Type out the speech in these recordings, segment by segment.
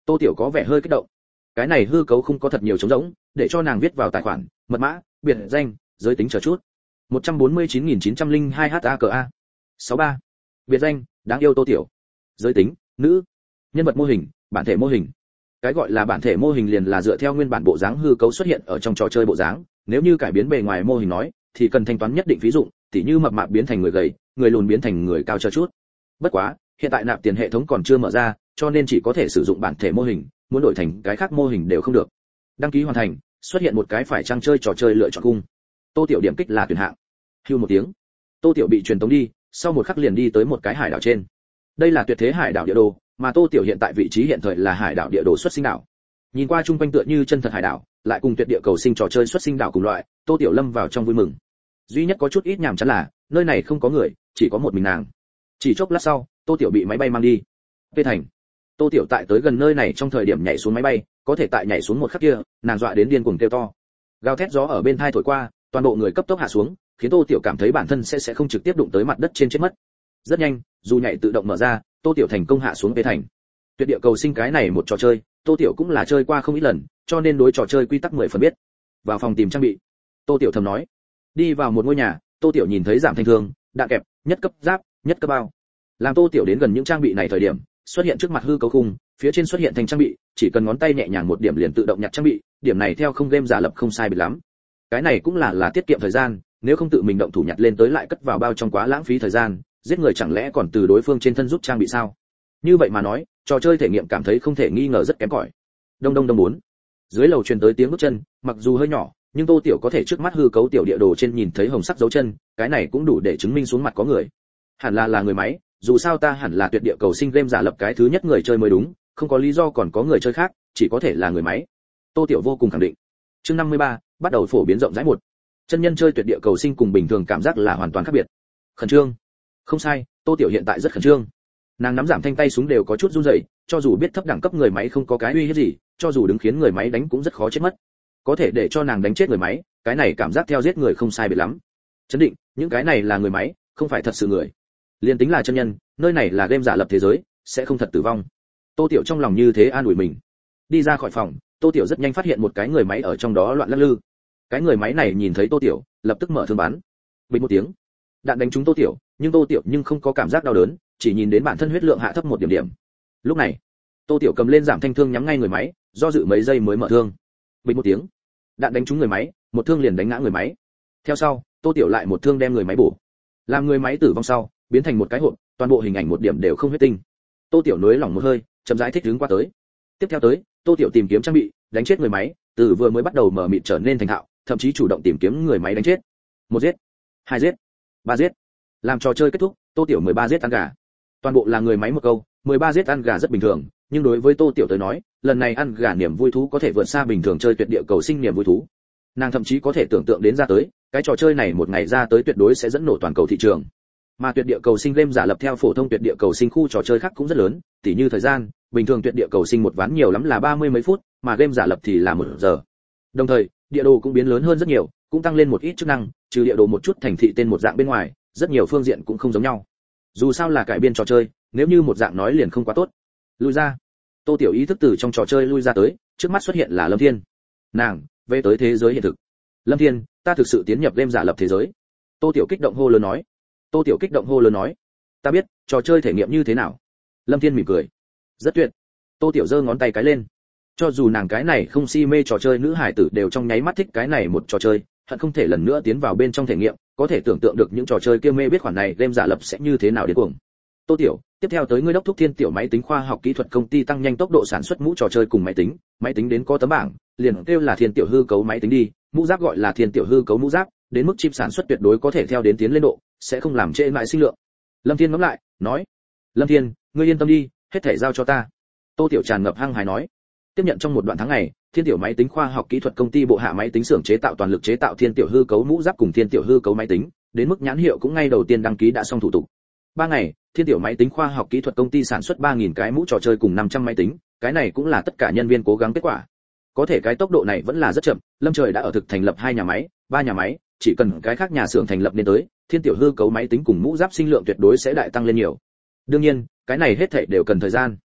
Tô Tiểu có vẻ hơi kích động. Cái này hư cấu không có thật nhiều trống rỗng, để cho nàng viết vào tài khoản, mật mã, biệt danh, giới tính chờ chút. 149.902 HAKA. 63. Biệt danh, đáng yêu Tô Tiểu. Giới tính, nữ. Nhân vật mô hình, bản thể mô hình. Cái gọi là bản thể mô hình liền là dựa theo nguyên bản bộ dáng hư cấu xuất hiện ở trong trò chơi bộ dáng, nếu như cải biến bề ngoài mô hình nói, thì cần thanh toán nhất định ví dụ, tỉ như mập mạp biến thành người gầy, người lùn biến thành người cao chờ chút. Bất quá, hiện tại nạp tiền hệ thống còn chưa mở ra, cho nên chỉ có thể sử dụng bản thể mô hình, muốn đổi thành cái khác mô hình đều không được. Đăng ký hoàn thành, xuất hiện một cái phải trang chơi trò chơi lựa chọn cung. Tô Tiểu điểm kích là tuyển hạng. Hưu một tiếng, Tô Tiểu bị truyền tống đi, sau một khắc liền đi tới một cái hải đảo trên. Đây là tuyệt thế hải đảo địa đồ, mà Tô Tiểu hiện tại vị trí hiện thời là hải đảo địa đồ xuất sinh đảo. Nhìn qua chung quanh tựa như chân thật hải đảo, lại cùng tuyệt địa cầu sinh trò chơi xuất sinh đảo cùng loại, Tô Tiểu lâm vào trong vui mừng. Duy nhất có chút ít nhàm chán là, nơi này không có người, chỉ có một mình nàng. Chỉ chốc lát sau, Tô Tiểu bị máy bay mang đi. Phê thành. Tô Tiểu tại tới gần nơi này trong thời điểm nhảy xuống máy bay, có thể tại nhảy xuống một khắc kia, nàng dọa đến điên cuồng kêu to. Gào thét gió ở bên tai thổi qua, toàn bộ người cấp tốc hạ xuống, khiến Tô Tiểu cảm thấy bản thân sẽ không trực tiếp đụng tới mặt đất trên chết mất. Rất nhanh, dù nhảy tự động mở ra, Tô Tiểu thành công hạ xuống Phê thành. Tuyệt địa cầu sinh cái này một trò chơi, Tô Tiểu cũng là chơi qua không ít lần, cho nên đối trò chơi quy tắc 10 phần biết. Vào phòng tìm trang bị, Tô Tiểu thầm nói. Đi vào một ngôi nhà, Tô Tiểu nhìn thấy giảm thanh thương, đạn kẹp, nhất cấp giáp, nhất cấp bao. Làm Tô Tiểu đến gần những trang bị này thời điểm, xuất hiện trước mặt hư cấu khung, phía trên xuất hiện thành trang bị, chỉ cần ngón tay nhẹ nhàng một điểm liền tự động nhặt trang bị, điểm này theo không game giả lập không sai biệt lắm. Cái này cũng là tiết kiệm thời gian, nếu không tự mình động thủ nhặt lên tới lại cất vào bao trong quá lãng phí thời gian, giết người chẳng lẽ còn từ đối phương trên thân rút trang bị sao? Như vậy mà nói, trò chơi thể nghiệm cảm thấy không thể nghi ngờ rất kém cỏi. Đông đông đông bốn. Dưới lầu truyền tới tiếng bước chân, mặc dù hơi nhỏ, nhưng Tô Tiểu có thể trước mắt hư cấu tiểu địa đồ trên nhìn thấy hồng sắc dấu chân, cái này cũng đủ để chứng minh xuống mặt có người. Hẳn là người máy, dù sao ta hẳn là tuyệt địa cầu sinh game giả lập cái thứ nhất người chơi mới đúng, không có lý do còn có người chơi khác, chỉ có thể là người máy. Tô Tiểu vô cùng khẳng định. Chương 53, bắt đầu phổ biến rộng rãi một. Chân nhân chơi tuyệt địa cầu sinh cùng bình thường cảm giác là hoàn toàn khác biệt. Khẩn trương. Không sai, Tô Tiểu hiện tại rất khẩn trương. Nàng nắm giảm thanh tay súng đều có chút run rẩy, cho dù biết thấp đẳng cấp người máy không có cái uy hiếp gì, cho dù đứng khiến người máy đánh cũng rất khó chết mất. Có thể để cho nàng đánh chết người máy, cái này cảm giác theo giết người không sai biệt lắm. Chấn định, những cái này là người máy, không phải thật sự người. Liên tính là chân nhân, nơi này là game giả lập thế giới, sẽ không thật tử vong. Tô Tiểu trong lòng như thế an ủi mình. Đi ra khỏi phòng, Tô Tiểu rất nhanh phát hiện một cái người máy ở trong đó loạn lắc lư. Cái người máy này nhìn thấy Tô Tiểu, lập tức mở thương bắn. Bình một tiếng, đạn đánh trúng Tô Tiểu, nhưng Tô Tiểu không có cảm giác đau đớn, chỉ nhìn đến bản thân huyết lượng hạ thấp một điểm điểm. Lúc này, Tô Tiểu cầm lên giảm thanh thương nhắm ngay người máy, do dự mấy giây mới mở thương. Bình một tiếng, đạn đánh trúng người máy, một thương liền đánh ngã người máy. Theo sau, Tô Tiểu lại một thương đem người máy bổ. Làm người máy tử vong sau, biến thành một cái hộp, toàn bộ hình ảnh một điểm đều không huyết tinh. Tô Tiểu nới lỏng một hơi, chậm rãi thích ứng qua tới. Tiếp theo tới, Tô Tiểu tìm kiếm trang bị, đánh chết người máy, từ vừa mới bắt đầu mở mịt trở nên thành thạo, thậm chí chủ động tìm kiếm người máy đánh chết. Một giết, hai giết, ba giết. Làm trò chơi kết thúc, Tô Tiểu 13 giết ăn gà. Toàn bộ là người máy một câu, 13 giết ăn gà rất bình thường, nhưng đối với Tô Tiểu tới nói, lần này ăn gà niềm vui thú có thể vượt xa bình thường chơi tuyệt địa cầu sinh niềm vui thú. Nàng thậm chí có thể tưởng tượng đến ra tới, cái trò chơi này một ngày ra tới tuyệt đối sẽ dẫn nổ toàn cầu thị trường. Mà tuyệt địa cầu sinh game giả lập theo phổ thông tuyệt địa cầu sinh khu trò chơi khác cũng rất lớn, tỉ như thời gian, bình thường tuyệt địa cầu sinh một ván nhiều lắm là 30 mấy phút, mà game giả lập thì là 1 giờ. Đồng thời, địa đồ cũng biến lớn hơn rất nhiều, cũng tăng lên một ít chức năng, trừ địa đồ một chút thành thị tên một dạng bên ngoài, rất nhiều phương diện cũng không giống nhau. Dù sao là cải biên trò chơi, nếu như một dạng nói liền không quá tốt. Lui ra. Tô Tiểu ý thức từ trong trò chơi lui ra tới, trước mắt xuất hiện là Lâm Thiên. Nàng về tới thế giới hiện thực. Lâm Thiên, ta thực sự tiến nhập game giả lập thế giới. Tô Tiểu kích động hô lớn nói. Tô Tiểu kích động hô lớn nói. Ta biết, trò chơi thể nghiệm như thế nào. Lâm Thiên mỉm cười. Rất tuyệt. Tô Tiểu giơ ngón tay cái lên. Cho dù nàng cái này không si mê trò chơi nữ hải tử đều trong nháy mắt thích cái này một trò chơi, hận không thể lần nữa tiến vào bên trong thể nghiệm, có thể tưởng tượng được những trò chơi kia mê biết khoản này game giả lập sẽ như thế nào đến cuồng. Tô Tiểu, tiếp theo tới ngươi đốc thúc Thiên Tiểu máy tính khoa học kỹ thuật công ty tăng nhanh tốc độ sản xuất mũ trò chơi cùng máy tính đến có tấm bảng, liền kêu là Thiên Tiểu hư cấu máy tính đi, mũ giáp gọi là Thiên Tiểu hư cấu mũ giáp, đến mức chip sản xuất tuyệt đối có thể theo đến tiến lên độ, sẽ không làm trễ mãi sinh lượng. Lâm Thiên ngẫm lại, nói: "Lâm Thiên, ngươi yên tâm đi, hết thảy giao cho ta." Tô Tiểu tràn ngập hăng hái nói. Tiếp nhận trong một đoạn tháng ngày, Thiên Tiểu máy tính khoa học kỹ thuật công ty bộ hạ máy tính xưởng chế tạo toàn lực chế tạo Thiên Tiểu hư cấu mũ giáp cùng Thiên Tiểu hư cấu máy tính, đến mức nhãn hiệu cũng ngay đầu tiên đăng ký đã xong thủ tục. 3 ngày, Thiên Tiểu máy tính khoa học kỹ thuật công ty sản xuất 3000 cái mũ trò chơi cùng 500 máy tính, cái này cũng là tất cả nhân viên cố gắng kết quả. Có thể cái tốc độ này vẫn là rất chậm, Lâm Trời đã ở thực thành lập 2 nhà máy, 3 nhà máy, chỉ cần cái khác nhà xưởng thành lập nên tới, Thiên Tiểu hư cấu máy tính cùng mũ giáp sinh lượng tuyệt đối sẽ đại tăng lên nhiều. Đương nhiên, cái này hết thảy đều cần thời gian.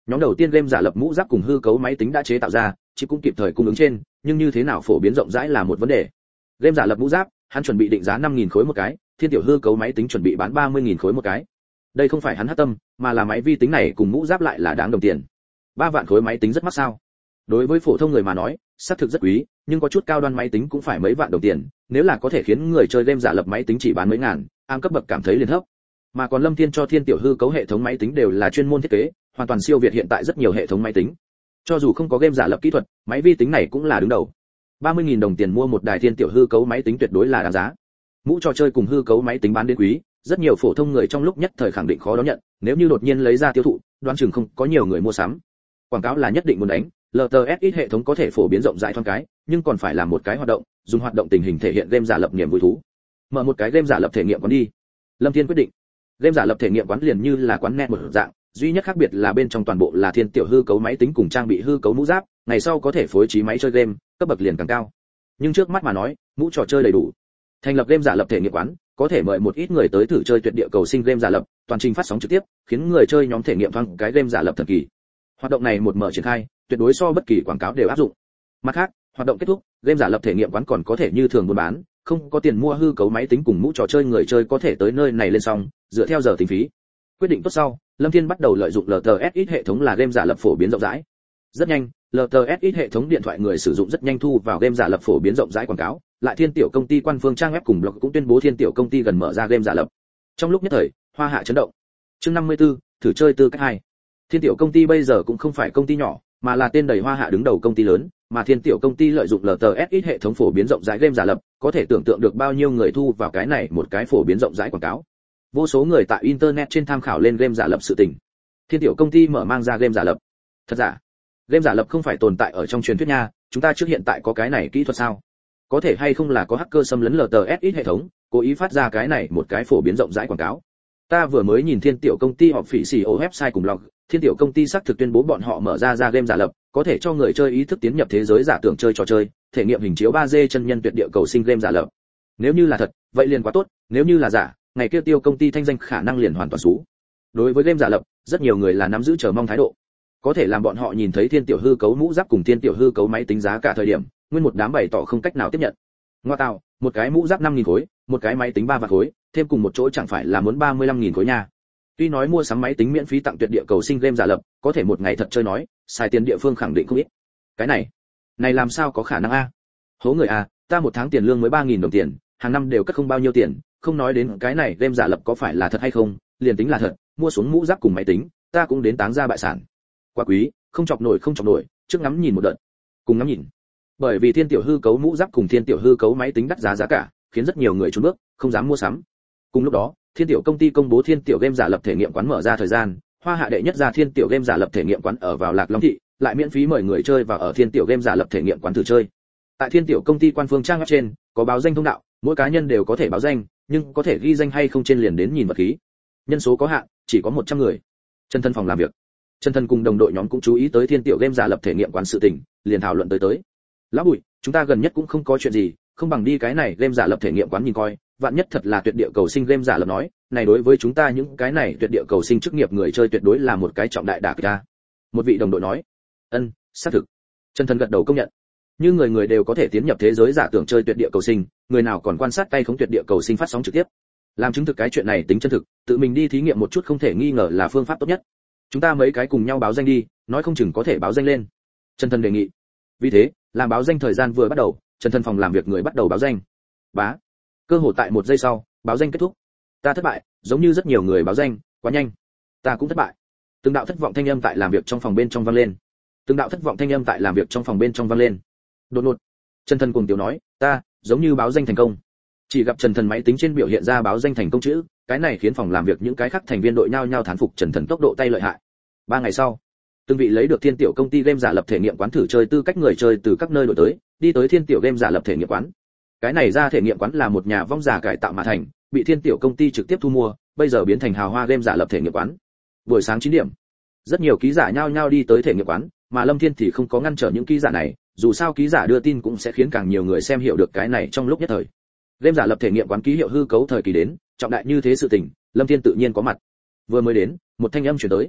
Nhóm đầu tiên game giả lập mũ giáp cùng hư cấu máy tính đã chế tạo ra, chỉ cũng kịp thời cung ứng trên, nhưng như thế nào phổ biến rộng rãi là một vấn đề. Game giả lập mũ giáp, hắn chuẩn bị định giá 5.000 khối một cái, thiên tiểu hư cấu máy tính chuẩn bị bán 30.000 khối một cái. Đây không phải hắn hất tâm, mà là máy vi tính này cùng mũ giáp lại là đáng đồng tiền. 3 vạn khối máy tính rất mắc sao? Đối với phổ thông người mà nói, xác thực rất quý, nhưng có chút cao đoan máy tính cũng phải mấy vạn đồng tiền, nếu là có thể khiến người chơi game giả lập máy tính chỉ bán mấy ngàn, am cấp bậc cảm thấy liền thấp. Mà còn Lâm Thiên cho thiên tiểu hư cấu hệ thống máy tính đều là chuyên môn thiết kế, hoàn toàn siêu việt hiện tại rất nhiều hệ thống máy tính. Cho dù không có game giả lập kỹ thuật, máy vi tính này cũng là đứng đầu. 30.000 đồng tiền mua một đài thiên tiểu hư cấu máy tính tuyệt đối là đáng giá. Mũ trò chơi cùng hư cấu máy tính bán đến quý, rất nhiều phổ thông người trong lúc nhất thời khẳng định khó đón nhận, nếu như đột nhiên lấy ra tiêu thụ, đoán chừng không có nhiều người mua sắm. Quảng cáo là nhất định muốn đánh, LTSX hệ thống có thể phổ biến rộng rãi thoáng cái, nhưng còn phải là một cái hoạt động, dùng hoạt động tình hình thể hiện game giả lập niềm vui thú. Mở một cái game giả lập thể nghiệm quán đi. Lâm Thiên quyết định. Game giả lập thể nghiệm quán liền như là quán net một dạng, duy nhất khác biệt là bên trong toàn bộ là thiên tiểu hư cấu máy tính cùng trang bị hư cấu mũ giáp, ngày sau có thể phối trí máy chơi game, cấp bậc liền càng cao. Nhưng trước mắt mà nói, mũ trò chơi đầy đủ. Thành lập game giả lập thể nghiệm quán, có thể mời một ít người tới thử chơi tuyệt địa cầu sinh game giả lập, toàn trình phát sóng trực tiếp, khiến người chơi nhóm thể nghiệm thoáng cái game giả lập thần kỳ. Hoạt động này một mở triển khai, tuyệt đối so bất kỳ quảng cáo đều áp dụng. Mặt khác, hoạt động kết thúc, game giả lập thể nghiệm quán còn có thể như thường buôn bán, không có tiền mua hư cấu máy tính cùng mũ trò chơi, người chơi có thể tới nơi này lên xong, dựa theo giờ tính phí. Quyết định tốt sau, Lâm Thiên bắt đầu lợi dụng LTSX hệ thống là game giả lập phổ biến rộng rãi. Rất nhanh, LTSX hệ thống điện thoại người sử dụng rất nhanh thu vào game giả lập phổ biến rộng rãi quảng cáo, lại thiên tiểu công ty quan phương trang web cùng blog cũng tuyên bố thiên tiểu công ty gần mở ra game giả lập. Trong lúc nhất thời, hoa hạ chấn động. Chương 54, thử chơi tư cách 2. Thiên tiểu công ty bây giờ cũng không phải công ty nhỏ, mà là tên đầy hoa hạ đứng đầu công ty lớn, mà thiên tiểu công ty lợi dụng LTSX hệ thống phổ biến rộng rãi game giả lập, có thể tưởng tượng được bao nhiêu người thu vào cái này một cái phổ biến rộng rãi quảng cáo. Vô số người tại internet trên tham khảo lên game giả lập sự tình. Thiên tiểu công ty mở mang ra game giả lập. Thật giả? Game giả lập không phải tồn tại ở trong truyền thuyết nha, chúng ta trước hiện tại có cái này kỹ thuật sao? Có thể hay không là có hacker xâm lấn LTSX hệ thống, cố ý phát ra cái này một cái phổ biến rộng rãi quảng cáo. Ta vừa mới nhìn thiên tiểu công ty họp phỉ xì ổ website cùng blog, thiên tiểu công ty xác thực tuyên bố bọn họ mở ra game giả lập, có thể cho người chơi ý thức tiến nhập thế giới giả tưởng chơi trò chơi, thể nghiệm hình chiếu 3D chân nhân tuyệt địa cầu sinh game giả lập. Nếu như là thật, vậy liền quá tốt, nếu như là giả, ngày kia tiêu công ty thanh danh khả năng liền hoàn toàn xú. Đối với game giả lập, rất nhiều người là nắm giữ chờ mong thái độ. Có thể làm bọn họ nhìn thấy thiên tiểu hư cấu mũ giáp cùng thiên tiểu hư cấu máy tính giá cả thời điểm, nguyên một đám bày tỏ không cách nào tiếp nhận. Ngoa tạo, một cái mũ giáp 5.000 khối, một cái máy tính 3 vạn khối, thêm cùng một chỗ chẳng phải là muốn 35.000 khối nha. Tuy nói mua sắm máy tính miễn phí tặng tuyệt địa cầu sinh game giả lập, có thể một ngày thật chơi nói, xài tiền địa phương khẳng định không ít. Cái này làm sao có khả năng a? Hố người a, ta một tháng tiền lương mới 3.000 đồng tiền, hàng năm đều cất không bao nhiêu tiền, không nói đến cái này game giả lập có phải là thật hay không, liền tính là thật, mua xuống mũ giáp cùng máy tính, ta cũng đến táng ra bại sản. Quá quý, không chọc nổi, trước ngắm nhìn một đợt. Cùng ngắm nhìn. Bởi vì thiên tiểu hư cấu mũ giáp cùng thiên tiểu hư cấu máy tính đắt giá cả, khiến rất nhiều người chùn bước, không dám mua sắm. Cùng lúc đó, thiên tiểu công ty công bố thiên tiểu game giả lập thể nghiệm quán mở ra thời gian, hoa hạ đệ nhất ra thiên tiểu game giả lập thể nghiệm quán ở vào Lạc Long thị, lại miễn phí mời người chơi vào ở thiên tiểu game giả lập thể nghiệm quán thử chơi. Tại thiên tiểu công ty quan phương trang web trên, có báo danh thông đạo, mỗi cá nhân đều có thể báo danh, nhưng có thể ghi danh hay không trên liền đến nhìn vật khí. Nhân số có hạn, chỉ có 100 người. Chân thân phòng làm việc. Chân thân cùng đồng đội nhóm cũng chú ý tới thiên tiểu game giả lập thể nghiệm quán sự tình, liền thảo luận tới. Lão Bùi, chúng ta gần nhất cũng không có chuyện gì, không bằng đi cái này game giả lập thể nghiệm quán nhìn coi, vạn nhất thật là tuyệt địa cầu sinh game giả lập nói, này đối với chúng ta những cái này tuyệt địa cầu sinh chức nghiệp người chơi tuyệt đối là một cái trọng đại đả kích ta. Một vị đồng đội nói. Ân, xác thực. Chân thân gật đầu công nhận. Như người đều có thể tiến nhập thế giới giả tưởng chơi tuyệt địa cầu sinh, người nào còn quan sát tay không tuyệt địa cầu sinh phát sóng trực tiếp. Làm chứng thực cái chuyện này tính chân thực, tự mình đi thí nghiệm một chút không thể nghi ngờ là phương pháp tốt nhất. Chúng ta mấy cái cùng nhau báo danh đi, nói không chừng có thể báo danh lên. Chân thân đề nghị. Vì thế, làm báo danh thời gian vừa bắt đầu, chân thân phòng làm việc người bắt đầu báo danh. Bá. Cơ hội tại 1 giây sau, báo danh kết thúc. Ta thất bại, giống như rất nhiều người báo danh, quá nhanh. Ta cũng thất bại. Từng đạo thất vọng thanh âm tại làm việc trong phòng bên trong vang lên. Từng đạo thất vọng thanh âm tại làm việc trong phòng bên trong vang lên. Đột ngột, Trần Thần cùng tiểu nói, ta giống như báo danh thành công. Chỉ gặp Trần Thần máy tính trên biểu hiện ra báo danh thành công chữ, cái này khiến phòng làm việc những cái khác thành viên đội nhao nhao thán phục Trần Thần tốc độ tay lợi hại. 3 ngày sau, từng vị lấy được thiên tiểu công ty game giả lập thể nghiệm quán thử chơi tư cách người chơi từ các nơi đổi tới, đi tới thiên tiểu game giả lập thể nghiệm quán. Cái này ra thể nghiệm quán là một nhà vong giả cải tạo mà thành, bị thiên tiểu công ty trực tiếp thu mua, bây giờ biến thành hào hoa game giả lập thể nghiệm quán. Buổi sáng 9 điểm, rất nhiều ký giả nhao nhao đi tới thể nghiệm quán, mà Lâm Thiên thì không có ngăn trở những ký giả này, dù sao ký giả đưa tin cũng sẽ khiến càng nhiều người xem hiểu được cái này trong lúc nhất thời. Game giả lập thể nghiệm quán ký hiệu hư cấu thời kỳ đến, trọng đại như thế sự tình, Lâm Thiên tự nhiên có mặt. Vừa mới đến, một thanh âm truyền tới.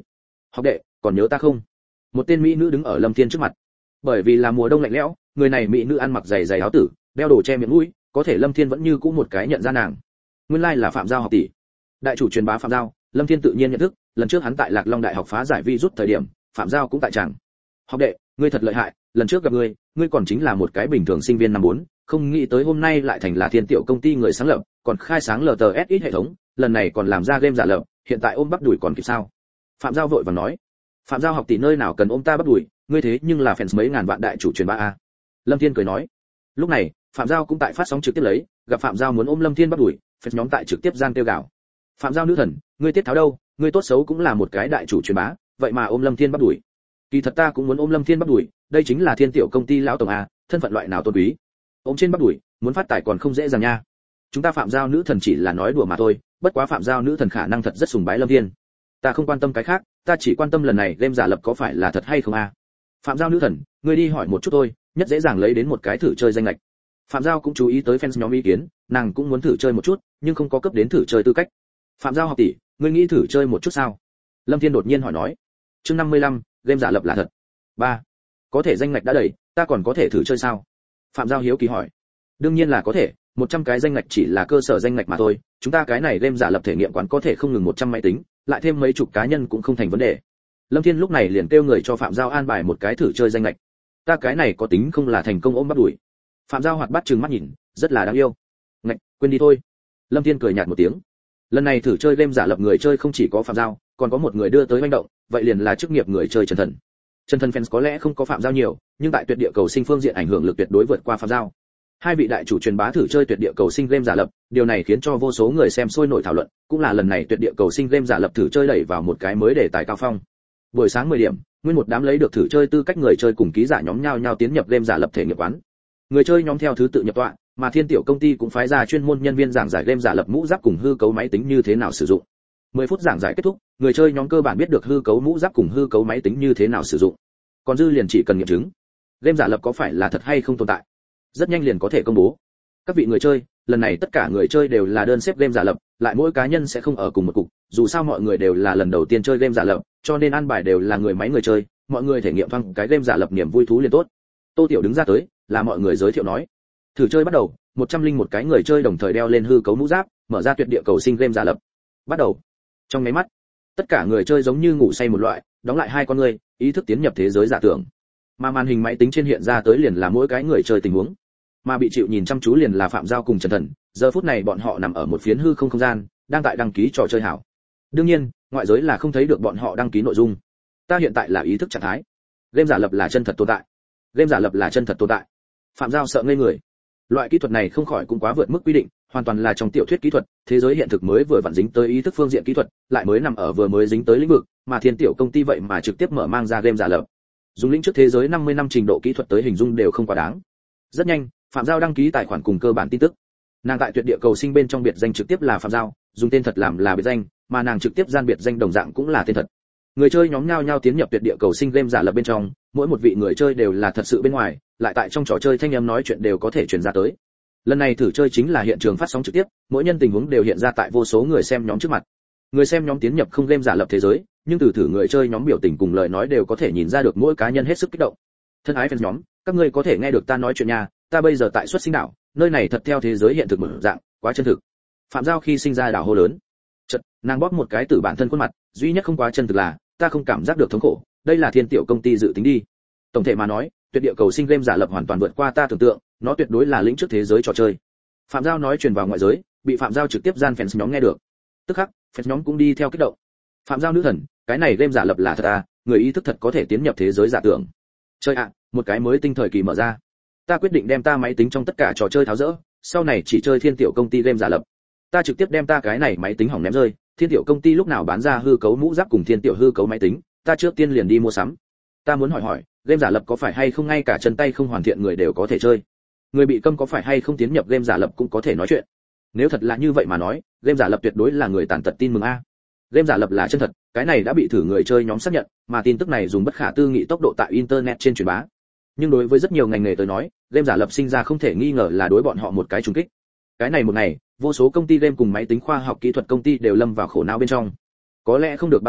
Học đệ, còn nhớ ta không? Một tên mỹ nữ đứng ở Lâm Thiên trước mặt. Bởi vì là mùa đông lạnh lẽo, người này mỹ nữ ăn mặc dày dày áo tử, đeo đồ che miệng mũi, có thể Lâm Thiên vẫn như cũ một cái nhận ra nàng. Nguyên lai là Phạm Giao học tỷ. Đại chủ truyền bá Phạm Giao, Lâm Thiên tự nhiên nhận thức, lần trước hắn tại Lạc Long Đại học phá giải virus thời điểm, Phạm Giao cũng tại tràng. Học đệ, ngươi thật lợi hại, lần trước gặp ngươi còn chính là một cái bình thường sinh viên năm 4, không nghĩ tới hôm nay lại thành là Thiên Tiểu công ty người sáng lập, còn khai sáng LTSX hệ thống, lần này còn làm ra game giả lập, hiện tại ôm bắp đùi còn kịp sao? Phạm Giao vội vàng nói. Phạm Giao học tỷ nơi nào cần ôm ta bắp đùi, ngươi thế nhưng là fans mấy ngàn vạn đại chủ truyền bá a. Lâm Thiên cười nói. Lúc này, Phạm Giao cũng tại phát sóng trực tiếp lấy, gặp Phạm Giao muốn ôm Lâm Thiên bắp đùi, fans nhóm tại trực tiếp gian kêu gào. Phạm Giao nữ thần, ngươi tiết tháo đâu, ngươi tốt xấu cũng là một cái đại chủ truyền bá, vậy mà ôm Lâm Thiên bắp đùi. Kỳ thật ta cũng muốn ôm Lâm Thiên bắp đùi, đây chính là Thiên Tiểu công ty lão tổng a, thân phận loại nào tôn quý. Ôm trên bắp đùi, muốn phát tài còn không dễ dàng nha. Chúng ta Phạm Giao nữ thần chỉ là nói đùa mà thôi, bất quá Phạm Giao nữ thần khả năng thật rất sùng bái Lâm Thiên. Ta không quan tâm cái khác, ta chỉ quan tâm lần này game giả lập có phải là thật hay không a. Phạm Giao nữ thần, ngươi đi hỏi một chút thôi, nhất dễ dàng lấy đến một cái thử chơi danh lệch. Phạm Giao cũng chú ý tới fans nhóm ý kiến, nàng cũng muốn thử chơi một chút, nhưng không có cấp đến thử chơi tư cách. Phạm Giao học tỷ, ngươi nghĩ thử chơi một chút sao? Lâm Thiên đột nhiên hỏi nói. Chương 55, game giả lập là thật. 3. Có thể danh lệch đã đầy, ta còn có thể thử chơi sao? Phạm Giao hiếu kỳ hỏi. Đương nhiên là có thể, 100 cái danh lệch chỉ là cơ sở danh lệch mà thôi, chúng ta cái này game giả lập thể nghiệm quán có thể không ngừng 100 máy tính, lại thêm mấy chục cá nhân cũng không thành vấn đề. Lâm Thiên lúc này liền kêu người cho Phạm Giao an bài một cái thử chơi danh lệch. Ta cái này có tính không là thành công ôm bắt đuổi. Phạm Giao hoạt bát trừng mắt nhìn, rất là đáng yêu. Ngạch, quên đi thôi. Lâm Thiên cười nhạt một tiếng. Lần này thử chơi game giả lập người chơi không chỉ có Phạm Giao, còn có một người đưa tới manh động, vậy liền là chức nghiệp người chơi Trần Thần. Trần Thần fans có lẽ không có Phạm Giao nhiều, nhưng tại tuyệt địa cầu sinh phương diện ảnh hưởng lực tuyệt đối vượt qua Phạm Giao. Hai vị đại chủ truyền bá thử chơi tuyệt địa cầu sinh game giả lập, điều này khiến cho vô số người xem sôi nổi thảo luận, cũng là lần này tuyệt địa cầu sinh game giả lập thử chơi đẩy vào một cái mới đề tài cao phong. Buổi sáng 10 điểm, nguyên một đám lấy được thử chơi tư cách người chơi cùng ký giả nhóm nhau tiến nhập game giả lập thể nghiệm quán. Người chơi nhóm theo thứ tự nhập tọa, mà Thiên Tiểu công ty cũng phái ra chuyên môn nhân viên giảng giải game giả lập mũ giáp cùng hư cấu máy tính như thế nào sử dụng. 10 phút giảng giải kết thúc, người chơi nhóm cơ bản biết được hư cấu mũ giáp cùng hư cấu máy tính như thế nào sử dụng. Còn dư liền chỉ cần nghiệm chứng, game giả lập có phải là thật hay không tồn tại. Rất nhanh liền có thể công bố. Các vị người chơi, lần này tất cả người chơi đều là đơn xếp game giả lập, lại mỗi cá nhân sẽ không ở cùng một cục, dù sao mọi người đều là lần đầu tiên chơi game giả lập, cho nên an bài đều là người máy người chơi, mọi người thể nghiệm thoáng cái game giả lập niềm vui thú liền tốt. Tô Tiểu đứng ra tới, là mọi người giới thiệu nói. Thử chơi bắt đầu, 101 cái người chơi đồng thời đeo lên hư cấu mũ giáp, mở ra tuyệt địa cầu sinh game giả lập. Bắt đầu. Trong mấy mắt, tất cả người chơi giống như ngủ say một loại, đóng lại hai con người, ý thức tiến nhập thế giới giả tưởng. Mà màn hình máy tính trên hiện ra tới liền là mỗi cái người chơi tình huống, mà bị chịu nhìn chăm chú liền là Phạm Giao cùng Trần Thần. Giờ phút này bọn họ nằm ở một phiến hư không không gian, đang tại đăng ký trò chơi hảo. Đương nhiên, ngoại giới là không thấy được bọn họ đăng ký nội dung. Ta hiện tại là ý thức trạng thái. Game giả lập là chân thật tồn tại. Game giả lập là chân thật tồn tại. Phạm Giao sợ ngây người. Loại kỹ thuật này không khỏi cũng quá vượt mức quy định, hoàn toàn là trong tiểu thuyết kỹ thuật, thế giới hiện thực mới vừa vặn dính tới ý thức phương diện kỹ thuật, lại mới nằm ở vừa mới dính tới lĩnh vực, mà Thiên Tiểu công ty vậy mà trực tiếp mở mang ra game giả lập. Dùng lĩnh trước thế giới 50 năm trình độ kỹ thuật tới hình dung đều không quá đáng. Rất nhanh, Phạm Giao đăng ký tài khoản cùng cơ bản tin tức. Nàng tại tuyệt địa cầu sinh bên trong biệt danh trực tiếp là Phạm Giao, dùng tên thật làm là biệt danh, mà nàng trực tiếp gian biệt danh đồng dạng cũng là tên thật. Người chơi nhóm nhau tiến nhập tuyệt địa cầu sinh game giả lập bên trong, mỗi một vị người chơi đều là thật sự bên ngoài, lại tại trong trò chơi thanh âm nói chuyện đều có thể truyền ra tới. Lần này thử chơi chính là hiện trường phát sóng trực tiếp, mỗi nhân tình huống đều hiện ra tại vô số người xem nhóm trước mặt. Người xem nhóm tiến nhập không game giả lập thế giới, nhưng từ thử người chơi nhóm biểu tình cùng lời nói đều có thể nhìn ra được mỗi cá nhân hết sức kích động. Thân ái fans nhóm, các ngươi có thể nghe được ta nói chuyện nha, ta bây giờ tại xuất sinh đảo, nơi này thật theo thế giới hiện thực mở dạng, quá chân thực. Phạm Giao khi sinh ra đảo hô lớn. Chợt, nàng bóp một cái từ bản thân khuôn mặt, duy nhất không quá chân thực là, ta không cảm giác được thống khổ, đây là Thiên Tiểu công ty dự tính đi. Tổng thể mà nói, tuyệt địa cầu sinh game giả lập hoàn toàn vượt qua ta tưởng tượng, nó tuyệt đối là lĩnh trước thế giới trò chơi. Phạm Giao nói truyền vào ngoại giới, bị Phạm Giao trực tiếp gian fans nhóm nghe được. Tức khắc, fans nhóm cũng đi theo kích động. Phạm Giao nữ thần, cái này game giả lập là thật à, người ý thức thật có thể tiến nhập thế giới giả tưởng. Chơi ạ, một cái mới tinh thời kỳ mở ra. Ta quyết định đem ta máy tính trong tất cả trò chơi tháo dỡ, sau này chỉ chơi Thiên Tiểu công ty game giả lập. Ta trực tiếp đem ta cái này máy tính hỏng ném rơi, Thiên Tiểu công ty lúc nào bán ra hư cấu mũ giáp cùng Thiên Tiểu hư cấu máy tính, ta trước tiên liền đi mua sắm. Ta muốn hỏi, game giả lập có phải hay không ngay cả chân tay không hoàn thiện người đều có thể chơi? Người bị câm có phải hay không tiến nhập game giả lập cũng có thể nói chuyện? Nếu thật là như vậy mà nói, game giả lập tuyệt đối là người tàn tật tin mừng a. Game giả lập là chân thật, cái này đã bị thử người chơi nhóm xác nhận, mà tin tức này dùng bất khả tư nghị tốc độ tại internet trên truyền bá. Nhưng đối với rất nhiều ngành nghề tới nói, game giả lập sinh ra không thể nghi ngờ là đối bọn họ một cái trùng kích. Cái này một ngày, vô số công ty game cùng máy tính khoa học kỹ thuật công ty đều lâm vào khổ não bên trong. Có lẽ không được bao lâu,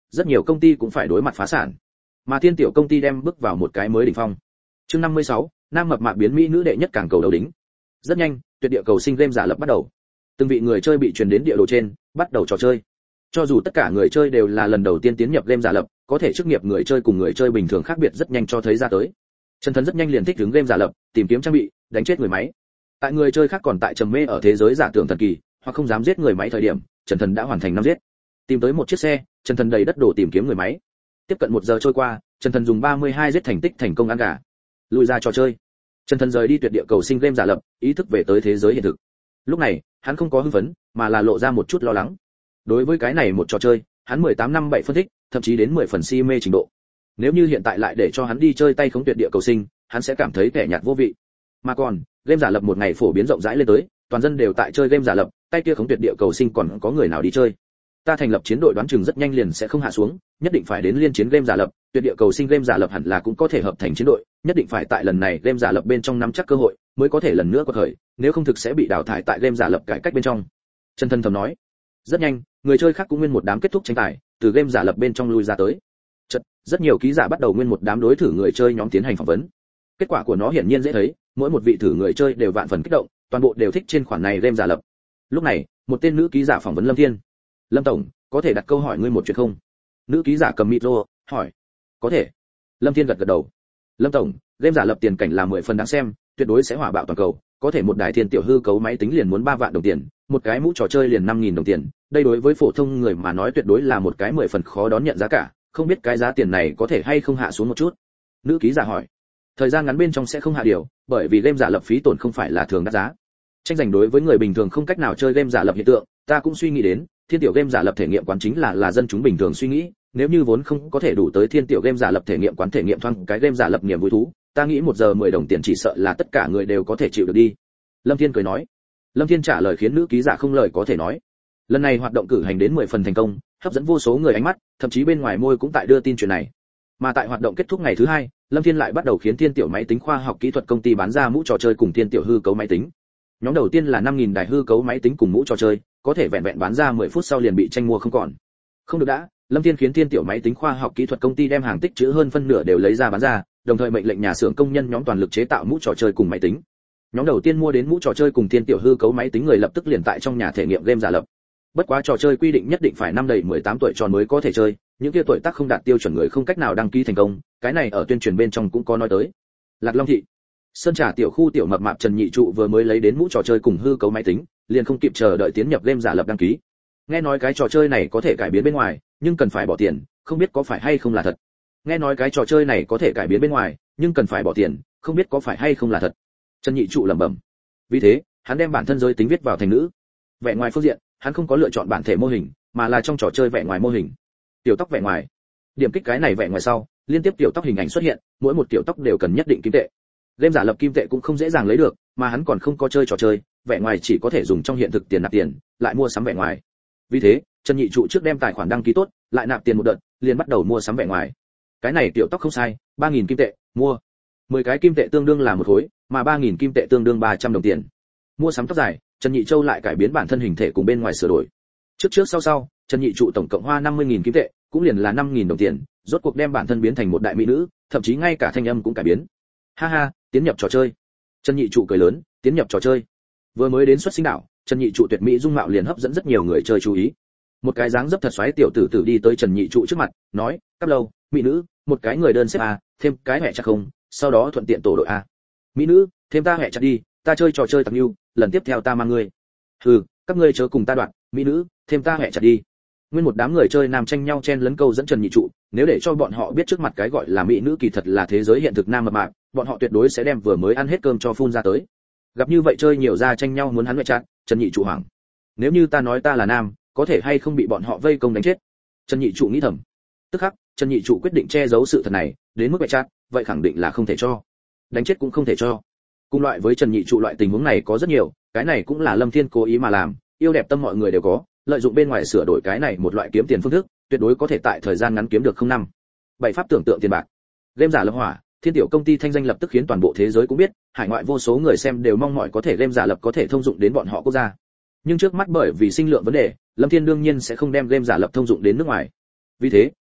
rất nhiều công ty cũng phải đối mặt phá sản. Mà Thiên Tiểu công ty đem bước vào một cái mới đỉnh phong. Chương 56, nam mập mạp biến mỹ nữ đệ nhất càng cầu đầu đính. Rất nhanh, tuyệt địa cầu sinh game giả lập bắt đầu. Từng vị người chơi bị truyền đến địa đồ trên, bắt đầu trò chơi. Cho dù tất cả người chơi đều là lần đầu tiên tiến nhập game giả lập, có thể chức nghiệp người chơi cùng người chơi bình thường khác biệt rất nhanh cho thấy ra tới. Trần Thần rất nhanh liền thích ứng game giả lập, tìm kiếm trang bị, đánh chết người máy. Tại người chơi khác còn tại trầm mê ở thế giới giả tưởng thần kỳ, hoặc không dám giết người máy thời điểm, Trần Thần đã hoàn thành 5 giết. Tìm tới một chiếc xe, Trần Thần đầy đất đổ tìm kiếm người máy. Tiếp cận 1 giờ trôi qua, Trần Thần dùng 32 giết thành tích thành công ăn gà. Lùi ra trò chơi. Trần Thần rời đi tuyệt địa cầu sinh game giả lập, ý thức về tới thế giới hiện thực. Lúc này, hắn không có hưng phấn, mà là lộ ra một chút lo lắng. Đối với cái này một trò chơi, hắn 18 năm 7 phân tích, thậm chí đến 10 phần si mê trình độ. Nếu như hiện tại lại để cho hắn đi chơi tay không tuyệt địa cầu sinh, hắn sẽ cảm thấy kẻ nhạt vô vị. Mà còn, game giả lập một ngày phổ biến rộng rãi lên tới, toàn dân đều tại chơi game giả lập, tay kia không tuyệt địa cầu sinh còn có người nào đi chơi. Ta thành lập chiến đội đoán chừng rất nhanh liền sẽ không hạ xuống, nhất định phải đến liên chiến game giả lập, tuyệt địa cầu sinh game giả lập hẳn là cũng có thể hợp thành chiến đội, nhất định phải tại lần này game giả lập bên trong nắm chắc cơ hội, mới có thể lần nữa quật khởi, nếu không thực sẽ bị đào thải tại game giả lập cải cách bên trong. Trần Thần thầm nói. Rất nhanh, người chơi khác cũng nguyên một đám kết thúc tranh tài, từ game giả lập bên trong lui ra tới. Rất nhiều ký giả bắt đầu nguyên một đám đối thử người chơi nhóm tiến hành phỏng vấn. Kết quả của nó hiển nhiên dễ thấy, mỗi một vị thử người chơi đều vạn phần kích động, toàn bộ đều thích trên khoản này game giả lập. Lúc này, một tên nữ ký giả phỏng vấn Lâm Thiên. Lâm tổng, có thể đặt câu hỏi ngươi một chuyện không? Nữ ký giả cầm micro, hỏi. Có thể. Lâm Thiên gật gật đầu. Lâm tổng, game giả lập tiền cảnh là 10 phần đáng xem, tuyệt đối sẽ hỏa bạo toàn cầu, có thể một đài thiên tiểu hư cấu máy tính liền muốn 3 vạn đồng tiền, một cái mũ trò chơi liền 5.000 đồng tiền, đây đối với phổ thông người mà nói tuyệt đối là một cái 10 phần khó đón nhận giá cả, không biết cái giá tiền này có thể hay không hạ xuống một chút. Nữ ký giả hỏi. Thời gian ngắn bên trong sẽ không hạ điều, bởi vì game giả lập phí tổn không phải là thường đắt giá. Tranh giành đối với người bình thường không cách nào chơi game giả lập hiện tượng, ta cũng suy nghĩ đến, thiên tiểu game giả lập thể nghiệm quán chính là dân chúng bình thường suy nghĩ, nếu như vốn không có thể đủ tới thiên tiểu game giả lập thể nghiệm quán thể nghiệm thoáng cái game giả lập niềm vui thú, ta nghĩ 1 giờ 10 đồng tiền chỉ sợ là tất cả người đều có thể chịu được đi. Lâm Thiên cười nói. Lâm Thiên trả lời khiến nữ ký giả không lời có thể nói. Lần này hoạt động cử hành đến 10 phần thành công, hấp dẫn vô số người ánh mắt, thậm chí bên ngoài môi cũng tại đưa tin chuyện này. Mà tại hoạt động kết thúc ngày thứ 2, Lâm Thiên lại bắt đầu khiến Thiên Tiểu máy tính khoa học kỹ thuật công ty bán ra mũ trò chơi cùng Thiên Tiểu hư cấu máy tính. Nhóm đầu tiên là 5.000 đài hư cấu máy tính cùng mũ trò chơi, có thể vẹn vẹn bán ra 10 phút sau liền bị tranh mua không còn. Không được đã, Lâm Thiên khiến Thiên Tiểu máy tính khoa học kỹ thuật công ty đem hàng tích trữ hơn phân nửa đều lấy ra bán ra, đồng thời mệnh lệnh nhà xưởng công nhân nhóm toàn lực chế tạo mũ trò chơi cùng máy tính. Nhóm đầu tiên mua đến mũ trò chơi cùng Thiên Tiểu hư cấu máy tính người lập tức liền tại trong nhà thể nghiệm game giả lập. Bất quá trò chơi quy định nhất định phải năm đầy 18 tuổi tròn mới có thể chơi, những kia tuổi tác không đạt tiêu chuẩn người không cách nào đăng ký thành công, cái này ở tuyên truyền bên trong cũng có nói tới. Lạc Long thị, Sơn Trà tiểu khu tiểu mập mạp Trần Nhị Trụ vừa mới lấy đến mũ trò chơi cùng hư cấu máy tính, liền không kịp chờ đợi tiến nhập game giả lập đăng ký. Nghe nói cái trò chơi này có thể cải biến bên ngoài, nhưng cần phải bỏ tiền, không biết có phải hay không là thật. Nghe nói cái trò chơi này có thể cải biến bên ngoài, nhưng cần phải bỏ tiền, không biết có phải hay không là thật. Trần Nhị Trụ lẩm bẩm. Vì thế, hắn đem bản thân giới tính viết vào thành nữ. Vẻ ngoài phương diện, hắn không có lựa chọn bản thể mô hình, mà là trong trò chơi vẻ ngoài mô hình. Tiểu tóc vẻ ngoài. Điểm kích cái này vẻ ngoài sau, liên tiếp tiểu tóc hình ảnh xuất hiện, mỗi một tiểu tóc đều cần nhất định kim tệ. Game giả lập kim tệ cũng không dễ dàng lấy được, mà hắn còn không có chơi trò chơi, vẻ ngoài chỉ có thể dùng trong hiện thực tiền nạp tiền, lại mua sắm vẻ ngoài. Vì thế, Trần Nhị Trụ trước đem tài khoản đăng ký tốt, lại nạp tiền một đợt, liền bắt đầu mua sắm vẻ ngoài. Cái này tiểu tóc không sai, 3.000 kim tệ, mua. 10 cái kim tệ tương đương là một khối, mà 3.000 kim tệ tương đương 300 đồng tiền. Mua sắm tóc dài, Trần Nhị Châu lại cải biến bản thân hình thể cùng bên ngoài sửa đổi. Trước sau, Trần Nhị Trụ tổng cộng hoa 50.000 kim tệ, cũng liền là 5.000 đồng tiền, rốt cuộc đem bản thân biến thành một đại mỹ nữ, thậm chí ngay cả thanh âm cũng cải biến. Ha ha, tiến nhập trò chơi. Trần Nhị Trụ cười lớn, tiến nhập trò chơi. Vừa mới đến xuất sinh đảo, Trần Nhị Trụ tuyệt mỹ dung mạo liền hấp dẫn rất nhiều người chơi chú ý. Một cái dáng dấp thật xoáy tiểu tử tử đi tới Trần Nhị Trụ trước mặt, nói, "Cắp lâu, mỹ nữ, một cái người đơn xếp a, thêm cái hẹ chặt không, sau đó thuận tiện tổ đội a." "Mỹ nữ, thêm ta hẹ chặt đi, ta chơi trò chơi tặc nhu, lần tiếp theo ta mang ngươi." "Hừ, các ngươi chớ cùng ta đoạn, mỹ nữ, thêm ta hẹ chặt đi." Nguyên một đám người chơi nam tranh nhau chen lấn câu dẫn Trần Nhị Trụ, nếu để cho bọn họ biết trước mặt cái gọi là mỹ nữ kỳ thật là thế giới hiện thực nam mập mạp, bọn họ tuyệt đối sẽ đem vừa mới ăn hết cơm cho phun ra tới. Gặp như vậy chơi nhiều ra tranh nhau muốn hắn ngoại chặt, Trần Nhị Trụ hoảng. Nếu như ta nói ta là nam, có thể hay không bị bọn họ vây công đánh chết? Trần Nhị Trụ nghĩ thầm. Tức khắc, Trần Nhị Trụ quyết định che giấu sự thật này, đến mức ngoại chặt, vậy khẳng định là không thể cho. Đánh chết cũng không thể cho. Cùng loại với Trần Nhị Trụ loại tình huống này có rất nhiều, cái này cũng là Lâm Thiên cố ý mà làm, yêu đẹp tâm mọi người đều có, lợi dụng bên ngoài sửa đổi cái này một loại kiếm tiền phương thức, tuyệt đối có thể tại thời gian ngắn kiếm được không năm. Bảy pháp tưởng tượng tiền bạc. Game giả lập hỏa, Thiên Tiểu công ty thanh danh lập tức khiến toàn bộ thế giới cũng biết, hải ngoại vô số người xem đều mong mỏi có thể game giả lập có thể thông dụng đến bọn họ quốc gia. Nhưng trước mắt bởi vì sinh lượng vấn đề, Lâm Thiên đương nhiên sẽ không đem game giả lập thông dụng đến nước ngoài. Vì thế,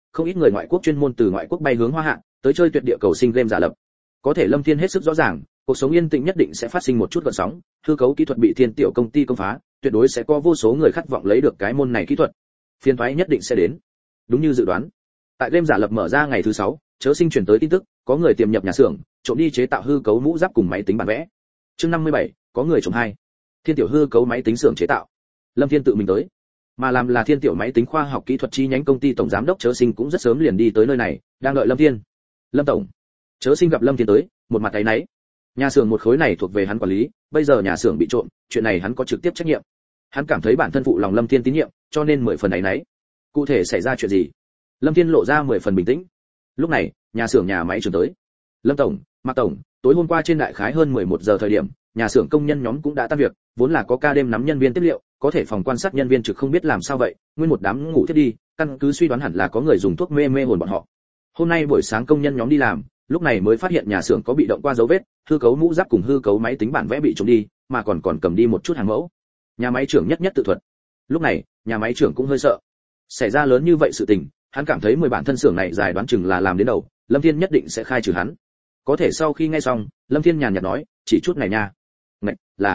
không ít người ngoại quốc chuyên môn từ ngoại quốc bay hướng Hoa Hạ, tới chơi tuyệt địa cầu sinh game giả lập. Có thể Lâm Thiên hết sức rõ ràng, cuộc sống yên tĩnh nhất định sẽ phát sinh một chút gợn sóng, hư cấu kỹ thuật bị thiên tiểu công ty công phá, tuyệt đối sẽ có vô số người khát vọng lấy được cái môn này kỹ thuật. Phiền toái nhất định sẽ đến. Đúng như dự đoán, tại game giả lập mở ra ngày thứ 6, Chớ Sinh chuyển tới tin tức, có người tiềm nhập nhà xưởng, trộm đi chế tạo hư cấu mũ giáp cùng máy tính bản vẽ. Chương 57, có người trộm 2. Thiên tiểu hư cấu máy tính xưởng chế tạo. Lâm Thiên tự mình tới, mà làm là Thiên tiểu máy tính khoa học kỹ thuật chi nhánh công ty tổng giám đốc Chớ Sinh cũng rất sớm liền đi tới nơi này, đang đợi Lâm Thiên. Lâm tổng. Chớ Sinh gặp Lâm Thiên tới, một mặt áy náy. Nhà xưởng một khối này thuộc về hắn quản lý, bây giờ nhà xưởng bị trộm, chuyện này hắn có trực tiếp trách nhiệm. Hắn cảm thấy bản thân phụ lòng Lâm Thiên tín nhiệm, cho nên 10 phần áy náy. Cụ thể xảy ra chuyện gì? Lâm Thiên lộ ra 10 phần bình tĩnh. Lúc này, nhà xưởng nhà máy trưởng tới. Lâm tổng, Mạc tổng, tối hôm qua trên đại khái hơn 11 giờ thời điểm, nhà xưởng công nhân nhóm cũng đã tan việc, vốn là có ca đêm nắm nhân viên tiếp liệu, có thể phòng quan sát nhân viên trực không biết làm sao vậy, nguyên một đám ngủ thiết đi, căn cứ suy đoán hẳn là có người dùng thuốc mê hồn bọn họ. Hôm nay buổi sáng công nhân nhóm đi làm, lúc này mới phát hiện nhà xưởng có bị động qua dấu vết, hư cấu mũ giáp cùng hư cấu máy tính bản vẽ bị trộm đi, mà còn cầm đi một chút hàng mẫu. Nhà máy trưởng nhất tự thuật. Lúc này, nhà máy trưởng cũng hơi sợ. Xảy ra lớn như vậy sự tình, hắn cảm thấy 10 bản thân xưởng này dài đoán chừng là làm đến đầu, Lâm Thiên nhất định sẽ khai trừ hắn. Có thể sau khi nghe xong, Lâm Thiên nhàn nhạt nói, chỉ chút này nha. Ngạch,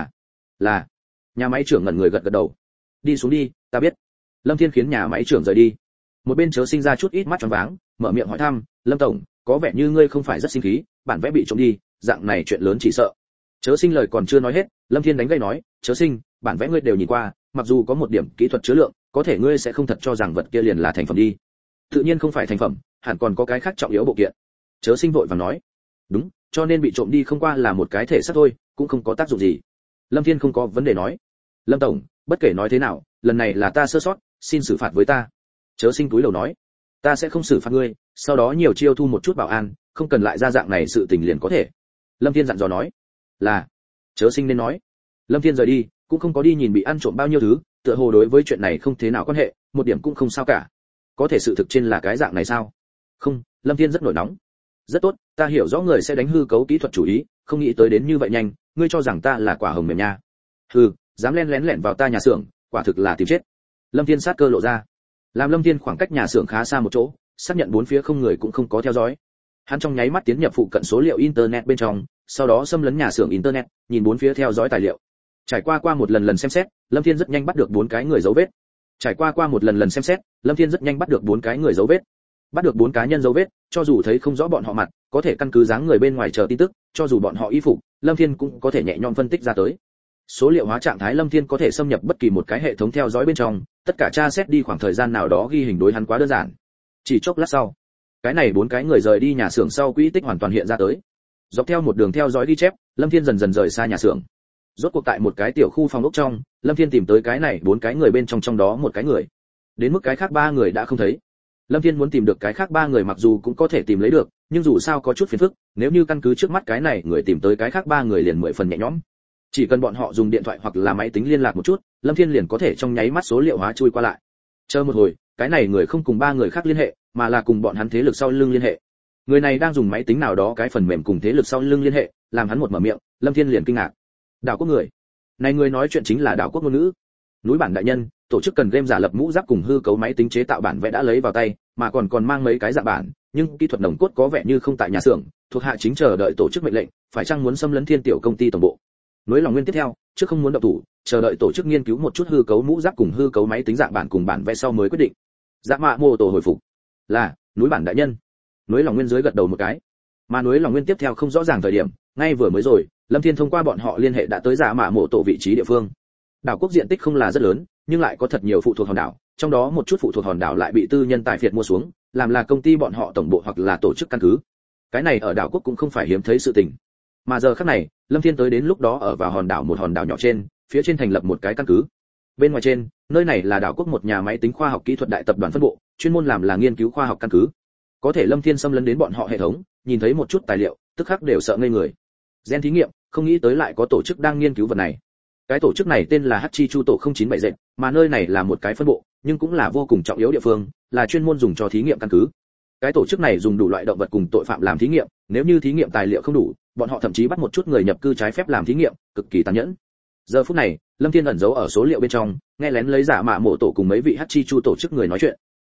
là. Nhà máy trưởng ngẩn người gật đầu. Đi xuống đi, ta biết. Lâm Thiên khiến nhà máy trưởng rời đi. Một bên Chớ Sinh ra chút ít mắt choáng váng, mở miệng hỏi thăm, Lâm tổng, có vẻ như ngươi không phải rất sinh khí, bản vẽ bị trộm đi, dạng này chuyện lớn chỉ sợ. Chớ Sinh lời còn chưa nói hết, Lâm Thiên đánh gây nói, Chớ Sinh, bản vẽ ngươi đều nhìn qua, mặc dù có một điểm kỹ thuật chứa lượng, có thể ngươi sẽ không thật cho rằng vật kia liền là thành phẩm đi. Tự nhiên không phải thành phẩm, hẳn còn có cái khác trọng yếu bộ kiện. Chớ Sinh vội vàng nói, đúng, cho nên bị trộm đi không qua là một cái thể xác thôi, cũng không có tác dụng gì. Lâm Thiên không có vấn đề nói, Lâm tổng, bất kể nói thế nào, lần này là ta sơ sót, xin xử phạt với ta. Chớ Sinh túi lầu nói, ta sẽ không xử phạt ngươi, sau đó nhiều chiêu thu một chút bảo an, không cần lại ra dạng này sự tình liền có thể. Lâm Thiên dặn dò nói, là. Chớ Sinh nên nói. Lâm Thiên rời đi, cũng không có đi nhìn bị ăn trộm bao nhiêu thứ, tựa hồ đối với chuyện này không thế nào quan hệ, một điểm cũng không sao cả. Có thể sự thực trên là cái dạng này sao? Không, Lâm Thiên rất nổi nóng. Rất tốt, ta hiểu rõ người sẽ đánh hư cấu kỹ thuật chủ ý, không nghĩ tới đến như vậy nhanh, ngươi cho rằng ta là quả hồng mềm nha. Hừ, dám len lén lẻn vào ta nhà xưởng, quả thực là tìm chết. Lâm Thiên sát cơ lộ ra. Làm Lâm Thiên khoảng cách nhà xưởng khá xa một chỗ, xác nhận bốn phía không người cũng không có theo dõi. Hắn trong nháy mắt tiến nhập phụ cận số liệu internet bên trong, sau đó xâm lấn nhà xưởng internet, nhìn bốn phía theo dõi tài liệu. Trải qua một lần xem xét, Lâm Thiên rất nhanh bắt được 4 cái người dấu vết. Lâm Thiên rất nhanh bắt được 4 cái người dấu vết. Bắt được 4 cá nhân dấu vết, cho dù thấy không rõ bọn họ mặt, có thể căn cứ dáng người bên ngoài chờ tin tức, cho dù bọn họ y phục, Lâm Thiên cũng có thể nhẹ nhõm phân tích ra tới. Số liệu hóa trạng thái Lâm Thiên có thể xâm nhập bất kỳ một cái hệ thống theo dõi bên trong, tất cả tra xét đi khoảng thời gian nào đó ghi hình đối hắn quá đơn giản. Chỉ chốc lát sau, cái này 4 cái người rời đi nhà xưởng sau quỹ tích hoàn toàn hiện ra tới. Dọc theo một đường theo dõi ghi chép, Lâm Thiên dần dần rời xa nhà xưởng. Rốt cuộc tại một cái tiểu khu phòng ốc trong, Lâm Thiên tìm tới cái này 4 cái người bên trong đó một cái người. Đến mức cái khác 3 người đã không thấy. Lâm Thiên muốn tìm được cái khác 3 người mặc dù cũng có thể tìm lấy được, nhưng dù sao có chút phiền phức, nếu như căn cứ trước mắt cái này người tìm tới cái khác 3 người liền 10 phần nhẹ nhõm. Chỉ cần bọn họ dùng điện thoại hoặc là máy tính liên lạc một chút, Lâm Thiên liền có thể trong nháy mắt số liệu hóa chui qua lại. Chờ một hồi, cái này người không cùng 3 người khác liên hệ, mà là cùng bọn hắn thế lực sau lưng liên hệ. Người này đang dùng máy tính nào đó cái phần mềm cùng thế lực sau lưng liên hệ, làm hắn một mở miệng, Lâm Thiên liền kinh ngạc. Đảo Quốc người. Này người nói chuyện chính là Đảo Quốc ngôn ngữ. Núi bản đại nhân, tổ chức cần game giả lập mũ giáp cùng hư cấu máy tính chế tạo bản vẽ đã lấy vào tay, mà còn mang mấy cái dạng bản, nhưng kỹ thuật nồng cốt có vẻ như không tại nhà xưởng, thuộc hạ chính chờ đợi tổ chức mệnh lệnh, phải chăng muốn xâm lấn Thiên tiểu công ty tổng bộ. Núi Lòng Nguyên tiếp theo, trước không muốn động thủ, chờ đợi tổ chức nghiên cứu một chút hư cấu mũ giáp cùng hư cấu máy tính dạng bản cùng bản vẽ sau mới quyết định. Dạ mạ mô tổ hồi phục. Là, núi bản đại nhân. Núi Lòng Nguyên dưới gật đầu một cái. Mà núi Lòng Nguyên tiếp theo không rõ ràng thời điểm, ngay vừa mới rồi, Lâm Thiên thông qua bọn họ liên hệ đã tới Dạ mạ mô tổ vị trí địa phương. Đảo Quốc diện tích không là rất lớn, nhưng lại có thật nhiều phụ thuộc hòn đảo, trong đó một chút phụ thuộc hòn đảo lại bị tư nhân tài phiệt mua xuống, làm là công ty bọn họ tổng bộ hoặc là tổ chức căn cứ. Cái này ở Đảo Quốc cũng không phải hiếm thấy sự tình. Mà giờ khắc này, Lâm Thiên tới đến lúc đó ở vào một hòn đảo nhỏ trên, phía trên thành lập một cái căn cứ. Bên ngoài trên, nơi này là Đảo Quốc một nhà máy tính khoa học kỹ thuật đại tập đoàn phân bộ, chuyên môn làm là nghiên cứu khoa học căn cứ. Có thể Lâm Thiên xâm lấn đến bọn họ hệ thống, nhìn thấy một chút tài liệu, tức khắc đều sợ ngây người. Gen thí nghiệm, không nghĩ tới lại có tổ chức đang nghiên cứu vật này. Cái tổ chức này tên là Hachi Chu tổ 097 dệt, mà nơi này là một cái phân bộ, nhưng cũng là vô cùng trọng yếu địa phương, là chuyên môn dùng cho thí nghiệm căn cứ. Cái tổ chức này dùng đủ loại động vật cùng tội phạm làm thí nghiệm, nếu như thí nghiệm tài liệu không đủ, bọn họ thậm chí bắt một chút người nhập cư trái phép làm thí nghiệm, cực kỳ tàn nhẫn. Giờ phút này, Lâm Thiên ẩn giấu ở số liệu bên trong, nghe lén lấy giả mạ mộ tổ cùng mấy vị Hachi Chu tổ chức người nói chuyện.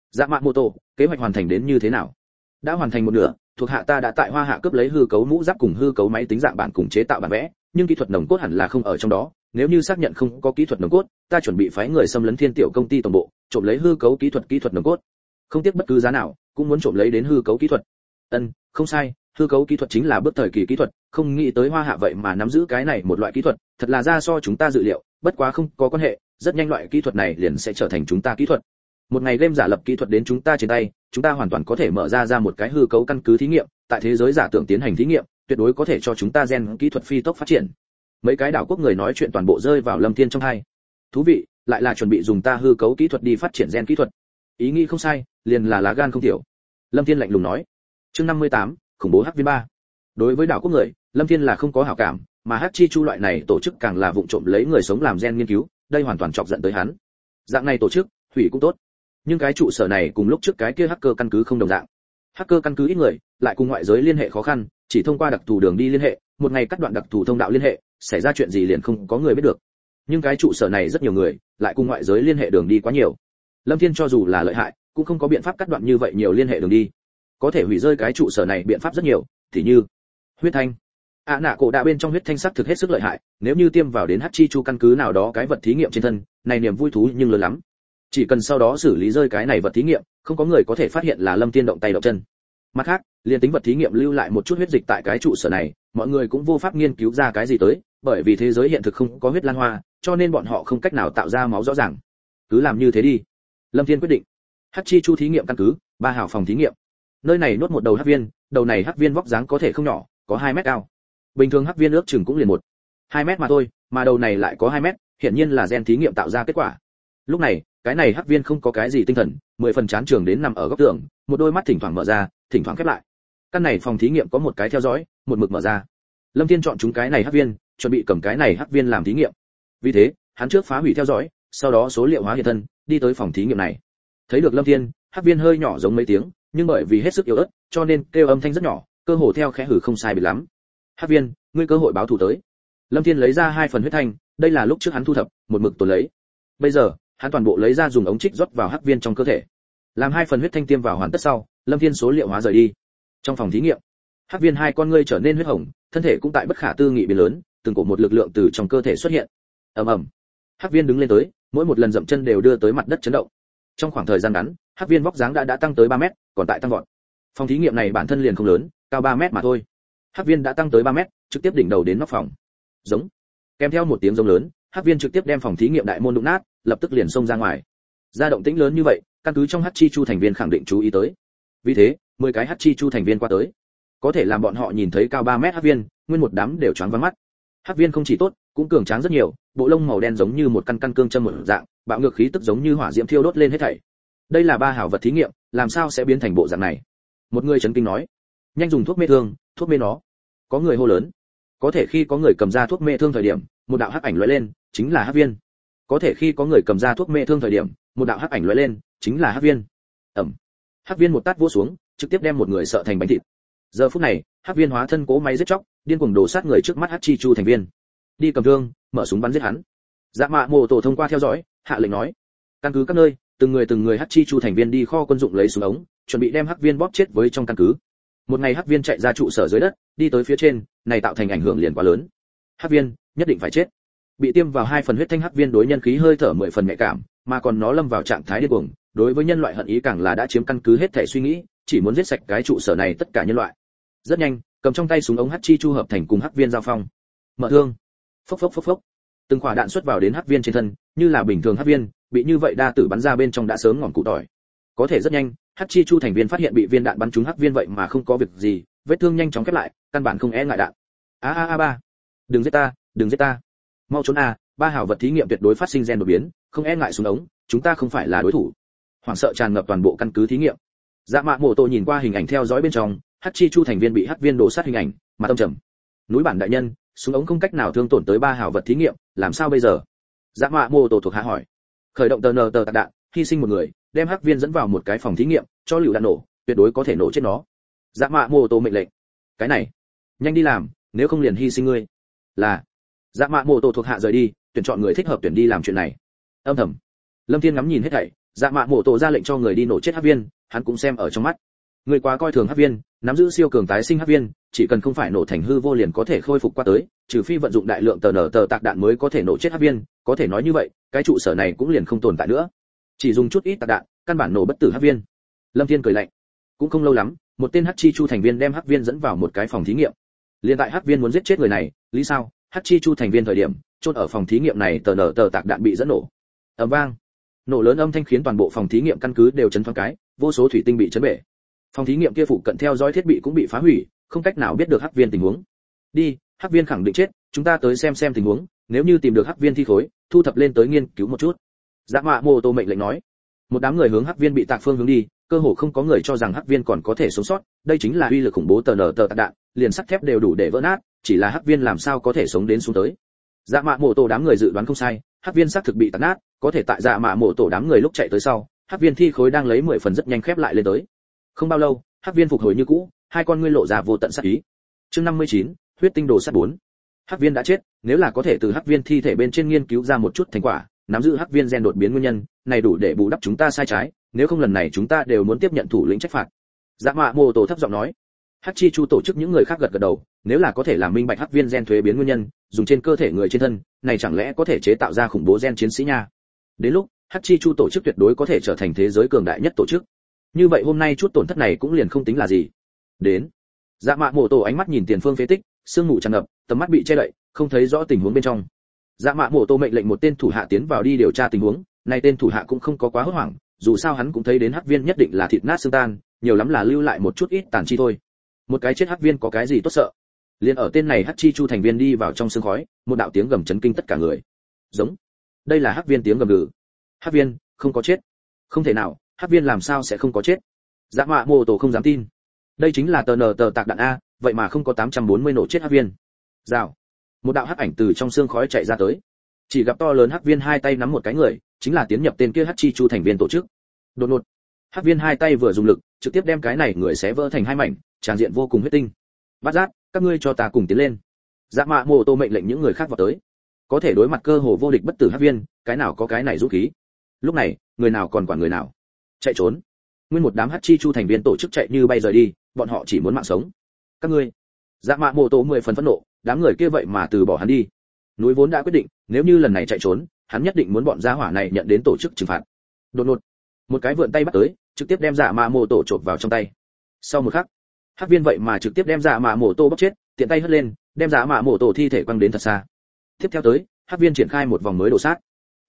Dạ mạ mô tô, kế hoạch hoàn thành đến như thế nào? Đã hoàn thành một nửa, thuộc hạ ta đã tại Hoa Hạ cướp lấy hư cấu mũ giáp cùng hư cấu máy tính dạng bản cùng chế tạo bản vẽ, nhưng kỹ thuật nồng cốt hẳn là không ở trong đó, nếu như xác nhận không có kỹ thuật nồng cốt, ta chuẩn bị phái người xâm lấn Thiên Tiểu công ty tổng bộ, trộm lấy hư cấu kỹ thuật nồng cốt. Không tiếc bất cứ giá nào, cũng muốn trộm lấy đến hư cấu kỹ thuật. Không sai, hư cấu kỹ thuật chính là bước thời kỳ kỹ thuật, không nghĩ tới Hoa Hạ vậy mà nắm giữ cái này một loại kỹ thuật, thật là ra so chúng ta dự liệu, bất quá không có quan hệ, rất nhanh loại kỹ thuật này liền sẽ trở thành chúng ta kỹ thuật. Một ngày game giả lập kỹ thuật đến chúng ta trên tay, chúng ta hoàn toàn có thể mở ra một cái hư cấu căn cứ thí nghiệm, tại thế giới giả tưởng tiến hành thí nghiệm, tuyệt đối có thể cho chúng ta gen kỹ thuật phi tốc phát triển. Mấy cái đảo quốc người nói chuyện toàn bộ rơi vào Lâm Thiên trong tai. Thú vị, lại là chuẩn bị dùng ta hư cấu kỹ thuật đi phát triển gen kỹ thuật. Ý nghĩ không sai, liền là lá gan không tiểu. Lâm Thiên lạnh lùng nói. Chương 58, khủng bố hắc viên 3. Đối với đảo quốc người, Lâm Thiên là không có hảo cảm, mà Hắc Chi Chu loại này tổ chức càng là vụng trộm lấy người sống làm gen nghiên cứu, đây hoàn toàn chọc giận tới hắn. Dạng này tổ chức, hủy cũng tốt. Nhưng cái trụ sở này cùng lúc trước cái kia hacker căn cứ không đồng dạng. Hacker căn cứ ít người, lại cùng ngoại giới liên hệ khó khăn, chỉ thông qua đặc thù đường đi liên hệ, một ngày cắt đoạn đặc thù thông đạo liên hệ, xảy ra chuyện gì liền không có người biết được. Nhưng cái trụ sở này rất nhiều người, lại cùng ngoại giới liên hệ đường đi quá nhiều. Lâm Thiên cho dù là lợi hại, cũng không có biện pháp cắt đoạn như vậy nhiều liên hệ đường đi. Có thể hủy rơi cái trụ sở này biện pháp rất nhiều, thì như huyết thanh. Nạ cổ đã bên trong huyết thanh sắc thực hết sức lợi hại, nếu như tiêm vào đến Hắc Chi Chu căn cứ nào đó cái vật thí nghiệm trên thân, này niềm vui thú nhưng lớn lắm. Chỉ cần sau đó xử lý rơi cái này vật thí nghiệm, không có người có thể phát hiện là Lâm Thiên động tay động chân. Mặt khác, liên tính vật thí nghiệm lưu lại một chút huyết dịch tại cái trụ sở này, mọi người cũng vô pháp nghiên cứu ra cái gì tới, bởi vì thế giới hiện thực không có huyết lan hoa, cho nên bọn họ không cách nào tạo ra máu rõ ràng. Cứ làm như thế đi. Lâm Thiên quyết định. Hắc Chi Chu thí nghiệm căn cứ, 3 hào phòng thí nghiệm. Nơi này nuốt một đầu hắc viên, đầu này hắc viên vóc dáng có thể không nhỏ, có 2 mét cao. Bình thường hắc viên ước chừng cũng liền 1-2 mét mà thôi, mà đầu này lại có 2 mét, hiển nhiên là gen thí nghiệm tạo ra kết quả. Lúc này, cái này hắc viên không có cái gì tinh thần, 10 phần chán trường đến nằm ở góc tường, một đôi mắt thỉnh thoảng mở ra, thỉnh thoảng khép lại. Căn này phòng thí nghiệm có một cái theo dõi, một mực mở ra. Lâm Thiên chọn chúng cái này hắc viên, chuẩn bị cầm cái này hắc viên làm thí nghiệm. Vì thế, hắn trước phá hủy theo dõi, sau đó số liệu hóa hiện thân, đi tới phòng thí nghiệm này. Thấy được Lâm Thiên, hắc viên hơi nhỏ giống mấy tiếng, nhưng bởi vì hết sức yếu ớt, cho nên kêu âm thanh rất nhỏ, cơ hồ theo khẽ hử không sai biệt lắm. Hắc viên, ngươi cơ hội báo thù tới. Lâm Thiên lấy ra 2 phần huyết thanh, đây là lúc trước hắn thu thập, một mực tồn lấy. Bây giờ, hắn toàn bộ lấy ra dùng ống trích rót vào hắc viên trong cơ thể. Làm 2 phần huyết thanh tiêm vào hoàn tất sau, Lâm Thiên số liệu hóa rời đi. Trong phòng thí nghiệm, hắc viên 2 con ngươi trở nên huyết hồng, thân thể cũng tại bất khả tư nghị biến lớn, từng cổ một lực lượng từ trong cơ thể xuất hiện. Ầm ầm. Hắc viên đứng lên tới, mỗi một lần dậm chân đều đưa tới mặt đất chấn động. Trong khoảng thời gian ngắn, hắc viên vóc dáng đã tăng tới 3 mét, còn tại tăng vọt. Phòng thí nghiệm này bản thân liền không lớn, cao 3 mét mà thôi. Hắc viên đã tăng tới 3 mét, trực tiếp đỉnh đầu đến nóc phòng. Giống. Kèm theo một tiếng giống lớn, hắc viên trực tiếp đem phòng thí nghiệm đại môn đụng nát, lập tức liền xông ra ngoài. Ra động tĩnh lớn như vậy, căn cứ trong Hắc Chi Chu thành viên khẳng định chú ý tới. Vì thế, 10 cái Hắc Chi Chu thành viên qua tới. Có thể làm bọn họ nhìn thấy cao 3 mét hắc viên, nguyên một đám đều choáng váng mắt. Hắc viên không chỉ tốt, cũng cường tráng rất nhiều, bộ lông màu đen giống như một căn cương châm một dạng, bạo ngược khí tức giống như hỏa diễm thiêu đốt lên hết thảy. Đây là 3 hảo vật thí nghiệm, làm sao sẽ biến thành bộ dạng này? Một người chấn kinh nói. Nhanh dùng thuốc mê thương, thuốc mê nó. Có người hô lớn. Có thể khi có người cầm ra thuốc mê thương thời điểm, một đạo hắc ảnh lóe lên, chính là hắc viên. Có thể khi có người cầm ra thuốc mê thương thời điểm, một đạo hắc ảnh lóe lên, chính là hắc viên. Ẩm. Hắc viên một tát vỗ xuống, trực tiếp đem một người sợ thành bánh thịt. Giờ phút này, hắc viên hóa thân cố máy giết chóc, điên cuồng đổ sát người trước mắt Hắc Chi Chu thành viên. Đi cầm thương, mở súng bắn giết hắn. Dạ Mạ Mộ Tổ thông qua theo dõi, hạ lệnh nói. Căn cứ các nơi, từng người Hắc Chi Chu thành viên đi kho quân dụng lấy súng ống, chuẩn bị đem hắc viên bóp chết với trong căn cứ. Một ngày hắc viên chạy ra trụ sở dưới đất, đi tới phía trên, này tạo thành ảnh hưởng liền quá lớn. Hắc viên nhất định phải chết. Bị tiêm vào 2 phần huyết thanh hắc viên đối nhân khí hơi thở 10 phần nhạy cảm, mà còn nó lâm vào trạng thái điên cuồng, đối với nhân loại hận ý càng là đã chiếm căn cứ hết thể suy nghĩ, chỉ muốn giết sạch cái trụ sở này tất cả nhân loại. Rất nhanh, cầm trong tay súng ống Hắc Chi Chu hợp thành cùng hắc viên giao phong. Mở thương. Phốc phốc phốc phốc. Từng quả đạn xuất vào đến hắc viên trên thân, như là bình thường hắc viên, bị như vậy đa tử bắn ra bên trong đã sớm ngọn cụ tỏi. Có thể rất nhanh, Hắc Chi Chu thành viên phát hiện bị viên đạn bắn trúng hắc viên vậy mà không có việc gì, vết thương nhanh chóng khép lại, căn bản không e ngại đạn. Ba, đừng giết ta, đừng giết ta, mau trốn a, 3 hảo vật thí nghiệm tuyệt đối phát sinh gen đột biến, không e ngại súng ống, chúng ta không phải là đối thủ. Hoảng sợ tràn ngập toàn bộ căn cứ thí nghiệm. Dạ Mạ Mộ Tổ nhìn qua hình ảnh theo dõi bên trong, Hắc Chi Chu thành viên bị hắc viên đổ sát hình ảnh, mà tâm trầm. Núi bản đại nhân, súng ống không cách nào thương tổn tới 3 hảo vật thí nghiệm, làm sao bây giờ? Dạ Mạ Mộ Tổ thuộc hạ hỏi. Khởi động tờ tạc đạn, hy sinh một người, đem hắc viên dẫn vào một cái phòng thí nghiệm, cho lựu đạn nổ, tuyệt đối có thể nổ chết nó. Dạ Mạ Mộ Tổ mệnh lệnh. Cái này, nhanh đi làm, nếu không liền hy sinh ngươi. Là. Dạ Mạ Mộ Tổ thuộc hạ rời đi, tuyển chọn người thích hợp tuyển đi làm chuyện này. Âm thầm, Lâm Thiên ngắm nhìn hết thảy, Dạ Mạ Mộ Tổ ra lệnh cho người đi nổ chết Hắc Viên, hắn cũng xem ở trong mắt. Người quá coi thường Hắc Viên, nắm giữ siêu cường tái sinh Hắc Viên, chỉ cần không phải nổ thành hư vô liền có thể khôi phục qua tới, trừ phi vận dụng đại lượng tờ tạc đạn mới có thể nổ chết Hắc Viên, có thể nói như vậy, cái trụ sở này cũng liền không tồn tại nữa. Chỉ dùng chút ít tạc đạn, căn bản nổ bất tử Hắc Viên. Lâm Thiên cười lạnh. Cũng không lâu lắm, một tên Hắc Chi Chu thành viên đem Hắc Viên dẫn vào một cái phòng thí nghiệm. Liên tại Hắc Viên muốn giết chết người này, lý sao? Hắc Chi Chu thành viên thời điểm, chôn ở phòng thí nghiệm này tờ tạc đạn bị dẫn nổ. Ầm vang. Nổ lớn âm thanh khiến toàn bộ phòng thí nghiệm căn cứ đều chấn thoáng cái, vô số thủy tinh bị chấn bể. Phòng thí nghiệm kia phụ cận theo dõi thiết bị cũng bị phá hủy, không cách nào biết được Hắc Viên tình huống. Đi, Hắc Viên khẳng định chết, chúng ta tới xem tình huống, nếu như tìm được Hắc Viên thi khối, thu thập lên tới nghiên cứu một chút. Dạ Mạ Mộ Tổ mệnh lệnh nói. Một đám người hướng Hắc Viên bị tạc phương hướng đi, cơ hồ không có người cho rằng Hắc Viên còn có thể sống sót, đây chính là uy lực khủng bố tờ tạc đạn, liền sắt thép đều đủ để vỡ nát, chỉ là Hắc Viên làm sao có thể sống đến xuống tới. Dạ Mạ Mộ Tổ đám người dự đoán không sai, Hắc Viên xác thực bị tạc nát, có thể tại Dạ Mạ Mộ Tổ đám người lúc chạy tới sau, Hắc Viên thi khối đang lấy 10 phần rất nhanh khép lại lên tới. Không bao lâu, Hắc Viên phục hồi như cũ, hai con ngươi lộ ra vô tận sát ý. Chương 59, huyết tinh đồ sắt 4. Hắc Viên đã chết, nếu là có thể từ Hắc Viên thi thể bên trên nghiên cứu ra một chút thành quả, nắm giữ Hắc Viên gen đột biến nguyên nhân, này đủ để bù đắp chúng ta sai trái, nếu không lần này chúng ta đều muốn tiếp nhận thủ lĩnh trách phạt. Dạ Mạ Mộ Tổ thấp giọng nói. Hắc Chi Chu tổ chức những người khác gật gật đầu, nếu là có thể làm minh bạch Hắc Viên gen thuế biến nguyên nhân, dùng trên cơ thể người trên thân, này chẳng lẽ có thể chế tạo ra khủng bố gen chiến sĩ nha. Đến lúc, Hắc Chi Chu tổ chức tuyệt đối có thể trở thành thế giới cường đại nhất tổ chức. Như vậy hôm nay chút tổn thất này cũng liền không tính là gì. Đến. Dạ Mạ Mộ Tổ ánh mắt nhìn tiền phương phế tích, sương mù tràn ngập, tầm mắt bị che đậy, không thấy rõ tình huống bên trong. Dạ Mạ Mộ Tổ mệnh lệnh một tên thủ hạ tiến vào đi điều tra tình huống, này tên thủ hạ cũng không có quá hốt hoảng, dù sao hắn cũng thấy đến Hắc Viên nhất định là thịt nát xương tan, nhiều lắm là lưu lại một chút ít tàn chi thôi. Một cái chết Hắc Viên có cái gì tốt sợ? Liên ở tên này Hắc Chi Chu thành viên đi vào trong sương khói, một đạo tiếng gầm chấn kinh tất cả người. Giống. Đây là Hắc Viên tiếng gầm gừ. Hắc Viên không có chết. Không thể nào, Hắc Viên làm sao sẽ không có chết? Dạ Mạ Mộ Tổ không dám tin. Đây chính là tờ tạc đạn a, vậy mà không có 840 nổ chết Hắc Viên. Rào. Một đạo hắc ảnh từ trong sương khói chạy ra tới. Chỉ gặp to lớn Hắc Viên hai tay nắm một cái người, chính là tiến nhập tên kia Hắc Chi Chu thành viên tổ chức. Đột ngột, Hắc Viên hai tay vừa dùng lực, trực tiếp đem cái này người xé vỡ thành hai mảnh, tràn diện vô cùng huyết tinh. Bát Giác, các ngươi cho ta cùng tiến lên. Dạ Mạ Mộ Tổ mệnh lệnh những người khác vào tới. Có thể đối mặt cơ hồ vô địch bất tử Hắc Viên, cái nào có cái này dũng khí. Lúc này, người nào còn quản người nào. Chạy trốn. Nguyên một đám Hắc Chi Chu thành viên tổ chức chạy như bay rời đi, bọn họ chỉ muốn mạng sống. Các ngươi. Dạ Mạ Mộ Tổ 10 phần phẫn nộ, đám người kia vậy mà từ bỏ hắn đi. Núi vốn đã quyết định, nếu như lần này chạy trốn, hắn nhất định muốn bọn gia hỏa này nhận đến tổ chức trừng phạt. Đột ngột, một cái vượn tay bắt tới, trực tiếp đem Dạ Mạ Mộ Tổ chộp vào trong tay. Sau một khắc, Hắc Viên vậy mà trực tiếp đem Dạ Mạ Mộ Tổ bóp chết, tiện tay hất lên, đem Dạ Mạ Mộ Tổ thi thể quăng đến thật xa. Tiếp theo tới, Hắc Viên triển khai một vòng mới đổ sát.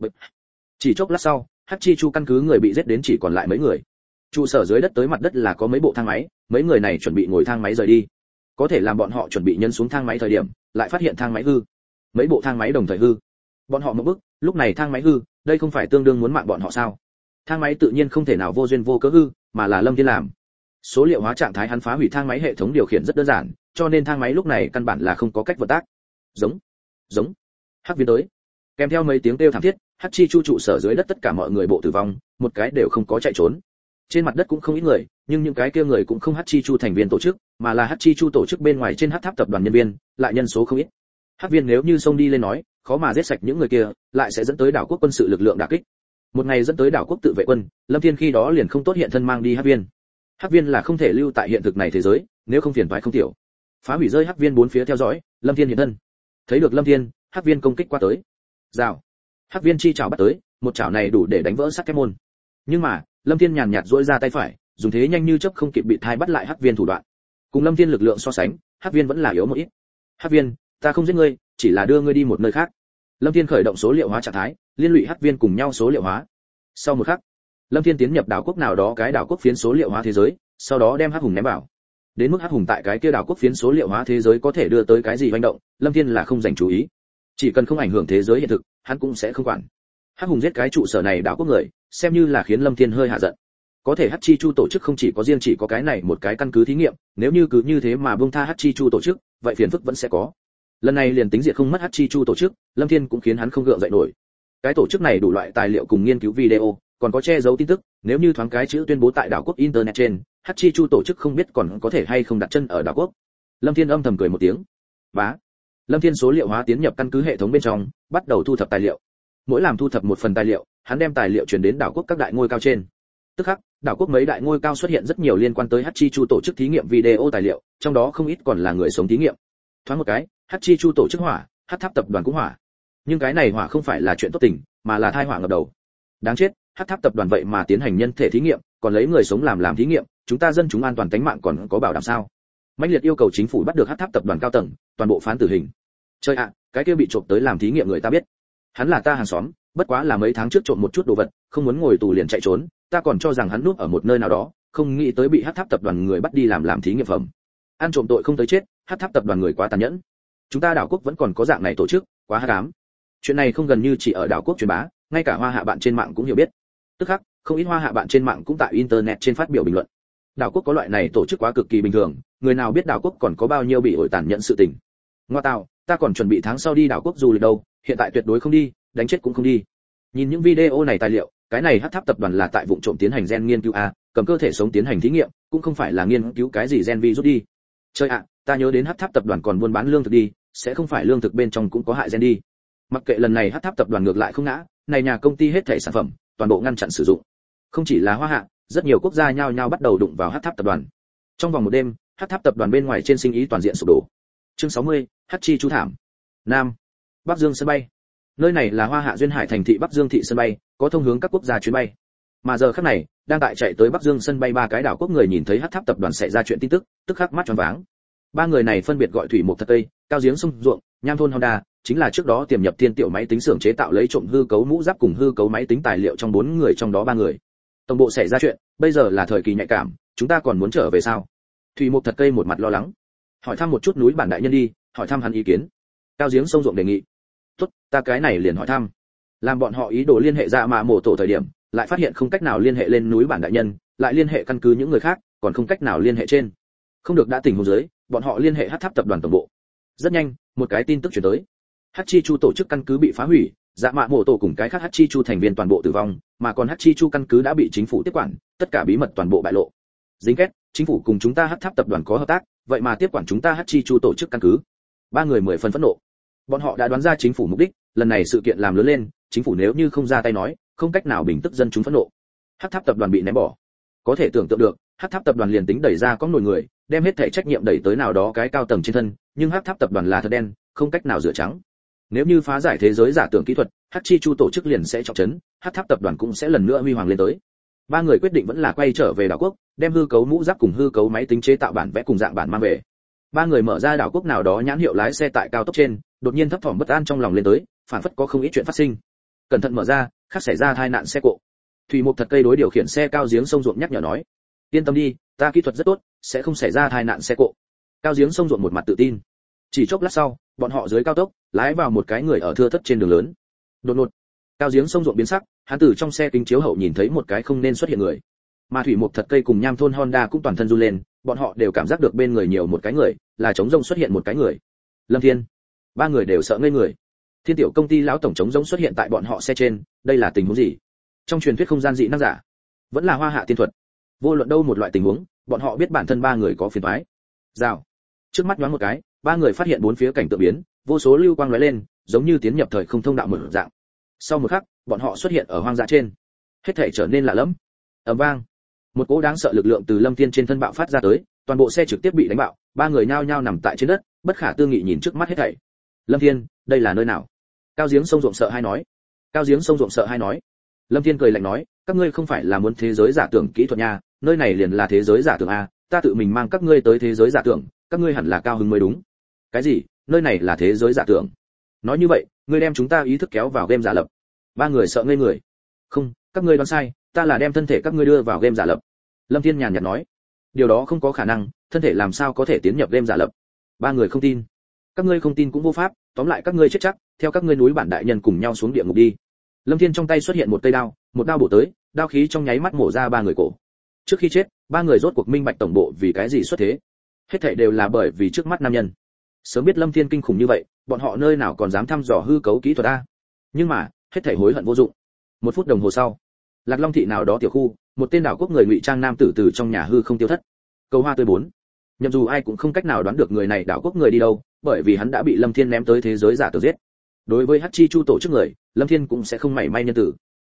Chỉ chốc lát sau, Hắc Chi Chu căn cứ người bị giết đến chỉ còn lại mấy người. Trụ sở dưới đất tới mặt đất là có mấy bộ thang máy, mấy người này chuẩn bị ngồi thang máy rời đi. Có thể làm bọn họ chuẩn bị nhân xuống thang máy thời điểm, lại phát hiện thang máy hư. Mấy bộ thang máy đồng thời hư. Bọn họ một bước, lúc này thang máy hư, đây không phải tương đương muốn mạng bọn họ sao? Thang máy tự nhiên không thể nào vô duyên vô cớ hư, mà là Lâm Thiên làm. Số liệu hóa trạng thái hắn phá hủy thang máy hệ thống điều khiển rất đơn giản, cho nên thang máy lúc này căn bản là không có cách vận tác. Giống. Hắc Viên tới. Kèm theo mấy tiếng kêu thảm thiết, Hắc Chi Chu trụ sở dưới đất tất cả mọi người bộ tử vong, một cái đều không có chạy trốn. Trên mặt đất cũng không ít người, nhưng những cái kia người cũng không Hắc Chi Chu thành viên tổ chức, mà là Hắc Chi Chu tổ chức bên ngoài trên Hắc Tháp tập đoàn nhân viên, lại nhân số không ít. Hắc Viên nếu như xông đi lên nói, khó mà giết sạch những người kia, lại sẽ dẫn tới đảo quốc quân sự lực lượng đả kích. Một ngày dẫn tới đảo quốc tự vệ quân, Lâm Thiên khi đó liền không tốt hiện thân mang đi Hắc Viên. Hắc Viên là không thể lưu tại hiện thực này thế giới, nếu không phiền toái không tiểu. Phá hủy rơi Hắc Viên bốn phía theo dõi, Lâm Thiên hiện thân. Thấy được Lâm Thiên, Hắc Viên công kích qua tới. Rào. Hắc Viên chi chảo bắt tới, một chảo này đủ để đánh vỡ sắt thép môn. Nhưng mà, Lâm Thiên nhàn nhạt duỗi ra tay phải, dùng thế nhanh như chớp không kịp bị thai bắt lại Hắc Viên thủ đoạn. Cùng Lâm Thiên lực lượng so sánh, Hắc Viên vẫn là yếu một ít. Hắc Viên, ta không giết ngươi, chỉ là đưa ngươi đi một nơi khác. Lâm Thiên khởi động số liệu hóa trạng thái, liên lụy Hắc Viên cùng nhau số liệu hóa. Sau một khắc, Lâm Thiên tiến nhập đảo quốc nào đó cái đảo quốc phiến số liệu hóa thế giới, sau đó đem Hắc Hùng ném vào. Đến mức Hắc Hùng tại cái kia đảo quốc phiến số liệu hóa thế giới có thể đưa tới cái gì hoành động, Lâm Thiên là không dành chú ý. Chỉ cần không ảnh hưởng thế giới hiện thực, hắn cũng sẽ không quản. Hắc Hùng giết cái trụ sở này đảo quốc người, xem như là khiến Lâm Thiên hơi hạ giận. Có thể Hắc Chi Chu tổ chức không chỉ có riêng chỉ có cái này một cái căn cứ thí nghiệm, nếu như cứ như thế mà buông tha Hắc Chi Chu tổ chức, vậy phiền phức vẫn sẽ có. Lần này liền tính diệt không mất Hắc Chi Chu tổ chức, Lâm Thiên cũng khiến hắn không gượng dậy nổi. Cái tổ chức này đủ loại tài liệu cùng nghiên cứu video, còn có che giấu tin tức, nếu như thoáng cái chữ tuyên bố tại đảo quốc internet trên, Hắc Chi Chu tổ chức không biết còn có thể hay không đặt chân ở đảo quốc. Lâm Thiên âm thầm cười một tiếng. Bá. Lâm Thiên số liệu hóa tiến nhập căn cứ hệ thống bên trong, bắt đầu thu thập tài liệu. Mỗi làm thu thập một phần tài liệu, hắn đem tài liệu truyền đến đảo quốc các đại ngôi cao trên. Tức khắc, đảo quốc mấy đại ngôi cao xuất hiện rất nhiều liên quan tới Hachi Chu tổ chức thí nghiệm video tài liệu, trong đó không ít còn là người sống thí nghiệm. Thoáng một cái, Hachi Chu tổ chức hỏa, Hắc Tháp tập đoàn cũng hỏa. Nhưng cái này hỏa không phải là chuyện tốt tình, mà là tai họa ngập đầu. Đáng chết, Hắc Tháp tập đoàn vậy mà tiến hành nhân thể thí nghiệm, còn lấy người sống làm thí nghiệm, chúng ta dân chúng an toàn tính mạng còn có bảo đảm sao? Mãnh liệt yêu cầu chính phủ bắt được Hắc Tháp tập đoàn cao tầng, toàn bộ phán tử hình. Chơi ạ, cái kia bị trộm tới làm thí nghiệm người ta biết. Hắn là ta hàng xóm, bất quá là mấy tháng trước trộm một chút đồ vật, không muốn ngồi tù liền chạy trốn, ta còn cho rằng hắn núp ở một nơi nào đó, không nghĩ tới bị Hắc Tháp tập đoàn người bắt đi làm thí nghiệm phẩm. Ăn trộm tội không tới chết, Hắc Tháp tập đoàn người quá tàn nhẫn. Chúng ta đảo quốc vẫn còn có dạng này tổ chức, quá hắc ám. Chuyện này không gần như chỉ ở đảo quốc truyền bá, ngay cả hoa hạ bạn trên mạng cũng hiểu biết. Tức khắc, không ít hoa hạ bạn trên mạng cũng tại internet trên phát biểu bình luận. Đảo quốc có loại này tổ chức quá cực kỳ bình thường, người nào biết đảo quốc còn có bao nhiêu bị ổi tàn nhẫn sự tình. Ngoa tạo, ta còn chuẩn bị tháng sau đi đảo quốc du lịch đâu, hiện tại tuyệt đối không đi, đánh chết cũng không đi. Nhìn những video này tài liệu, cái này Hắc Tháp tập đoàn là tại vụ trộm tiến hành gen nghiên cứu a, cầm cơ thể sống tiến hành thí nghiệm, cũng không phải là nghiên cứu cái gì gen virus đi. Chơi ạ, ta nhớ đến Hắc Tháp tập đoàn còn buôn bán lương thực đi, sẽ không phải lương thực bên trong cũng có hại gen đi. Mặc kệ lần này Hắc Tháp tập đoàn ngược lại không ngã, này nhà công ty hết thảy sản phẩm, toàn bộ ngăn chặn sử dụng. Không chỉ là Hoa Hạ, rất nhiều quốc gia nhao nhao bắt đầu đụng vào Hắc Tháp tập đoàn. Trong vòng một đêm, Hắc Tháp tập đoàn bên ngoài trên sinh ý toàn diện sụp đổ. Chương 60, Hachi Chu thảm. Nam, Bắc Dương sân bay. Nơi này là Hoa Hạ duyên hải thành thị Bắc Dương thị sân bay, có thông hướng các quốc gia chuyến bay. Mà giờ khắc này, đang tại chạy tới Bắc Dương sân bay ba cái đảo quốc người nhìn thấy Hắc Tháp tập đoàn xảy ra chuyện tin tức, tức khắc mắt tròn váng. Ba người này phân biệt gọi Thủy Mục Thật Tây, Cao Giếng Sông Ruộng, Nham Thôn Honda, chính là trước đó tiềm nhập Thiên Tiểu máy tính xưởng chế tạo lấy trộm hư cấu mũ giáp cùng hư cấu máy tính tài liệu trong 4 người trong đó 3 người. Tổng bộ xảy ra chuyện, bây giờ là thời kỳ nhạy cảm, chúng ta còn muốn trở về sao? Thủy Mục Thật Cây một mặt lo lắng. Hỏi thăm một chút núi bản đại nhân đi, hỏi thăm hắn ý kiến. Cao Giếng Sông Ruộng đề nghị. Tốt, ta cái này liền hỏi thăm. Làm bọn họ ý đồ liên hệ ra mà mổ tổ thời điểm, lại phát hiện không cách nào liên hệ lên núi bản đại nhân, lại liên hệ căn cứ những người khác, còn không cách nào liên hệ trên. Không được đã tình huống dưới, bọn họ liên hệ Hắc Tháp tập đoàn tổng bộ. Rất nhanh, một cái tin tức truyền tới. Hachi Chu tổ chức căn cứ bị phá hủy, dạ mạ mổ tổ cùng cái khác Hachi Chu thành viên toàn bộ tử vong, mà còn Hachi Chu căn cứ đã bị chính phủ tiếp quản, tất cả bí mật toàn bộ bại lộ. Dính kết, chính phủ cùng chúng ta Hắc Tháp tập đoàn có hợp tác, vậy mà tiếp quản chúng ta Hachi Chu tổ chức căn cứ. Ba người 10 phần phẫn nộ. Bọn họ đã đoán ra chính phủ mục đích, lần này sự kiện làm lớn lên, chính phủ nếu như không ra tay nói, không cách nào bình tức dân chúng phẫn nộ. Hắc Tháp tập đoàn bị ném bỏ. Có thể tưởng tượng được, Hắc Tháp tập đoàn liền tính đẩy ra có nổi người, đem hết thảy trách nhiệm đẩy tới nào đó cái cao tầng trên thân, nhưng Hắc Tháp tập đoàn là thật đen, không cách nào rửa trắng. Nếu như phá giải thế giới giả tưởng kỹ thuật, Hachi Chu tổ chức liền sẽ trọng trấn, Hắc Tháp tập đoàn cũng sẽ lần nữa huy hoàng lên tới. Ba người quyết định vẫn là quay trở về đảo quốc, đem hư cấu mũ giáp cùng hư cấu máy tính chế tạo bản vẽ cùng dạng bản mang về. Ba người mở ra đảo quốc nào đó nhãn hiệu lái xe tại cao tốc trên, đột nhiên thấp thỏm bất an trong lòng lên tới, phản phất có không ít chuyện phát sinh. Cẩn thận mở ra, khác xảy ra tai nạn xe cộ. Thủy Mục Thật Cây đối điều khiển xe Cao Giếng Sông Ruộng nhắc nhở nói, yên tâm đi, ta kỹ thuật rất tốt, sẽ không xảy ra tai nạn xe cộ. Cao Giếng Sông Ruộng một mặt tự tin. Chỉ chốc lát sau, bọn họ dưới cao tốc lái vào một cái người ở thưa thớt trên đường lớn. Đột ngột, Cao Giếng Sông Ruộng biến sắc, hắn từ trong xe kính chiếu hậu nhìn thấy một cái không nên xuất hiện người. Mà Thủy Mục Thật Cây cùng Nham Thôn Honda cũng toàn thân run lên, bọn họ đều cảm giác được bên người nhiều một cái người, là trống rỗng xuất hiện một cái người. Lâm Thiên. Ba người đều sợ ngây người. Thiên Tiểu công ty lão tổng trống rỗng xuất hiện tại bọn họ xe trên, đây là tình huống gì? Trong truyền thuyết không gian dị năng giả, vẫn là Hoa Hạ tiên thuật. Vô luận đâu một loại tình huống, bọn họ biết bản thân ba người có phiền toái. Rào. Trước mắt nhoáng một cái, ba người phát hiện bốn phía cảnh tượng biến, vô số lưu quang lóe lên, giống như tiến nhập thời không thông đạo mở dạng. Sau một khắc, bọn họ xuất hiện ở hoang dã trên. Hết thảy trở nên lạ lẫm. Ầm vang. Một cỗ đáng sợ lực lượng từ Lâm Thiên trên thân bạo phát ra tới, toàn bộ xe trực tiếp bị đánh bạo, ba người nhao nhao nằm tại trên đất, bất khả tư nghị nhìn trước mắt hết thảy. Lâm Thiên, đây là nơi nào? Cao Giếng Sông Ruộng sợ hai nói. Cao Giếng Sông Ruộng sợ hai nói. Lâm Thiên cười lạnh nói, các ngươi không phải là muốn thế giới giả tưởng kỹ thuật nha, nơi này liền là thế giới giả tưởng a, ta tự mình mang các ngươi tới thế giới giả tưởng, các ngươi hẳn là cao hứng mới đúng. Cái gì? Nơi này là thế giới giả tưởng? Nói như vậy, ngươi đem chúng ta ý thức kéo vào game giả lập. Ba người sợ ngây người. Không, các ngươi đoán sai, ta là đem thân thể các ngươi đưa vào game giả lập. Lâm Thiên nhàn nhạt nói. Điều đó không có khả năng, thân thể làm sao có thể tiến nhập game giả lập? Ba người không tin. Các ngươi không tin cũng vô pháp, tóm lại các ngươi chết chắc, theo các ngươi núi bản đại nhân cùng nhau xuống địa ngục đi. Lâm Thiên trong tay xuất hiện một cây đao, một đao bổ tới, đao khí trong nháy mắt mổ ra ba người cổ. Trước khi chết, ba người rốt cuộc minh bạch tổng bộ vì cái gì xuất thế. Hết thảy đều là bởi vì trước mắt nam nhân. Sớm biết Lâm Thiên kinh khủng như vậy, bọn họ nơi nào còn dám thăm dò hư cấu kỹ thuật a. Nhưng mà, hết thảy hối hận vô dụng. Một phút đồng hồ sau, Lạc Long thị nào đó tiểu khu, một tên đảo quốc người ngụy trang nam tử từ trong nhà hư không tiêu thất. Cầu hoa tươi 4. Nhậm dù ai cũng không cách nào đoán được người này đảo quốc người đi đâu, bởi vì hắn đã bị Lâm Thiên ném tới thế giới giả tưởng giết. Đối với Hachi Chu tổ chức người, Lâm Thiên cũng sẽ không mảy may nhân tử.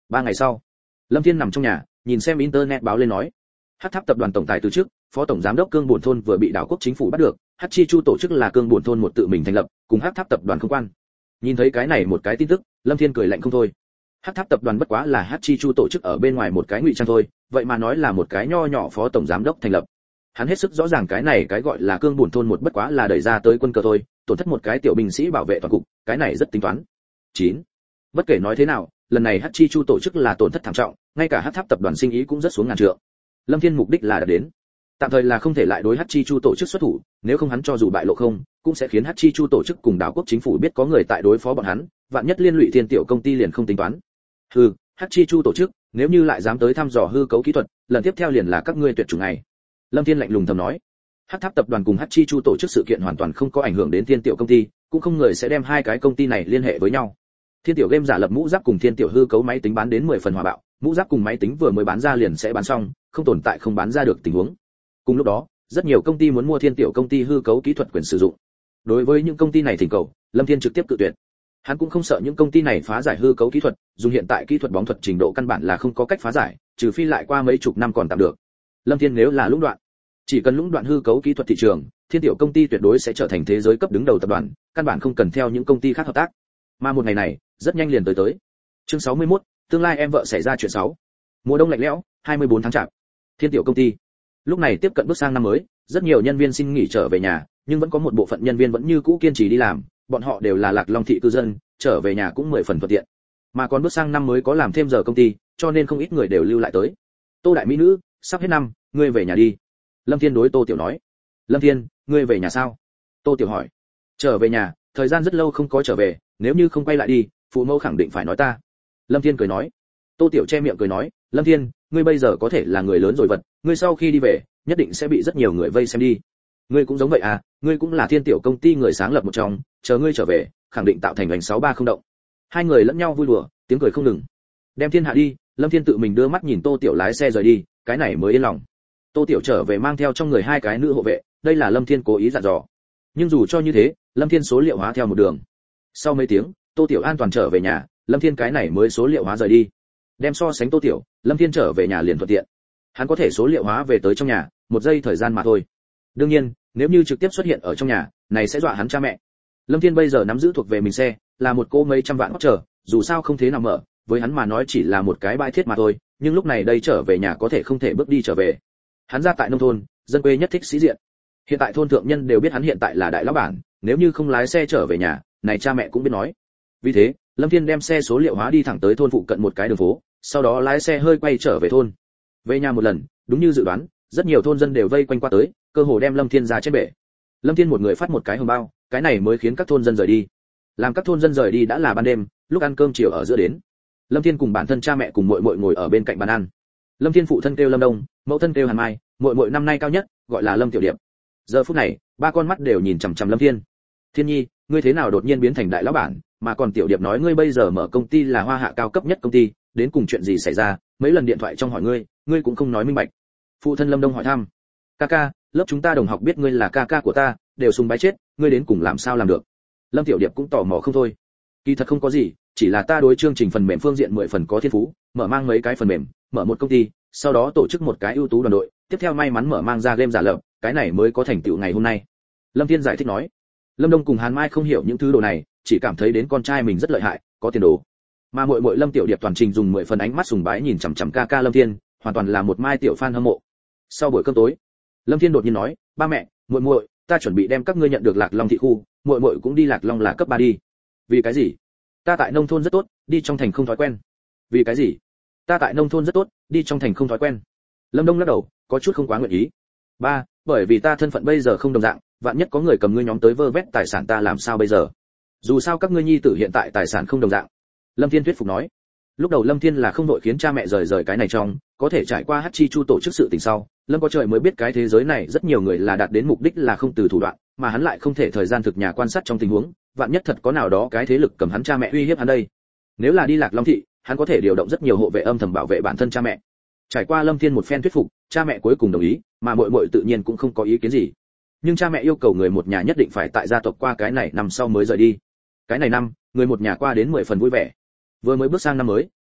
3 ngày sau, Lâm Thiên nằm trong nhà, nhìn xem internet báo lên nói, Hắc Tháp tập đoàn tổng tài từ chức, phó tổng giám đốc Cương Bổn thôn vừa bị đảo quốc chính phủ bắt được, Hắc Chi Chu tổ chức là Cương Bổn thôn một tự mình thành lập, cùng Hắc Tháp tập đoàn không quan. Nhìn thấy cái này một cái tin tức, Lâm Thiên cười lạnh không thôi. Hắc Tháp tập đoàn bất quá là Hắc Chi Chu tổ chức ở bên ngoài một cái ngụy trang thôi, vậy mà nói là một cái nho nhỏ phó tổng giám đốc thành lập. Hắn hết sức rõ ràng cái này cái gọi là Cương Bổn thôn một bất quá là đẩy ra tới quân cờ thôi, tổn thất một cái tiểu binh sĩ bảo vệ toàn cục, cái này rất tính toán. 9. Bất kể nói thế nào, lần này Hắc Chi Chu tổ chức là tổn thất thảm trọng, ngay cả Hắc Tháp tập đoàn sinh ý cũng rất xuống ngàn trượng. Lâm Thiên mục đích là đã đến, tạm thời là không thể lại đối Hắc Chi Chu tổ chức xuất thủ, nếu không hắn cho dù bại lộ không, cũng sẽ khiến Hắc Chi Chu tổ chức cùng đảo quốc chính phủ biết có người tại đối phó bọn hắn, vạn nhất liên lụy Thiên tiểu công ty liền không tính toán. Hắc Chi Chu tổ chức, nếu như lại dám tới thăm dò hư cấu kỹ thuật, lần tiếp theo liền là các ngươi tuyệt chủng này. Lâm Thiên lạnh lùng thầm nói. Hắc Tháp tập đoàn cùng Hắc Chi Chu tổ chức sự kiện hoàn toàn không có ảnh hưởng đến Thiên tiểu công ty, cũng không người sẽ đem hai cái công ty này liên hệ với nhau. Thiên tiểu game giả lập mũ giáp cùng Thiên tiểu hư cấu máy tính bán đến 10 phần hòa bạo, mũ giáp cùng máy tính vừa mới bán ra liền sẽ bán xong, không tồn tại không bán ra được tình huống. Cùng lúc đó, rất nhiều công ty muốn mua Thiên tiểu công ty hư cấu kỹ thuật quyền sử dụng. Đối với những công ty này thỉnh cầu, Lâm Thiên trực tiếp cự tuyệt. Hắn cũng không sợ những công ty này phá giải hư cấu kỹ thuật, dùng hiện tại kỹ thuật bóng thuật trình độ căn bản là không có cách phá giải, trừ phi lại qua mấy chục năm còn tạm được. Lâm Thiên nếu là lũng đoạn, chỉ cần lũng đoạn hư cấu kỹ thuật thị trường, Thiên tiểu công ty tuyệt đối sẽ trở thành thế giới cấp đứng đầu tập đoàn, căn bản không cần theo những công ty khác hợp tác. Mà một ngày này, rất nhanh liền tới. Chương 61, tương lai em vợ xảy ra chuyện 6. Mùa đông lạnh lẽo, 24 tháng chạp. Thiên tiểu công ty. Lúc này tiếp cận bước sang năm mới, rất nhiều nhân viên xin nghỉ trở về nhà, nhưng vẫn có một bộ phận nhân viên vẫn như cũ kiên trì đi làm, bọn họ đều là Lạc Long thị cư dân, trở về nhà cũng 10 phần thuận tiện. Mà còn bước sang năm mới có làm thêm giờ công ty, cho nên không ít người đều lưu lại tới. Tô đại mỹ nữ, sắp hết năm, ngươi về nhà đi. Lâm Thiên đối Tô Tiểu nói. Lâm Thiên, ngươi về nhà sao? Tô Tiểu hỏi. Trở về nhà, thời gian rất lâu không có trở về, nếu như không quay lại đi, phụ mẫu khẳng định phải nói ta. Lâm Thiên cười nói. Tô Tiểu che miệng cười nói, Lâm Thiên, ngươi bây giờ có thể là người lớn rồi vật, ngươi sau khi đi về, nhất định sẽ bị rất nhiều người vây xem đi. Ngươi cũng giống vậy à, ngươi cũng là Thiên tiểu công ty người sáng lập một trong, chờ ngươi trở về, khẳng định tạo thành ảnh 630 động. Hai người lẫn nhau vui đùa, tiếng cười không ngừng. Đem Thiên hạ đi, Lâm Thiên tự mình đưa mắt nhìn Tô Tiểu lái xe rời đi, cái này mới yên lòng. Tô Tiểu trở về mang theo trong người hai cái nữ hộ vệ, đây là Lâm Thiên cố ý dặn dò. Nhưng dù cho như thế, Lâm Thiên số liệu hóa theo một đường. Sau mấy tiếng, Tô Tiểu an toàn trở về nhà, Lâm Thiên cái này mới số liệu hóa rời đi. Đem so sánh Tô Tiểu, Lâm Thiên trở về nhà liền thuận tiện. Hắn có thể số liệu hóa về tới trong nhà, một giây thời gian mà thôi. Đương nhiên, nếu như trực tiếp xuất hiện ở trong nhà, này sẽ dọa hắn cha mẹ. Lâm Thiên bây giờ nắm giữ thuộc về mình xe, là một cô mấy trăm vạn hót trở, dù sao không thế nào mở, với hắn mà nói chỉ là một cái bãi thiết mà thôi, nhưng lúc này đây trở về nhà có thể không thể bước đi trở về. Hắn ra tại nông thôn, dân quê nhất thích sĩ diện. Hiện tại thôn thượng nhân đều biết hắn hiện tại là đại lão bản, nếu như không lái xe trở về nhà, này cha mẹ cũng biết nói. Vì thế, Lâm Thiên đem xe số liệu hóa đi thẳng tới thôn phụ cận một cái đường phố, sau đó lái xe hơi quay trở về thôn. Về nhà một lần, đúng như dự đoán, rất nhiều thôn dân đều vây quanh qua tới, cơ hồ đem Lâm Thiên ra trên bể. Lâm Thiên một người phát một cái hồng bao, cái này mới khiến các thôn dân rời đi. Làm các thôn dân rời đi đã là ban đêm, lúc ăn cơm chiều ở giữa đến. Lâm Thiên cùng bản thân cha mẹ cùng muội muội ngồi ở bên cạnh bàn ăn. Lâm Thiên phụ thân kêu Lâm Đông, mẫu thân kêu Hàn Mai, muội muội năm nay cao nhất, gọi là Lâm Tiểu Điệp. Giờ phút này, ba con mắt đều nhìn chằm chằm Lâm Thiên. Thiên Nhi, ngươi thế nào đột nhiên biến thành đại lão bản, mà còn Tiểu Điệp nói ngươi bây giờ mở công ty là Hoa Hạ cao cấp nhất công ty, đến cùng chuyện gì xảy ra? Mấy lần điện thoại trong hỏi ngươi cũng không nói minh bạch. Phụ thân Lâm Đông hỏi thăm. Ca, lớp chúng ta đồng học biết ngươi là ca của ta, đều sùng bái chết, ngươi đến cùng làm sao làm được? Lâm Tiểu Điệp cũng tò mò không thôi. Kỳ thật không có gì, chỉ là ta đối chương trình phần mềm phương diện 10 phần có thiên phú, mở mang mấy cái phần mềm, mở một công ty, sau đó tổ chức một cái ưu tú đoàn đội, tiếp theo may mắn mở mang ra game giả lập, cái này mới có thành tựu ngày hôm nay. Lâm Thiên giải thích nói. Lâm Đông cùng Hàn Mai không hiểu những thứ đồ này, chỉ cảm thấy đến con trai mình rất lợi hại, có tiền đồ. Mà muội muội Lâm Tiểu Điệp toàn trình dùng 10 phần ánh mắt sùng bái nhìn chằm chằm ca Lâm Thiên, hoàn toàn là một mai tiểu fan hâm mộ. Sau buổi cơm tối, Lâm Thiên đột nhiên nói, ba mẹ, muội, ta chuẩn bị đem các ngươi nhận được Lạc Long thị khu, muội cũng đi Lạc Long là cấp 3 đi. Vì cái gì? Ta tại nông thôn rất tốt, đi trong thành không thói quen. Vì cái gì? Ta tại nông thôn rất tốt, đi trong thành không thói quen. Lâm Đông lắc đầu, có chút không quá nguyện ý. Ba, bởi vì ta thân phận bây giờ không đồng dạng, vạn nhất có người cầm ngươi nhóm tới vơ vét tài sản ta làm sao bây giờ? Dù sao các ngươi nhi tử hiện tại tài sản không đồng dạng. Lâm Thiên thuyết phục nói. Lúc đầu Lâm Thiên là không đội khiến cha mẹ rời cái này trong, có thể trải qua Hắc Chi Chu tổ chức sự tình sau, Lâm có trời mới biết cái thế giới này rất nhiều người là đạt đến mục đích là không từ thủ đoạn, mà hắn lại không thể thời gian thực nhà quan sát trong tình huống, vạn nhất thật có nào đó cái thế lực cầm hắn cha mẹ uy hiếp hắn đây. Nếu là đi Lạc Long thị, hắn có thể điều động rất nhiều hộ vệ âm thầm bảo vệ bản thân cha mẹ. Trải qua Lâm Thiên một phen thuyết phục, cha mẹ cuối cùng đồng ý, mà muội tự nhiên cũng không có ý kiến gì. Nhưng cha mẹ yêu cầu người một nhà nhất định phải tại gia tộc qua cái này năm sau mới rời đi. Cái này năm, người một nhà qua đến 10 phần vui vẻ. Vừa mới bước sang năm mới,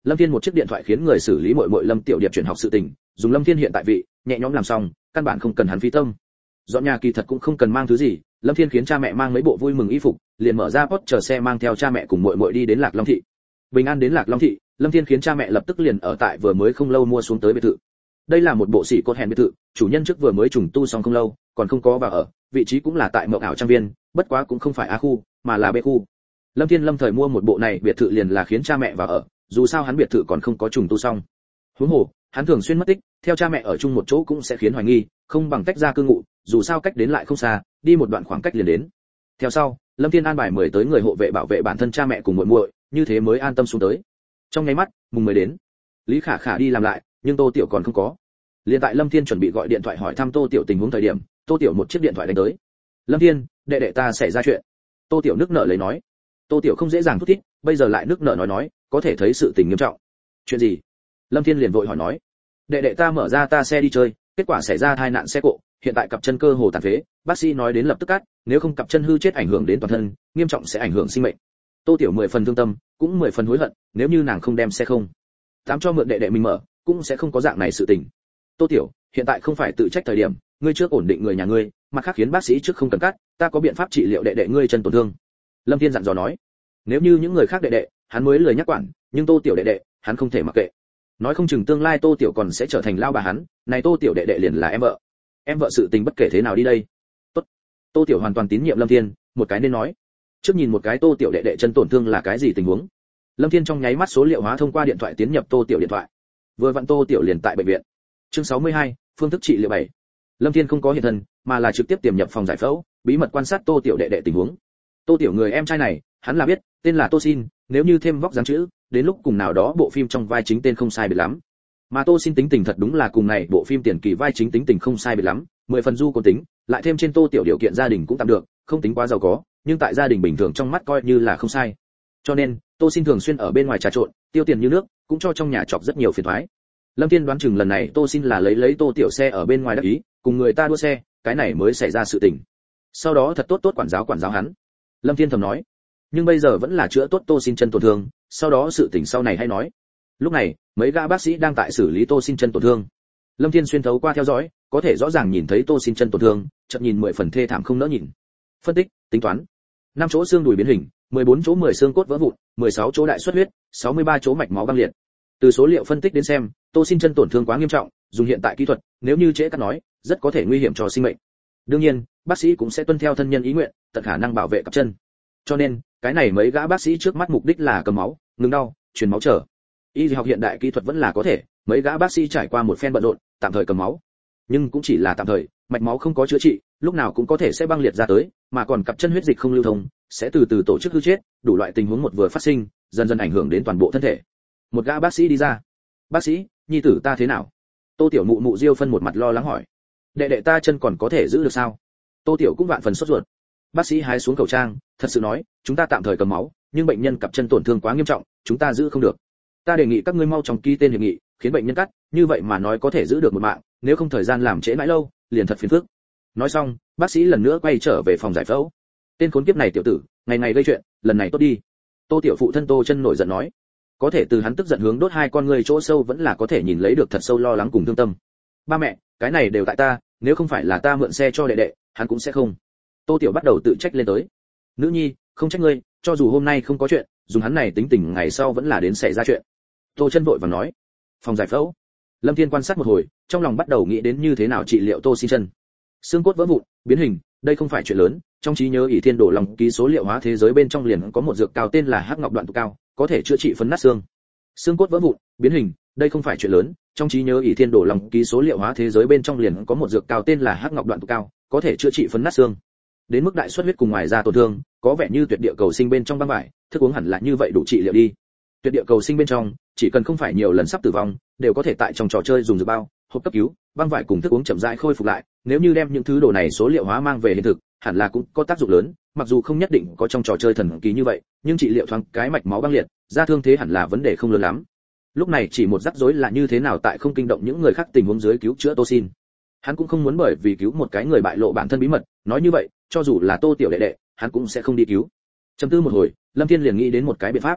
Lâm Thiên một chiếc điện thoại khiến người xử lý muội muội Lâm Tiểu Điệp chuyển học sự tình, dùng Lâm Thiên hiện tại vị, nhẹ nhõm làm xong, căn bản không cần hắn phí tâm. Dọn nhà kỳ thật cũng không cần mang thứ gì, Lâm Thiên khiến cha mẹ mang mấy bộ vui mừng y phục, liền mở ra Porsche chờ xe mang theo cha mẹ cùng muội muội đi đến Lạc Long thị. Bình an đến Lạc Long thị, Lâm Thiên khiến cha mẹ lập tức liền ở tại vừa mới không lâu mua xuống tới biệt thự. Đây là một bộ xỉ cốt hèn biệt thự, chủ nhân trước vừa mới trùng tu xong không lâu, còn không có vào ở, vị trí cũng là tại Mộng Ảo trang viên, bất quá cũng không phải A khu, mà là B khu. Lâm Thiên lâm thời mua một bộ này biệt thự liền là khiến cha mẹ vào ở, dù sao hắn biệt thự còn không có trùng tu xong. Huống hồ, hắn thường xuyên mất tích, theo cha mẹ ở chung một chỗ cũng sẽ khiến hoài nghi, không bằng tách ra cư ngụ, dù sao cách đến lại không xa, đi một đoạn khoảng cách liền đến. Theo sau, Lâm Thiên an bài mời tới người hộ vệ bảo vệ bản thân cha mẹ cùng muội muội, như thế mới an tâm xuống tới. Trong nháy mắt, mùng 10 đến. Lý Khả Khả đi làm lại, nhưng Tô Tiểu còn không có. Liên tại Lâm Thiên chuẩn bị gọi điện thoại hỏi thăm Tô Tiểu tình huống thời điểm, Tô Tiểu một chiếc điện thoại đánh tới. "Lâm Thiên, đệ đệ ta xảy ra chuyện." Tô Tiểu nước nở lấy nói. Tô Tiểu không dễ dàng thút thít, bây giờ lại nước nở nói, có thể thấy sự tình nghiêm trọng. "Chuyện gì?" Lâm Thiên liền vội hỏi nói. "Đệ đệ ta mở ra ta xe đi chơi, kết quả xảy ra tai nạn xe cộ, hiện tại cặp chân cơ hồ tàn phế, bác sĩ nói đến lập tức cắt, nếu không cặp chân hư chết ảnh hưởng đến toàn thân, nghiêm trọng sẽ ảnh hưởng sinh mệnh." Tô Tiểu 10 phần thương tâm, cũng 10 phần hối hận, nếu như nàng không đem xe không tám cho mượn đệ đệ mình mở, cũng sẽ không có dạng này sự tình. "Tô Tiểu, hiện tại không phải tự trách thời điểm, ngươi trước ổn định người nhà ngươi, mặt khác khiến bác sĩ trước không cần cắt, ta có biện pháp trị liệu đệ đệ ngươi chân tổn thương." Lâm Thiên dặn dò nói. Nếu như những người khác đệ đệ, hắn mới lười nhắc quản, nhưng Tô Tiểu đệ đệ, hắn không thể mặc kệ. Nói không chừng tương lai Tô Tiểu còn sẽ trở thành lao bà hắn, này Tô Tiểu đệ đệ liền là em vợ. Em vợ sự tình bất kể thế nào đi đây. Tốt. Tô Tiểu hoàn toàn tín nhiệm Lâm Thiên, một cái nên nói. Trước nhìn một cái Tô Tiểu đệ đệ chân tổn thương là cái gì tình huống. Lâm Thiên trong nháy mắt số liệu hóa thông qua điện thoại tiến nhập Tô Tiểu điện thoại. Vừa vặn Tô Tiểu liền tại bệnh viện. Chương 62, phương thức trị liệu 7. Lâm Thiên không có hiện thân, mà là trực tiếp tiềm nhập phòng giải phẫu, bí mật quan sát Tô Tiểu đệ đệ tình huống. Tô Tiểu người em trai này, hắn là biết, tên là Tô Xin, nếu như thêm vóc dáng chữ, đến lúc cùng nào đó bộ phim trong vai chính tên không sai biệt lắm. Mà Tô Xin tính tình thật đúng là cùng này bộ phim tiền kỳ vai chính tính tình không sai biệt lắm, 10 phần du côn tính, lại thêm trên Tô Tiểu điều kiện gia đình cũng tạm được, không tính quá giàu có, nhưng tại gia đình bình thường trong mắt coi như là không sai. Cho nên, Tô Xin thường xuyên ở bên ngoài trà trộn, tiêu tiền như nước, cũng cho trong nhà chọc rất nhiều phiền toái. Lâm Thiên đoán chừng lần này Tô Xin là lấy Tô Tiểu xe ở bên ngoài đắc ý, cùng người ta đua xe, cái này mới xảy ra sự tình. Sau đó thật tốt quản giáo hắn. Lâm Thiên thầm nói. Nhưng bây giờ vẫn là chữa tốt Tô Xin chân tổn thương, sau đó sự tình sau này hay nói. Lúc này, mấy gã bác sĩ đang tại xử lý Tô Xin chân tổn thương. Lâm Thiên xuyên thấu qua theo dõi, có thể rõ ràng nhìn thấy Tô Xin chân tổn thương, chợt nhìn 10 phần thê thảm không nỡ nhìn. Phân tích, tính toán. 5 chỗ xương đùi biến hình, 14 chỗ 10 xương cốt vỡ vụn, 16 chỗ đại xuất huyết, 63 chỗ mạch máu băng liệt. Từ số liệu phân tích đến xem, Tô Xin chân tổn thương quá nghiêm trọng, dùng hiện tại kỹ thuật, nếu như trễ cắt nói, rất có thể nguy hiểm cho sinh mệnh. Đương nhiên, bác sĩ cũng sẽ tuân theo thân nhân ý nguyện, tận khả năng bảo vệ cặp chân. Cho nên, cái này mấy gã bác sĩ trước mắt mục đích là cầm máu, ngừng đau, truyền máu trở. Y học hiện đại kỹ thuật vẫn là có thể, mấy gã bác sĩ trải qua một phen bận rộn, tạm thời cầm máu. Nhưng cũng chỉ là tạm thời, mạch máu không có chữa trị, lúc nào cũng có thể sẽ băng liệt ra tới, mà còn cặp chân huyết dịch không lưu thông, sẽ từ từ tổ chức hư chết, đủ loại tình huống một vừa phát sinh, dần dần ảnh hưởng đến toàn bộ thân thể. Một gã bác sĩ đi ra. "Bác sĩ, nhi tử ta thế nào?" Tô Tiểu mụ Diêu Phân một mặt lo lắng hỏi. "Đệ đệ ta chân còn có thể giữ được sao?" Tô Tiểu cũng vạn phần sốt ruột. Bác sĩ hái xuống khẩu trang, thật sự nói, "Chúng ta tạm thời cầm máu, nhưng bệnh nhân cặp chân tổn thương quá nghiêm trọng, chúng ta giữ không được. Ta đề nghị các ngươi mau chóng ký tên hiệp nghị, khiến bệnh nhân cắt, như vậy mà nói có thể giữ được một mạng, nếu không thời gian làm trễ mãi lâu, liền thật phiền phức." Nói xong, bác sĩ lần nữa quay trở về phòng giải phẫu. "Tên khốn kiếp này tiểu tử, ngày ngày gây chuyện, lần này tốt đi." Tô Tiểu phụ thân Tô Chân nổi giận nói. Có thể từ hắn tức giận hướng đốt hai con ngươi chỗ sâu vẫn là có thể nhìn lấy được thật sâu lo lắng cùng thương tâm. "Ba mẹ, cái này đều tại ta, nếu không phải là ta mượn xe cho đệ đệ, hắn cũng sẽ không." Tô Tiểu bắt đầu tự trách lên tới. "Nữ nhi, không trách ngươi, cho dù hôm nay không có chuyện, dùng hắn này tính tình ngày sau vẫn là đến xảy ra chuyện." Tô Chân vội vàng nói. Phòng giải phẫu. Lâm Thiên quan sát một hồi, trong lòng bắt đầu nghĩ đến như thế nào trị liệu Tô Xin chân. Xương cốt vỡ vụn, biến hình, đây không phải chuyện lớn, trong trí nhớ ỷ thiên đổ lòng ký số liệu hóa thế giới bên trong liền có một dược cao tên là hắc ngọc đoạn tụ cao, có thể chữa trị phấn nát xương. Xương cốt vỡ vụn, biến hình, đây không phải chuyện lớn, trong trí nhớ ỷ thiên đổ lòng ký số liệu hóa thế giới bên trong liền có một dược cao tên là hắc ngọc đoạn tụ cao, có thể chữa trị phấn nát xương. Đến mức đại xuất huyết cùng ngoài da tổn thương, có vẻ như tuyệt địa cầu sinh bên trong băng vải, thức uống hẳn là như vậy đủ trị liệu đi. Tuyệt địa cầu sinh bên trong, chỉ cần không phải nhiều lần sắp tử vong, đều có thể tại trong trò chơi dùng dược bao, hộp cấp cứu, băng vải cùng thức uống chậm rãi khôi phục lại, nếu như đem những thứ đồ này số liệu hóa mang về hiện thực, hẳn là cũng có tác dụng lớn, mặc dù không nhất định có trong trò chơi thần kỳ như vậy, nhưng trị liệu thoáng cái mạch máu băng liệt, da thương thế hẳn là vấn đề không lớn lắm. Lúc này chỉ một rắc rối là như thế nào tại không kinh động những người khác tình huống dưới cứu chữa Tô Xin. Hắn cũng không muốn bởi vì cứu một cái người bại lộ bản thân bí mật, nói như vậy, cho dù là Tô tiểu đệ đệ, hắn cũng sẽ không đi cứu. Trầm tư một hồi, Lâm Thiên liền nghĩ đến một cái biện pháp.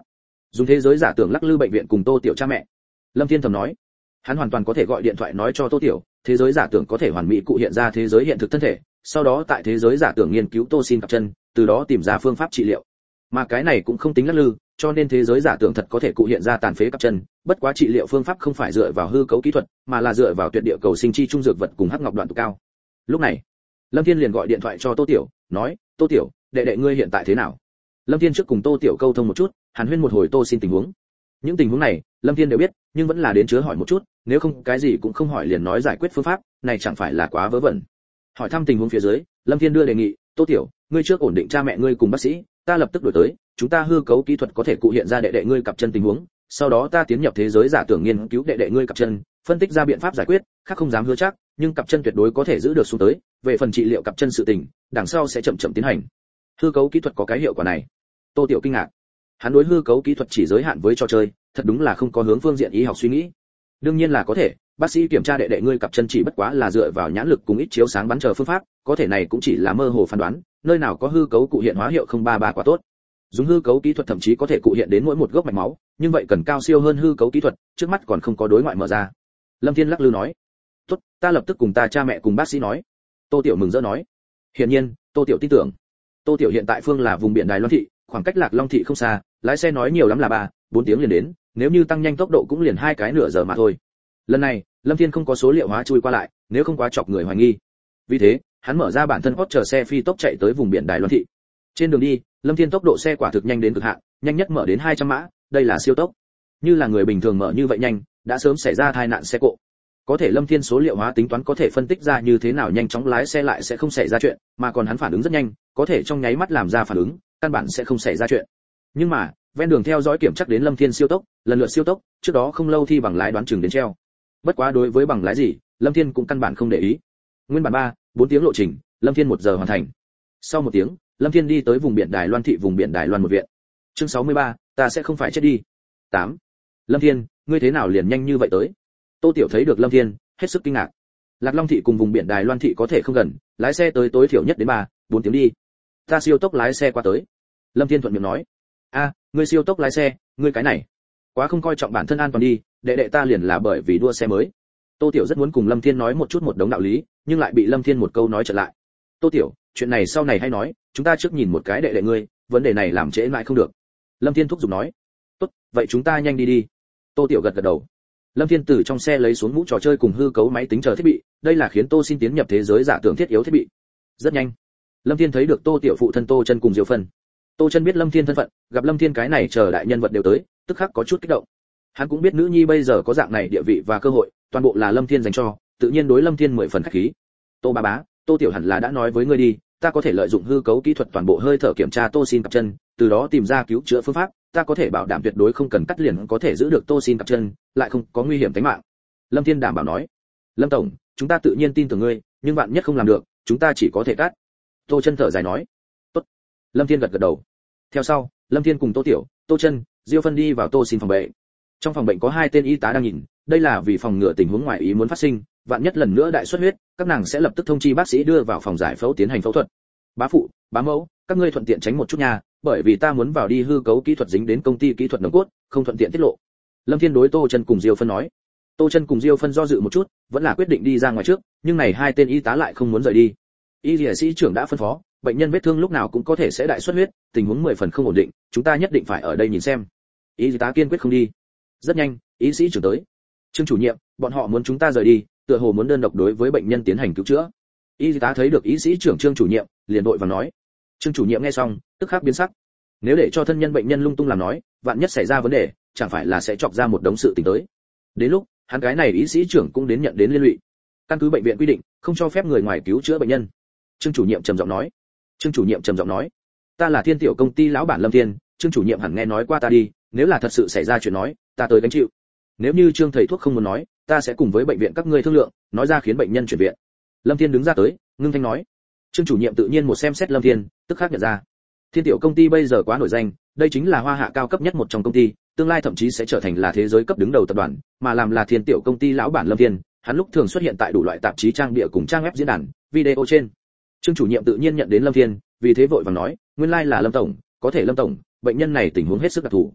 dùng thế giới giả tưởng lắc lư bệnh viện cùng Tô Tiểu cha mẹ. Lâm Thiên thầm nói, hắn hoàn toàn có thể gọi điện thoại nói cho Tô Tiểu, thế giới giả tưởng có thể hoàn mỹ cụ hiện ra thế giới hiện thực thân thể, sau đó tại thế giới giả tưởng nghiên cứu Tô Xin cặp chân, từ đó tìm ra phương pháp trị liệu. Mà cái này cũng không tính lắc lư, cho nên thế giới giả tưởng thật có thể cụ hiện ra tàn phế cặp chân, bất quá trị liệu phương pháp không phải dựa vào hư cấu kỹ thuật, mà là dựa vào tuyệt địa cầu sinh chi trung dược vật cùng hắc ngọc đoạn tụ cao. Lúc này, Lâm Thiên liền gọi điện thoại cho Tô Tiểu, nói, Tô Tiểu, đệ đệ ngươi hiện tại thế nào? Lâm Thiên trước cùng Tô Tiểu câu thông một chút, hàn huyên một hồi Tô Xin tình huống. Những tình huống này, Lâm Thiên đều biết, nhưng vẫn là đến chứa hỏi một chút, nếu không cái gì cũng không hỏi liền nói giải quyết phương pháp, này chẳng phải là quá vớ vẩn. Hỏi thăm tình huống phía dưới, Lâm Thiên đưa đề nghị, Tô Tiểu, ngươi trước ổn định cha mẹ ngươi cùng bác sĩ, ta lập tức đổi tới, chúng ta hư cấu kỹ thuật có thể cụ hiện ra đệ đệ ngươi cặp chân tình huống, sau đó ta tiến nhập thế giới giả tưởng nghiên cứu đệ đệ ngươi cặp chân, phân tích ra biện pháp giải quyết, khác không dám hứa chắc, nhưng cặp chân tuyệt đối có thể giữ được xuống tới, về phần trị liệu cặp chân sự tình, đằng sau sẽ chậm chậm tiến hành. Hư cấu kỹ thuật có cái hiệu quả này. Tô Tiểu kinh ngạc. Hắn đối hư cấu kỹ thuật chỉ giới hạn với trò chơi, thật đúng là không có hướng phương diện y học suy nghĩ. Đương nhiên là có thể, bác sĩ kiểm tra đệ đệ ngươi cặp chân chỉ bất quá là dựa vào nhãn lực cùng ít chiếu sáng bắn chờ phương pháp, có thể này cũng chỉ là mơ hồ phán đoán, nơi nào có hư cấu cụ hiện hóa hiệu 033 quá tốt. Dùng hư cấu kỹ thuật thậm chí có thể cụ hiện đến mỗi một gốc mạch máu, nhưng vậy cần cao siêu hơn hư cấu kỹ thuật, trước mắt còn không có đối ngoại mở ra. Lâm Thiên lắc lư nói, tốt, ta lập tức cùng ta cha mẹ cùng bác sĩ nói. Tô Tiểu mừng rỡ nói, hiển nhiên, Tô Tiểu tin tưởng. Tô Tiểu hiện tại phương là vùng biển Đài Loan thị, khoảng cách Lạc Long thị không xa, lái xe nói nhiều lắm là 3-4 tiếng liền đến, nếu như tăng nhanh tốc độ cũng liền 2 cái nửa giờ mà thôi. Lần này, Lâm Thiên không có số liệu hóa chui qua lại, nếu không quá chọc người hoài nghi. Vì thế, hắn mở ra bản thân hot chờ xe phi tốc chạy tới vùng biển Đài Loan thị. Trên đường đi, Lâm Thiên tốc độ xe quả thực nhanh đến cực hạn, nhanh nhất mở đến 200 mã, đây là siêu tốc. Như là người bình thường mở như vậy nhanh, đã sớm xảy ra tai nạn xe cộ. Có thể Lâm Thiên số liệu hóa tính toán có thể phân tích ra như thế nào nhanh chóng lái xe lại sẽ không xảy ra chuyện, mà còn hắn phản ứng rất nhanh, có thể trong nháy mắt làm ra phản ứng, căn bản sẽ không xảy ra chuyện. Nhưng mà, ven đường theo dõi kiểm chắc đến Lâm Thiên siêu tốc, lần lượt siêu tốc, trước đó không lâu thi bằng lái đoán chừng đến treo. Bất quá đối với bằng lái gì, Lâm Thiên cũng căn bản không để ý. Nguyên bản 3-4 tiếng lộ trình, Lâm Thiên 1 giờ hoàn thành. Sau 1 tiếng, Lâm Thiên đi tới vùng biển Đài Loan thị vùng biển Đài Loan một viện. Chương 63, ta sẽ không phải chết đi. 8. Lâm Thiên, ngươi thế nào liền nhanh như vậy tới? Tô Tiểu thấy được Lâm Thiên, hết sức kinh ngạc. Lạc Long thị cùng vùng biển Đài Loan thị có thể không gần, lái xe tới tối thiểu nhất đến 3-4 tiếng đi. Ta siêu tốc lái xe qua tới. Lâm Thiên thuận miệng nói. Ngươi siêu tốc lái xe, ngươi cái này, quá không coi trọng bản thân an toàn đi, đệ đệ ta liền là bởi vì đua xe mới. Tô Tiểu rất muốn cùng Lâm Thiên nói một chút một đống đạo lý, nhưng lại bị Lâm Thiên một câu nói trở lại. Tô Tiểu, chuyện này sau này hay nói, chúng ta trước nhìn một cái đệ đệ ngươi, vấn đề này làm trễ mãi không được. Lâm Thiên thúc giục nói. Tốt, vậy chúng ta nhanh đi đi. Tô Tiểu gật gật đầu. Lâm Thiên từ trong xe lấy xuống mũ trò chơi cùng hư cấu máy tính chờ thiết bị, đây là khiến Tô Xin tiến nhập thế giới giả tưởng thiết yếu thiết bị. Rất nhanh, Lâm Thiên thấy được Tô Tiểu phụ thân Tô Chân cùng Diệu Phân. Tô Chân biết Lâm Thiên thân phận, gặp Lâm Thiên cái này chờ đại nhân vật đều tới, tức khắc có chút kích động. Hắn cũng biết nữ nhi bây giờ có dạng này địa vị và cơ hội, toàn bộ là Lâm Thiên dành cho, tự nhiên đối Lâm Thiên 10 phần khách khí. Tô bá bá, Tô Tiểu hẳn là đã nói với ngươi đi, ta có thể lợi dụng hư cấu kỹ thuật toàn bộ hơi thở kiểm tra Tô Xin cặp chân, từ đó tìm ra cứu chữa phương pháp, ta có thể bảo đảm tuyệt đối không cần cắt liền có thể giữ được Tô Xin cặp chân, lại không có nguy hiểm tính mạng. Lâm Thiên đảm bảo nói. Lâm tổng, chúng ta tự nhiên tin tưởng ngươi, nhưng bạn nhất không làm được, chúng ta chỉ có thể cắt. Tô Chân thở dài nói. Tốt. Lâm Thiên gật gật đầu. Theo sau, Lâm Thiên cùng Tô Tiểu, Tô Chân, Diêu Phân đi vào Tô Xin phòng bệnh. Trong phòng bệnh có 2 tên y tá đang nhìn, đây là vì phòng ngừa tình huống ngoài ý muốn phát sinh, vạn nhất lần nữa đại xuất huyết, các nàng sẽ lập tức thông chi bác sĩ đưa vào phòng giải phẫu tiến hành phẫu thuật. Bá phụ, bá mẫu, các ngươi thuận tiện tránh một chút nha, bởi vì ta muốn vào đi hư cấu kỹ thuật dính đến công ty kỹ thuật nồng cốt, không thuận tiện tiết lộ. Lâm Thiên đối Tô Chân cùng Diêu Phân nói. Tô Chân cùng Diêu Phân do dự một chút, vẫn là quyết định đi ra ngoài trước, nhưng này 2 tên y tá lại không muốn rời đi. Y liễu sĩ trưởng đã phân phó, bệnh nhân vết thương lúc nào cũng có thể sẽ đại xuất huyết, tình huống 10 phần không ổn định, chúng ta nhất định phải ở đây nhìn xem. Y tá kiên quyết không đi. Rất nhanh, y sĩ trưởng tới. Trương chủ nhiệm, bọn họ muốn chúng ta rời đi, tựa hồ muốn đơn độc đối với bệnh nhân tiến hành cứu chữa. Y tá thấy được y sĩ trưởng Trương chủ nhiệm, liền vội vàng nói. Trương chủ nhiệm nghe xong, tức khắc biến sắc. Nếu để cho thân nhân bệnh nhân lung tung làm nói, vạn nhất xảy ra vấn đề, chẳng phải là sẽ chọc ra một đống sự tình tới. Đến lúc, hắn cái này y sĩ trưởng cũng đến nhận đến liên lụy. Căn cứ bệnh viện quy định, không cho phép người ngoài cứu chữa bệnh nhân. Trương chủ nhiệm trầm giọng nói. Trương chủ nhiệm trầm giọng nói, ta là Thiên tiểu công ty lão bản Lâm Thiên, Trương chủ nhiệm hẳn nghe nói qua ta đi, nếu là thật sự xảy ra chuyện nói, ta tới gánh chịu. Nếu như Trương thầy thuốc không muốn nói, ta sẽ cùng với bệnh viện các ngươi thương lượng, nói ra khiến bệnh nhân chuyển viện. Lâm Thiên đứng ra tới, ngưng thanh nói. Trương chủ nhiệm tự nhiên một xem xét Lâm Thiên, tức khắc nhận ra. Thiên tiểu công ty bây giờ quá nổi danh, đây chính là Hoa Hạ cao cấp nhất một trong công ty, tương lai thậm chí sẽ trở thành là thế giới cấp đứng đầu tập đoàn, mà làm là Thiên tiểu công ty lão bản Lâm Thiên, hắn lúc thường xuất hiện tại đủ loại tạp chí trang bìa cùng trang web diễn đàn, video trên. Trương chủ nhiệm tự nhiên nhận đến Lâm Thiên, vì thế vội vàng nói, nguyên lai là Lâm tổng, có thể Lâm tổng, bệnh nhân này tình huống hết sức đặc thù.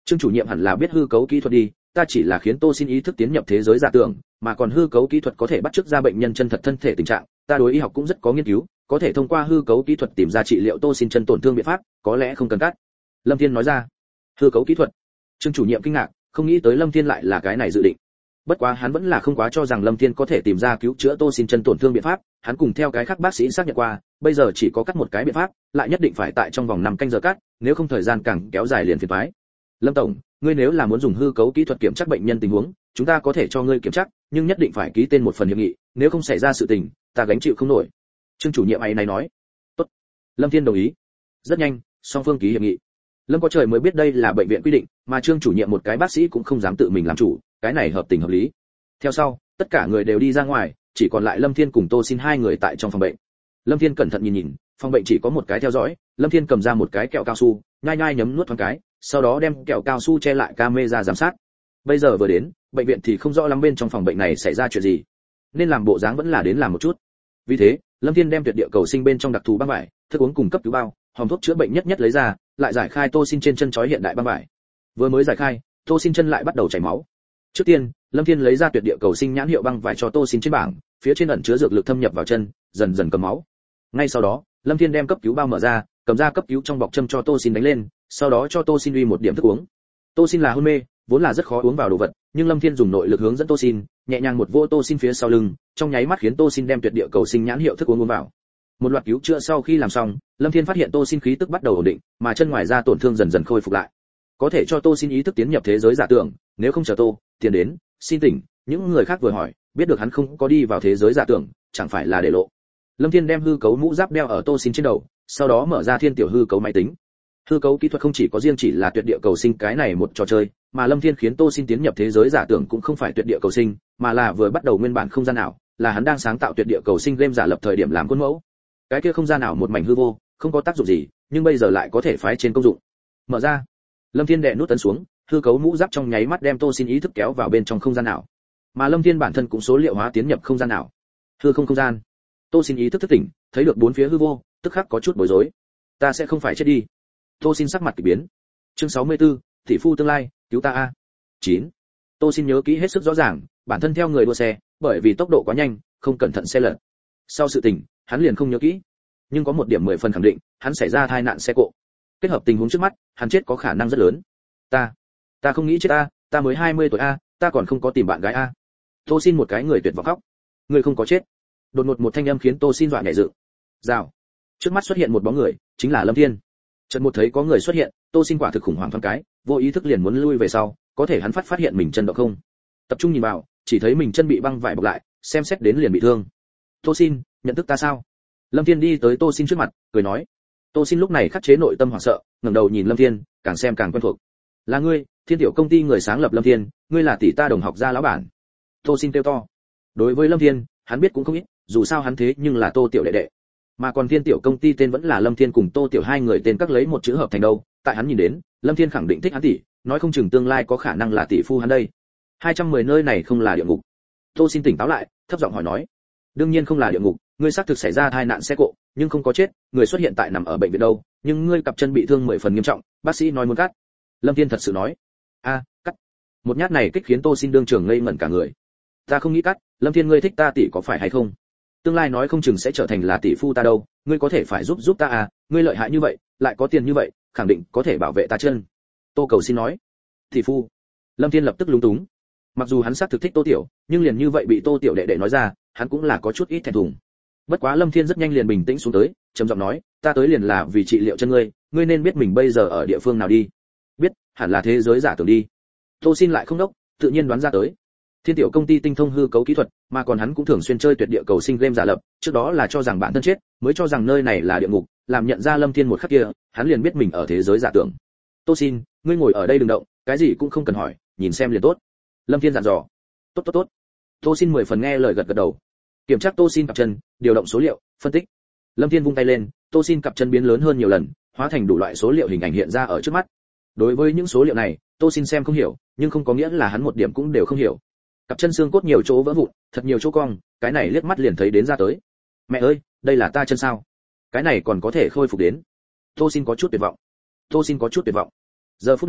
Trương chủ nhiệm hẳn là biết hư cấu kỹ thuật đi, ta chỉ là khiến Tô Xin ý thức tiến nhập thế giới giả tưởng, mà còn hư cấu kỹ thuật có thể bắt chước ra bệnh nhân chân thật thân thể tình trạng, ta đối y học cũng rất có nghiên cứu, có thể thông qua hư cấu kỹ thuật tìm ra trị liệu Tô Xin chân tổn thương biện pháp, có lẽ không cần cắt. Lâm Thiên nói ra. Hư cấu kỹ thuật. Trương chủ nhiệm kinh ngạc, không nghĩ tới Lâm Thiên lại là cái này dự định. Bất quá hắn vẫn là không quá cho rằng Lâm Thiên có thể tìm ra cứu chữa Tô Xin chân tổn thương biện pháp, hắn cùng theo cái khác bác sĩ xác nhận qua, bây giờ chỉ có cắt một cái biện pháp, lại nhất định phải tại trong vòng 5 canh giờ cắt, nếu không thời gian càng kéo dài liền phiền toái. Lâm tổng, ngươi nếu là muốn dùng hư cấu kỹ thuật kiểm tra bệnh nhân tình huống, chúng ta có thể cho ngươi kiểm tra, nhưng nhất định phải ký tên một phần hiệp nghị, nếu không xảy ra sự tình, ta gánh chịu không nổi. Trương chủ nhiệm ấy này nói. Tốt. Lâm Thiên đồng ý. Rất nhanh, song phương ký hiệp nghị. Lâm có trời mới biết đây là bệnh viện quy định, mà Trương chủ nhiệm một cái bác sĩ cũng không dám tự mình làm chủ, cái này hợp tình hợp lý. Theo sau, tất cả người đều đi ra ngoài, chỉ còn lại Lâm Thiên cùng Tô Xin hai người tại trong phòng bệnh. Lâm Thiên cẩn thận nhìn nhìn, phòng bệnh chỉ có một cái theo dõi, Lâm Thiên cầm ra một cái kẹo cao su, nhai nhai nhấm nuốt thoáng cái, sau đó đem kẹo cao su che lại camera giám sát. Bây giờ vừa đến, bệnh viện thì không rõ lắm bên trong phòng bệnh này xảy ra chuyện gì, nên làm bộ dáng vẫn là đến làm một chút. Vì thế, Lâm Thiên đem tuyệt địa cầu sinh bên trong đặc thù băng vải, thức uống cùng cấp cứu bao, hòm thuốc chữa bệnh nhất nhất lấy ra, lại giải khai Tô Xin trên chân trói hiện đại băng vải. Vừa mới giải khai, Tô Xin chân lại bắt đầu chảy máu. Trước tiên, Lâm Thiên lấy ra tuyệt địa cầu sinh nhãn hiệu băng vải cho Tô Xin trên bảng, phía trên ẩn chứa dược lực thâm nhập vào chân, dần dần cầm máu. Ngay sau đó, Lâm Thiên đem cấp cứu bao mở ra, cầm ra cấp cứu trong bọc châm cho Tô Xin đánh lên, sau đó cho Tô Xin uy một điểm thức uống. Tô Xin là hôn mê, vốn là rất khó uống vào đồ vật, nhưng Lâm Thiên dùng nội lực hướng dẫn Tô Xin, nhẹ nhàng một vô Tô Xin phía sau lưng, trong nháy mắt khiến Tô Xin đem tuyệt địa cầu sinh nhãn hiệu thức uống vào. Một loạt cứu chữa sau khi làm xong, Lâm Thiên phát hiện Tô Xin khí tức bắt đầu ổn định, mà chân ngoài da tổn thương dần dần khôi phục lại. Có thể cho Tô Xin ý thức tiến nhập thế giới giả tưởng, nếu không chờ Tô, tiền đến, xin tỉnh, những người khác vừa hỏi, biết được hắn không có đi vào thế giới giả tưởng, chẳng phải là để lộ. Lâm Thiên đem hư cấu mũ giáp đeo ở Tô Xin trên đầu, sau đó mở ra thiên tiểu hư cấu máy tính. Hư cấu kỹ thuật không chỉ có riêng chỉ là tuyệt địa cầu sinh cái này một trò chơi, mà Lâm Thiên khiến Tô Xin tiến nhập thế giới giả tưởng cũng không phải tuyệt địa cầu sinh, mà là vừa bắt đầu nguyên bản không gian ảo, là hắn đang sáng tạo tuyệt địa cầu sinh game giả lập thời điểm làm khuôn mẫu. Cái kia không gian ảo một mảnh hư vô, không có tác dụng gì, nhưng bây giờ lại có thể phái trên công dụng. Mở ra. Lâm Thiên đè nút ấn xuống, hư cấu mũ giáp trong nháy mắt đem Tô Xin ý thức kéo vào bên trong không gian ảo. Mà Lâm Thiên bản thân cũng số liệu hóa tiến nhập không gian ảo. Hư không không gian. Tô Xin ý thức thức tỉnh, thấy được bốn phía hư vô, tức khắc có chút bối rối. Ta sẽ không phải chết đi. Tô Xin sắc mặt kỳ biến. Chương 64, tỷ phu tương lai, cứu ta a. 9. Tô Xin nhớ kỹ hết sức rõ ràng, bản thân theo người đua xe, bởi vì tốc độ quá nhanh, không cẩn thận xe lật. Sau sự tình, hắn liền không nhớ kỹ. Nhưng có một điểm 10 phần khẳng định, hắn xảy ra tai nạn xe cộ. Kết hợp tình huống trước mắt, hắn chết có khả năng rất lớn. Ta không nghĩ chết a, ta mới 20 tuổi a, ta còn không có tìm bạn gái a. Tô Xin một cái người tuyệt vọng khóc. Người không có chết. Đột ngột một thanh âm khiến Tô Xin dọa nhảy dựng. Rào. Trước mắt xuất hiện một bóng người, chính là Lâm Thiên. Chợt một thấy có người xuất hiện, Tô Xin quả thực khủng hoảng thoáng cái, vô ý thức liền muốn lui về sau, có thể hắn phát hiện mình chân động không. Tập trung nhìn vào, chỉ thấy mình chân bị băng vải bọc lại, xem xét đến liền bị thương. Tô Xin, nhận thức ta sao? Lâm Thiên đi tới Tô Xin trước mặt, cười nói. Tô Xin lúc này khắc chế nội tâm hoảng sợ, ngẩng đầu nhìn Lâm Thiên, càng xem càng quen thuộc. Là ngươi, Thiên tiểu công ty người sáng lập Lâm Thiên, ngươi là tỷ ta đồng học gia lão bản. Tô Xin kêu to. Đối với Lâm Thiên, hắn biết cũng không ít, dù sao hắn thế nhưng là Tô tiểu đệ đệ. Mà còn Thiên tiểu công ty tên vẫn là Lâm Thiên cùng Tô tiểu hai người tên các lấy một chữ hợp thành đâu, tại hắn nhìn đến, Lâm Thiên khẳng định thích hắn tỷ, nói không chừng tương lai có khả năng là tỷ phu hắn đây. 210 nơi này không là địa ngục. Tô Xin tỉnh táo lại, thấp giọng hỏi nói. Đương nhiên không là địa ngục, ngươi xác thực xảy ra tai nạn xe cộ, nhưng không có chết, người xuất hiện tại nằm ở bệnh viện đâu, nhưng ngươi cặp chân bị thương 10 phần nghiêm trọng, bác sĩ nói muốn cắt. Lâm Thiên thật sự nói. Cắt. Một nhát này kích khiến Tô Xin đương trường ngây ngẩn cả người. Ta không nghĩ cắt, Lâm Thiên ngươi thích ta tỷ có phải hay không? Tương lai nói không chừng sẽ trở thành là tỷ phu ta đâu, ngươi có thể phải giúp ta à, ngươi lợi hại như vậy, lại có tiền như vậy, khẳng định có thể bảo vệ ta chân. Tô cầu xin nói. Tỷ phu. Lâm Thiên lập tức lúng túng. Mặc dù hắn xác thực thích Tô tiểu, nhưng liền như vậy bị Tô tiểu đệ đệ nói ra, hắn cũng là có chút ít thẹn thùng. Bất quá Lâm Thiên rất nhanh liền bình tĩnh xuống tới, trầm giọng nói, ta tới liền là vì trị liệu chân ngươi, ngươi nên biết mình bây giờ ở địa phương nào đi. Biết, hẳn là thế giới giả tưởng đi. Tô Xin lại không đốc, tự nhiên đoán ra tới. Thiên tiểu công ty tinh thông hư cấu kỹ thuật, mà còn hắn cũng thường xuyên chơi tuyệt địa cầu sinh game giả lập, trước đó là cho rằng bản thân chết, mới cho rằng nơi này là địa ngục, làm nhận ra Lâm Thiên một khắc kia, hắn liền biết mình ở thế giới giả tưởng. Tô Xin, ngươi ngồi ở đây đừng động, cái gì cũng không cần hỏi, nhìn xem liền tốt. Lâm Thiên dặn dò. Tốt. Tô Xin 10 phần nghe lời gật đầu. Kiểm tra Tô Xin cặp chân, điều động số liệu, phân tích. Lâm Thiên vung tay lên, Tô Xin cặp chân biến lớn hơn nhiều lần, hóa thành đủ loại số liệu hình ảnh hiện ra ở trước mắt. Đối với những số liệu này, Tô Xin xem không hiểu, nhưng không có nghĩa là hắn một điểm cũng đều không hiểu. Cặp chân xương cốt nhiều chỗ vỡ vụn, thật nhiều chỗ cong, cái này liếc mắt liền thấy đến ra tới. Mẹ ơi, đây là ta chân sao? Cái này còn có thể khôi phục đến? Tô Xin có chút tuyệt vọng. Giờ phút này,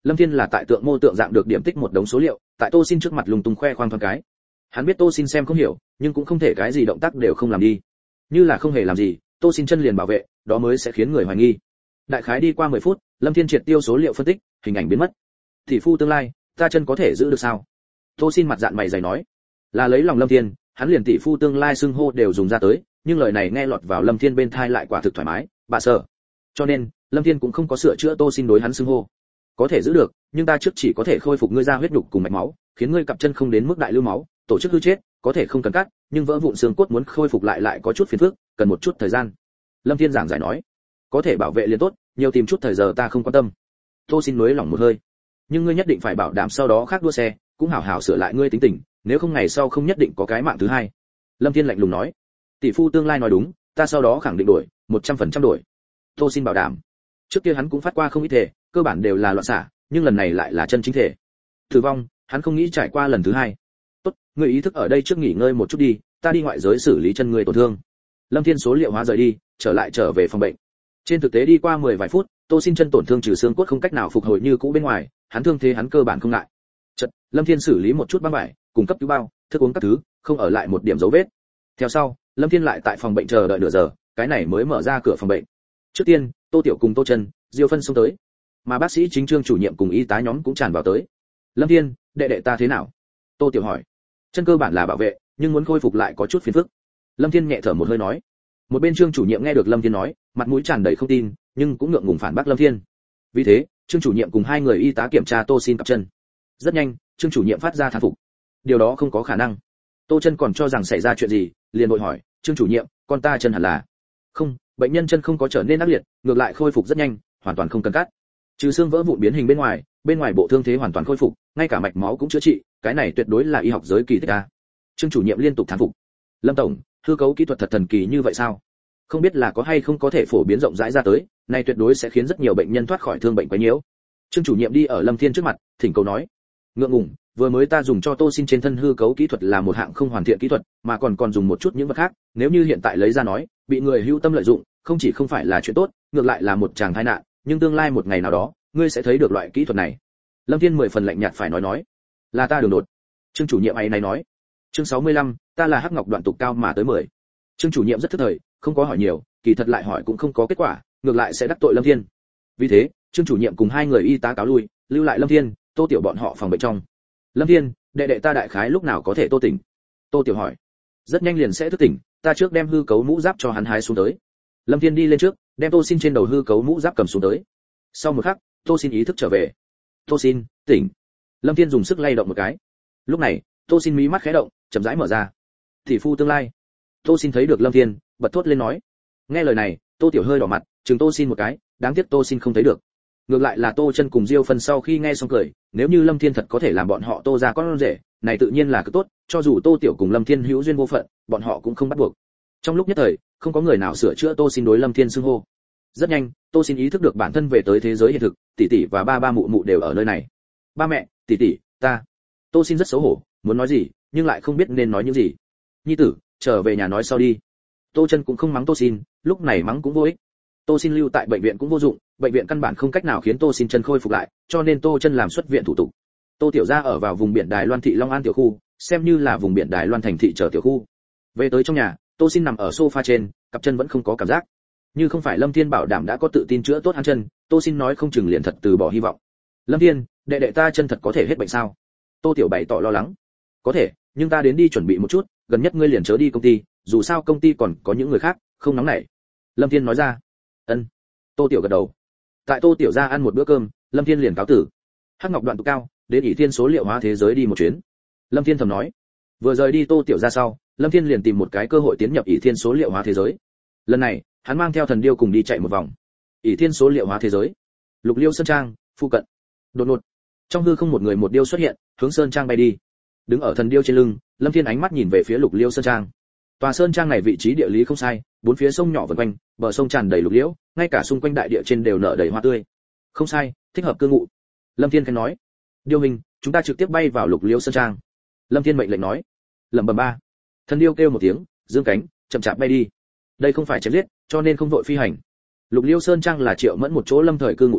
Lâm Thiên là tại tượng mô tượng dạng được điểm tích một đống số liệu, tại Tô Xin trước mặt lùng tung khoe khoang thoáng cái. Hắn biết Tô Xin xem không hiểu, nhưng cũng không thể cái gì động tác đều không làm đi. Như là không hề làm gì, Tô Xin chân liền bảo vệ, đó mới sẽ khiến người hoài nghi. Đại khái đi qua 10 phút, Lâm Thiên triệt tiêu số liệu phân tích, hình ảnh biến mất. Tỷ phu tương lai, ta chân có thể giữ được sao? Tô Xin mặt dạn mày dày nói. Là lấy lòng Lâm Thiên, hắn liền tỷ phu tương lai xưng hô đều dùng ra tới, nhưng lời này nghe lọt vào Lâm Thiên bên tai lại quả thực thoải mái, bà sợ. Cho nên, Lâm Thiên cũng không có sửa chữa Tô Xin đối hắn xưng hô. Có thể giữ được, nhưng ta trước chỉ có thể khôi phục ngươi ra huyết nhục cùng mạch máu, khiến ngươi cặp chân không đến mức đại lưu máu, tổ chức hư chết, có thể không cần cắt, nhưng vỡ vụn xương cốt muốn khôi phục lại có chút phiền phức, cần một chút thời gian. Lâm Thiên giảng giải nói. Có thể bảo vệ liền tốt, nhiều tìm chút thời giờ ta không quan tâm. Tô Xin nới lỏng một hơi. Nhưng ngươi nhất định phải bảo đảm sau đó khác đua xe, cũng hảo hảo sửa lại ngươi tính tình, nếu không ngày sau không nhất định có cái mạng thứ hai. Lâm Thiên lạnh lùng nói. Tỷ phu tương lai nói đúng, ta sau đó khẳng định đổi, 100% đổi. Tô Xin bảo đảm. Trước kia hắn cũng phát qua không ít thể, cơ bản đều là loạn xả, nhưng lần này lại là chân chính thể. Tử vong, hắn không nghĩ trải qua lần thứ hai. Tốt, ngươi ý thức ở đây trước nghỉ ngơi một chút đi, ta đi ngoại giới xử lý chân ngươi tổn thương. Lâm Thiên số liệu hóa rời đi, trở về phòng bệnh. Trên thực tế đi qua 10 vài phút, Tô Xin chân tổn thương trừ xương cốt không cách nào phục hồi như cũ bên ngoài, hắn thương thế hắn cơ bản không ngại. Chợt, Lâm Thiên xử lý một chút băng vải, cung cấp cứu bao, thức uống các thứ, không ở lại một điểm dấu vết. Theo sau, Lâm Thiên lại tại phòng bệnh chờ đợi nửa giờ, cái này mới mở ra cửa phòng bệnh. Trước tiên, Tô Tiểu cùng Tô Chân, Diêu Phân xông tới, mà bác sĩ chính Trương chủ nhiệm cùng y tá nhóm cũng tràn vào tới. Lâm Thiên, đệ đệ ta thế nào? Tô Tiểu hỏi. Chân cơ bản là bảo vệ, nhưng muốn khôi phục lại có chút phiền phức. Lâm Thiên nhẹ thở một hơi nói. Một bên Trương chủ nhiệm nghe được Lâm Thiên nói, mặt mũi tràn đầy không tin, nhưng cũng ngượng ngùng phản bác Lâm Thiên. Vì thế, Trương chủ nhiệm cùng hai người y tá kiểm tra Tô Xin cặp chân. Rất nhanh, Trương chủ nhiệm phát ra thán phục. Điều đó không có khả năng. Tô Chân còn cho rằng xảy ra chuyện gì, liền vội hỏi, "Trương chủ nhiệm, con ta chân hẳn là?" "Không, bệnh nhân chân không có trở nên ác liệt, ngược lại khôi phục rất nhanh, hoàn toàn không cần cắt. Trừ xương vỡ vụn biến hình bên ngoài bộ thương thế hoàn toàn khôi phục, ngay cả mạch máu cũng chữa trị, cái này tuyệt đối là y học giới kỳ tích a." Trương chủ nhiệm liên tục thán phục. "Lâm tổng, hư cấu kỹ thuật thật thần kỳ như vậy sao? Không biết là có hay không có thể phổ biến rộng rãi ra tới, này tuyệt đối sẽ khiến rất nhiều bệnh nhân thoát khỏi thương bệnh quá nhiễu." Trương chủ nhiệm đi ở Lâm Thiên trước mặt, thỉnh cầu nói: "Ngượng ngùng, vừa mới ta dùng cho Tô Xin trên thân hư cấu kỹ thuật là một hạng không hoàn thiện kỹ thuật, mà còn dùng một chút những vật khác, nếu như hiện tại lấy ra nói, bị người hữu tâm lợi dụng, không chỉ không phải là chuyện tốt, ngược lại là một tràng tai nạn, nhưng tương lai một ngày nào đó, ngươi sẽ thấy được loại kỹ thuật này." Lâm Thiên 10 phần lạnh nhạt phải nói, "Là ta đường đột." Trương chủ nhiệm ấy này nói. Chương 65, ta là Hắc Ngọc đoạn tục cao mà tới 10. Trương chủ nhiệm rất thức thời, không có hỏi nhiều, kỳ thật lại hỏi cũng không có kết quả, ngược lại sẽ đắc tội Lâm Thiên. Vì thế, Trương chủ nhiệm cùng hai người y tá cáo lui, lưu lại Lâm Thiên, Tô Tiểu bọn họ phòng bệnh trong. "Lâm Thiên, đệ đệ ta đại khái lúc nào có thể tô tỉnh?" Tô Tiểu hỏi. "Rất nhanh liền sẽ thức tỉnh, ta trước đem hư cấu mũ giáp cho hắn hái xuống tới." Lâm Thiên đi lên trước, đem Tô Xin trên đầu hư cấu mũ giáp cầm xuống tới. Sau một khắc, Tô Xin ý thức trở về. "Tô Xin, tỉnh." Lâm Thiên dùng sức lay động một cái. Lúc này, Tô Xin mí mắt khẽ động, chậm rãi mở ra. "Tỷ phu tương lai." Tô Xin thấy được Lâm Thiên, bật thốt lên nói. Nghe lời này, Tô Tiểu hơi đỏ mặt, chừng Tô Xin một cái, đáng tiếc Tô Xin không thấy được. Ngược lại là Tô Chân cùng Diêu Phân sau khi nghe xong cười, nếu như Lâm Thiên thật có thể làm bọn họ Tô ra con rể, này tự nhiên là cực tốt, cho dù Tô Tiểu cùng Lâm Thiên hữu duyên vô phận, bọn họ cũng không bắt buộc. Trong lúc nhất thời, không có người nào sửa chữa Tô Xin đối Lâm Thiên xưng hô. Rất nhanh, Tô Xin ý thức được bản thân về tới thế giới hiện thực, tỷ tỷ và ba mụ mụ đều ở nơi này. "Ba mẹ, tỷ tỷ, ta." Tô Xin rất xấu hổ, muốn nói gì, nhưng lại không biết nên nói những gì. "Nhi tử, trở về nhà nói sau đi." Tô Chân cũng không mắng Tô Xin, lúc này mắng cũng vô ích. Tô Xin lưu tại bệnh viện cũng vô dụng, bệnh viện căn bản không cách nào khiến Tô Xin chân khôi phục lại, cho nên Tô Chân làm xuất viện thủ tục. Tô Tiểu gia ở vào vùng biển Đài Loan thị Long An tiểu khu, xem như là vùng biển Đài Loan thành thị trở tiểu khu. Về tới trong nhà, Tô Xin nằm ở sofa trên, cặp chân vẫn không có cảm giác. Như không phải Lâm Thiên bảo đảm đã có tự tin chữa tốt hắn chân, Tô Xin nói không chừng liền thật từ bỏ hy vọng. "Lâm Thiên, đệ đệ ta chân thật có thể hết bệnh sao?" Tô Tiểu bày tỏ lo lắng. "Có thể, nhưng ta đến đi chuẩn bị một chút, gần nhất ngươi liền chớ đi công ty, dù sao công ty còn có những người khác, không nóng nảy." Lâm Thiên nói ra. "Ân." Tô Tiểu gật đầu. Tại Tô Tiểu gia ăn một bữa cơm, Lâm Thiên liền cáo tử. Hắc Ngọc đoạn tụ cao, đến ỷ thiên số liệu hóa thế giới đi một chuyến. Lâm Thiên thầm nói. Vừa rời đi Tô Tiểu gia sau, Lâm Thiên liền tìm một cái cơ hội tiến nhập ỷ thiên số liệu hóa thế giới. Lần này, hắn mang theo thần điêu cùng đi chạy một vòng. ỷ thiên số liệu hóa thế giới. Lục Liêu sơn trang, phụ cận. Đột ngột, trong hư không một người một điêu xuất hiện, hướng sơn trang bay đi. Đứng ở thần điêu trên lưng, Lâm Thiên ánh mắt nhìn về phía Lục Liêu sơn trang. Tòa sơn trang này vị trí địa lý không sai, bốn phía sông nhỏ vần quanh, bờ sông tràn đầy lục liễu, ngay cả xung quanh đại địa trên đều nở đầy hoa tươi. Không sai, thích hợp cư ngụ. Lâm Thiên khẽ nói. "Điêu hình, chúng ta trực tiếp bay vào Lục Liêu sơn trang." Lâm Thiên mệnh lệnh nói. Lẩm bẩm ba. Thần điêu kêu một tiếng, dương cánh, chậm chạp bay đi. Đây không phải chém giết, cho nên không vội phi hành. Lục Liêu sơn trang là Triệu Mẫn một chỗ lâm thời cư ngụ chỗ,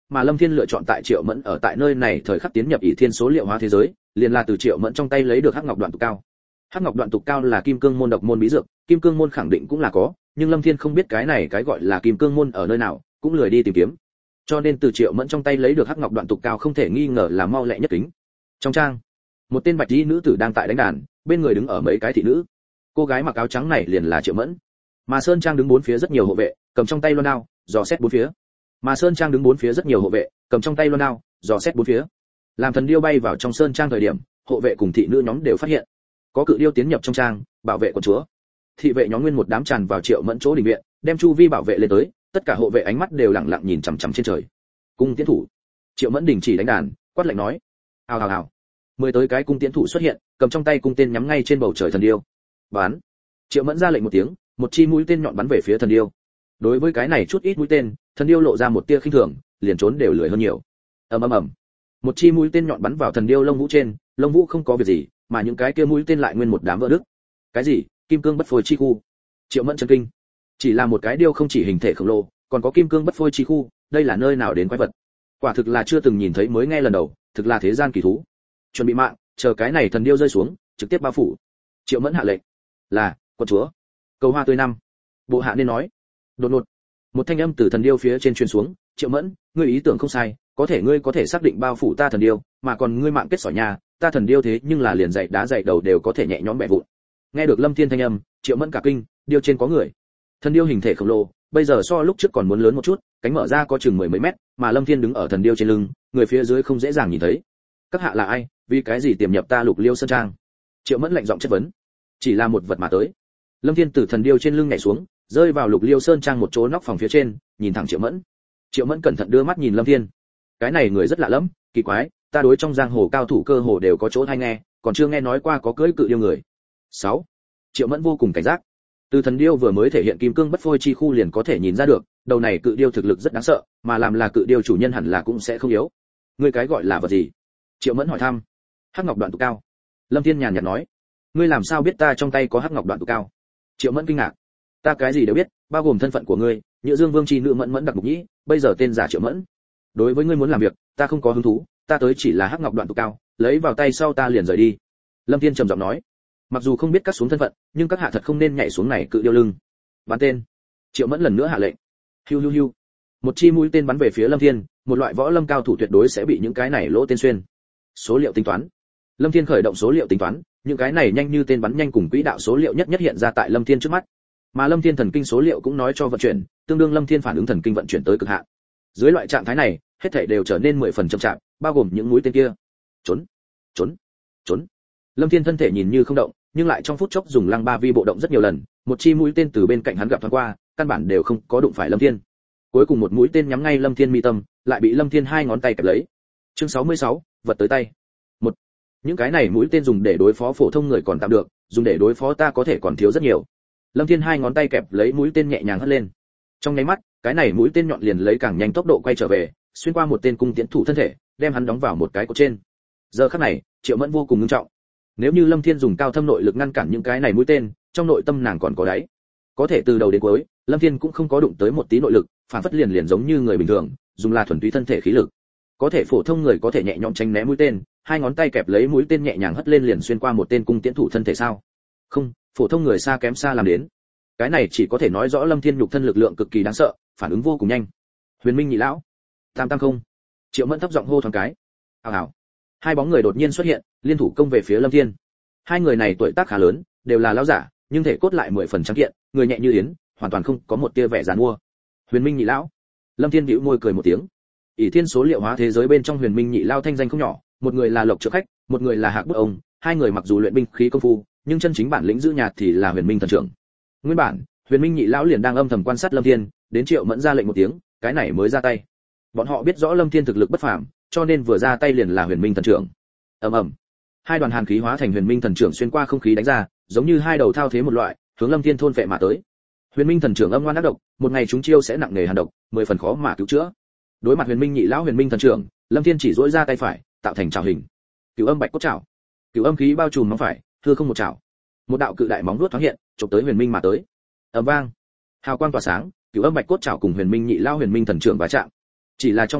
mà Lâm Thiên lựa chọn tại Triệu Mẫn ở tại nơi này thời khắc tiến nhập ỷ thiên số liệu hóa thế giới, liền là từ Triệu Mẫn trong tay lấy được hắc ngọc đoạn tục cao. Hắc ngọc đoạn tục cao là kim cương môn độc môn bí dược, kim cương môn khẳng định cũng là có, nhưng Lâm Thiên không biết cái này cái gọi là kim cương môn ở nơi nào, cũng lười đi tìm kiếm. Cho nên từ Triệu Mẫn trong tay lấy được hắc ngọc đoạn tục cao không thể nghi ngờ là mau lẹ nhất kính. Trong trang, một tên bạch y nữ tử đang tại đánh đàn, bên người đứng ở mấy cái thị nữ. Cô gái mặc áo trắng này liền là Triệu Mẫn. Mà Sơn Trang đứng bốn phía rất nhiều hộ vệ, cầm trong tay loan đao, dò xét bốn phía. Mà Sơn Trang đứng bốn phía rất nhiều hộ vệ, cầm trong tay loan đao, dò xét bốn phía. Làm thần điêu bay vào trong Sơn Trang thời điểm, hộ vệ cùng thị nữ nhóm đều phát hiện có cự điêu tiến nhập trong trang, bảo vệ quận chúa. Thị vệ nhóm nguyên một đám tràn vào Triệu Mẫn chỗ đình viện, đem chu vi bảo vệ lên tới, tất cả hộ vệ ánh mắt đều lặng lặng nhìn chằm chằm trên trời. Cung tiến thủ. Triệu Mẫn đình chỉ đánh đàn, quát lạnh nói: "Ào ào ào." 10 tới cái cung tiến thủ xuất hiện, cầm trong tay cung tên nhắm ngay trên bầu trời thần điêu. Bắn. Triệu Mẫn ra lệnh một tiếng, một chi mũi tên nhọn bắn về phía thần điêu. Đối với cái này chút ít mũi tên, thần điêu lộ ra một tia khinh thường, liền trốn đều lười hơn nhiều. Ầm ầm ầm. Một chi mũi tên nhọn bắn vào thần điêu lông vũ trên, lông vũ không có việc gì, mà những cái kia mũi tên lại nguyên một đám vỡ đứt. Cái gì? Kim cương bất phôi chi khu? Triệu Mẫn chấn kinh. Chỉ là một cái điêu không chỉ hình thể khổng lồ, còn có kim cương bất phôi chi khu, đây là nơi nào đến quái vật? Quả thực là chưa từng nhìn thấy, mới nghe lần đầu, thực là thế gian kỳ thú. Chuẩn bị mạng, chờ cái này thần điêu rơi xuống, trực tiếp bao phủ. Triệu Mẫn hạ lệnh. Là, quân chúa. Cầu hoa tươi năm. Bộ hạ nên nói. Đột ngột, một thanh âm từ thần điêu phía trên truyền xuống: "Triệu Mẫn, ngươi ý tưởng không sai, có thể ngươi có thể xác định bao phủ ta thần điêu, mà còn ngươi mạng kết sỏi nhà, ta thần điêu thế nhưng là liền dạy đá dạy đầu đều có thể nhẹ nhõm bẻ vụn." Nghe được Lâm Thiên thanh âm, Triệu Mẫn cả kinh, điêu trên có người. Thần điêu hình thể khổng lồ, bây giờ so lúc trước còn muốn lớn một chút, cánh mở ra có chừng 10 mấy mét, mà Lâm Thiên đứng ở thần điêu trên lưng, người phía dưới không dễ dàng nhìn thấy. "Các hạ là ai, vì cái gì tiềm nhập ta Lục Liêu Sơn Trang?" Triệu Mẫn lạnh giọng chất vấn. "Chỉ là một vật mà tới." Lâm Thiên từ thần điêu trên lưng nhảy xuống, rơi vào Lục Liêu Sơn Trang một chỗ nóc phòng phía trên, nhìn thẳng Triệu Mẫn. Triệu Mẫn cẩn thận đưa mắt nhìn Lâm Thiên. Cái này người rất lạ lẫm, kỳ quái, ta đối trong giang hồ cao thủ cơ hồ đều có chỗ hay nghe, còn chưa nghe nói qua có cưỡi cự điêu người. 6. Triệu Mẫn vô cùng cảnh giác. Từ thần điêu vừa mới thể hiện kim cương bất phôi chi khu liền có thể nhìn ra được, đầu này cự điêu thực lực rất đáng sợ, mà làm là cự điêu chủ nhân hẳn là cũng sẽ không yếu. Ngươi cái gọi là vật gì? Triệu Mẫn hỏi thăm. Hắc ngọc đoạn tụ cao. Lâm Thiên nhàn nhạt nói. Ngươi làm sao biết ta trong tay có hắc ngọc đoạn tụ cao? Triệu Mẫn kinh ngạc. Ta cái gì đều biết, bao gồm thân phận của ngươi, Nhữ Dương Vương chi nữ Mẫn Mẫn đặc mục nhĩ, bây giờ tên giả Triệu Mẫn. Đối với ngươi muốn làm việc, ta không có hứng thú, ta tới chỉ là hắc ngọc đoạn tụ cao, lấy vào tay sau ta liền rời đi. Lâm Thiên trầm giọng nói. Mặc dù không biết cắt xuống thân phận, nhưng các hạ thật không nên nhảy xuống này cự điêu lưng. Bắn tên. Triệu Mẫn lần nữa hạ lệnh. Hiu hiu hiu. Một chi mũi tên bắn về phía Lâm Thiên, một loại võ lâm cao thủ tuyệt đối sẽ bị những cái này lỗ tên xuyên. Số liệu tính toán. Lâm Thiên khởi động số liệu tính toán, những cái này nhanh như tên bắn nhanh cùng quỹ đạo số liệu nhất nhất hiện ra tại Lâm Thiên trước mắt. Mà Lâm Thiên thần kinh số liệu cũng nói cho vận chuyển, tương đương Lâm Thiên phản ứng thần kinh vận chuyển tới cực hạn. Dưới loại trạng thái này, hết thảy đều trở nên 10 phần chậm chạp, bao gồm những mũi tên kia. Trốn, trốn, trốn. Lâm Thiên thân thể nhìn như không động, nhưng lại trong phút chốc dùng lăng ba vi bộ động rất nhiều lần, một chi mũi tên từ bên cạnh hắn gặp thoáng qua, căn bản đều không có đụng phải Lâm Thiên. Cuối cùng một mũi tên nhắm ngay Lâm Thiên mi tâm, lại bị Lâm Thiên hai ngón tay kẹp lấy. Chương 66, vật tới tay. Một. Những cái này mũi tên dùng để đối phó phổ thông người còn tạm được, dùng để đối phó ta có thể còn thiếu rất nhiều. Lâm Thiên hai ngón tay kẹp lấy mũi tên nhẹ nhàng hất lên. Trong nháy mắt, cái này mũi tên nhọn liền lấy càng nhanh tốc độ quay trở về, xuyên qua một tên cung tiễn thủ thân thể, đem hắn đóng vào một cái cột trên. Giờ khắc này, Triệu Mẫn vô cùng nghiêm trọng. Nếu như Lâm Thiên dùng cao thâm nội lực ngăn cản những cái này mũi tên, trong nội tâm nàng còn có đáy. Có thể từ đầu đến cuối, Lâm Thiên cũng không có đụng tới một tí nội lực, phản phất liền giống như người bình thường, dùng là thuần túy thân thể khí lực. Có thể phổ thông người có thể nhẹ nhõm tránh né mũi tên, hai ngón tay kẹp lấy mũi tên nhẹ nhàng hất lên liền xuyên qua một tên cung tiễn thủ thân thể sao? Không, phổ thông người xa kém xa làm đến. Cái này chỉ có thể nói rõ Lâm Thiên nhục thân lực lượng cực kỳ đáng sợ, phản ứng vô cùng nhanh. Huyền Minh nhị lão, tam tam không. Triệu Mẫn thấp giọng hô thoáng cái. Ào ào. Hai bóng người đột nhiên xuất hiện, liên thủ công về phía Lâm Thiên. Hai người này tuổi tác khá lớn, đều là lão giả, nhưng thể cốt lại 10 phần trắng kiện, người nhẹ như yến, hoàn toàn không có một tia vẻ giàn mua. Huyền Minh nhị lão. Lâm Thiên bĩu môi cười một tiếng. ỷ thiên số liệu hóa thế giới bên trong Huyền Minh nhị lão thanh danh không nhỏ, một người là Lộc Trượng Khách, một người là Hạc Bức ông, hai người mặc dù luyện binh khí công phu, nhưng chân chính bản lĩnh giữ nhạt thì là Huyền Minh thần trưởng. Nguyên bản, Huyền Minh nhị lão liền đang âm thầm quan sát Lâm Thiên, đến Triệu Mẫn ra lệnh một tiếng, cái này mới ra tay. Bọn họ biết rõ Lâm Thiên thực lực bất phàm, cho nên vừa ra tay liền là Huyền Minh thần trưởng. Ầm ầm. Hai đoàn hàn khí hóa thành Huyền Minh thần trưởng xuyên qua không khí đánh ra, giống như hai đầu thao thế một loại, hướng Lâm Thiên thôn phệ mà tới. Huyền Minh thần trưởng âm ngoan ác độc, một ngày chúng chiêu sẽ nặng nề hàn độc, 10 phần khó mà cứu chữa. Đối mặt Huyền Minh nhị lão Huyền Minh thần trưởng, Lâm Thiên chỉ duỗi ra tay phải, tạo thành trảo hình. Cửu âm bạch cốt trảo. Cửu âm khí bao trùm móng phải, thưa không một trảo. Một đạo cự đại móng vuốt thoáng hiện, chụp tới Huyền Minh mà tới. Ầm vang. Hào quang tỏa sáng, Cửu âm bạch cốt trảo cùng Huyền Minh nhị lão Huyền Minh thần trưởng va chạm. Chỉ là trong phút chốc,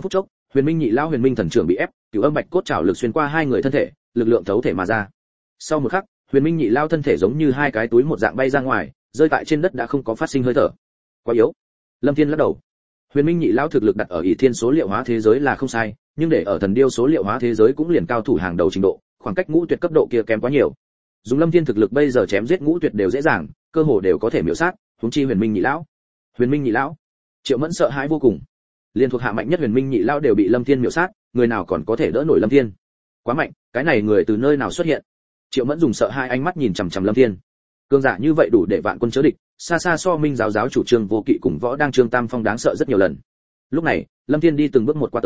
Huyền Minh nhị lão Huyền Minh thần trưởng bị ép, cửu âm bạch cốt trảo lực xuyên qua hai người thân thể, lực lượng thấu thể mà ra. Sau một khắc, Huyền Minh nhị lão thân thể giống như hai cái túi một dạng bay ra ngoài, rơi tại trên đất đã không có phát sinh hơi thở. Quá yếu. Lâm Thiên lắc đầu. Huyền Minh nhị lão thực lực đặt ở ỷ thiên số liệu hóa thế giới là không sai, nhưng để ở thần điêu số liệu hóa thế giới cũng liền cao thủ hàng đầu trình độ, khoảng cách ngũ tuyệt cấp độ kia kém quá nhiều. Dùng Lâm Thiên thực lực bây giờ chém giết ngũ tuyệt đều dễ dàng, cơ hồ đều có thể miểu sát, huống chi Huyền Minh nhị lão. Huyền Minh nhị lão. Triệu Mẫn sợ hãi vô cùng. Liên thuộc hạ mạnh nhất Huyền Minh nhị lão đều bị Lâm Thiên miểu sát, người nào còn có thể đỡ nổi Lâm Thiên? Quá mạnh, cái này người từ nơi nào xuất hiện? Triệu Mẫn dùng sợ hai ánh mắt nhìn chằm chằm Lâm Thiên. Cường giả như vậy đủ để vạn quân chớ địch, xa xa so Minh giáo giáo chủ Trương Vô Kỵ cùng Võ Đang Trương Tam Phong đáng sợ rất nhiều lần. Lúc này, Lâm Thiên đi từng bước một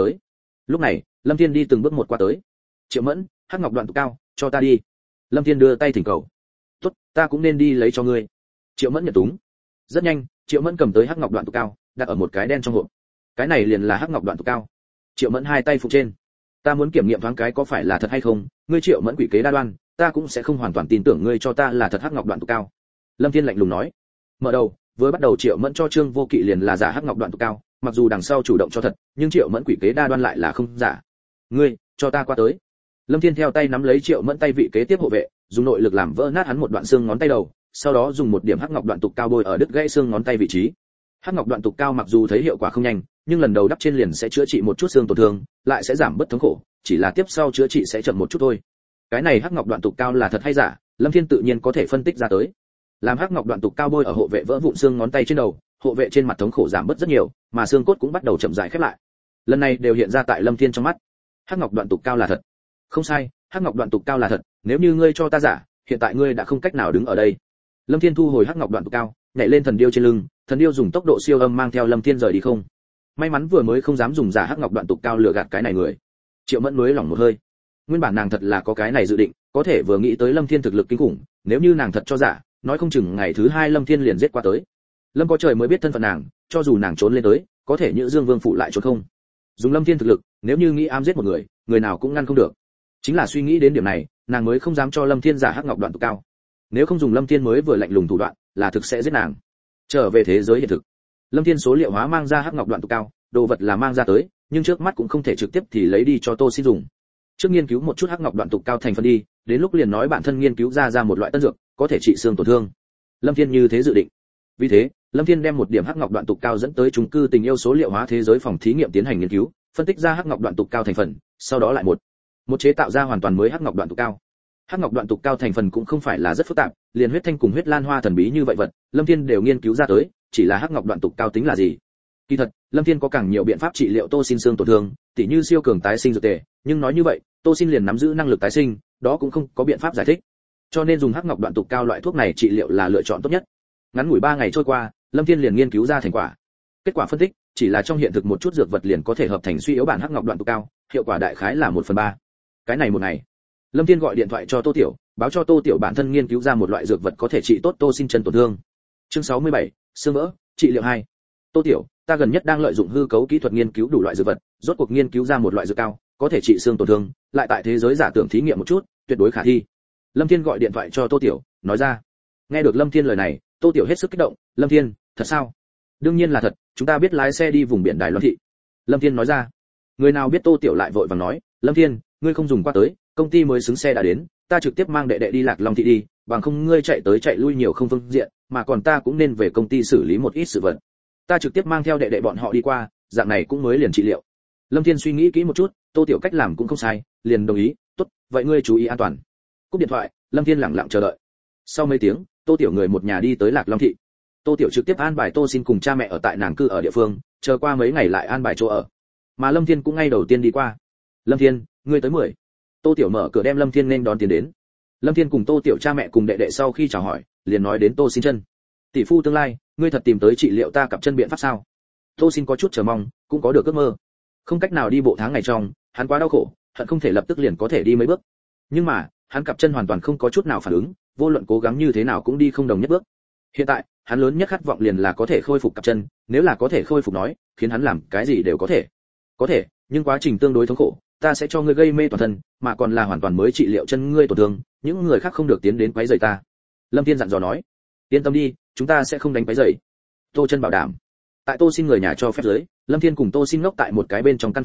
qua tới. Triệu Mẫn, Hắc Ngọc đoạn tụ cao, cho ta đi. Lâm Thiên đưa tay thỉnh cầu. Tốt, ta cũng nên đi lấy cho ngươi. Triệu Mẫn nhận túng. Rất nhanh, Triệu Mẫn cầm tới Hắc Ngọc đoạn tụ cao, đặt ở một cái đen trong hộp. Cái này liền là Hắc Ngọc đoạn tụ cao. Triệu Mẫn hai tay phụ trên. Ta muốn kiểm nghiệm thoáng cái có phải là thật hay không, ngươi Triệu Mẫn quỷ kế đa đoan, ta cũng sẽ không hoàn toàn tin tưởng ngươi cho ta là thật Hắc Ngọc đoạn tụ cao. Lâm Thiên lạnh lùng nói. Mở đầu, với bắt đầu Triệu Mẫn cho Trương Vô Kỵ liền là giả Hắc Ngọc đoạn tụ cao, mặc dù đằng sau chủ động cho thật, nhưng Triệu Mẫn quỷ kế đa đoan lại là không giả. Ngươi, cho ta qua tới. Lâm Thiên theo tay nắm lấy Triệu Mẫn tay vị kế tiếp hộ vệ, dùng nội lực làm vỡ nát hắn một đoạn xương ngón tay đầu, sau đó dùng một điểm Hắc Ngọc đoạn tụ cao bôi ở đứt gãy xương ngón tay vị trí. Hắc Ngọc đoạn tụ cao mặc dù thấy hiệu quả không nhanh, nhưng lần đầu đắp trên liền sẽ chữa trị một chút xương tổn thương, lại sẽ giảm bớt thống khổ, chỉ là tiếp sau chữa trị sẽ chậm một chút thôi. Cái này Hắc Ngọc đoạn tụ cao là thật hay giả, Lâm Thiên tự nhiên có thể phân tích ra tới. Làm Hắc Ngọc đoạn tụ cao bôi ở hộ vệ vỡ vụn xương ngón tay trên đầu, hộ vệ trên mặt thống khổ giảm bớt rất nhiều, mà xương cốt cũng bắt đầu chậm rãi khép lại. Lần này đều hiện ra tại Lâm Thiên trong mắt. Hắc Ngọc đoạn tụ cao là thật. Không sai, Hắc Ngọc đoạn tụ cao là thật, nếu như ngươi cho ta giả, hiện tại ngươi đã không cách nào đứng ở đây. Lâm Thiên thu hồi Hắc Ngọc đoạn tụ cao, nhảy lên thần điêu trên lưng, thần điêu dùng tốc độ siêu âm mang theo Lâm Thiên rời đi không. May mắn vừa mới không dám dùng giả Hắc Ngọc đoạn tụ cao lừa gạt cái này người. Triệu Mẫn nuối lòng một hơi. Nguyên bản nàng thật là có cái này dự định, có thể vừa nghĩ tới Lâm Thiên thực lực kinh khủng, nếu như nàng thật cho giả, nói không chừng ngày thứ hai Lâm Thiên liền giết qua tới. Lâm có trời mới biết thân phận nàng, cho dù nàng trốn lên tới, có thể Nhữ Dương Vương phụ lại trốn không. Dùng Lâm Thiên thực lực, nếu như nghĩ ám giết một người, người nào cũng ngăn không được. Chính là suy nghĩ đến điểm này, nàng mới không dám cho Lâm Thiên giả Hắc Ngọc đoạn tụ cao. Nếu không dùng Lâm Thiên mới vừa lạnh lùng thủ đoạn, là thực sẽ giết nàng. Trở về thế giới hiện thực, Lâm Thiên số liệu hóa mang ra Hắc Ngọc đoạn tụ cao, đồ vật là mang ra tới, nhưng trước mắt cũng không thể trực tiếp thì lấy đi cho Tô Xin dùng. Trước nghiên cứu một chút Hắc Ngọc đoạn tụ cao thành phần đi, đến lúc liền nói bản thân nghiên cứu ra một loại tân dược, có thể trị xương tổn thương. Lâm Thiên như thế dự định. Vì thế, Lâm Thiên đem một điểm Hắc Ngọc đoạn tụ cao dẫn tới trung cư tình yêu số liệu hóa thế giới phòng thí nghiệm tiến hành nghiên cứu, phân tích ra Hắc Ngọc đoạn tụ cao thành phần, sau đó lại một chế tạo ra hoàn toàn mới Hắc Ngọc đoạn tụ cao. Hắc Ngọc đoạn tụ cao thành phần cũng không phải là rất phức tạp, liền huyết thanh cùng huyết lan hoa thần bí như vậy vật, Lâm Thiên đều nghiên cứu ra tới, chỉ là Hắc Ngọc đoạn tụ cao tính là gì? Kỳ thật, Lâm Thiên có càng nhiều biện pháp trị liệu Tô Xin xương tổn thương, tỉ như siêu cường tái sinh dược tề, nhưng nói như vậy, Tô Xin liền nắm giữ năng lực tái sinh, đó cũng không có biện pháp giải thích. Cho nên dùng Hắc Ngọc đoạn tụ cao loại thuốc này trị liệu là lựa chọn tốt nhất. Ngắn ngủi 3 ngày trôi qua, Lâm Thiên liền nghiên cứu ra thành quả. Kết quả phân tích, chỉ là trong hiện thực một chút dược vật liền có thể hợp thành suy yếu bản Hắc Ngọc đoạn tụ cao, hiệu quả đại khái là 1/3. Cái này một ngày, Lâm Thiên gọi điện thoại cho Tô Tiểu, báo cho Tô Tiểu bản thân nghiên cứu ra một loại dược vật có thể trị tốt Tô Xin chân tổn thương. Chương 67, xương vỡ, trị liệu 2. Tô Tiểu, ta gần nhất đang lợi dụng hư cấu kỹ thuật nghiên cứu đủ loại dược vật, rốt cuộc nghiên cứu ra một loại dược cao, có thể trị xương tổn thương, lại tại thế giới giả tưởng thí nghiệm một chút, tuyệt đối khả thi. Lâm Thiên gọi điện thoại cho Tô Tiểu, nói ra. Nghe được Lâm Thiên lời này, Tô Tiểu hết sức kích động, Lâm Thiên, thật sao? Đương nhiên là thật, chúng ta biết lái xe đi vùng biển Đài Loan thị. Lâm Thiên nói ra. Người nào biết Tô Tiểu lại vội vàng nói, Lâm Thiên, ngươi không dùng qua tới, công ty mới xứng xe đã đến, ta trực tiếp mang đệ đệ đi Lạc Long thị đi, bằng không ngươi chạy tới chạy lui nhiều không phương diện, mà còn ta cũng nên về công ty xử lý một ít sự vật. Ta trực tiếp mang theo đệ đệ bọn họ đi qua, dạng này cũng mới liền trị liệu. Lâm Thiên suy nghĩ kỹ một chút, Tô Tiểu cách làm cũng không sai, liền đồng ý, tốt, vậy ngươi chú ý an toàn. Cúp điện thoại, Lâm Thiên lặng lặng chờ đợi. Sau mấy tiếng, Tô Tiểu người một nhà đi tới Lạc Long thị. Tô Tiểu trực tiếp an bài Tô Xin cùng cha mẹ ở tại nàng cư ở địa phương, chờ qua mấy ngày lại an bài chỗ ở. Mà Lâm Thiên cũng ngay đầu tiên đi qua. Lâm Thiên, ngươi tới 10. Tô Tiểu mở cửa đem Lâm Thiên nên đón tiến đến. Lâm Thiên cùng Tô Tiểu cha mẹ cùng đệ đệ sau khi chào hỏi, liền nói đến Tô Xin chân. Tỷ phu tương lai, ngươi thật tìm tới trị liệu ta cặp chân biện pháp sao? Tô Xin có chút chờ mong, cũng có được ước mơ. Không cách nào đi bộ tháng ngày trong, hắn quá đau khổ, hận không thể lập tức liền có thể đi mấy bước. Nhưng mà, hắn cặp chân hoàn toàn không có chút nào phản ứng, vô luận cố gắng như thế nào cũng đi không đồng nhất bước. Hiện tại, hắn lớn nhất khát vọng liền là có thể khôi phục cặp chân, nếu là có thể khôi phục nói, khiến hắn làm cái gì đều có thể. Có thể, nhưng quá trình tương đối thống khổ, ta sẽ cho ngươi gây mê toàn thân, mà còn là hoàn toàn mới trị liệu chân ngươi tổn thương, những người khác không được tiến đến quấy rầy ta. Lâm Thiên dặn dò nói. Yên tâm đi, chúng ta sẽ không đánh quấy rầy. Tô Chân bảo đảm. Tại Tô Xin người nhà cho phép dưới, Lâm Thiên cùng Tô Xin ngốc tại một cái bên trong căn phòng nhỏ,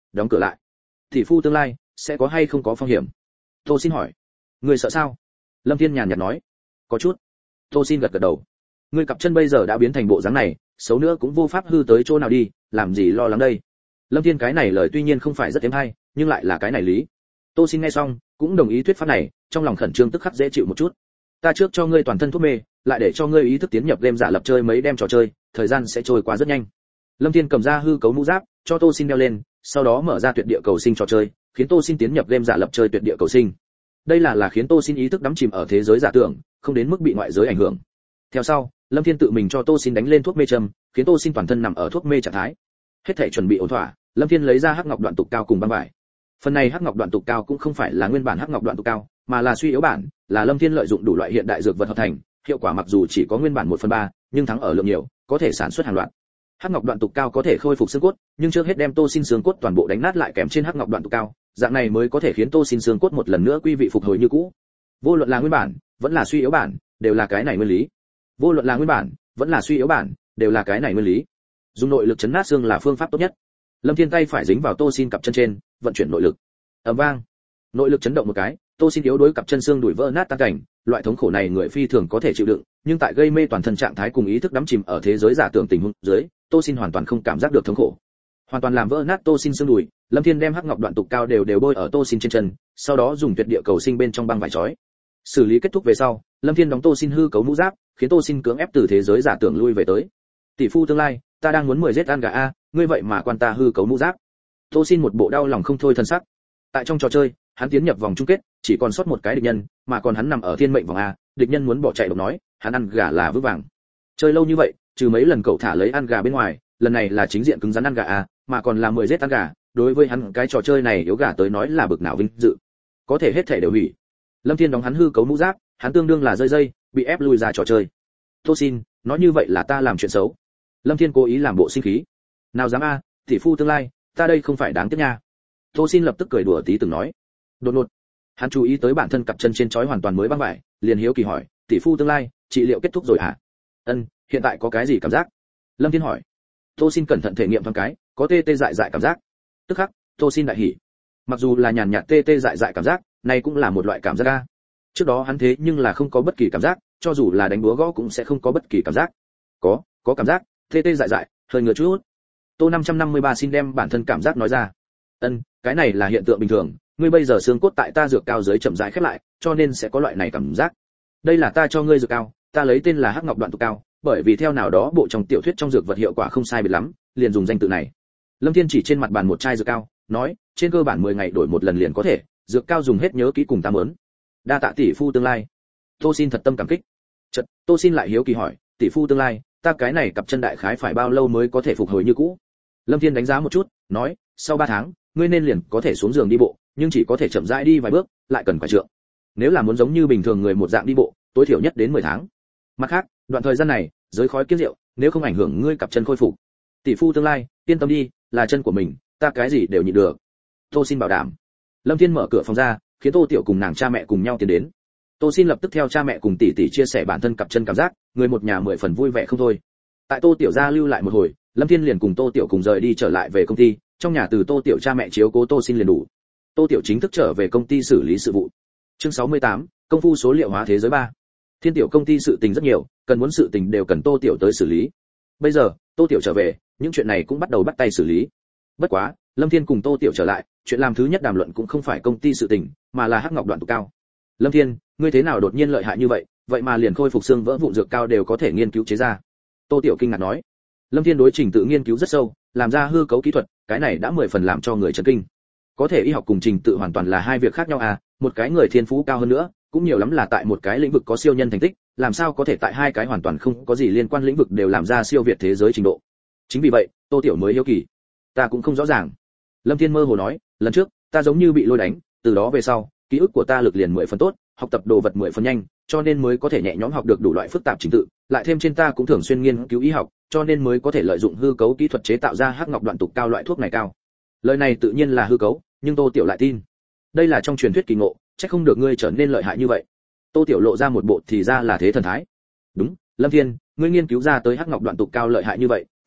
đóng cửa lại. Tỷ phu tương lai sẽ có hay không có phong hiểm? Tô Xin hỏi. Người sợ sao? Lâm Thiên nhàn nhạt nói. Có chút. Tô Xin gật gật đầu. Ngươi cặp chân bây giờ đã biến thành bộ dáng này, xấu nữa cũng vô pháp hư tới chỗ nào đi, làm gì lo lắng đây? Lâm Thiên cái này lời tuy nhiên không phải rất êm hay, nhưng lại là cái này lý. Tô Xin nghe xong, cũng đồng ý thuyết pháp này, trong lòng khẩn trương tức khắc dễ chịu một chút. Ta trước cho ngươi toàn thân thuốc mê, lại để cho ngươi ý thức tiến nhập game giả lập chơi mấy đêm trò chơi, thời gian sẽ trôi qua rất nhanh. Lâm Thiên cầm ra hư cấu mũ giáp, cho Tô Xin đeo lên, sau đó mở ra tuyệt địa cầu sinh trò chơi, khiến Tô Xin tiến nhập game giả lập chơi tuyệt địa cầu sinh. Đây là khiến Tô Xin ý thức đắm chìm ở thế giới giả tưởng, không đến mức bị ngoại giới ảnh hưởng. Theo sau, Lâm Thiên tự mình cho Tô Xin đánh lên thuốc mê châm, khiến Tô Xin toàn thân nằm ở thuốc mê trạng thái. Hết thảy chuẩn bị ổn thỏa, Lâm Thiên lấy ra hắc ngọc đoạn tục cao cùng băng vải. Phần này hắc ngọc đoạn tục cao cũng không phải là nguyên bản hắc ngọc đoạn tục cao, mà là suy yếu bản, là Lâm Thiên lợi dụng đủ loại hiện đại dược vật hợp thành, hiệu quả mặc dù chỉ có nguyên bản 1/3, nhưng thắng ở lượng nhiều, có thể sản xuất hàng loạt. Hắc ngọc đoạn tục cao có thể khôi phục xương cốt, nhưng trước hết đem Tô Xin xương cốt toàn bộ đánh nát lại kèm trên hắc ngọc đoạn tục cao, dạng này mới có thể khiến Tô Xin xương cốt một lần nữa quy vị phục hồi như cũ. Vô luận là nguyên bản, vẫn là suy yếu bản, đều là cái này nguyên lý. Vô luận là nguyên bản, vẫn là suy yếu bản, đều là cái này nguyên lý. Dùng nội lực chấn nát xương là phương pháp tốt nhất. Lâm Thiên tay phải dính vào Tô Xin cặp chân trên, vận chuyển nội lực. Ầm vang, nội lực chấn động một cái, Tô Xin yếu đối cặp chân xương đùi vỡ nát tan cảnh, loại thống khổ này người phi thường có thể chịu đựng, nhưng tại gây mê toàn thân trạng thái cùng ý thức đắm chìm ở thế giới giả tưởng tình huống dưới, Tô Xin hoàn toàn không cảm giác được thống khổ. Hoàn toàn làm vỡ nát Tô Xin xương đùi, Lâm Thiên đem hắc ngọc đoạn tục cao đều bôi ở Tô Xin trên chân, sau đó dùng tuyệt địa cầu sinh bên trong băng vải trói. Xử lý kết thúc về sau, Lâm Thiên đóng Tô Xin hư cấu mũ giáp, khiến Tô Xin cưỡng ép từ thế giới giả tưởng lui về tới. Tỷ phu tương lai, ta đang muốn 10 giết ăn gà a, ngươi vậy mà quan ta hư cấu mũ giáp. Tô Xin một bộ đau lòng không thôi thân sắc. Tại trong trò chơi, hắn tiến nhập vòng chung kết, chỉ còn sót một cái địch nhân, mà còn hắn nằm ở thiên mệnh vòng a, địch nhân muốn bỏ chạy độc nói, hắn ăn gà là vững vàng. Chơi lâu như vậy, trừ mấy lần cậu thả lấy ăn gà bên ngoài, lần này là chính diện cứng rắn ăn gà a, mà còn là 10 giết ăn gà, đối với hắn cái trò chơi này yếu gà tới nói là bực nào vinh dự. Có thể hết thể đều hủy. Lâm Thiên đóng hắn hư cấu mũ giáp, hắn tương đương là rơi dây, bị ép lui ra trò chơi. Tô Xin, nói như vậy là ta làm chuyện xấu. Lâm Thiên cố ý làm bộ sinh khí. Nào dám a, tỷ phu tương lai, ta đây không phải đáng tiếc nha. Tô Xin lập tức cười đùa tí từng nói. Đột ngột, hắn chú ý tới bản thân cặp chân trên trói hoàn toàn mới băng vải, liền hiếu kỳ hỏi, tỷ phu tương lai, trị liệu kết thúc rồi hả? Ân, hiện tại có cái gì cảm giác? Lâm Thiên hỏi. Tô Xin cẩn thận thể nghiệm thoáng cái, có tê tê dại dại cảm giác. Tức khắc, Tô Xin đại hỉ. Mặc dù là nhàn nhạt tê tê dại dại cảm giác, này cũng là một loại cảm giác a. Trước đó hắn thế nhưng là không có bất kỳ cảm giác, cho dù là đánh búa gõ cũng sẽ không có bất kỳ cảm giác. Có cảm giác, tê tê dại dại, hơi ngứa chút. Tô 553 xin đem bản thân cảm giác nói ra. Ân, cái này là hiện tượng bình thường, ngươi bây giờ xương cốt tại ta dược cao dưới chậm rãi khép lại, cho nên sẽ có loại này cảm giác. Đây là ta cho ngươi dược cao, ta lấy tên là hắc ngọc đoạn tục cao, bởi vì theo nào đó bộ trong tiểu thuyết trong dược vật hiệu quả không sai biệt lắm, liền dùng danh tự này. Lâm Thiên chỉ trên mặt bàn một chai dược cao, nói, trên cơ bản 10 ngày đổi một lần liền có thể, dược cao dùng hết nhớ kỹ cùng ta muốn. Đa tạ tỷ phu tương lai. Tô Xin thật tâm cảm kích. Chợt, Tô Xin lại hiếu kỳ hỏi, tỷ phu tương lai, ta cái này cặp chân đại khái phải bao lâu mới có thể phục hồi như cũ? Lâm Thiên đánh giá một chút, nói, sau 3 tháng, ngươi nên liền có thể xuống giường đi bộ, nhưng chỉ có thể chậm rãi đi vài bước, lại cần phải trượng. Nếu là muốn giống như bình thường người một dạng đi bộ, tối thiểu nhất đến 10 tháng. Mặt khác, đoạn thời gian này, giới khói kiếp rượu, nếu không ảnh hưởng ngươi cặp chân khôi phục. Tỷ phu tương lai, yên tâm đi, là chân của mình, ta cái gì đều nhịn được. Tô Xin bảo đảm. Lâm Thiên mở cửa phòng ra, khiến Tô Tiểu cùng nàng cha mẹ cùng nhau tiến đến. Tô Xin lập tức theo cha mẹ cùng tỷ tỷ chia sẻ bản thân cặp chân cảm giác, người một nhà 10 phần vui vẻ không thôi. Tại Tô Tiểu gia lưu lại một hồi, Lâm Thiên liền cùng Tô Tiểu cùng rời đi trở lại về công ty, trong nhà từ Tô Tiểu cha mẹ chiếu cố Tô Xin liền đủ. Tô Tiểu chính thức trở về công ty xử lý sự vụ. Chương 68, công phu số liệu hóa thế giới 3. Thiên Tiểu công ty sự tình rất nhiều, cần muốn sự tình đều cần Tô Tiểu tới xử lý. Bây giờ, Tô Tiểu trở về, những chuyện này cũng bắt đầu bắt tay xử lý. Bất quá, Lâm Thiên cùng Tô Tiểu trở lại, chuyện làm thứ nhất đàm luận cũng không phải công ty sự tình, mà là hắc ngọc đoạn tục cao. Lâm Thiên, ngươi thế nào đột nhiên lợi hại như vậy, vậy mà liền khôi phục xương vỡ vụn dược cao đều có thể nghiên cứu chế ra. Tô Tiểu kinh ngạc nói. Lâm Thiên đối trình tự nghiên cứu rất sâu, làm ra hư cấu kỹ thuật, cái này đã 10 phần làm cho người chấn kinh. Có thể y học cùng trình tự hoàn toàn là hai việc khác nhau à, một cái người thiên phú cao hơn nữa, cũng nhiều lắm là tại một cái lĩnh vực có siêu nhân thành tích, làm sao có thể tại hai cái hoàn toàn không có gì liên quan lĩnh vực đều làm ra siêu việt thế giới trình độ. Chính vì vậy, Tô Tiểu mới hiếu kỳ. Ta cũng không rõ ràng. Lâm Thiên mơ hồ nói, lần trước, ta giống như bị lôi đánh, từ đó về sau, ký ức của ta lực liền 10 phần tốt, học tập đồ vật 10 phần nhanh, cho nên mới có thể nhẹ nhõm học được đủ loại phức tạp trình tự, lại thêm trên ta cũng thường xuyên nghiên cứu y học, cho nên mới có thể lợi dụng hư cấu kỹ thuật chế tạo ra hắc ngọc đoạn tục cao loại thuốc này cao. Lời này tự nhiên là hư cấu, nhưng Tô Tiểu lại tin. Đây là trong truyền thuyết kỳ ngộ, chắc không được ngươi trở nên lợi hại như vậy. Tô Tiểu lộ ra một bộ thì ra là thế thần thái. Đúng, Lâm Thiên, ngươi nghiên cứu ra tới hắc ngọc đoạn tục cao lợi hại như vậy,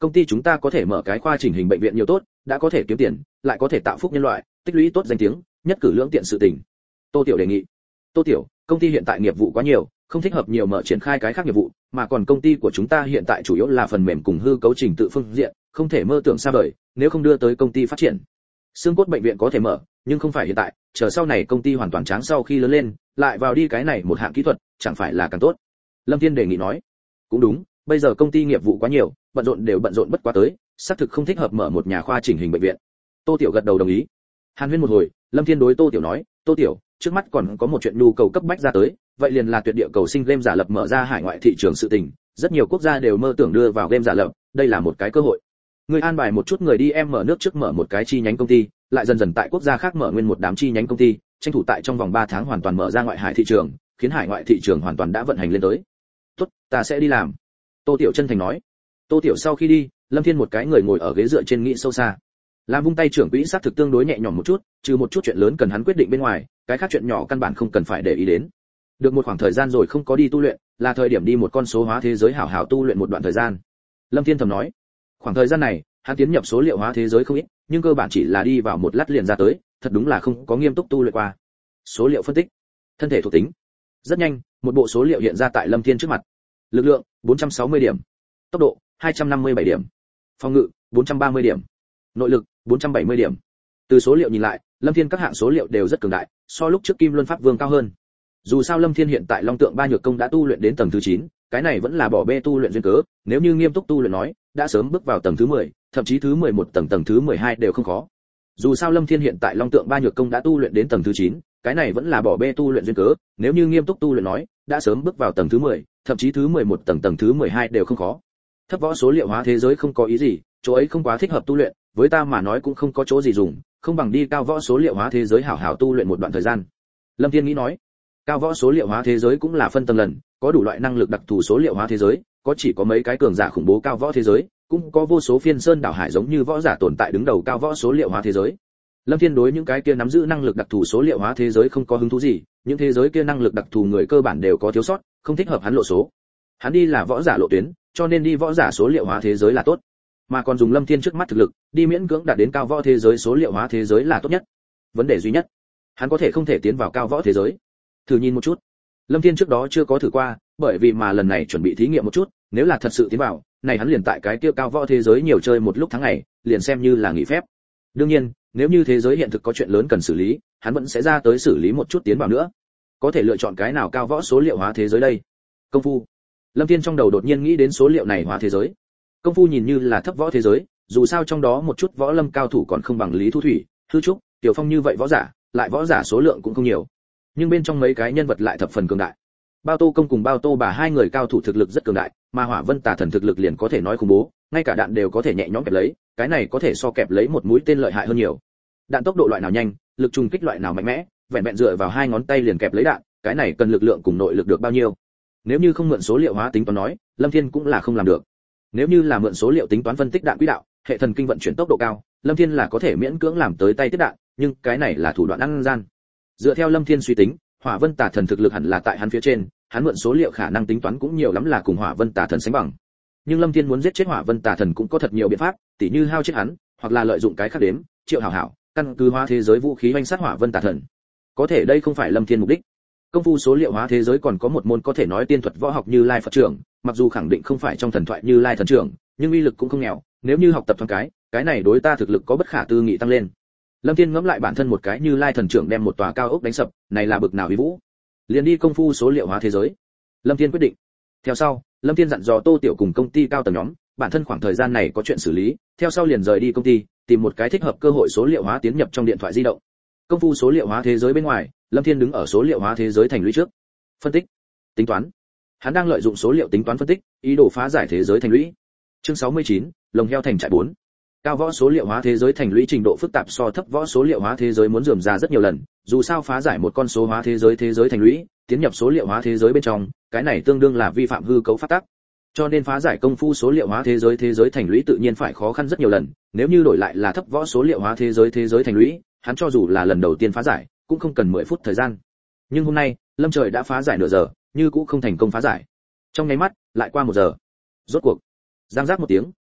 công ty chúng ta có thể mở cái khoa chỉnh hình bệnh viện nhiều tốt, đã có thể kiếm tiền, lại có thể tạo phúc nhân loại, tích lũy tốt danh tiếng, nhất cử lưỡng tiện sự tình. Tô Tiểu đề nghị. Tô Tiểu, công ty hiện tại nghiệp vụ quá nhiều, không thích hợp nhiều mở triển khai cái khác nghiệp vụ, mà còn công ty của chúng ta hiện tại chủ yếu là phần mềm cùng hư cấu trình tự phương diện, không thể mơ tưởng xa vời, nếu không đưa tới công ty phát triển. Xương cốt bệnh viện có thể mở, nhưng không phải hiện tại, chờ sau này công ty hoàn toàn tráng sau khi lớn lên, lại vào đi cái này một hạng kỹ thuật, chẳng phải là càng tốt. Lâm Thiên đề nghị nói. Cũng đúng, bây giờ công ty nghiệp vụ quá nhiều, bận rộn bất quá tới, xác thực không thích hợp mở một nhà khoa chỉnh hình bệnh viện. Tô Tiểu gật đầu đồng ý. Hàn Huyên một hồi, Lâm Thiên đối Tô Tiểu nói, Tô Tiểu, trước mắt còn có một chuyện nhu cầu cấp bách ra tới, vậy liền là tuyệt địa cầu sinh game giả lập mở ra hải ngoại thị trường sự tình, rất nhiều quốc gia đều mơ tưởng đưa vào game giả lập, đây là một cái cơ hội. Người an bài một chút người đi em mở nước trước mở một cái chi nhánh công ty, lại dần dần tại quốc gia khác mở nguyên một đám chi nhánh công ty, tranh thủ tại trong vòng 3 tháng hoàn toàn mở ra ngoại hải thị trường, khiến hải ngoại thị trường hoàn toàn đã vận hành lên tới. Tốt, ta sẽ đi làm. Tô Tiểu chân thành nói. Tô Tiểu sau khi đi, Lâm Thiên một cái người ngồi ở ghế dựa trên nghĩ sâu xa. Làm vung tay trưởng quỹ sát thực tương đối nhẹ nhõm một chút, trừ một chút chuyện lớn cần hắn quyết định bên ngoài, cái khác chuyện nhỏ căn bản không cần phải để ý đến. Được một khoảng thời gian rồi không có đi tu luyện, là thời điểm đi một con số hóa thế giới hảo hảo tu luyện một đoạn thời gian. Lâm Thiên thầm nói. Khoảng thời gian này, hắn tiến nhập số liệu hóa thế giới không ít, nhưng cơ bản chỉ là đi vào một lát liền ra tới, thật đúng là không có nghiêm túc tu luyện qua. Số liệu phân tích, thân thể thuộc tính. Rất nhanh, một bộ số liệu hiện ra tại Lâm Thiên trước mặt. Lực lượng 460 điểm, tốc độ 257 điểm, phòng ngự 430 điểm, nội lực 470 điểm. Từ số liệu nhìn lại, Lâm Thiên các hạng số liệu đều rất cường đại, so lúc trước Kim Luân Pháp Vương cao hơn. Dù sao Lâm Thiên hiện tại Long Tượng Ba Nhược Công đã tu luyện đến tầng thứ 9, cái này vẫn là bỏ bê tu luyện duyên cớ, nếu như nghiêm túc tu luyện nói, đã sớm bước vào tầng thứ 10, thậm chí thứ 11 tầng thứ 12 đều không khó. Dù sao Lâm Thiên hiện tại Long Tượng Ba Nhược Công đã tu luyện đến tầng thứ 9, cái này vẫn là bỏ bê tu luyện duyên cớ, nếu như nghiêm túc tu luyện nói, đã sớm bước vào tầng thứ 10, thậm chí thứ 11 tầng thứ 12 đều không khó. Thấp võ số liệu hóa thế giới không có ý gì, chỗ ấy không quá thích hợp tu luyện, với ta mà nói cũng không có chỗ gì dùng, không bằng đi cao võ số liệu hóa thế giới hảo hảo tu luyện một đoạn thời gian. Lâm Thiên nghĩ nói, cao võ số liệu hóa thế giới cũng là phân tầng lần, có đủ loại năng lực đặc thù số liệu hóa thế giới, có chỉ có mấy cái cường giả khủng bố cao võ thế giới, cũng có vô số phiên sơn đảo hải giống như võ giả tồn tại đứng đầu cao võ số liệu hóa thế giới. Lâm Thiên đối những cái kia nắm giữ năng lực đặc thù số liệu hóa thế giới không có hứng thú gì, những thế giới kia năng lực đặc thù người cơ bản đều có thiếu sót, không thích hợp hắn lộ số. Hắn đi là võ giả lộ tuyến, cho nên đi võ giả số liệu hóa thế giới là tốt. Mà còn dùng Lâm Thiên trước mắt thực lực, đi miễn cưỡng đạt đến cao võ thế giới số liệu hóa thế giới là tốt nhất. Vấn đề duy nhất, hắn có thể không thể tiến vào cao võ thế giới. Thử nhìn một chút. Lâm Thiên trước đó chưa có thử qua, bởi vì mà lần này chuẩn bị thí nghiệm một chút, nếu là thật sự tiến vào, này hắn liền tại cái kia cao võ thế giới nhiều chơi một lúc tháng ngày, liền xem như là nghỉ phép. Đương nhiên, nếu như thế giới hiện thực có chuyện lớn cần xử lý, hắn vẫn sẽ ra tới xử lý một chút tiến vào nữa. Có thể lựa chọn cái nào cao võ số liệu hóa thế giới đây? Công phu. Lâm Thiên trong đầu đột nhiên nghĩ đến số liệu này hóa thế giới. Công phu nhìn như là thấp võ thế giới, dù sao trong đó một chút võ lâm cao thủ còn không bằng Lý Thu Thủy, Hư Trúc, Tiểu Phong như vậy võ giả, lại võ giả số lượng cũng không nhiều. Nhưng bên trong mấy cái nhân vật lại thập phần cường đại. Bao Tô Công cùng Bao Tô Bà hai người cao thủ thực lực rất cường đại, mà Hỏa Vân Tà Thần thực lực liền có thể nói khủng bố, ngay cả đạn đều có thể nhẹ nhõm kẹp lấy, cái này có thể so kẹp lấy một mũi tên lợi hại hơn nhiều. Đạn tốc độ loại nào nhanh, lực trùng kích loại nào mạnh mẽ, vẹn vẹn dựa vào hai ngón tay liền kẹp lấy đạn, cái này cần lực lượng cùng nội lực được bao nhiêu? Nếu như không mượn số liệu hóa tính toán nói, Lâm Thiên cũng là không làm được. Nếu như là mượn số liệu tính toán phân tích đạn quỹ đạo, hệ thần kinh vận chuyển tốc độ cao, Lâm Thiên là có thể miễn cưỡng làm tới tay tiết đạn, nhưng cái này là thủ đoạn ăn gian. Dựa theo Lâm Thiên suy tính, Hỏa Vân Tà Thần thực lực hẳn là tại hắn phía trên, hắn mượn số liệu khả năng tính toán cũng nhiều lắm là cùng Hỏa Vân Tà Thần sánh bằng. Nhưng Lâm Thiên muốn giết chết Hỏa Vân Tà Thần cũng có thật nhiều biện pháp, tỉ như hao chết hắn, hoặc là lợi dụng cái khác đếm, Triệu Hảo Hảo, căn cứ hóa thế giới vũ khí oanh sát Hỏa Vân Tà Thần. Có thể đây không phải Lâm Thiên mục đích. Công phu số liệu hóa thế giới còn có một môn có thể nói tiên thuật võ học Như Lai Phật trưởng, mặc dù khẳng định không phải trong thần thoại Như Lai thần trưởng, nhưng uy lực cũng không nghèo, nếu như học tập thoáng cái này đối ta thực lực có bất khả tư nghị tăng lên. Lâm Thiên ngẫm lại bản thân một cái Như Lai thần trưởng đem một tòa cao ốc đánh sập, này là bực nào uy vũ. Liền đi công phu số liệu hóa thế giới. Lâm Thiên quyết định. Theo sau, Lâm Thiên dặn dò Tô Tiểu cùng công ty cao tầng nhóm, bản thân khoảng thời gian này có chuyện xử lý, theo sau liền rời đi công ty, tìm một cái thích hợp cơ hội số liệu hóa tiến nhập trong điện thoại di động. Công phu số liệu hóa thế giới bên ngoài, Lâm Thiên đứng ở số liệu hóa thế giới thành lũy trước. Phân tích, tính toán. Hắn đang lợi dụng số liệu tính toán phân tích, ý đồ phá giải thế giới thành lũy. Chương 69, lồng heo thành trại 4. Cao võ số liệu hóa thế giới thành lũy trình độ phức tạp so thấp võ số liệu hóa thế giới muốn rườm rà rất nhiều lần, dù sao phá giải một con số hóa thế giới thành lũy, tiến nhập số liệu hóa thế giới bên trong, cái này tương đương là vi phạm hư cấu pháp tắc. Cho nên phá giải công phu số liệu hóa thế giới thành lũy tự nhiên phải khó khăn rất nhiều lần, nếu như đổi lại là thấp võ số liệu hóa thế giới thành lũy, hắn cho dù là lần đầu tiên phá giải, cũng không cần 10 phút thời gian. Nhưng hôm nay, Lâm Trời đã phá giải nửa giờ, như cũng không thành công phá giải. Trong nháy mắt, lại qua 1 giờ. Rốt cuộc, giang giác một tiếng,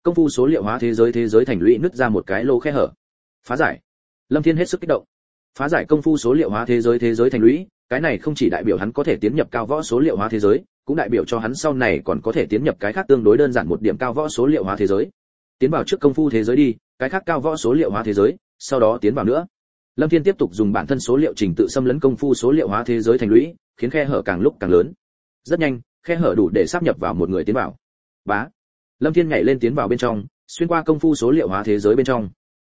công phu số liệu hóa thế giới thành lũy nứt ra một cái lỗ khe hở. Phá giải. Lâm Thiên hết sức kích động. Phá giải công phu số liệu hóa thế giới thành lũy, cái này không chỉ đại biểu hắn có thể tiến nhập cao võ số liệu hóa thế giới, cũng đại biểu cho hắn sau này còn có thể tiến nhập cái khác tương đối đơn giản một điểm cao võ số liệu hóa thế giới. Tiến vào trước công phu thế giới đi, cái khác cao võ số liệu hóa thế giới, sau đó tiến vào nữa. Lâm Thiên tiếp tục dùng bản thân số liệu trình tự xâm lấn công phu số liệu hóa thế giới thành lũy, khiến khe hở càng lúc càng lớn. Rất nhanh, khe hở đủ để sáp nhập vào một người tiến vào. Bá. Lâm Thiên nhảy lên tiến vào bên trong, xuyên qua công phu số liệu hóa thế giới bên trong.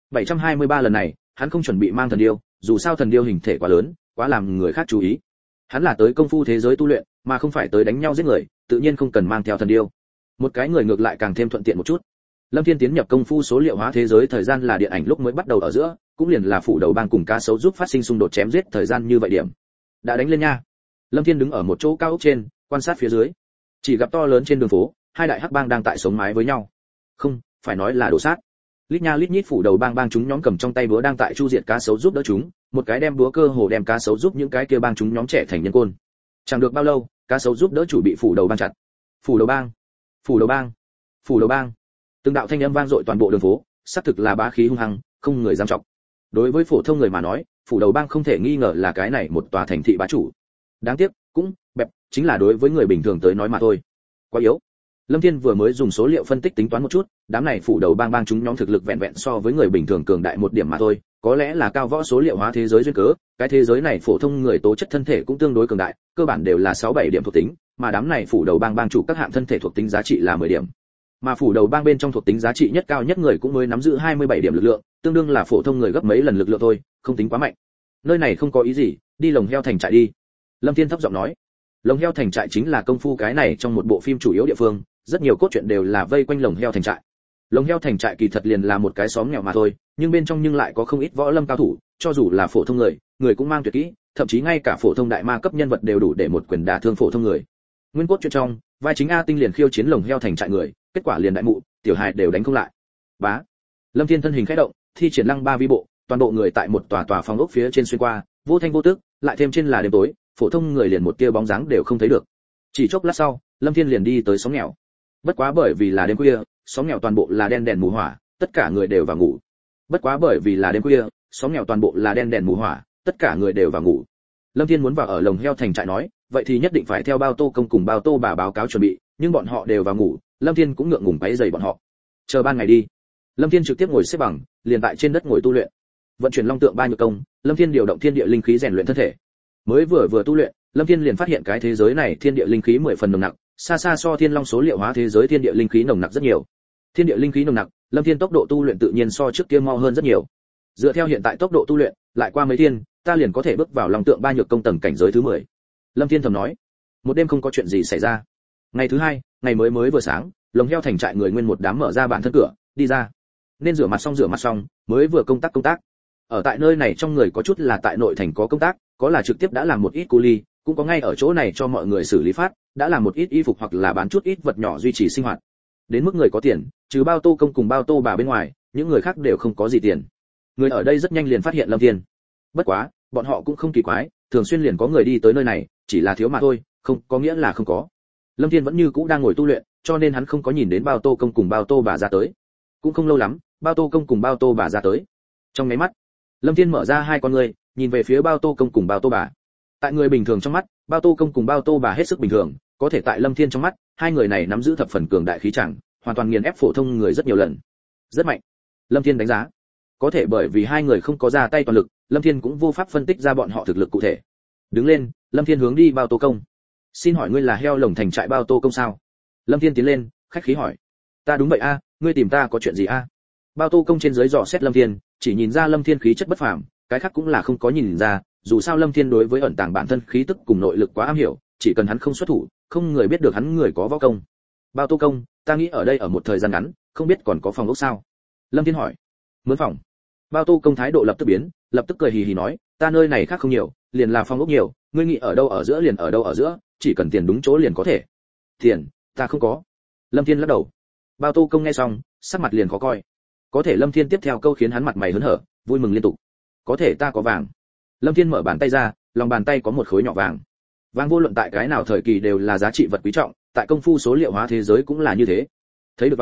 723 lần này, hắn không chuẩn bị mang thần điêu, dù sao thần điêu hình thể quá lớn, quá làm người khác chú ý. Hắn là tới công phu thế giới tu luyện, mà không phải tới đánh nhau giết người, tự nhiên không cần mang theo thần điêu. Một cái người ngược lại càng thêm thuận tiện một chút. Lâm Thiên tiến nhập công phu số liệu hóa thế giới thời gian là điện ảnh lúc mới bắt đầu ở giữa, cũng liền là phủ đầu bang cùng cá sấu giúp phát sinh xung đột chém giết thời gian như vậy điểm. Đã đánh lên nha. Lâm Thiên đứng ở một chỗ cao ốc trên, quan sát phía dưới. Chỉ gặp to lớn trên đường phố, hai đại hắc bang đang tại sống mái với nhau. Không, phải nói là đổ sát. Lít nha lít nhít phủ đầu bang chúng nhóm cầm trong tay búa đang tại chu diệt cá sấu giúp đỡ chúng, một cái đem búa cơ hồ đem cá sấu giúp những cái kia bang chúng nhóm trẻ thành nhân côn. Chẳng được bao lâu, cá sấu giúp đỡ chủ bị phủ đầu bang chặt. Phủ đầu bang, phủ đầu bang, phủ đầu bang. Từng đạo thanh âm vang dội toàn bộ đường phố, xác thực là bá khí hung hăng, không người dám trọng. Đối với phổ thông người mà nói, phủ đầu bang không thể nghi ngờ là cái này một tòa thành thị bá chủ. Đáng tiếc, cũng bẹp, chính là đối với người bình thường tới nói mà thôi. Quá yếu. Lâm Thiên vừa mới dùng số liệu phân tích tính toán một chút, đám này phủ đầu bang chúng nhóm thực lực vẹn vẹn so với người bình thường cường đại một điểm mà thôi, có lẽ là cao võ số liệu hóa thế giới duyên cớ, cái thế giới này phổ thông người tố chất thân thể cũng tương đối cường đại, cơ bản đều là 6-7 điểm thuộc tính, mà đám này phủ đầu bang chủ các hạng thân thể thuộc tính giá trị là 10 điểm. Mà phủ đầu bang bên trong thuộc tính giá trị nhất cao nhất người cũng mới nắm giữ 27 điểm lực lượng, tương đương là phổ thông người gấp mấy lần lực lượng thôi, không tính quá mạnh. Nơi này không có ý gì, đi lồng heo thành trại đi. Lâm Thiên thấp giọng nói. Lồng heo thành trại chính là công phu cái này trong một bộ phim chủ yếu địa phương, rất nhiều cốt truyện đều là vây quanh lồng heo thành trại. Lồng heo thành trại kỳ thật liền là một cái xóm nghèo mà thôi, nhưng bên trong nhưng lại có không ít võ lâm cao thủ, cho dù là phổ thông người cũng mang tuyệt kỹ, thậm chí ngay cả phổ thông đại ma cấp nhân vật đều đủ để một quyền đả thương phổ thông người. Nguyên cốt truyện trong, vai chính A Tinh liền khiêu chiến lồng heo thành trại người, kết quả liền đại mụ, tiểu hài đều đánh không lại. Bá. Lâm Thiên thân hình khẽ động, thi triển lăng ba vi bộ, toàn bộ người tại một tòa phòng ốc phía trên xuyên qua, vô thanh vô tức, lại thêm trên là đêm tối, phổ thông người liền một tia bóng dáng đều không thấy được. Chỉ chốc lát sau, Lâm Thiên liền đi tới xóm nghèo. Bất quá bởi vì là đêm khuya, xóm nghèo toàn bộ là đen đèn mù hỏa, tất cả người đều vào ngủ. Bất quá bởi vì là đêm khuya, xóm nghèo toàn bộ là đen đèn mù hỏa, tất cả người đều vào ngủ. Lâm Thiên muốn vào ở lồng heo thành trại nói, vậy thì nhất định phải theo Bao Tô công cùng Bao Tô bà báo cáo chuẩn bị, nhưng bọn họ đều vào ngủ, Lâm Thiên cũng ngượng ngùng quấy rầy bọn họ. Chờ ban ngày đi. Lâm Thiên trực tiếp ngồi xếp bằng, liền tại trên đất ngồi tu luyện. Vận chuyển long tượng ba nhược công, Lâm Thiên điều động thiên địa linh khí rèn luyện thân thể. Mới vừa tu luyện, Lâm Thiên liền phát hiện cái thế giới này thiên địa linh khí 10 phần nồng nặc, xa xa so thiên long số liệu hóa thế giới thiên địa linh khí nồng nặc rất nhiều. Thiên địa linh khí nồng nặc, Lâm Thiên tốc độ tu luyện tự nhiên so trước kia mau hơn rất nhiều. Dựa theo hiện tại tốc độ tu luyện, lại qua mấy thiên, ta liền có thể bước vào long tượng ba nhược công tầng cảnh giới thứ 10. Lâm Thiên thầm nói. Một đêm không có chuyện gì xảy ra. Ngày thứ hai, ngày mới vừa sáng, lồng heo thành trại người nguyên một đám mở ra bản thân cửa, đi ra. Nên rửa mặt xong, mới vừa công tác. Ở tại nơi này trong người có chút là tại nội thành có công tác, có là trực tiếp đã làm một ít cu ly, cũng có ngay ở chỗ này cho mọi người xử lý phát, đã làm một ít y phục hoặc là bán chút ít vật nhỏ duy trì sinh hoạt. Đến mức người có tiền, trừ Bao Tô công cùng Bao Tô bà bên ngoài, những người khác đều không có gì tiền. Người ở đây rất nhanh liền phát hiện Lâm Thiên. Bất quá, bọn họ cũng không kỳ quái, thường xuyên liền có người đi tới nơi này, chỉ là thiếu mà thôi, không có nghĩa là không có. Lâm Thiên vẫn như cũ đang ngồi tu luyện, cho nên hắn không có nhìn đến Bao Tô công cùng Bao Tô bà ra tới. Cũng không lâu lắm, Bao Tô công cùng Bao Tô bà ra tới. Trong mấy mắt, Lâm Thiên mở ra hai con ngươi, nhìn về phía Bao Tô công cùng Bao Tô bà. Tại người bình thường trong mắt, Bao Tô công cùng Bao Tô bà hết sức bình thường, có thể tại Lâm Thiên trong mắt, hai người này nắm giữ thập phần cường đại khí chẳng, hoàn toàn nghiền ép phổ thông người rất nhiều lần. Rất mạnh. Lâm Thiên đánh giá. Có thể bởi vì hai người không có ra tay toàn lực, Lâm Thiên cũng vô pháp phân tích ra bọn họ thực lực cụ thể. Đứng lên, Lâm Thiên hướng đi Bao Tô công. Xin hỏi ngươi là heo lồng thành trại Bao Tô công sao? Lâm Thiên tiến lên, khách khí hỏi. Ta đúng vậy a, ngươi tìm ta có chuyện gì a? Bao Tô công trên dưới dò xét Lâm Thiên, chỉ nhìn ra Lâm Thiên khí chất bất phàm, cái khác cũng là không có nhìn ra, dù sao Lâm Thiên đối với ẩn tàng bản thân khí tức cùng nội lực quá am hiểu, chỉ cần hắn không xuất thủ, không người biết được hắn người có võ công. Bao Tô công, ta nghĩ ở đây ở một thời gian ngắn, không biết còn có phòng ốc sao? Lâm Thiên hỏi. Mướn phòng? Bao Tô công thái độ lập tức biến, lập tức cười hì hì nói, ta nơi này khác không nhiều, liền là phòng ốc nhiều, ngươi nghĩ ở đâu ở giữa liền ở đâu ở giữa, chỉ cần tiền đúng chỗ liền có thể. Tiền, ta không có. Lâm Thiên lắc đầu. Bao Tô công nghe xong, sắc mặt liền khó coi. Có thể Lâm Thiên tiếp theo câu khiến hắn mặt mày hớn hở, vui mừng liên tục. Có thể ta có vàng. Lâm Thiên mở bàn tay ra, lòng bàn tay có một khối nhỏ vàng. Vàng vô luận tại cái nào thời kỳ đều là giá trị vật quý trọng, tại công phu số liệu hóa thế giới cũng là như thế. Thấy được vàng,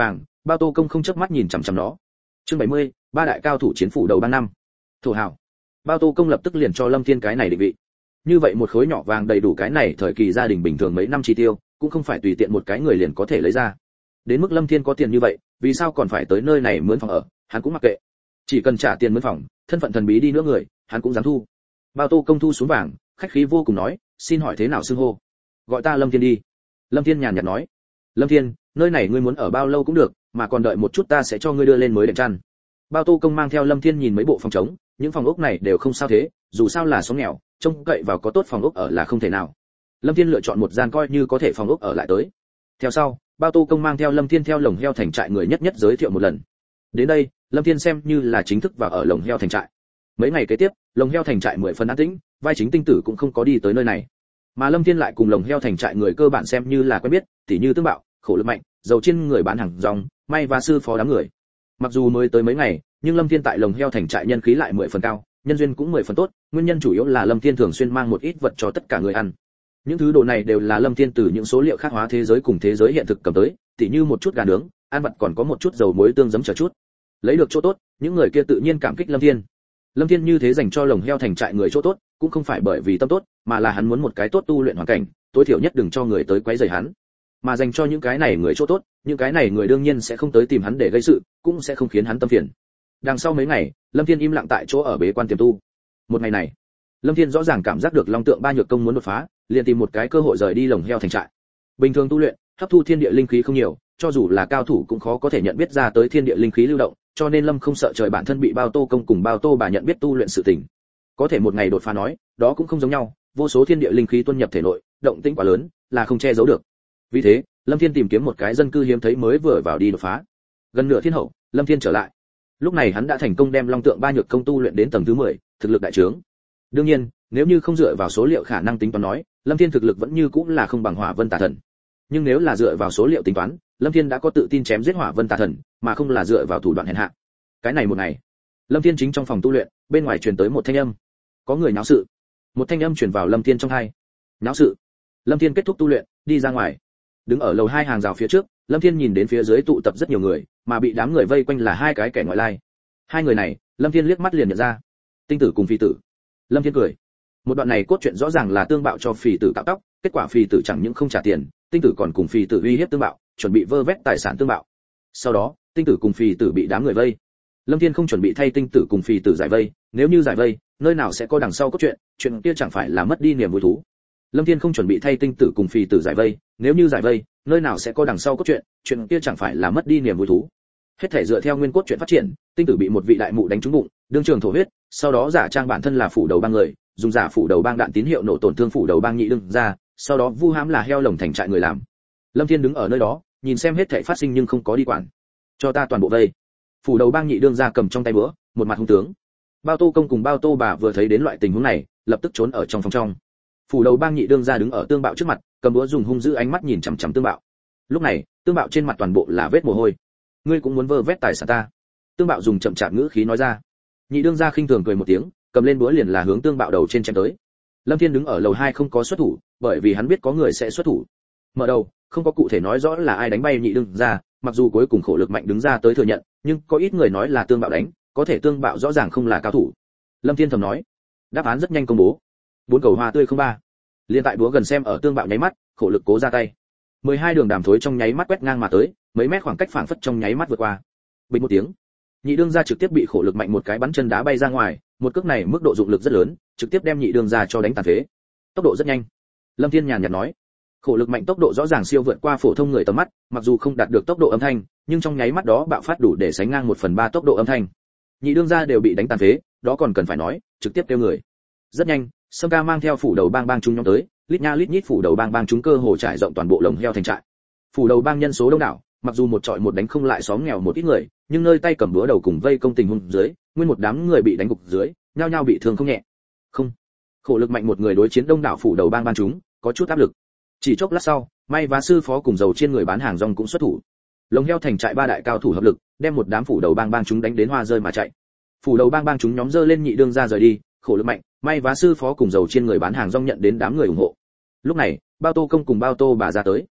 Bao Tô Công không chớp mắt nhìn chằm chằm nó. Chương 70, ba đại cao thủ chiến phủ đầu ban năm. Thổ hào. Bao Tô Công lập tức liền cho Lâm Thiên cái này định vị. Như vậy một khối nhỏ vàng đầy đủ cái này thời kỳ gia đình bình thường mấy năm chi tiêu, cũng không phải tùy tiện một cái người liền có thể lấy ra. Đến mức Lâm Thiên có tiền như vậy, vì sao còn phải tới nơi này mướn phòng ở, hắn cũng mặc kệ. Chỉ cần trả tiền mướn phòng, thân phận thần bí đi nữa người, hắn cũng dám thu. Bao Tô Công thu xuống vàng, khách khí vô cùng nói, xin hỏi thế nào xưng hô? Gọi ta Lâm Thiên đi. Lâm Thiên nhàn nhạt nói. Lâm Thiên, nơi này ngươi muốn ở bao lâu cũng được, mà còn đợi một chút ta sẽ cho ngươi đưa lên mới đệm chăn. Bao Tô Công mang theo Lâm Thiên nhìn mấy bộ phòng trống, những phòng ốc này đều không sao thế, dù sao là sống nghèo, trông cậy vào có tốt phòng ốc ở là không thể nào. Lâm Thiên lựa chọn một gian coi như có thể phòng ốc ở lại tới. Theo sau, Bao Tô Công mang theo Lâm Thiên theo lồng heo thành trại người nhất nhất giới thiệu một lần. Đến đây, Lâm Thiên xem như là chính thức vào ở lồng heo thành trại. Mấy ngày kế tiếp, lồng heo thành trại 10 phần an tĩnh, vai chính tinh tử cũng không có đi tới nơi này. Mà Lâm Thiên lại cùng lồng heo thành trại người cơ bản xem như là quen biết, tỉ như Tương Bạo, Khổ Lực Mạnh, Dầu Chiên người bán hàng rong, May và sư phó đám người. Mặc dù mới tới mấy ngày, nhưng Lâm Thiên tại lồng heo thành trại nhân khí lại 10 phần cao, nhân duyên cũng 10 phần tốt, nguyên nhân chủ yếu là Lâm Thiên thường xuyên mang một ít vật cho tất cả người ăn. Những thứ đồ này đều là Lâm Thiên từ những số liệu khác hóa thế giới cùng thế giới hiện thực cầm tới, tỉ như một chút gà nướng, ăn vặt còn có một chút dầu muối tương giấm chờ chút. Lấy được chỗ tốt, những người kia tự nhiên cảm kích Lâm Thiên. Lâm Thiên như thế dành cho lồng heo thành trại người chỗ tốt, cũng không phải bởi vì tâm tốt, mà là hắn muốn một cái tốt tu luyện hoàn cảnh, tối thiểu nhất đừng cho người tới quấy rầy hắn. Mà dành cho những cái này người chỗ tốt, những cái này người đương nhiên sẽ không tới tìm hắn để gây sự, cũng sẽ không khiến hắn tâm phiền. Đằng sau mấy ngày, Lâm Thiên im lặng tại chỗ ở bế quan tiềm tu. Một ngày này, Lâm Thiên rõ ràng cảm giác được Long Tượng Ba Nhược Công muốn đột phá, liền tìm một cái cơ hội rời đi lồng heo thành trại. Bình thường tu luyện, hấp thu thiên địa linh khí không nhiều, cho dù là cao thủ cũng khó có thể nhận biết ra tới thiên địa linh khí lưu động, cho nên Lâm không sợ trời bản thân bị Bao Tô Công cùng Bao Tô bà nhận biết tu luyện sự tình. Có thể một ngày đột phá nói, đó cũng không giống nhau, vô số thiên địa linh khí tuôn nhập thể nội, động tĩnh quá lớn, là không che giấu được. Vì thế, Lâm Thiên tìm kiếm một cái dân cư hiếm thấy mới vừa vào đi đột phá. Gần nửa thiên hậu, Lâm Thiên trở lại. Lúc này hắn đã thành công đem Long Tượng Ba Nhược Công tu luyện đến tầng thứ 10, thực lực đại trướng. Đương nhiên, nếu như không dựa vào số liệu khả năng tính toán nói, Lâm Thiên thực lực vẫn như cũng là không bằng Hỏa Vân Tà Thần. Nhưng nếu là dựa vào số liệu tính toán, Lâm Thiên đã có tự tin chém giết Hỏa Vân Tà Thần, mà không là dựa vào thủ đoạn hèn hạ. Cái này một ngày, Lâm Thiên chính trong phòng tu luyện, bên ngoài truyền tới một thanh âm. Có người náo sự. Một thanh âm truyền vào Lâm Thiên trong tai. Náo sự. Lâm Thiên kết thúc tu luyện, đi ra ngoài. Đứng ở lầu 2 hàng rào phía trước, Lâm Thiên nhìn đến phía dưới tụ tập rất nhiều người, mà bị đám người vây quanh là hai cái kẻ ngoại lai. Hai người này, Lâm Thiên liếc mắt liền nhận ra. Tinh Tử cùng Phì Tử. Lâm Thiên cười. Một đoạn này cốt truyện rõ ràng là Tương Bạo cho Phì Tử cạo tóc, kết quả Phì Tử chẳng những không trả tiền, Tinh Tử còn cùng Phì Tử uy hiếp Tương Bạo, chuẩn bị vơ vét tài sản Tương Bạo. Sau đó, Tinh Tử cùng Phì Tử bị đám người vây. Lâm Thiên không chuẩn bị thay Tinh Tử cùng Phì Tử giải vây, nếu như giải vây, nơi nào sẽ có đằng sau cốt truyện, chuyện kia chẳng phải là mất đi niềm vui thú. Lâm Thiên không chuẩn bị thay Tinh Tử cùng Phì Tử giải vây, nếu như giải vây, nơi nào sẽ có đằng sau cốt truyện, chuyện kia chẳng phải là mất đi niềm vui thú. Hết thể dựa theo nguyên cốt truyện phát triển, Tinh Tử bị một vị đại mụ đánh trúng bụng, đương trường thổ huyết, sau đó giả trang bản thân là phủ đầu bang người, dùng giả phủ đầu bang đạn tín hiệu nổ tổn thương phủ đầu bang nhị đương ra, sau đó vu hãm là heo lồng thành trại người làm. Lâm Thiên đứng ở nơi đó, nhìn xem hết thảy phát sinh nhưng không có đi quản. Cho ta toàn bộ vây. Phủ đầu bang nhị đương ra cầm trong tay búa, một mặt hung tướng. Bao Tô Công cùng Bao Tô bà vừa thấy đến loại tình huống này, lập tức trốn ở trong phòng trong. Phủ đầu bang nhị đương ra đứng ở Tương Bạo trước mặt, cầm búa dùng hung dữ ánh mắt nhìn chằm chằm Tương Bạo. Lúc này, Tương Bạo trên mặt toàn bộ là vết mồ hôi. Ngươi cũng muốn vơ vét tài sản ta? Tương Bạo dùng chậm chạp ngữ khí nói ra. Nhị đương ra khinh thường cười một tiếng, cầm lên búa liền là hướng Tương Bạo đầu trên chém tới. Lâm Thiên đứng ở lầu 2 không có xuất thủ, bởi vì hắn biết có người sẽ xuất thủ. Mở đầu, không có cụ thể nói rõ là ai đánh bay nhị đương ra, mặc dù cuối cùng Khổ Lực Mạnh đứng ra tới thừa nhận, nhưng có ít người nói là Tương Bạo đánh, có thể Tương Bạo rõ ràng không là cao thủ. Lâm Thiên thầm nói. Đáp án rất nhanh công bố. 4 cầu hoa tươi 03. Liên tại búa gần xem ở Tương Bạo nháy mắt, Khổ Lực cố ra tay. 12 đường đàm thối trong nháy mắt quét ngang mà tới, mấy mét khoảng cách phảng phất trong nháy mắt vượt qua. Bình một tiếng, nhị đương gia trực tiếp bị Khổ Lực Mạnh một cái bắn chân đá bay ra ngoài, một cước này mức độ dụng lực rất lớn, trực tiếp đem nhị đương gia cho đánh tàn phế. Tốc độ rất nhanh. Lâm Thiên nhàn nhạt nói. Khổ Lực Mạnh tốc độ rõ ràng siêu vượt qua phổ thông người tầm mắt, mặc dù không đạt được tốc độ âm thanh, nhưng trong nháy mắt đó bạo phát đủ để sánh ngang 1/3 tốc độ âm thanh. Nhị đương gia đều bị đánh tàn phế, đó còn cần phải nói, trực tiếp kêu người. Rất nhanh, Sâm Ca mang theo phủ đầu bang bang chúng nhóm tới, lít nha lít nhít phủ đầu bang bang chúng cơ hồ trải rộng toàn bộ lồng heo thành trại. Phủ đầu bang nhân số đông đảo, mặc dù một trọi một đánh không lại xóm nghèo một ít người, nhưng nơi tay cầm búa đầu cùng vây công tình huống dưới, nguyên một đám người bị đánh gục dưới, nhao nhao bị thương không nhẹ. Không, Khổ Lực Mạnh một người đối chiến đông đảo phủ đầu bang bang chúng, có chút áp lực. Chỉ chốc lát sau, May và sư phó cùng Dầu Chiên người bán hàng rong cũng xuất thủ. Lồng heo thành trại ba đại cao thủ hợp lực, đem một đám phủ đầu bang bang chúng đánh đến hoa rơi mà chạy. Phủ đầu bang bang chúng nhóm dơ lên nhị đương ra rời đi, Khổ Lực Mạnh, May và sư phó cùng Dầu Chiên người bán hàng rong nhận đến đám người ủng hộ. Lúc này, Bao Tô Công cùng Bao Tô bà ra tới.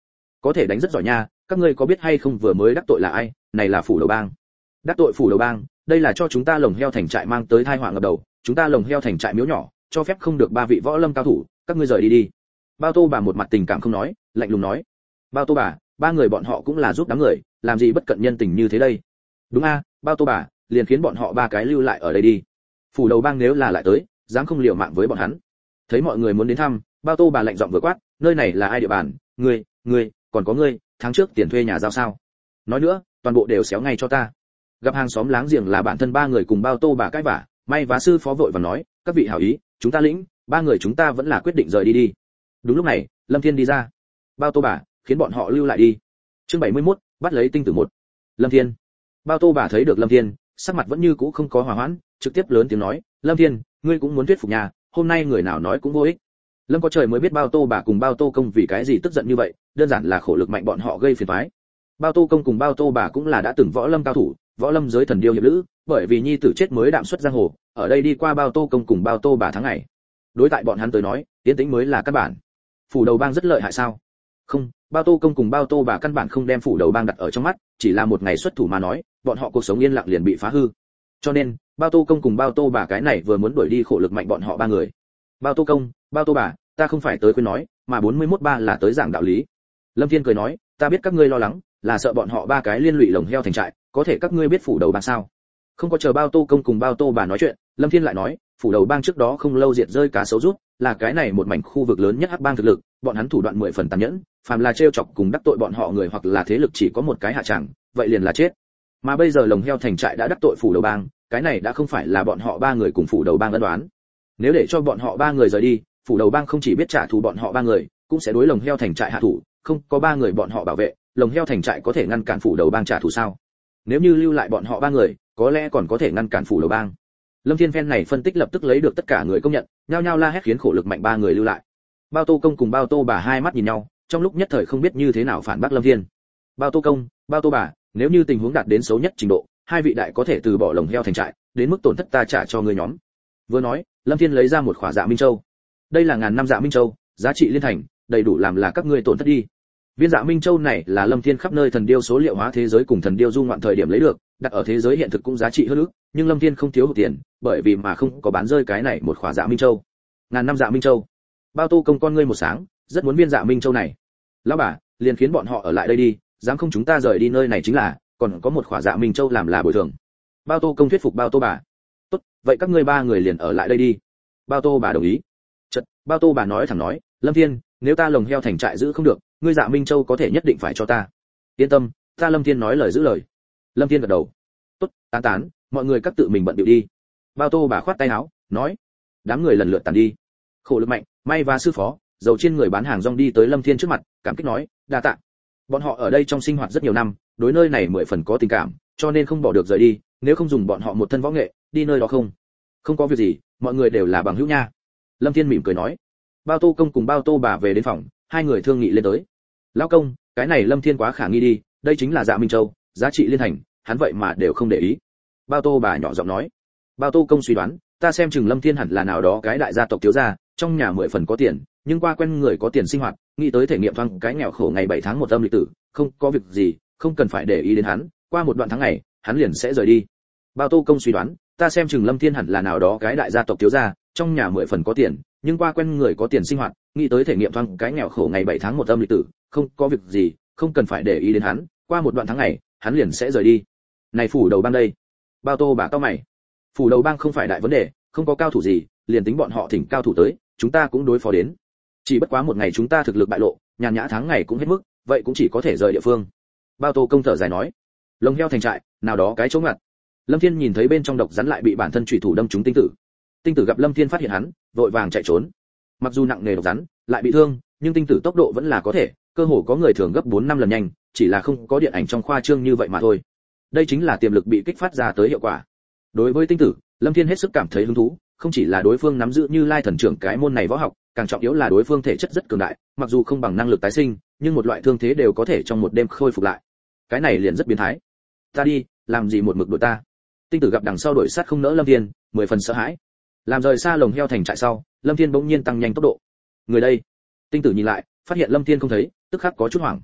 có thể đánh rất giỏi nha, các ngươi có biết hay không vừa mới đắc tội là ai? Này là phủ đầu bang. Đắc tội phủ đầu bang, đây là cho chúng ta Lồng Heo thành trại mang tới tai họa ngập đầu, chúng ta Lồng Heo thành trại miếu nhỏ, cho phép không được ba vị võ lâm cao thủ, các ngươi rời đi đi. Bao Tô bà một mặt tình cảm không nói, lạnh lùng nói. Bao Tô bà, ba người bọn họ cũng là giúp đám người, làm gì bất cận nhân tình như thế đây? Đúng a, Bao Tô bà, liền khiến bọn họ ba cái lưu lại ở đây đi. Phủ đầu bang nếu là lại tới, dám không liều mạng với bọn hắn. Thấy mọi người muốn đến thăm, Bao Tô bà lạnh giọng vừa quát, nơi này là ai địa bàn, ngươi, còn có ngươi, tháng trước tiền thuê nhà giao sao? Nói nữa, toàn bộ đều xéo ngay cho ta. Gặp hàng xóm láng giềng là bản thân ba người cùng Bao Tô bà cãi vả, may và sư phó vội và nói, các vị hảo ý, chúng ta lĩnh, ba người chúng ta vẫn là quyết định rời đi đi. Đúng lúc này, Lâm Thiên đi ra. Bao Tô bà, khiến bọn họ lưu lại đi. Chương 71, bắt lấy tinh tử một. Lâm Thiên. Bao Tô bà thấy được Lâm Thiên, sắc mặt vẫn như cũ không có hòa hoãn, trực tiếp lớn tiếng nói, Lâm Thiên, ngươi cũng muốn thuyết phục nhà, hôm nay người nào nói cũng vô ích. Lâm có trời mới biết Bao Tô bà cùng Bao Tô công vì cái gì tức giận như vậy, đơn giản là khổ lực mạnh bọn họ gây phiền toái. Bao Tô công cùng Bao Tô bà cũng là đã từng võ lâm cao thủ, võ lâm giới thần điêu hiệp lữ, bởi vì nhi tử chết mới đạm xuất giang hồ, ở đây đi qua Bao Tô công cùng Bao Tô bà tháng ngày. Đối tại bọn hắn tới nói, tiến tĩnh mới là căn bản. Phủ đầu bang rất lợi hại sao? Không, Bao Tô công cùng Bao Tô bà căn bản không đem phủ đầu bang đặt ở trong mắt, chỉ là một ngày xuất thủ mà nói, bọn họ cuộc sống yên lặng liền bị phá hư. Cho nên, Bao Tô công cùng Bao Tô bà cái này vừa muốn đuổi đi khổ lực mạnh bọn họ ba người. Bao Tô công, Bao Tô bà, ta không phải tới khuyên nói, mà 41 ba là tới giảng đạo lý. Lâm Thiên cười nói, ta biết các ngươi lo lắng, là sợ bọn họ ba cái liên lụy Lồng Heo thành trại, có thể các ngươi biết phủ đầu bang sao? Không có chờ Bao Tô công cùng Bao Tô bà nói chuyện, Lâm Thiên lại nói, phủ đầu bang trước đó không lâu diệt rơi cá sấu rút, là cái này một mảnh khu vực lớn nhất hắc bang thực lực, bọn hắn thủ đoạn 10 phần tàn nhẫn, phàm là trêu chọc cùng đắc tội bọn họ người hoặc là thế lực chỉ có một cái hạ chẳng, vậy liền là chết. Mà bây giờ Lồng Heo thành trại đã đắc tội phủ đầu bang, cái này đã không phải là bọn họ ba người cùng phủ đầu bang ân đoán. Nếu để cho bọn họ ba người rời đi, phủ đầu bang không chỉ biết trả thù bọn họ ba người, cũng sẽ đối Lồng Heo thành trại hạ thủ, không có ba người bọn họ bảo vệ, Lồng Heo thành trại có thể ngăn cản phủ đầu bang trả thù sao? Nếu như lưu lại bọn họ ba người, có lẽ còn có thể ngăn cản phủ đầu bang. Lâm Thiên phen này phân tích lập tức lấy được tất cả người công nhận, nhao nhao la hét khiến khổ lực mạnh ba người lưu lại. Bao Tô công cùng Bao Tô bà hai mắt nhìn nhau, trong lúc nhất thời không biết như thế nào phản bác Lâm Thiên. Bao Tô công, Bao Tô bà, nếu như tình huống đạt đến xấu nhất trình độ, hai vị đại có thể từ bỏ Lồng Heo thành trại, đến mức tổn thất ta trả cho người nhóm. Vừa nói, Lâm Thiên lấy ra một khỏa Dạ Minh Châu. Đây là ngàn năm Dạ Minh Châu, giá trị liên thành, đầy đủ làm là các ngươi tổn thất đi. Viên Dạ Minh Châu này là Lâm Thiên khắp nơi thần điêu số liệu hóa thế giới cùng thần điêu du ngoạn thời điểm lấy được, đặt ở thế giới hiện thực cũng giá trị hơn ức, nhưng Lâm Thiên không thiếu hụt tiền, bởi vì mà không có bán rơi cái này một khỏa Dạ Minh Châu. Ngàn năm Dạ Minh Châu. Bao Tô công con ngươi một sáng, rất muốn viên Dạ Minh Châu này. Lão bà, liền khiến bọn họ ở lại đây đi, dám không chúng ta rời đi nơi này chính là, còn có một khỏa Dạ Minh Châu làm là bồi thường. Bao Tô công thuyết phục Bao Tô bà. Tốt, vậy các ngươi ba người liền ở lại đây đi. Bao Tô bà đồng ý. Chợt, Bao Tô bà nói thẳng nói, Lâm Thiên, nếu ta Lồng Heo thành trại giữ không được, ngươi Dạ Minh Châu có thể nhất định phải cho ta. Yên tâm, ta Lâm Thiên nói lời giữ lời. Lâm Thiên gật đầu. Tốt, tán tán, mọi người các tự mình bận điệu đi. Bao Tô bà khoát tay áo, nói. Đám người lần lượt tàn đi. Khổ lực mạnh, may và sư phó, dầu trên người bán hàng rong đi tới Lâm Thiên trước mặt, cảm kích nói, đa tạ. Bọn họ ở đây trong sinh hoạt rất nhiều năm, đối nơi này 10 phần có tình cảm, cho nên không bỏ được rời đi, nếu không dùng bọn họ một thân võ nghệ, đi nơi đó không. Không có việc gì, mọi người đều là bằng hữu nha. Lâm Thiên mỉm cười nói. Bao Tô công cùng Bao Tô bà về đến phòng, hai người thương nghị lên tới. Lão công, cái này Lâm Thiên quá khả nghi đi, đây chính là Dạ Minh Châu, giá trị liên thành, hắn vậy mà đều không để ý. Bao Tô bà nhỏ giọng nói. Bao Tô công suy đoán, ta xem chừng Lâm Thiên hẳn là nào đó cái đại gia tộc thiếu gia, trong nhà 10 phần có tiền, nhưng qua quen người có tiền sinh hoạt, nghĩ tới thể nghiệm thoáng cái nghèo khổ ngày 7 tháng 1 âm lịch tử, không có việc gì, không cần phải để ý đến hắn, qua một đoạn tháng ngày, hắn liền sẽ rời đi. Bao Tô công suy đoán, ta xem chừng Lâm Thiên hẳn là nào đó cái đại gia tộc thiếu gia, trong nhà 10 phần có tiền, nhưng qua quen người có tiền sinh hoạt, nghĩ tới thể nghiệm thoáng cái nghèo khổ ngày 7 tháng 1 âm lịch tử, không có việc gì, không cần phải để ý đến hắn, qua một đoạn tháng ngày, hắn liền sẽ rời đi. Này phủ đầu bang đây. Bao Tô bà cao mày. Phủ đầu bang không phải đại vấn đề, không có cao thủ gì, liền tính bọn họ thỉnh cao thủ tới, chúng ta cũng đối phó đến. Chỉ bất quá một ngày chúng ta thực lực bại lộ, nhàn nhã tháng ngày cũng hết mức, vậy cũng chỉ có thể rời địa phương. Bao Tô công thở dài nói. Lồng Heo thành trại, nào đó cái chỗ ngặt. Lâm Thiên nhìn thấy bên trong độc rắn lại bị bản thân chủy thủ đâm trúng tinh tử. Tinh tử gặp Lâm Thiên phát hiện hắn, vội vàng chạy trốn. Mặc dù nặng nề độc rắn, lại bị thương, nhưng tinh tử tốc độ vẫn là có thể, cơ hồ có người thường gấp 4-5 lần nhanh, chỉ là không có điện ảnh trong khoa trương như vậy mà thôi. Đây chính là tiềm lực bị kích phát ra tới hiệu quả. Đối với tinh tử, Lâm Thiên hết sức cảm thấy hứng thú, không chỉ là đối phương nắm giữ Như Lai thần trưởng cái môn này võ học, càng trọng yếu là đối phương thể chất rất cường đại, mặc dù không bằng năng lực tái sinh, nhưng một loại thương thế đều có thể trong một đêm khôi phục lại. Cái này liền rất biến thái. Ta đi, làm gì một mực đuổi ta? Tinh tử gặp đằng sau đuổi sát không nỡ Lâm Thiên, 10 phần sợ hãi. Làm rời xa Lồng Heo thành trại sau, Lâm Thiên bỗng nhiên tăng nhanh tốc độ. Người đây? Tinh tử nhìn lại, phát hiện Lâm Thiên không thấy, tức khắc có chút hoảng.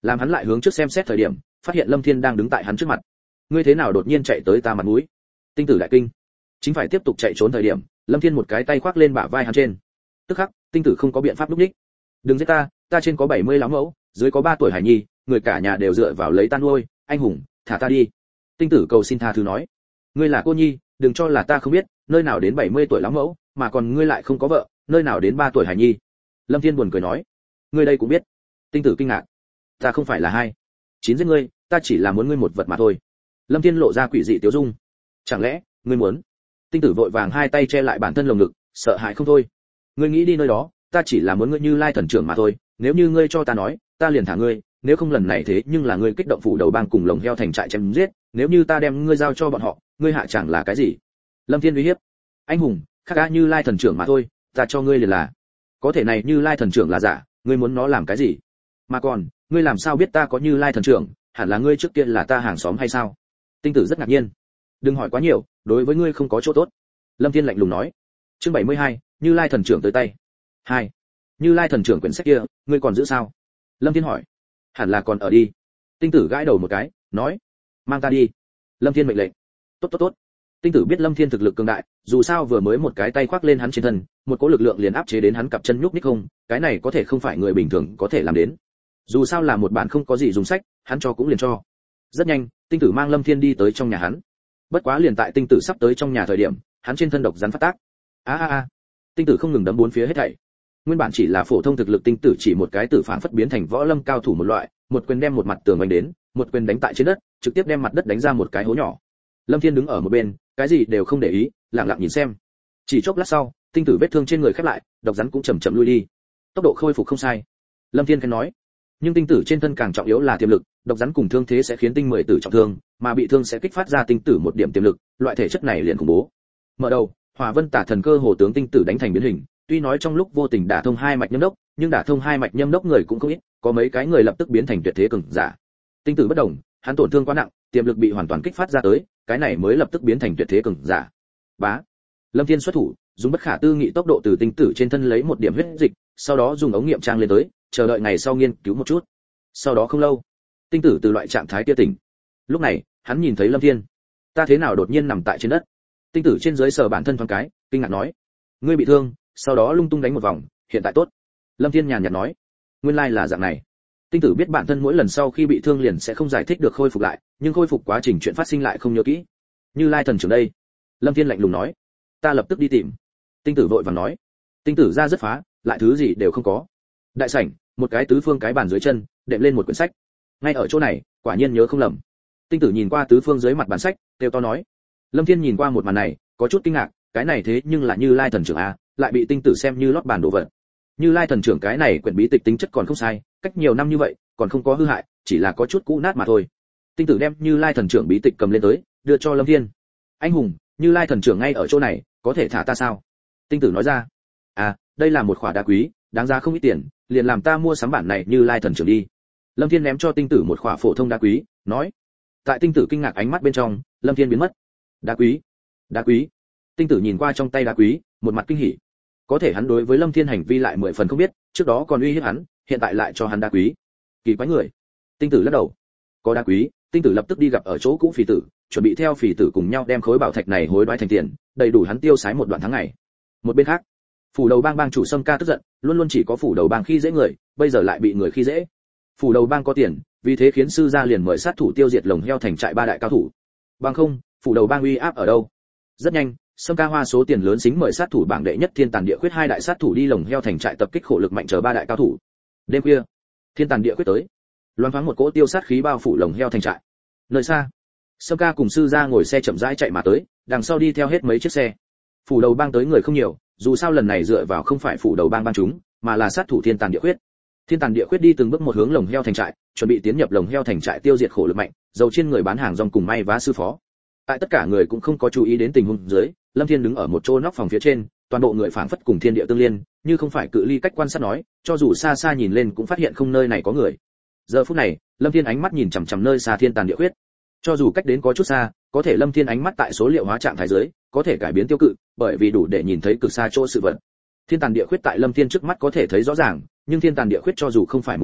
Làm hắn lại hướng trước xem xét thời điểm, phát hiện Lâm Thiên đang đứng tại hắn trước mặt. Ngươi thế nào đột nhiên chạy tới ta mặt mũi? Tinh tử đại kinh. Chính phải tiếp tục chạy trốn thời điểm, Lâm Thiên một cái tay khoác lên bả vai hắn trên. Tức khắc, tinh tử không có biện pháp lúc đích. Đừng giết ta trên có 70 lão mẫu, dưới có 3 tuổi hải nhi, người cả nhà đều dựa vào lấy ta nuôi, anh hùng, thả ta đi. Tinh tử cầu xin tha thứ nói. Ngươi là cô nhi, đừng cho là ta không biết, nơi nào đến 70 tuổi lão mẫu, mà còn ngươi lại không có vợ, nơi nào đến 3 tuổi hải nhi. Lâm Thiên buồn cười nói. Ngươi đây cũng biết. Tinh tử kinh ngạc. Ta không phải là 9 giết ngươi, ta chỉ là muốn ngươi một vật mà thôi. Lâm Thiên lộ ra quỷ dị tiêu dung. Chẳng lẽ ngươi muốn? Tinh tử vội vàng hai tay che lại bản thân lồng ngực, sợ hãi không thôi. Ngươi nghĩ đi nơi đó, ta chỉ là muốn ngươi Như Lai thần trưởng mà thôi, nếu như ngươi cho ta nói, ta liền thả ngươi, nếu không lần này thế nhưng là ngươi kích động phủ đầu bang cùng lồng heo thành trại chém giết, nếu như ta đem ngươi giao cho bọn họ, ngươi hạ chẳng là cái gì? Lâm Thiên uy hiếp. Anh hùng, khác á Như Lai thần trưởng mà thôi, ta cho ngươi liền là. Có thể này Như Lai thần trưởng là giả, ngươi muốn nó làm cái gì? Mà còn, ngươi làm sao biết ta có Như Lai thần trưởng, hẳn là ngươi trước kia là ta hàng xóm hay sao? Tinh tử rất ngạc nhiên. Đừng hỏi quá nhiều, đối với ngươi không có chỗ tốt. Lâm Thiên lạnh lùng nói. Chương 72, Như Lai thần trưởng tới tay. 2. Như Lai thần trưởng quyển sách kia, ngươi còn giữ sao? Lâm Thiên hỏi. Hẳn là còn ở đi. Tinh tử gãi đầu một cái, nói. Mang ta đi. Lâm Thiên mệnh lệnh. Tốt. Tinh tử biết Lâm Thiên thực lực cường đại, dù sao vừa mới một cái tay khoác lên hắn trên thân, một cỗ lực lượng liền áp chế đến hắn cặp chân nhúc nhích không, cái này có thể không phải người bình thường có thể làm đến. Dù sao là một bạn không có gì dùng sách, hắn cho cũng liền cho. Rất nhanh, Tinh tử mang Lâm Thiên đi tới trong nhà hắn. Bất quá liền tại Tinh tử sắp tới trong nhà thời điểm, hắn trên thân độc rắn phát tác. A. Tinh tử không ngừng đấm bốn phía hết thảy. Nguyên bản chỉ là phổ thông thực lực Tinh tử chỉ một cái tử phản phất biến thành võ lâm cao thủ một loại, một quyền đem một mặt tường đánh đến, một quyền đánh tại trên đất, trực tiếp đem mặt đất đánh ra một cái hố nhỏ. Lâm Thiên đứng ở một bên, cái gì đều không để ý, lặng lặng nhìn xem. Chỉ chốc lát sau, Tinh tử vết thương trên người khép lại, độc rắn cũng chậm chậm lui đi. Tốc độ khôi phục không sai. Lâm Thiên khen nói. Nhưng Tinh tử trên thân càng trọng yếu là tiềm lực, độc rắn cùng thương thế sẽ khiến Tinh 10 tử trọng thương, mà bị thương sẽ kích phát ra Tinh tử một điểm tiềm lực, loại thể chất này liền khủng bố. Mở đầu, Hỏa Vân Tả Thần Cơ hồ tướng Tinh tử đánh thành biến hình, tuy nói trong lúc vô tình đả thông hai mạch nhâm đốc, nhưng đả thông hai mạch nhâm đốc người cũng không ít, có mấy cái người lập tức biến thành tuyệt thế cường giả. Tinh tử bất động, hắn tổn thương quá nặng, tiềm lực bị hoàn toàn kích phát ra tới, cái này mới lập tức biến thành tuyệt thế cường giả. Bá. Lâm Thiên xuất thủ, dùng bất khả tư nghị tốc độ từ Tinh tử trên thân lấy một điểm huyết dịch, sau đó dùng ống nghiệm trang lên tới, chờ đợi ngày sau nghiên cứu một chút. Sau đó không lâu, Tinh tử từ loại trạng thái kia tỉnh. Lúc này, hắn nhìn thấy Lâm Thiên. Ta thế nào đột nhiên nằm tại trên đất? Tinh tử trên dưới sờ bản thân thoáng cái, kinh ngạc nói: ngươi bị thương? Sau đó lung tung đánh một vòng, hiện tại tốt. Lâm Thiên nhàn nhạt nói: nguyên lai là dạng này. Tinh tử biết bản thân mỗi lần sau khi bị thương liền sẽ không giải thích được khôi phục lại, nhưng khôi phục quá trình chuyện phát sinh lại không nhớ kỹ. Như Lai thần trưởng đây. Lâm Thiên lạnh lùng nói: ta lập tức đi tìm. Tinh tử vội vàng nói. Tinh tử ra rất phá, lại thứ gì đều không có. Đại sảnh, một cái tứ phương cái bàn dưới chân, đệm lên một quyển sách. Ngay ở chỗ này, quả nhiên nhớ không lầm. Tinh tử nhìn qua tứ phương dưới mặt bản sách, kêu to nói. Lâm Thiên nhìn qua một màn này, có chút kinh ngạc, cái này thế nhưng là Như Lai thần trưởng a, lại bị Tinh tử xem như lót bàn đồ vật. Như Lai thần trưởng cái này quyển bí tịch tính chất còn không sai, cách nhiều năm như vậy, còn không có hư hại, chỉ là có chút cũ nát mà thôi. Tinh tử đem Như Lai thần trưởng bí tịch cầm lên tới, đưa cho Lâm Thiên. Anh hùng, Như Lai thần trưởng ngay ở chỗ này, có thể thả ta sao? Tinh tử nói ra. À, đây là một khỏa đá quý, đáng giá không ít tiền, liền làm ta mua sắm bản này Như Lai thần trưởng đi. Lâm Thiên ném cho Tinh tử một khỏa phổ thông đá quý, nói. Tại Tinh tử kinh ngạc ánh mắt bên trong, Lâm Thiên biến mất. Đá quý, đá quý. Tinh tử nhìn qua trong tay đá quý, một mặt kinh hỉ. Có thể hắn đối với Lâm Thiên hành vi lại 10 phần không biết, trước đó còn uy hiếp hắn, hiện tại lại cho hắn đá quý. Kỳ quái người. Tinh tử lắc đầu. Có đá quý, Tinh tử lập tức đi gặp ở chỗ cũ phỉ tử, chuẩn bị theo phỉ tử cùng nhau đem khối bảo thạch này hối đoái thành tiền, đầy đủ hắn tiêu xài một đoạn tháng ngày. Một bên khác, phủ đầu bang bang chủ Sâm Ca tức giận, luôn luôn chỉ có phủ đầu bang khi dễ người, bây giờ lại bị người khi dễ. Phủ đầu bang có tiền, vì thế khiến sư gia liền mời sát thủ tiêu diệt lồng heo thành trại 3 đại cao thủ. Bằng không, phủ đầu bang uy áp ở đâu? Rất nhanh, Sâm Ca hoa số tiền lớn xính mời sát thủ bảng đệ nhất Thiên Tàn Địa Khuyết 2 đại sát thủ đi lồng heo thành trại tập kích khổ lực mạnh chờ 3 đại cao thủ. Đêm khuya, Thiên Tàn Địa Khuyết tới, loáng thoáng một cỗ tiêu sát khí bao phủ lồng heo thành trại. Nơi xa, Sâm Ca cùng sư gia ngồi xe chậm rãi chạy mà tới, đằng sau đi theo hết mấy chiếc xe. Phủ đầu bang tới người không nhiều, dù sao lần này dựa vào không phải phủ đầu bang chúng, mà là sát thủ Thiên Tàn Địa Khuyết. Thiên Tàn Địa Khuyết đi từng bước một hướng lồng heo thành trại, chuẩn bị tiến nhập lồng heo thành trại tiêu diệt khổ lực mạnh, dầu trên người bán hàng rong cùng may vá sư phó. Tại tất cả người cũng không có chú ý đến tình huống dưới, Lâm Thiên đứng ở một chỗ nóc phòng phía trên, toàn bộ người phảng phất cùng thiên địa tương liên, như không phải cự ly cách quan sát nói, cho dù xa xa nhìn lên cũng phát hiện không nơi này có người. Giờ phút này, Lâm Thiên ánh mắt nhìn chằm chằm nơi xa Thiên Tàn Địa Khuyết. Cho dù cách đến có chút xa, có thể Lâm Thiên ánh mắt tại số liệu hóa trạng thái dưới, có thể cải biến tiêu cự, bởi vì đủ để nhìn thấy cực xa chỗ sự vật. Thiên Tàn Địa Khuyết tại Lâm Thiên trước mắt có thể thấy rõ ràng, nhưng Thiên Tàn Địa Khuyết cho dù không phải mù lòa,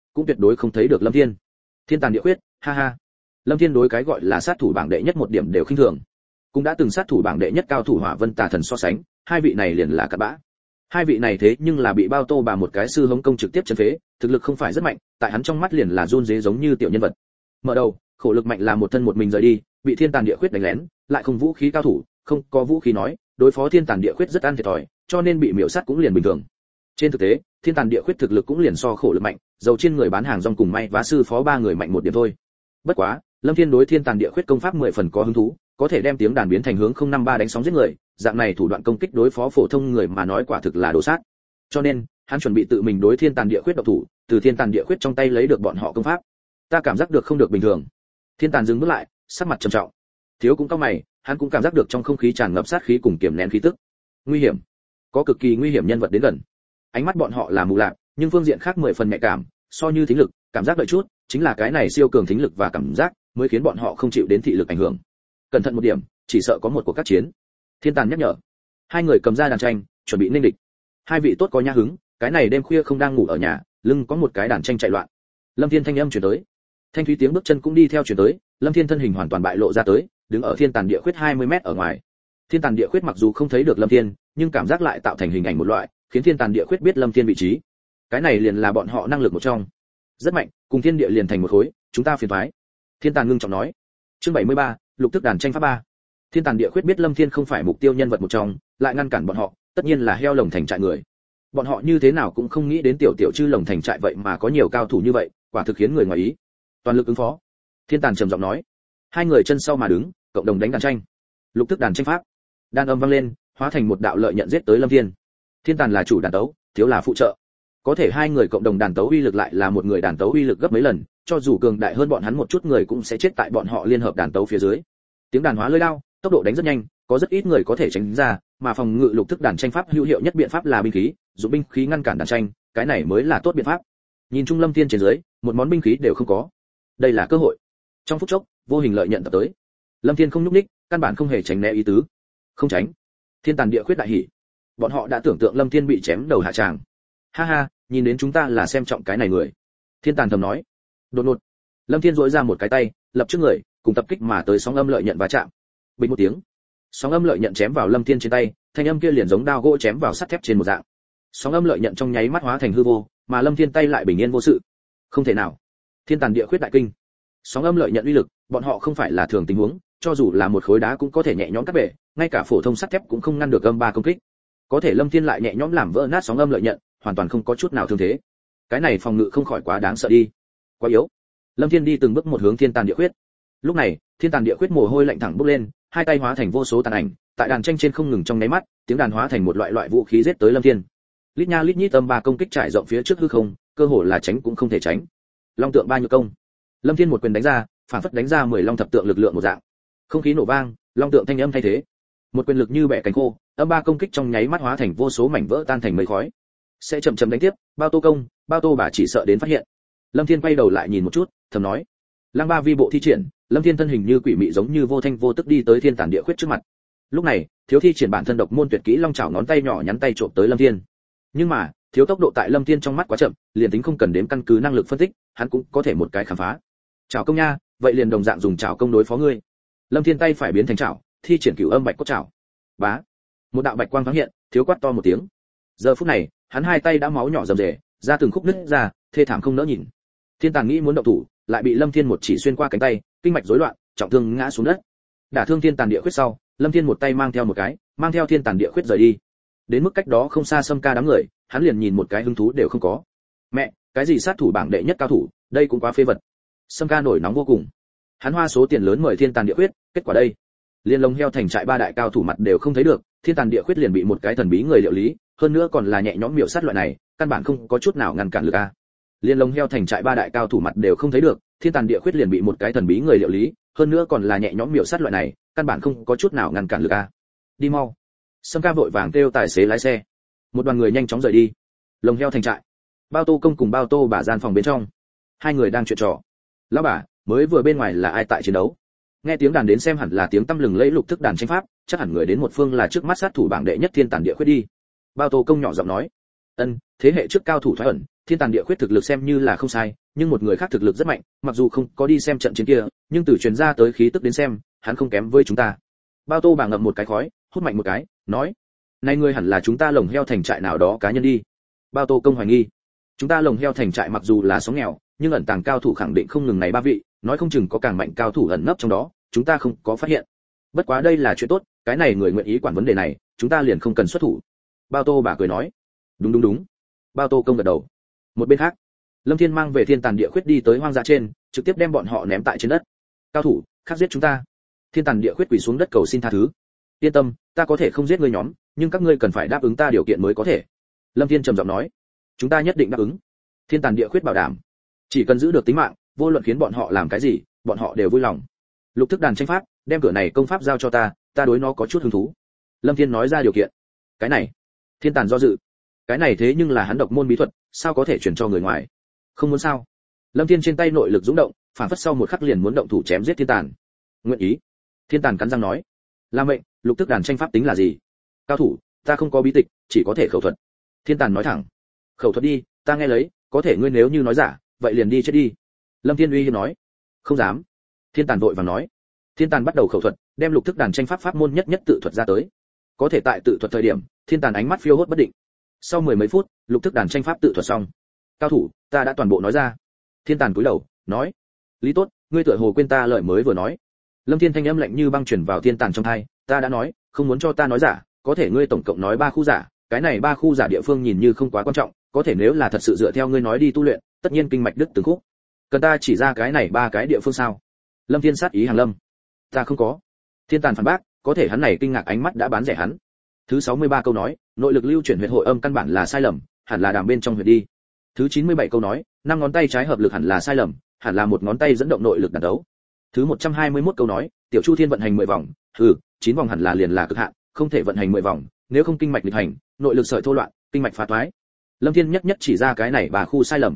cũng tuyệt đối không thấy được Lâm Thiên. Thiên tàn địa khuyết, ha ha. Lâm Thiên đối cái gọi là sát thủ bảng đệ nhất một điểm đều khinh thường. Cũng đã từng sát thủ bảng đệ nhất cao thủ Hỏa Vân Tà Thần so sánh, hai vị này liền là cặn bã. Hai vị này thế nhưng là bị Bao Tô Bà một cái sư hống công trực tiếp chấn phế, thực lực không phải rất mạnh, tại hắn trong mắt liền là run rế giống như tiểu nhân vật. Mở đầu, khổ lực mạnh là một thân một mình rời đi, bị thiên tàn địa khuyết đánh lén, lại không vũ khí cao thủ, không có vũ khí nói, đối phó thiên tàn địa khuyết rất ăn thiệt thòi, cho nên bị miểu sát cũng liền bình thường. Trên thực tế, thiên tàn địa khuyết thực lực cũng liền so khổ lực mạnh, dầu trên người bán hàng rong cùng may vá sư phó ba người mạnh một điểm thôi. Bất quá, Lâm Thiên đối thiên tàn địa khuyết công pháp 10 phần có hứng thú, có thể đem tiếng đàn biến thành hướng 053 đánh sóng giết người, dạng này thủ đoạn công kích đối phó phổ thông người mà nói quả thực là đồ sát. Cho nên, hắn chuẩn bị tự mình đối thiên tàn địa khuyết độc thủ, từ thiên tàn địa khuyết trong tay lấy được bọn họ công pháp. Ta cảm giác được không được bình thường. Thiên tàn dừng bước lại, sắc mặt trầm trọng. Thiếu cũng cao mày, hắn cũng cảm giác được trong không khí tràn ngập sát khí cùng kiềm nén khí tức. Nguy hiểm, có cực kỳ nguy hiểm nhân vật đến gần. Ánh mắt bọn họ là mù lạp, nhưng phương diện khác 10 phần nhạy cảm, so như thính lực, cảm giác đợi chút, chính là cái này siêu cường thính lực và cảm giác, mới khiến bọn họ không chịu đến thị lực ảnh hưởng. Cẩn thận một điểm, chỉ sợ có một cuộc các chiến. Thiên tàn nhắc nhở. Hai người cầm ra đàn tranh, chuẩn bị nên địch. Hai vị tốt có nhã hứng, cái này đêm khuya không đang ngủ ở nhà, lưng có một cái đàn tranh chạy loạn. Lâm Thiên thanh âm truyền tới. Thanh thúy tiếng bước chân cũng đi theo truyền tới, Lâm Thiên thân hình hoàn toàn bại lộ ra tới, đứng ở thiên tàn địa khuyết 20 mét ở ngoài. Thiên tàn địa khuyết mặc dù không thấy được Lâm Thiên, nhưng cảm giác lại tạo thành hình ảnh một loại, khiến thiên tàn địa khuyết biết Lâm Thiên vị trí. Cái này liền là bọn họ năng lực một trong. Rất mạnh, cùng thiên địa liền thành một khối, chúng ta phiền toái. Thiên tàn ngưng trọng nói. Chương 73, lục thức đàn tranh pháp 3. Thiên tàn địa khuyết biết Lâm Thiên không phải mục tiêu nhân vật một trong, lại ngăn cản bọn họ, tất nhiên là heo lồng thành trại người. Bọn họ như thế nào cũng không nghĩ đến tiểu tiểu chư lồng thành trại vậy mà có nhiều cao thủ như vậy, quả thực khiến người ngoài ý. Toàn lực ứng phó. Thiên tàn trầm giọng nói. Hai người chân sau mà đứng, cộng đồng đánh đàn tranh. Lục thức đàn tranh pháp. Đàn âm vang lên, hóa thành một đạo lợi nhận giết tới Lâm Thiên. Thiên tàn là chủ đàn tấu, thiếu là phụ trợ. Có thể hai người cộng đồng đàn tấu uy lực lại là một người đàn tấu uy lực gấp mấy lần, cho dù cường đại hơn bọn hắn một chút người cũng sẽ chết tại bọn họ liên hợp đàn tấu phía dưới. Tiếng đàn hóa lưỡi đao, tốc độ đánh rất nhanh, có rất ít người có thể tránh ra, mà phòng ngự lục thức đàn tranh pháp hữu hiệu nhất biện pháp là binh khí, dùng binh khí ngăn cản đàn tranh, cái này mới là tốt biện pháp. Nhìn Trung Lâm Thiên trên dưới, một món binh khí đều không có. Đây là cơ hội. Trong phút chốc, vô hình lợi nhận tập tới. Lâm Thiên không nhúc nhích, căn bản không hề tránh né ý tứ. Không tránh. Thiên tàn địa khuyết đại hỉ. Bọn họ đã tưởng tượng Lâm Thiên bị chém đầu hạ tràng. Ha ha, nhìn đến chúng ta là xem trọng cái này người. Thiên tàn thầm nói. Đột ngột, Lâm Thiên duỗi ra một cái tay, lập trước người, cùng tập kích mà tới sóng âm lợi nhận va chạm. Bình một tiếng, sóng âm lợi nhận chém vào Lâm Thiên trên tay, thanh âm kia liền giống đao gỗ chém vào sắt thép trên một dạng. Sóng âm lợi nhận trong nháy mắt hóa thành hư vô, mà Lâm Thiên tay lại bình yên vô sự. Không thể nào. Thiên tàn địa khuyết đại kinh. Sóng âm lợi nhận uy lực, bọn họ không phải là thường tình huống, cho dù là một khối đá cũng có thể nhẹ nhõm cắt bể, ngay cả phổ thông sắt thép cũng không ngăn được âm ba công kích. Có thể Lâm Thiên lại nhẹ nhõm làm vỡ nát sóng âm lợi nhận, hoàn toàn không có chút nào thương thế. Cái này phòng ngự không khỏi quá đáng sợ đi. Quá yếu. Lâm Thiên đi từng bước một hướng thiên tàn địa khuyết. Lúc này, thiên tàn địa khuyết mồ hôi lạnh thẳng bốc lên, hai tay hóa thành vô số tàn ảnh, tại đàn tranh trên không ngừng trong nháy mắt, tiếng đàn hóa thành một loại vũ khí giết tới Lâm Thiên. Lít nha lít nhít âm ba công kích trải rộng phía trước hư không, cơ hồ là tránh cũng không thể tránh. Long tượng ba nhược công. Lâm Thiên một quyền đánh ra, phản phất đánh ra 10 long thập tượng lực lượng một dạng. Không khí nổ vang, long tượng thanh âm thay thế. Một quyền lực như bẻ cánh khô, âm ba công kích trong nháy mắt hóa thành vô số mảnh vỡ tan thành mây khói. Sẽ chậm chậm đánh tiếp, Bao Tô công, Bao Tô bà chỉ sợ đến phát hiện. Lâm Thiên quay đầu lại nhìn một chút, thầm nói. Lăng ba vi bộ thi triển, Lâm Thiên thân hình như quỷ mị giống như vô thanh vô tức đi tới thiên tàn địa khuyết trước mặt. Lúc này, thiếu thi triển bản thân độc môn tuyệt kỹ long chảo ngón tay nhỏ nhắn tay trộm tới Lâm Thiên. Nhưng mà, thiếu tốc độ tại Lâm Thiên trong mắt quá chậm, liền tính không cần đếm căn cứ năng lực phân tích, hắn cũng có thể một cái khám phá. Chảo công nha, vậy liền đồng dạng dùng chảo công đối phó ngươi. Lâm Thiên tay phải biến thành chảo, thi triển cửu âm bạch cốt chảo. Bá, một đạo bạch quang thoáng hiện, thiếu quát to một tiếng. Giờ phút này, hắn hai tay đã máu nhỏ rầm rề, ra từng khúc nứt ra, thê thảm không nỡ nhìn. Thiên tàn nghĩ muốn động thủ, lại bị Lâm Thiên một chỉ xuyên qua cánh tay, kinh mạch rối loạn, trọng thương ngã xuống đất. Đả thương thiên tàn địa khuyết sau, Lâm Thiên một tay mang theo một cái, mang theo thiên tàn địa khuyết rời đi. Đến mức cách đó không xa Sâm Ca đám người, hắn liền nhìn một cái hứng thú đều không có. Mẹ, cái gì sát thủ bảng đệ nhất cao thủ, đây cũng quá phế vật. Sâm Ca nổi nóng vô cùng. Hắn hoa số tiền lớn mời thiên tàn địa khuyết, kết quả đây, liên lồng heo thành trại ba đại cao thủ mặt đều không thấy được, thiên tàn địa khuyết liền bị một cái thần bí người liệu lý, hơn nữa còn là nhẹ nhõm miểu sát loại này, căn bản không có chút nào ngăn cản được a. Liên lồng heo thành trại ba đại cao thủ mặt đều không thấy được, thiên tàn địa khuyết liền bị một cái thần bí người liệu lý, hơn nữa còn là nhẹ nhõm miểu sát loại này, căn bản không có chút nào ngăn cản được a. Đi mau. Sâm Ca vội vàng kêu tài xế lái xe. Một đoàn người nhanh chóng rời đi. Lồng heo thành trại. Bao Tô công cùng Bao Tô bà gian phòng bên trong. Hai người đang chuyện trò. Lão bà, mới vừa bên ngoài là ai tại chiến đấu? Nghe tiếng đàn đến xem hẳn là tiếng tăm lừng lẫy lục thức đàn tranh pháp, chắc hẳn người đến một phương là trước mắt sát thủ bảng đệ nhất thiên tàn địa khuyết đi. Bao Tô công nhỏ giọng nói. Ân, thế hệ trước cao thủ thoái ẩn, thiên tàn địa khuyết thực lực xem như là không sai, nhưng một người khác thực lực rất mạnh, mặc dù không có đi xem trận chiến kia, nhưng từ truyền ra tới khí tức đến xem, hắn không kém với chúng ta. Bao Tô bà ngậm một cái khói, hút mạnh một cái, nói: "Này ngươi hẳn là chúng ta lồng heo thành trại nào đó cá nhân đi." Bao Tô công hoài nghi: "Chúng ta lồng heo thành trại mặc dù là xóm nghèo, nhưng ẩn tàng cao thủ khẳng định không ngừng này ba vị, nói không chừng có càng mạnh cao thủ ẩn nấp trong đó, chúng ta không có phát hiện. Bất quá đây là chuyện tốt, cái này người nguyện ý quản vấn đề này, chúng ta liền không cần xuất thủ." Bao Tô bà cười nói: Đúng. Bao Tô công gật đầu. Một bên khác, Lâm Thiên mang về Thiên Tàn Địa Khuyết đi tới hoang dã trên, trực tiếp đem bọn họ ném tại trên đất. "Cao thủ, khác giết chúng ta." Thiên Tàn Địa Khuyết quỳ xuống đất cầu xin tha thứ. "Yên tâm, ta có thể không giết ngươi nhóm, nhưng các ngươi cần phải đáp ứng ta điều kiện mới có thể." Lâm Thiên trầm giọng nói. "Chúng ta nhất định đáp ứng." Thiên Tàn Địa Khuyết bảo đảm. Chỉ cần giữ được tính mạng, vô luận khiến bọn họ làm cái gì, bọn họ đều vui lòng. Lục thức đàn tranh pháp, đem cửa này công pháp giao cho ta, ta đối nó có chút hứng thú. Lâm Thiên nói ra điều kiện. Cái này, Thiên Tàn do dự. Cái này thế nhưng là hắn độc môn bí thuật, sao có thể truyền cho người ngoài? Không muốn sao? Lâm Thiên trên tay nội lực dũng động, phản phất sau một khắc liền muốn động thủ chém giết Thiên Tàn. Nguyện ý. Thiên Tàn cắn răng nói. "Là mệnh, lục thức đàn tranh pháp tính là gì? Cao thủ, ta không có bí tịch, chỉ có thể khẩu thuật." Thiên Tàn nói thẳng. "Khẩu thuật đi, ta nghe lấy, có thể ngươi nếu như nói giả, vậy liền đi chết đi." Lâm Thiên uy hiếp nói. "Không dám." Thiên Tàn vội vàng nói. Thiên Tàn bắt đầu khẩu thuật, đem lục thức đàn tranh pháp pháp môn nhất nhất tự thuật ra tới. Có thể tại tự thuật thời điểm, Thiên Tàn ánh mắt phiêu hốt bất định. Sau mười mấy phút, lục thức đàn tranh pháp tự thuật xong. "Cao thủ, ta đã toàn bộ nói ra." Thiên Tàn cúi đầu, nói. "Lý tốt, ngươi tựa hồ quên ta lời mới vừa nói." Lâm Thiên thanh âm lạnh như băng truyền vào Thiên Tàn trong tai, "Ta đã nói, không muốn cho ta nói giả, có thể ngươi tổng cộng nói 3 khu giả, cái này 3 khu giả địa phương nhìn như không quá quan trọng, có thể nếu là thật sự dựa theo ngươi nói đi tu luyện, tất nhiên kinh mạch đứt từng khúc. Cần ta chỉ ra cái này 3 cái địa phương sao?" Lâm Thiên sát ý hàng lâm. "Ta không có." Thiên Tàn phản bác, có thể hắn này kinh ngạc ánh mắt đã bán rẻ hắn. Thứ 63 câu nói, nội lực lưu chuyển huyệt hội âm căn bản là sai lầm, hẳn là đàm bên trong huyệt đi. Thứ 97 câu nói, 5 ngón tay trái hợp lực hẳn là sai lầm, hẳn là một ngón tay dẫn động nội lực đàn đấu. Thứ 121 câu nói, tiểu Chu Thiên vận hành 10 vòng, 9 vòng hẳn là liền là cực hạn, không thể vận hành 10 vòng, nếu không kinh mạch nghịch hành, nội lực sợi thô loạn, kinh mạch phá toái. Lâm Thiên nhất nhất chỉ ra cái này 3 khu sai lầm.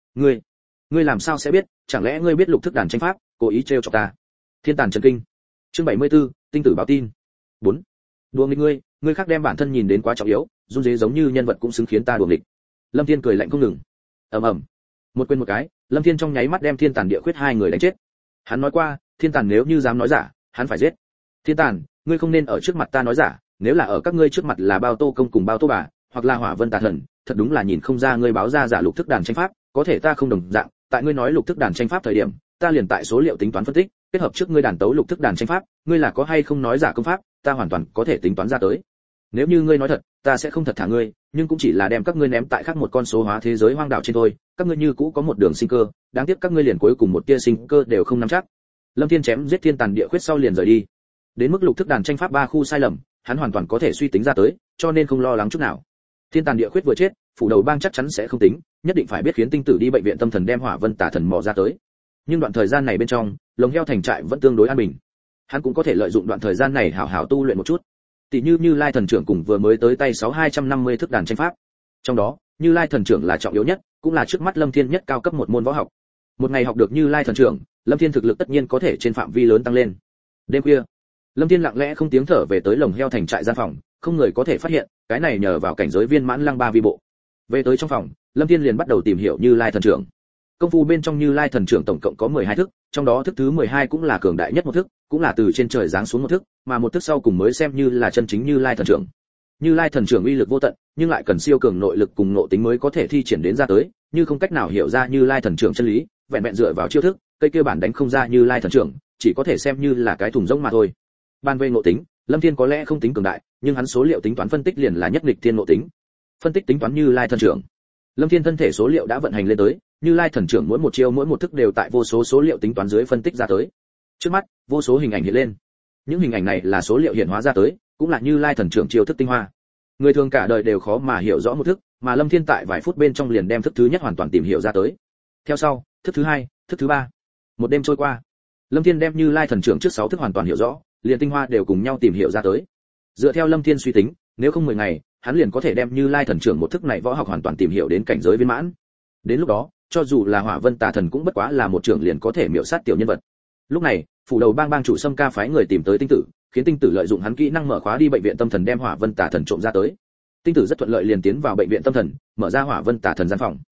Ngươi làm sao sẽ biết, chẳng lẽ ngươi biết lục thức đàn tranh pháp, cố ý trêu chọc ta?" Thiên Tàn chấn kinh. Chương 74, tinh tử báo tin. 4. Đùa nghịch ngươi khác đem bản thân nhìn đến quá trọng yếu, run rế giống như nhân vật cũng xứng khiến ta đùa nghịch. Lâm Thiên cười lạnh không ngừng. Ầm. Một quên một cái, Lâm Thiên trong nháy mắt đem Thiên Tàn Địa Khuyết 2 người đánh chết. Hắn nói qua, Thiên Tàn nếu như dám nói giả, hắn phải giết. "Thiên Tàn, ngươi không nên ở trước mặt ta nói giả, nếu là ở các ngươi trước mặt là Bao Tô công cùng Bao Tô bà, hoặc là Hỏa Vân Tà thần, thật đúng là nhìn không ra ngươi báo ra giả lục thức đàn tranh pháp, có thể ta không đồng dạng, tại ngươi nói lục thức đàn tranh pháp thời điểm, ta liền tại số liệu tính toán phân tích, kết hợp trước ngươi đàn tấu lục thức đàn tranh pháp, ngươi là có hay không nói giả công pháp, ta hoàn toàn có thể tính toán ra tới. Nếu như ngươi nói thật, ta sẽ không thật thả ngươi, nhưng cũng chỉ là đem các ngươi ném tại khác một con số hóa thế giới hoang đảo trên thôi, các ngươi như cũ có một đường sinh cơ, đáng tiếc các ngươi liền cuối cùng một tia sinh cơ đều không nắm chắc." Lâm Thiên chém giết Thiên Tàn Địa Khuyết sau liền rời đi. Đến mức lục thức đàn tranh pháp 3 khu sai lầm, hắn hoàn toàn có thể suy tính ra tới, cho nên không lo lắng chút nào. Thiên Tàn Địa Khuyết vừa chết, phủ đầu bang chắc chắn sẽ không tính, nhất định phải biết khiến tinh tử đi bệnh viện tâm thần đem Hỏa Vân Tà thần mò ra tới. Nhưng đoạn thời gian này bên trong, lồng heo thành trại vẫn tương đối an bình. Hắn cũng có thể lợi dụng đoạn thời gian này hảo hảo tu luyện một chút. Tỷ như Như Lai thần trưởng cùng vừa mới tới tay 6250 thức đàn tranh pháp. Trong đó, Như Lai thần trưởng là trọng yếu nhất, cũng là trước mắt Lâm Thiên nhất cao cấp một môn võ học. Một ngày học được Như Lai thần trưởng, Lâm Thiên thực lực tất nhiên có thể trên phạm vi lớn tăng lên. Đêm khuya, Lâm Thiên lặng lẽ không tiếng thở về tới lồng heo thành trại gian phòng, không người có thể phát hiện, cái này nhờ vào cảnh giới viên mãn lăng ba vi bộ. Về tới trong phòng, Lâm Thiên liền bắt đầu tìm hiểu Như Lai thần trưởng. Công phu bên trong Như Lai thần trưởng tổng cộng có 12 thức, trong đó thức thứ 12 cũng là cường đại nhất một thức, cũng là từ trên trời giáng xuống một thức, mà một thức sau cùng mới xem như là chân chính Như Lai thần trưởng. Như Lai thần trưởng uy lực vô tận, nhưng lại cần siêu cường nội lực cùng nội tính mới có thể thi triển đến ra tới, như không cách nào hiểu ra Như Lai thần trưởng chân lý, vẹn vẹn dựa vào chiêu thức, cây kia bản đánh không ra Như Lai thần trưởng, chỉ có thể xem như là cái thùng rỗng mà thôi. Ban về nội tính, Lâm Thiên có lẽ không tính cường đại, nhưng hắn số liệu tính toán phân tích liền là nhất nghịch thiên nội tính. Phân tích tính toán Như Lai thần trưởng. Lâm Thiên thân thể số liệu đã vận hành lên tới, Như Lai thần trưởng mỗi một chiêu mỗi một thức đều tại vô số số liệu tính toán dưới phân tích ra tới. Trước mắt, vô số hình ảnh hiện lên. Những hình ảnh này là số liệu hiện hóa ra tới, cũng là Như Lai thần trưởng chiêu thức tinh hoa. Người thường cả đời đều khó mà hiểu rõ một thức, mà Lâm Thiên tại vài phút bên trong liền đem thức thứ nhất hoàn toàn tìm hiểu ra tới. Theo sau, thức thứ hai, thức thứ ba. Một đêm trôi qua, Lâm Thiên đem Như Lai thần trưởng trước 6 thức hoàn toàn hiểu rõ, liền tinh hoa đều cùng nhau tìm hiểu ra tới. Dựa theo Lâm Thiên suy tính, nếu không 10 ngày, hắn liền có thể đem Như Lai thần trưởng một thức này võ học hoàn toàn tìm hiểu đến cảnh giới viên mãn. Đến lúc đó, cho dù là Hỏa Vân Tà thần cũng bất quá là một trưởng liền có thể miểu sát tiểu nhân vật. Lúc này, phủ đầu bang chủ Sâm Ca phái người tìm tới Tinh Tử, khiến Tinh Tử lợi dụng hắn kỹ năng mở khóa đi bệnh viện tâm thần đem Hỏa Vân Tà thần trộm ra tới. Tinh Tử rất thuận lợi liền tiến vào bệnh viện tâm thần, mở ra Hỏa Vân Tà thần gian phòng.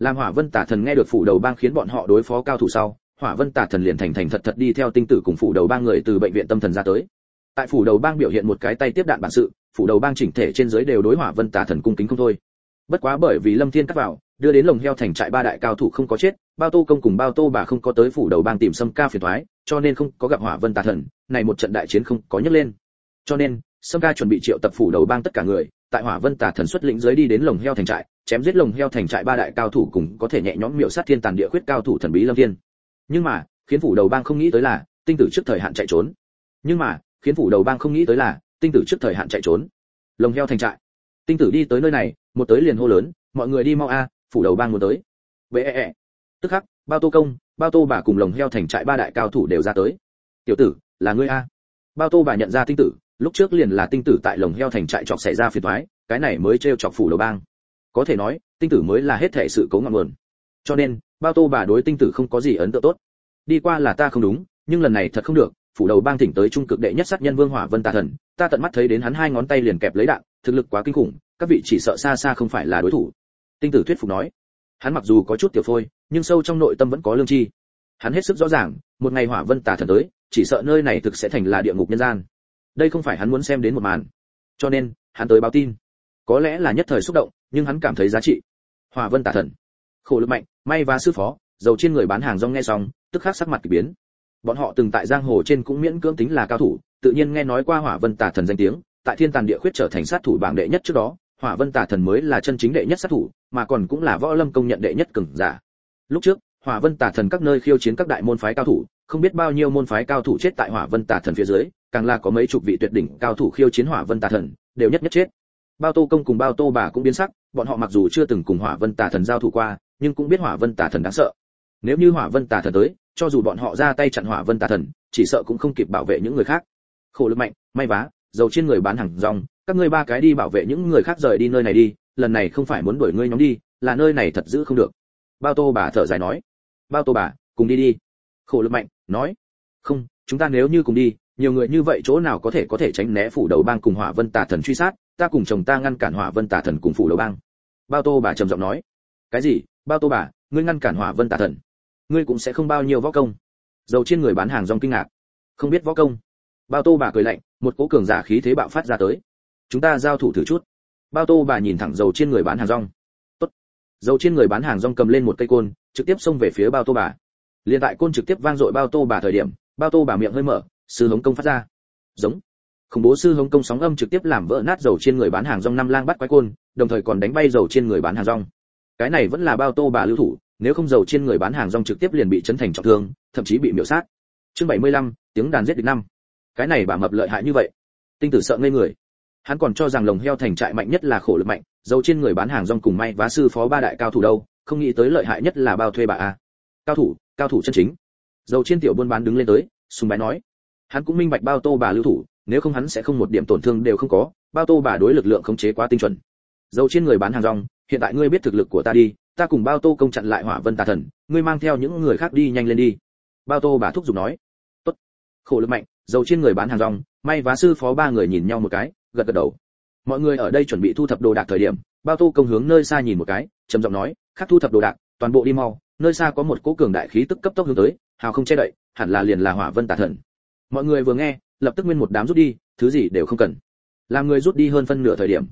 Làm Hỏa Vân Tà Thần nghe được phủ đầu bang khiến bọn họ đối phó cao thủ sau, Hỏa Vân Tà Thần liền thành thành thật thật đi theo tinh tử cùng phủ đầu bang người từ bệnh viện tâm thần ra tới. Tại phủ đầu bang biểu hiện một cái tay tiếp đạn bản sự, phủ đầu bang chỉnh thể trên dưới đều đối Hỏa Vân Tà Thần cung kính không thôi. Bất quá bởi vì Lâm Thiên cắt vào, đưa đến lồng heo thành trại ba đại cao thủ không có chết, Bao Tô công cùng Bao Tô bà không có tới phủ đầu bang tìm Sâm Ca phiền toái, cho nên không có gặp Hỏa Vân Tà Thần, này một trận đại chiến không có nhấc lên. Cho nên, Sâm Ca chuẩn bị triệu tập phủ đầu bang tất cả người, tại Hỏa Vân Tà Thần xuất lĩnh dưới đi đến lồng heo thành trại, chém giết lồng heo thành trại ba đại cao thủ cùng có thể nhẹ nhõm miểu sát thiên tàn địa khuyết cao thủ thần bí Lâm Thiên. Nhưng mà, khiến phủ đầu bang không nghĩ tới là, tinh tử trước thời hạn chạy trốn. Lồng heo thành trại. Tinh tử đi tới nơi này, một tới liền hô lớn, mọi người đi mau a, phủ đầu bang muốn tới. Bệ. Tức khắc, Bao Tô công, Bao Tô bà cùng lồng heo thành trại ba đại cao thủ đều ra tới. Tiểu tử, là ngươi a? Bao Tô bà nhận ra tinh tử, lúc trước liền là tinh tử tại lồng heo thành trại chọc xảy ra phiền toái, cái này mới trêu chọc phủ đầu bang. Có thể nói, tinh tử mới là hết thảy sự cố ngọn nguồn. Cho nên, Bao Tô bà đối tinh tử không có gì ấn tượng tốt. Đi qua là ta không đúng, nhưng lần này thật không được, phủ đầu bang thỉnh tới trung cực đệ nhất sát nhân Vương Hỏa Vân Tà Thần, ta tận mắt thấy đến hắn hai ngón tay liền kẹp lấy đạn, thực lực quá kinh khủng, các vị chỉ sợ xa xa không phải là đối thủ. Tinh tử thuyết phục nói. Hắn mặc dù có chút tiểu phôi, nhưng sâu trong nội tâm vẫn có lương tri. Hắn hết sức rõ ràng, một ngày Hỏa Vân Tà Thần tới, chỉ sợ nơi này thực sẽ thành là địa ngục nhân gian. Đây không phải hắn muốn xem đến một màn. Cho nên, hắn tới báo tin. Có lẽ là nhất thời xúc động, nhưng hắn cảm thấy giá trị. Hỏa Vân Tà Thần, khổ lực mạnh, may và sư phó, dầu trên người bán hàng rong nghe xong, tức khắc sắc mặt kỳ biến. Bọn họ từng tại giang hồ trên cũng miễn cưỡng tính là cao thủ, tự nhiên nghe nói qua Hỏa Vân Tà Thần danh tiếng, tại thiên tàn địa khuyết trở thành sát thủ bảng đệ nhất trước đó, Hỏa Vân Tà Thần mới là chân chính đệ nhất sát thủ, mà còn cũng là võ lâm công nhận đệ nhất cường giả. Lúc trước, Hỏa Vân Tà Thần các nơi khiêu chiến các đại môn phái cao thủ, không biết bao nhiêu môn phái cao thủ chết tại Hỏa Vân Tà Thần phía dưới, càng là có mấy chục vị tuyệt đỉnh cao thủ khiêu chiến Hỏa Vân Tà Thần, đều nhất chết. Bao Tô công cùng Bao Tô bà cũng biến sắc, bọn họ mặc dù chưa từng cùng Hỏa Vân Tà Thần giao thủ qua, nhưng cũng biết Hỏa Vân Tà Thần đáng sợ. Nếu như Hỏa Vân Tà Thần tới, cho dù bọn họ ra tay chặn Hỏa Vân Tà Thần, chỉ sợ cũng không kịp bảo vệ những người khác. Khổ lực mạnh, may vá, dầu trên người bán hàng rong, các ngươi ba cái đi bảo vệ những người khác rời đi nơi này đi, lần này không phải muốn đuổi ngươi nhóm đi, là nơi này thật giữ không được. Bao Tô bà thở dài nói. Bao Tô bà, cùng đi đi. Khổ lực mạnh nói. Không, chúng ta nếu như cùng đi, nhiều người như vậy chỗ nào có thể tránh né phủ đầu bang cùng Hỏa Vân Tà Thần truy sát, ta cùng chồng ta ngăn cản Hỏa Vân Tà Thần cùng phủ đầu bang. Bao Tô bà trầm giọng nói. Cái gì? Bao Tô bà, ngươi ngăn cản Hỏa Vân Tà Thần, ngươi cũng sẽ không bao nhiêu võ công. Dầu trên người bán hàng rong kinh ngạc. Không biết võ công? Bao Tô bà cười lạnh, một cỗ cường giả khí thế bạo phát ra tới. Chúng ta giao thủ thử chút. Bao Tô bà nhìn thẳng dầu trên người bán hàng rong. Tốt. Dầu trên người bán hàng rong cầm lên một cây côn, trực tiếp xông về phía Bao Tô bà. Liên tại côn trực tiếp vang dội Bao Tô bà thời điểm, Bao Tô bà miệng hơi mở, sư hống công phát ra. Giống. Khủng bố sư hống công sóng âm trực tiếp làm vỡ nát dầu trên người bán hàng rong năm lang bắt quái côn, đồng thời còn đánh bay dầu trên người bán hàng rong. Cái này vẫn là Bao Tô bà lưu thủ, nếu không dầu trên người bán hàng rong trực tiếp liền bị chấn thành trọng thương, thậm chí bị miểu sát. Chương 75, tiếng đàn giết địch năm. Cái này bà mập lợi hại như vậy. Tinh tử sợ ngây người. Hắn còn cho rằng lồng heo thành trại mạnh nhất là khổ lực mạnh, dầu trên người bán hàng rong cùng may vá sư phó ba đại cao thủ đâu, không nghĩ tới lợi hại nhất là Bao thuê bà a. Cao thủ chân chính. Dầu trên tiểu buôn bán đứng lên tới, sùng bái nói. Hắn cũng minh bạch Bao Tô bà lưu thủ, nếu không hắn sẽ không một điểm tổn thương đều không có, Bao Tô bà đối lực lượng khống chế quá tinh chuẩn. Dầu trên người bán hàng rong, hiện tại ngươi biết thực lực của ta đi, ta cùng Bao Tô công chặn lại Hỏa Vân Tà Thần, ngươi mang theo những người khác đi nhanh lên đi. Bao Tô bà thúc giục nói. Tốt. Khổ lực mạnh, dầu trên người bán hàng rong, may vá sư phó ba người nhìn nhau một cái, gật gật đầu. Mọi người ở đây chuẩn bị thu thập đồ đạc thời điểm, Bao Tô công hướng nơi xa nhìn một cái, trầm giọng nói, "Khác thu thập đồ đạc, toàn bộ đi mau, nơi xa có một cỗ cường đại khí tức cấp tốc hướng tới, hào không che đậy, hẳn là liền là Hỏa Vân Tà Thần." Mọi người vừa nghe, lập tức nguyên một đám rút đi, thứ gì đều không cần. Làm người rút đi hơn phân nửa thời điểm.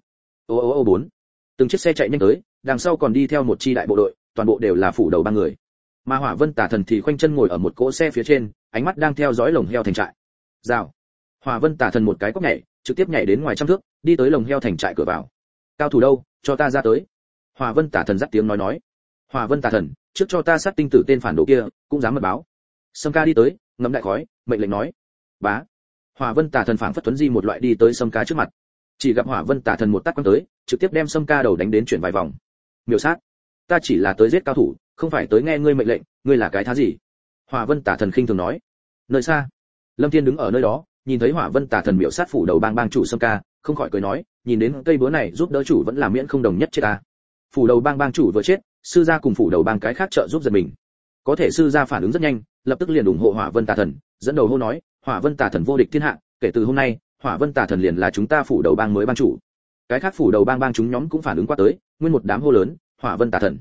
Ô bốn. Từng chiếc xe chạy nhanh tới, đằng sau còn đi theo một chi đại bộ đội, toàn bộ đều là phủ đầu ba người. Mà Hỏa Vân Tà Thần thì khoanh chân ngồi ở một cỗ xe phía trên, ánh mắt đang theo dõi lồng heo thành trại. Rào. Hỏa Vân Tà Thần một cái cóc nhảy, trực tiếp nhảy đến ngoài trăm thước, đi tới lồng heo thành trại cửa vào. Cao thủ đâu, cho ta ra tới. Hỏa Vân Tà Thần dắt tiếng nói. Hỏa Vân Tà Thần, trước cho ta sát tinh tử tên phản đồ kia, cũng dám mật báo. Sâm Ca đi tới, ngậm đại khói, mệnh lệnh nói. Bá. Hỏa Vân Tà Thần phảng phất tuấn di một loại đi tới Sâm Ca trước mặt. Chỉ gặp Hỏa Vân Tà Thần một tát quăng tới, trực tiếp đem Sâm Ca đầu đánh đến chuyển vài vòng. Miểu sát. Ta chỉ là tới giết cao thủ, không phải tới nghe ngươi mệnh lệnh, ngươi là cái thá gì? Hỏa Vân Tà Thần khinh thường nói. Nơi xa, Lâm Thiên đứng ở nơi đó, nhìn thấy Hỏa Vân Tà Thần miểu sát phủ đầu bang chủ Sâm Ca, không khỏi cười nói, nhìn đến cây búa này giúp đỡ chủ vẫn là miễn không đồng nhất chết ta. Phủ đầu bang chủ vừa chết, sư gia cùng phủ đầu bang cái khác trợ giúp giật mình. Có thể sư gia phản ứng rất nhanh, lập tức liền ủng hộ Hỏa Vân Tà Thần, dẫn đầu hô nói, Hỏa Vân Tà Thần vô địch thiên hạ, kể từ hôm nay, Hỏa Vân Tà Thần liền là chúng ta phủ đầu bang mới bang chủ. Cái khác phủ đầu bang chúng nhóm cũng phản ứng qua tới, nguyên một đám hô lớn, Hỏa Vân Tà Thần.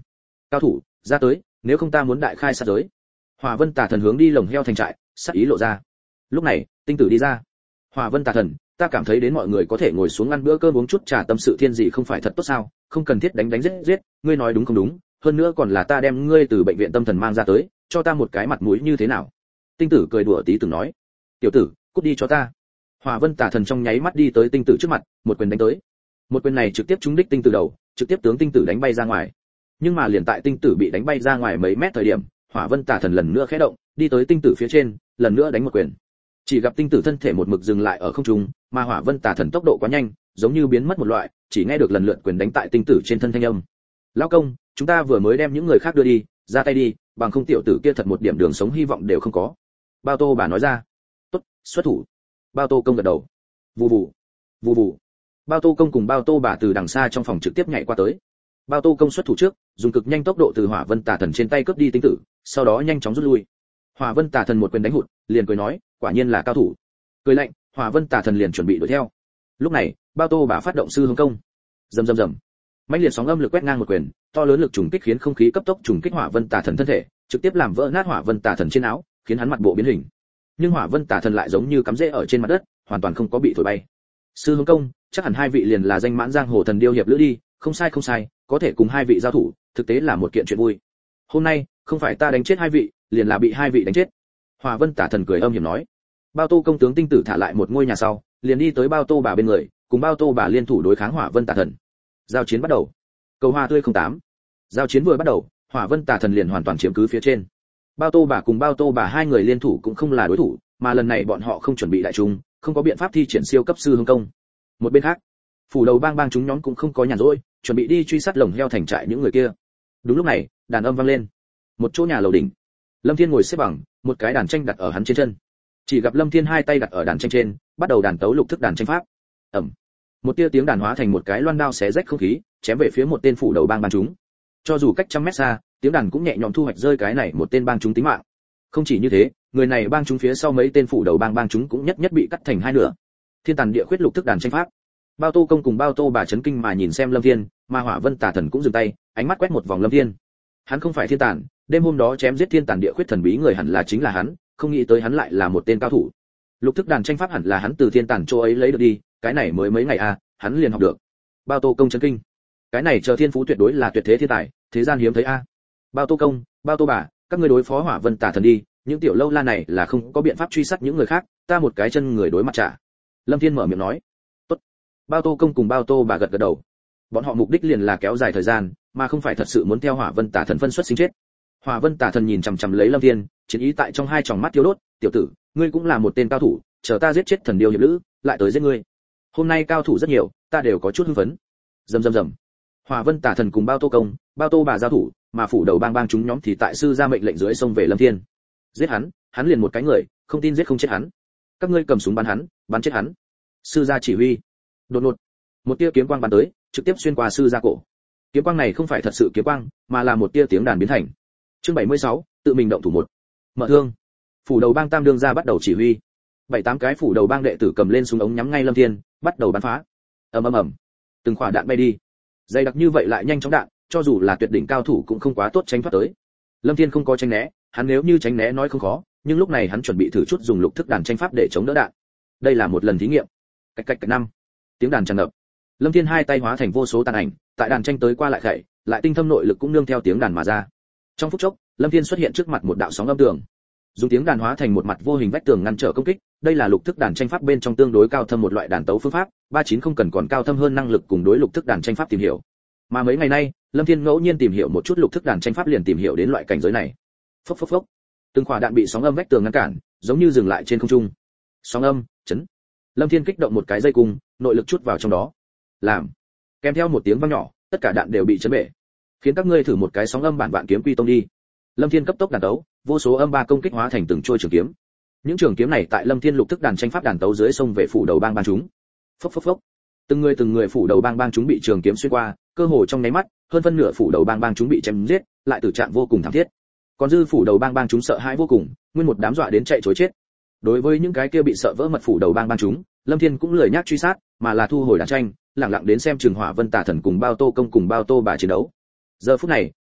Cao thủ, ra tới, nếu không ta muốn đại khai sát giới. Hỏa Vân Tà Thần hướng đi lồng heo thành trại, sát ý lộ ra. Lúc này, Tinh Tử đi ra. Hỏa Vân Tà Thần, ta cảm thấy đến mọi người có thể ngồi xuống ăn bữa cơm uống chút trà tâm sự thiên gì không phải thật tốt sao, không cần thiết đánh đánh giết giết, ngươi nói đúng không đúng, hơn nữa còn là ta đem ngươi từ bệnh viện tâm thần mang ra tới, cho ta một cái mặt mũi như thế nào. Tinh Tử cười đùa tí từng nói, tiểu tử, cút đi cho ta. Hỏa Vân Tà Thần trong nháy mắt đi tới Tinh Tử trước mặt, một quyền đánh tới. Một quyền này trực tiếp trúng đích Tinh Tử đầu, trực tiếp tướng Tinh Tử đánh bay ra ngoài. Nhưng mà liền tại Tinh Tử bị đánh bay ra ngoài mấy mét thời điểm, Hỏa Vân Tà Thần lần nữa khẽ động, đi tới Tinh Tử phía trên, lần nữa đánh một quyền. Chỉ gặp Tinh Tử thân thể một mực dừng lại ở không trung, mà Hỏa Vân Tà Thần tốc độ quá nhanh, giống như biến mất một loại, chỉ nghe được lần lượt quyền đánh tại Tinh Tử trên thân thanh âm. Lão công, chúng ta vừa mới đem những người khác đưa đi, ra tay đi, bằng không tiểu tử kia thật một điểm đường sống hy vọng đều không có. Bao Tô bà nói ra. Tốt, xuất thủ. Bao Tô công gật đầu. Vù vù, vù vù. Bao Tô công cùng Bao Tô bà từ đằng xa trong phòng trực tiếp nhảy qua tới. Bao Tô công xuất thủ trước, dùng cực nhanh tốc độ từ Hỏa Vân Tà Thần trên tay cướp đi Tinh Tử, sau đó nhanh chóng rút lui. Hỏa Vân Tà Thần một quyền đánh hụt, liền cười nói, quả nhiên là cao thủ. Cười lạnh, Hỏa Vân Tà Thần liền chuẩn bị đuổi theo. Lúc này, Bao Tô bà phát động sư hướng công. Rầm rầm rầm. Mãnh liệt sóng âm lực quét ngang một quyền, to lớn lực trùng kích khiến không khí cấp tốc trùng kích Hỏa Vân Tà Thần thân thể, trực tiếp làm vỡ nát Hỏa Vân Tà Thần trên áo, khiến hắn mặt bộ biến hình. Nhưng Hỏa Vân Tà Thần lại giống như cắm rễ ở trên mặt đất, hoàn toàn không có bị thổi bay. Sư hướng công, chắc hẳn hai vị liền là danh mãn giang hồ thần điêu hiệp lữ đi, không sai không sai, có thể cùng hai vị giao thủ, thực tế là một kiện chuyện vui. Hôm nay, không phải ta đánh chết hai vị, liền là bị hai vị đánh chết. Hỏa Vân Tà Thần cười âm hiểm nói. Bao Tô công tướng Tinh Tử thả lại một ngôi nhà sau, liền đi tới Bao Tô bà bên người, cùng Bao Tô bà liên thủ đối kháng Hỏa Vân Tà Thần. Giao chiến bắt đầu. Cầu hoa tươi 08. Giao chiến vừa bắt đầu, Hỏa Vân Tà Thần liền hoàn toàn chiếm cứ phía trên. Bao Tô bà cùng Bao Tô bà hai người liên thủ cũng không là đối thủ, mà lần này bọn họ không chuẩn bị đại trung, không có biện pháp thi triển siêu cấp sư hướng công. Một bên khác, phủ đầu bang bang chúng nhóm cũng không có nhàn rỗi, chuẩn bị đi truy sát lồng heo thành trại những người kia. Đúng lúc này, đàn âm vang lên. Một chỗ nhà lầu đỉnh, Lâm Thiên ngồi xếp bằng, một cái đàn tranh đặt ở hắn trên chân. Chỉ gặp Lâm Thiên hai tay đặt ở đàn tranh trên, bắt đầu đàn tấu lục thức đàn tranh pháp. Ầm. Một tia tiếng đàn hóa thành một cái loan đao xé rách không khí, chém về phía một tên phủ đầu bang bang chúng. Cho dù cách trăm mét xa, tiếng đàn cũng nhẹ nhõm thu hoạch rơi cái này một tên bang chúng tính mạng. Không chỉ như thế, người này bang chúng phía sau mấy tên phủ đầu bang chúng cũng nhất nhất bị cắt thành hai nửa. Thiên tàn địa khuyết lục thức đàn tranh pháp. Bao Tô công cùng Bao Tô bà chấn kinh mà nhìn xem Lâm Thiên, mà Hỏa Vân Tà Thần cũng dừng tay, ánh mắt quét một vòng Lâm Thiên. Hắn không phải thiên tàn, đêm hôm đó chém giết thiên tàn địa khuyết thần bí người hẳn là chính là hắn, không nghĩ tới hắn lại là một tên cao thủ. Lục thức đàn tranh pháp hẳn là hắn từ thiên tàn chỗ ấy lấy được đi, cái này mới mấy ngày hắn liền học được. Bao Tô công chấn kinh. Cái này chờ thiên phú tuyệt đối là tuyệt thế thiên tài, thế gian hiếm thấy Bao Tô công, Bao Tô bà, các ngươi đối phó Hỏa Vân Tà Thần đi, những tiểu lâu la này là không có biện pháp truy sát những người khác, ta một cái chân người đối mặt trả. Lâm Thiên mở miệng nói. Tốt. Bao Tô công cùng Bao Tô bà gật gật đầu. Bọn họ mục đích liền là kéo dài thời gian, mà không phải thật sự muốn theo Hỏa Vân Tà Thần phân xuất sinh chết. Hỏa Vân Tà Thần nhìn chằm chằm lấy Lâm Thiên, chiến ý tại trong hai tròng mắt thiêu đốt, tiểu tử, ngươi cũng là một tên cao thủ, chờ ta giết chết thần điêu hiệp lữ, lại tới giết ngươi. Hôm nay cao thủ rất nhiều, ta đều có chút hưng phấn. Rầm rầm rầm. Hỏa Vân Tà Thần cùng Bao Tô công, Bao Tô bà giao thủ, mà phủ đầu bang chúng nhóm thì tại sư ra mệnh lệnh dưới xông về Lâm Thiên. Giết hắn, hắn liền một cái người, không tin giết không chết hắn. Các ngươi cầm súng bắn hắn, bắn chết hắn. Sư gia chỉ huy. Đột ngột, một tia kiếm quang bắn tới, trực tiếp xuyên qua sư gia cổ. Kiếm quang này không phải thật sự kiếm quang, mà là một tia tiếng đàn biến thành. Chương 76, tự mình động thủ một. Mở thương. Phủ đầu bang tam đương gia bắt đầu chỉ huy. 7-8 cái phủ đầu bang đệ tử cầm lên súng ống nhắm ngay Lâm Thiên, bắt đầu bắn phá. Ầm ầm ầm. Từng quả đạn bay đi. Dày đặc như vậy lại nhanh chóng đạn, cho dù là tuyệt đỉnh cao thủ cũng không quá tốt tránh thoát tới. Lâm Thiên không có tránh né, hắn nếu như tránh né nói không khó, nhưng lúc này hắn chuẩn bị thử chút dùng lục thức đàn tranh pháp để chống đỡ đạn. Đây là một lần thí nghiệm. Cách cách năm. Tiếng đàn tràn ngập. Lâm Thiên hai tay hóa thành vô số tàn ảnh, tại đàn tranh tới qua lại khẩy, lại tinh thâm nội lực cũng nương theo tiếng đàn mà ra. Trong phút chốc, Lâm Thiên xuất hiện trước mặt một đạo sóng âm tường. Dùng tiếng đàn hóa thành một mặt vô hình vách tường ngăn trở công kích, đây là lục thức đàn tranh pháp bên trong tương đối cao thâm một loại đàn tấu phương pháp, 39 không cần còn cao thâm hơn năng lực cùng đối lục thức đàn tranh pháp tìm hiểu. Mà mấy ngày nay, Lâm Thiên ngẫu nhiên tìm hiểu một chút lục thức đàn tranh pháp liền tìm hiểu đến loại cảnh giới này. Phốc phốc phốc. Từng quả đạn bị sóng âm vách tường ngăn cản, giống như dừng lại trên không trung. Sóng âm, chấn. Lâm Thiên kích động một cái dây cung, nội lực chút vào trong đó. Làm. Kèm theo một tiếng vang nhỏ, tất cả đạn đều bị chấn bể. Khiến các ngươi thử một cái sóng âm bản vạn kiếm quy tông đi. Lâm Thiên cấp tốc đàn tấu, vô số âm ba công kích hóa thành từng trôi trường kiếm. Những trường kiếm này tại Lâm Thiên lục thức đàn tranh pháp đàn tấu dưới sông về phủ đầu bang chúng. Phốc phốc phốc. Từng người phủ đầu bang chúng bị trường kiếm xuyên qua, cơ hồ trong nháy mắt, hơn phân nửa phủ đầu bang chúng bị chém giết, lại tử trạng vô cùng thảm thiết. Còn dư phủ đầu bang chúng sợ hãi vô cùng, nguyên một đám dọa đến chạy trối chết. Đối với những cái kia bị sợ vỡ mật phủ đầu bang chúng, Lâm Thiên cũng lười nhác truy sát, mà là thu hồi đàn tranh, lặng lặng đến xem Trường Hỏa Vân Tà Thần cùng Bao Tô công cùng Bao Tô bà chiến đấu. Giờ phút này,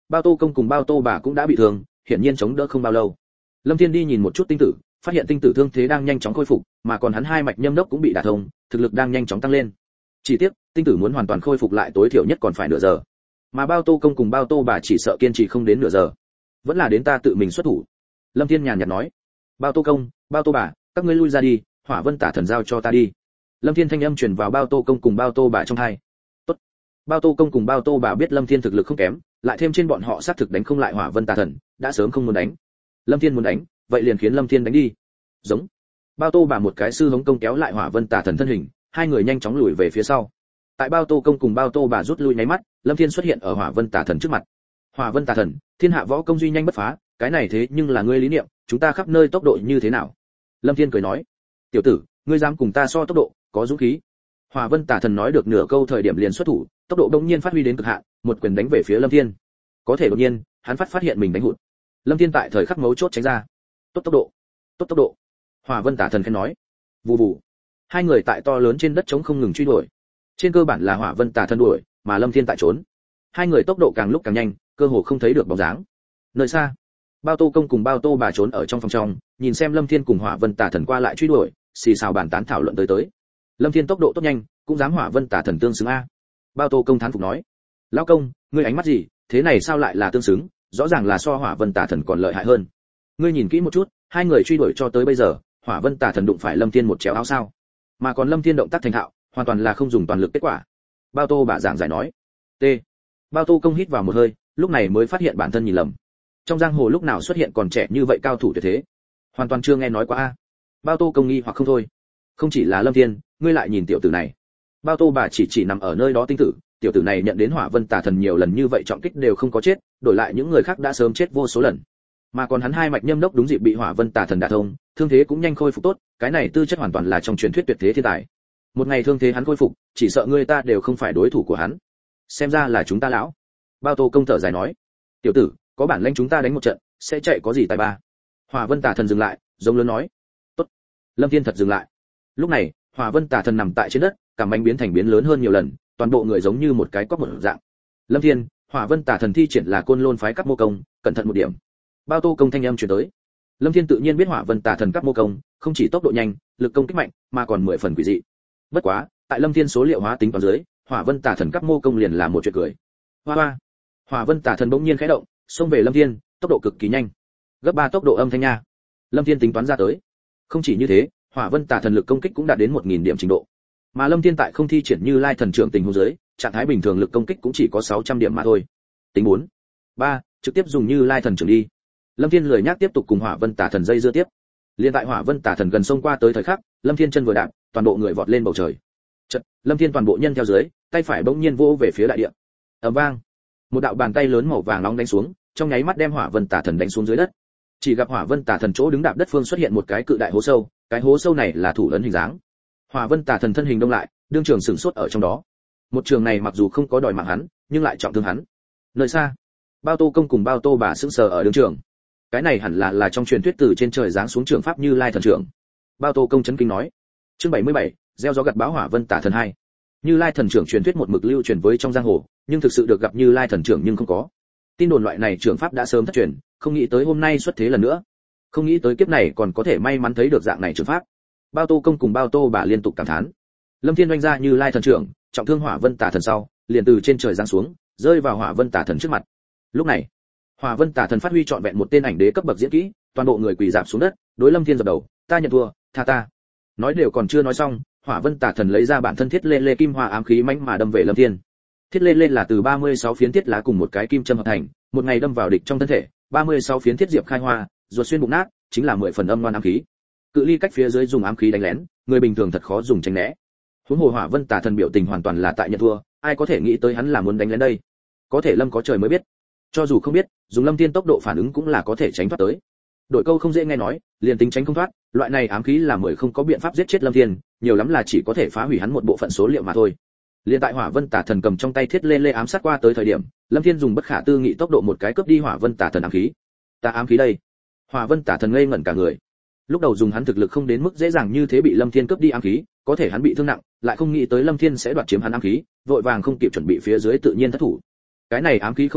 Bao Tô công cùng Bao Tô bà cũng đã bị thương, hiển nhiên chống đỡ không bao lâu. Lâm Thiên đi nhìn một chút tinh tử, phát hiện tinh tử thương thế đang nhanh chóng khôi phục, mà còn hắn hai mạch nhâm đốc cũng bị đả thông, thực lực đang nhanh chóng tăng lên. Chỉ tiếc, tinh tử muốn hoàn toàn khôi phục lại tối thiểu nhất còn phải nửa giờ, mà Bao Tô công cùng Bao Tô bà chỉ sợ kiên trì không đến nửa giờ, vẫn là đến ta tự mình xuất thủ. Lâm Thiên nhàn nhạt nói. Bao Tô công, Bao Tô bà, các ngươi lui ra đi, Hỏa Vân Tả Thần giao cho ta đi. Lâm Thiên thanh âm truyền vào Bao Tô công cùng Bao Tô bà trong tai. Tốt. Bao Tô công cùng Bao Tô bà biết Lâm Thiên thực lực không kém, lại thêm trên bọn họ xác thực đánh không lại Hỏa Vân Tả Thần, đã sớm không muốn đánh. Lâm Thiên muốn đánh, vậy liền khiến Lâm Thiên đánh đi. Giống. Bao Tô bà một cái sư hống công kéo lại Hỏa Vân Tả Thần thân hình, hai người nhanh chóng lùi về phía sau. Tại Bao Tô công cùng Bao Tô bà rút lui nháy mắt, Lâm Thiên xuất hiện ở Hỏa Vân Tả Thần trước mặt. Hỏa Vân Tả Thần, thiên hạ võ công duy nhanh bất phá, cái này thế nhưng là ngươi lý niệm, chúng ta khắp nơi tốc độ như thế nào? Lâm Thiên cười nói. Tiểu tử, ngươi dám cùng ta so tốc độ, có dũng khí. Hỏa Vân Tả Thần nói được nửa câu thời điểm liền xuất thủ, tốc độ đột nhiên phát huy đến cực hạn, một quyền đánh về phía Lâm Thiên. Có thể đột nhiên, hắn phát hiện mình đánh hụt. Lâm Thiên tại thời khắc mấu chốt tránh ra. Tốt tốc độ, tốt tốc độ. Hỏa Vân Tả Thần khen nói. Vù vù. Hai người tại to lớn trên đất trống không ngừng truy đuổi. Trên cơ bản là Hỏa Vân Tả Thần đuổi, mà Lâm Thiên tại trốn. Hai người tốc độ càng lúc càng nhanh, cơ hồ không thấy được bóng dáng. Nơi xa, Bao Tô công cùng Bao Tô bà trốn ở trong phòng trong, nhìn xem Lâm Thiên cùng Hỏa Vân Tả Thần qua lại truy đuổi, xì xào bàn tán thảo luận tới. Lâm Thiên tốc độ tốt nhanh, cũng dám Hỏa Vân Tả Thần tương xứng a. Bao Tô công thán phục nói. Lão công, ngươi ánh mắt gì, thế này sao lại là tương xứng, rõ ràng là so Hỏa Vân Tả Thần còn lợi hại hơn. Ngươi nhìn kỹ một chút, hai người truy đuổi cho tới bây giờ, Hỏa Vân Tả Thần đụng phải Lâm Thiên một chéo áo sao? Mà còn Lâm Thiên động tác thành thạo, hoàn toàn là không dùng toàn lực kết quả. Bao Tô bà giảng giải nói. T. Bao Tô công hít vào một hơi, lúc này mới phát hiện bản thân nhìn lầm. Trong giang hồ lúc nào xuất hiện còn trẻ như vậy cao thủ tuyệt thế, hoàn toàn chưa nghe nói qua a. Bao Tô công nghi hoặc không thôi. Không chỉ là Lâm Thiên, ngươi lại nhìn tiểu tử này. Bao Tô bà chỉ nằm ở nơi đó tinh tử, tiểu tử này nhận đến Hỏa Vân Tả Thần nhiều lần như vậy trọng kích đều không có chết, đổi lại những người khác đã sớm chết vô số lần. Mà còn hắn hai mạch nhâm đốc đúng dịp bị Hỏa Vân Tả Thần đả thông, thương thế cũng nhanh khôi phục tốt, cái này tư chất hoàn toàn là trong truyền thuyết tuyệt thế thiên tài. Một ngày thương thế hắn khôi phục, chỉ sợ người ta đều không phải đối thủ của hắn. Xem ra là chúng ta lão. Bao Tô công thở dài nói. Tiểu tử, có bản lĩnh chúng ta đánh một trận, sẽ chạy có gì tài ba. Hỏa Vân Tả Thần dừng lại, giống lớn nói. Tốt. Lâm Thiên thật dừng lại. Lúc này, Hỏa Vân Tả Thần nằm tại trên đất, cảm bánh biến thành biến lớn hơn nhiều lần, toàn bộ người giống như một cái cóc một dạng. Lâm Thiên, Hỏa Vân Tả Thần thi triển là Côn Lôn phái Cáp Mô công, cẩn thận một điểm. Bao Tô công thanh âm truyền tới. Lâm Thiên tự nhiên biết Hỏa Vân Tả Thần Cáp Mô công, không chỉ tốc độ nhanh, lực công kích mạnh, mà còn 10 phần quỷ dị. Bất quá, tại Lâm Thiên số liệu hóa tính toán dưới, Hỏa Vân Tả Thần Cáp Mô công liền là một chuyện cười. Hoa hoa. Hỏa Vân Tả Thần bỗng nhiên khẽ động, xông về Lâm Thiên, tốc độ cực kỳ nhanh. Gấp 3 tốc độ âm thanh nha. Lâm Thiên tính toán ra tới. Không chỉ như thế, Hỏa Vân Tả Thần lực công kích cũng đạt đến 1000 điểm trình độ. Mà Lâm Thiên tại không thi triển Như Lai Thần Trưởng tình huống dưới, trạng thái bình thường lực công kích cũng chỉ có 600 điểm mà thôi. Tính 4, 3, trực tiếp dùng Như Lai Thần Trưởng đi. Lâm Thiên lười nhác tiếp tục cùng Hỏa Vân Tả Thần dây dưa tiếp. Liên tại Hỏa Vân Tả Thần gần xông qua tới thời khắc, Lâm Thiên chân vừa đạp, toàn bộ người vọt lên bầu trời. Chợt, Lâm Thiên toàn bộ nhân theo dưới, tay phải bỗng nhiên vỗ về phía đại địa. Ầm vang, một đạo bàn tay lớn màu vàng nóng đánh xuống, trong nháy mắt đem Hỏa Vân Tả Thần đánh xuống dưới đất. Chỉ gặp Hỏa Vân Tả Thần chỗ đứng đạp đất phương xuất hiện một cái cự đại hố sâu, cái hố sâu này là thủ ấn hình dáng. Hỏa Vân Tả Thần thân hình đông lại, đương trường sửng sốt ở trong đó. Một trường này mặc dù không có đòi mạng hắn, nhưng lại trọng thương hắn. Nơi xa, Bao Tô công cùng Bao Tô bà sững sờ ở đương trường. Cái này hẳn là trong truyền thuyết từ trên trời giáng xuống trường pháp Như Lai Thần Trưởng. Bao Tô công chấn kinh nói. Chương 77, gieo gió gặt bão Hỏa Vân Tả Thần 2. Như Lai Thần Trưởng truyền thuyết một mực lưu truyền với trong giang hồ, nhưng thực sự được gặp Như Lai Thần Trưởng nhưng không có. Tin đồn loại này trường pháp đã sớm thất truyền, không nghĩ tới hôm nay xuất thế lần nữa. Không nghĩ tới kiếp này còn có thể may mắn thấy được dạng này trường pháp. Bao Tô công cùng Bao Tô bà liên tục cảm thán. Lâm Thiên oanh ra Như Lai Thần Trưởng, trọng thương Hỏa Vân Tả Thần sau, liền từ trên trời giáng xuống, rơi vào Hỏa Vân Tả Thần trước mặt. Lúc này, Hỏa Vân Tả Thần phát huy trọn vẹn một tên ảnh đế cấp bậc diễn kỹ, toàn bộ người quỳ rạp xuống đất, đối Lâm Thiên dập đầu, ta nhận thua, tha ta. Nói đều còn chưa nói xong, Hỏa Vân Tả Thần lấy ra bản thân thiết lê kim hoa ám khí mãnh mà đâm về Lâm Thiên. Thiết lê là từ 36 phiến thiết lá cùng một cái kim châm hợp thành, một ngày đâm vào địch trong thân thể, 36 phiến thiết diệp khai hoa, ruột xuyên bụng nát, chính là 10 phần âm ngoan ám khí. Cự ly cách phía dưới dùng ám khí đánh lén, người bình thường thật khó dùng tránh né. Huống hồ Hỏa Vân Tả Thần biểu tình hoàn toàn là tại nhận thua, ai có thể nghĩ tới hắn là muốn đánh lén đây? Có thể Lâm có trời mới biết. Cho dù không biết, dùng Lâm Thiên tốc độ phản ứng cũng là có thể tránh thoát tới. Đội câu không dễ nghe nói, liền tính tránh không thoát, loại này ám khí là 10 không có biện pháp giết chết Lâm Thiên, nhiều lắm là chỉ có thể phá hủy hắn một bộ phận số liệu mà thôi. Liên tại Hỏa Vân Tả Thần cầm trong tay thiết lê ám sát qua tới thời điểm, Lâm Thiên dùng bất khả tư nghị tốc độ một cái cướp đi Hỏa Vân Tả Thần ám khí. Ta ám khí đây? Hỏa Vân Tả Thần ngây ngẩn cả người. Lúc đầu dùng hắn thực lực không đến mức dễ dàng như thế bị Lâm Thiên cướp đi ám khí, có thể hắn bị thương nặng, lại không nghĩ tới Lâm Thiên sẽ đoạt chiếm hắn ám khí, vội vàng không kịp chuẩn bị phía dưới tự nhiên thất thủ. Cái này ám khí không sai,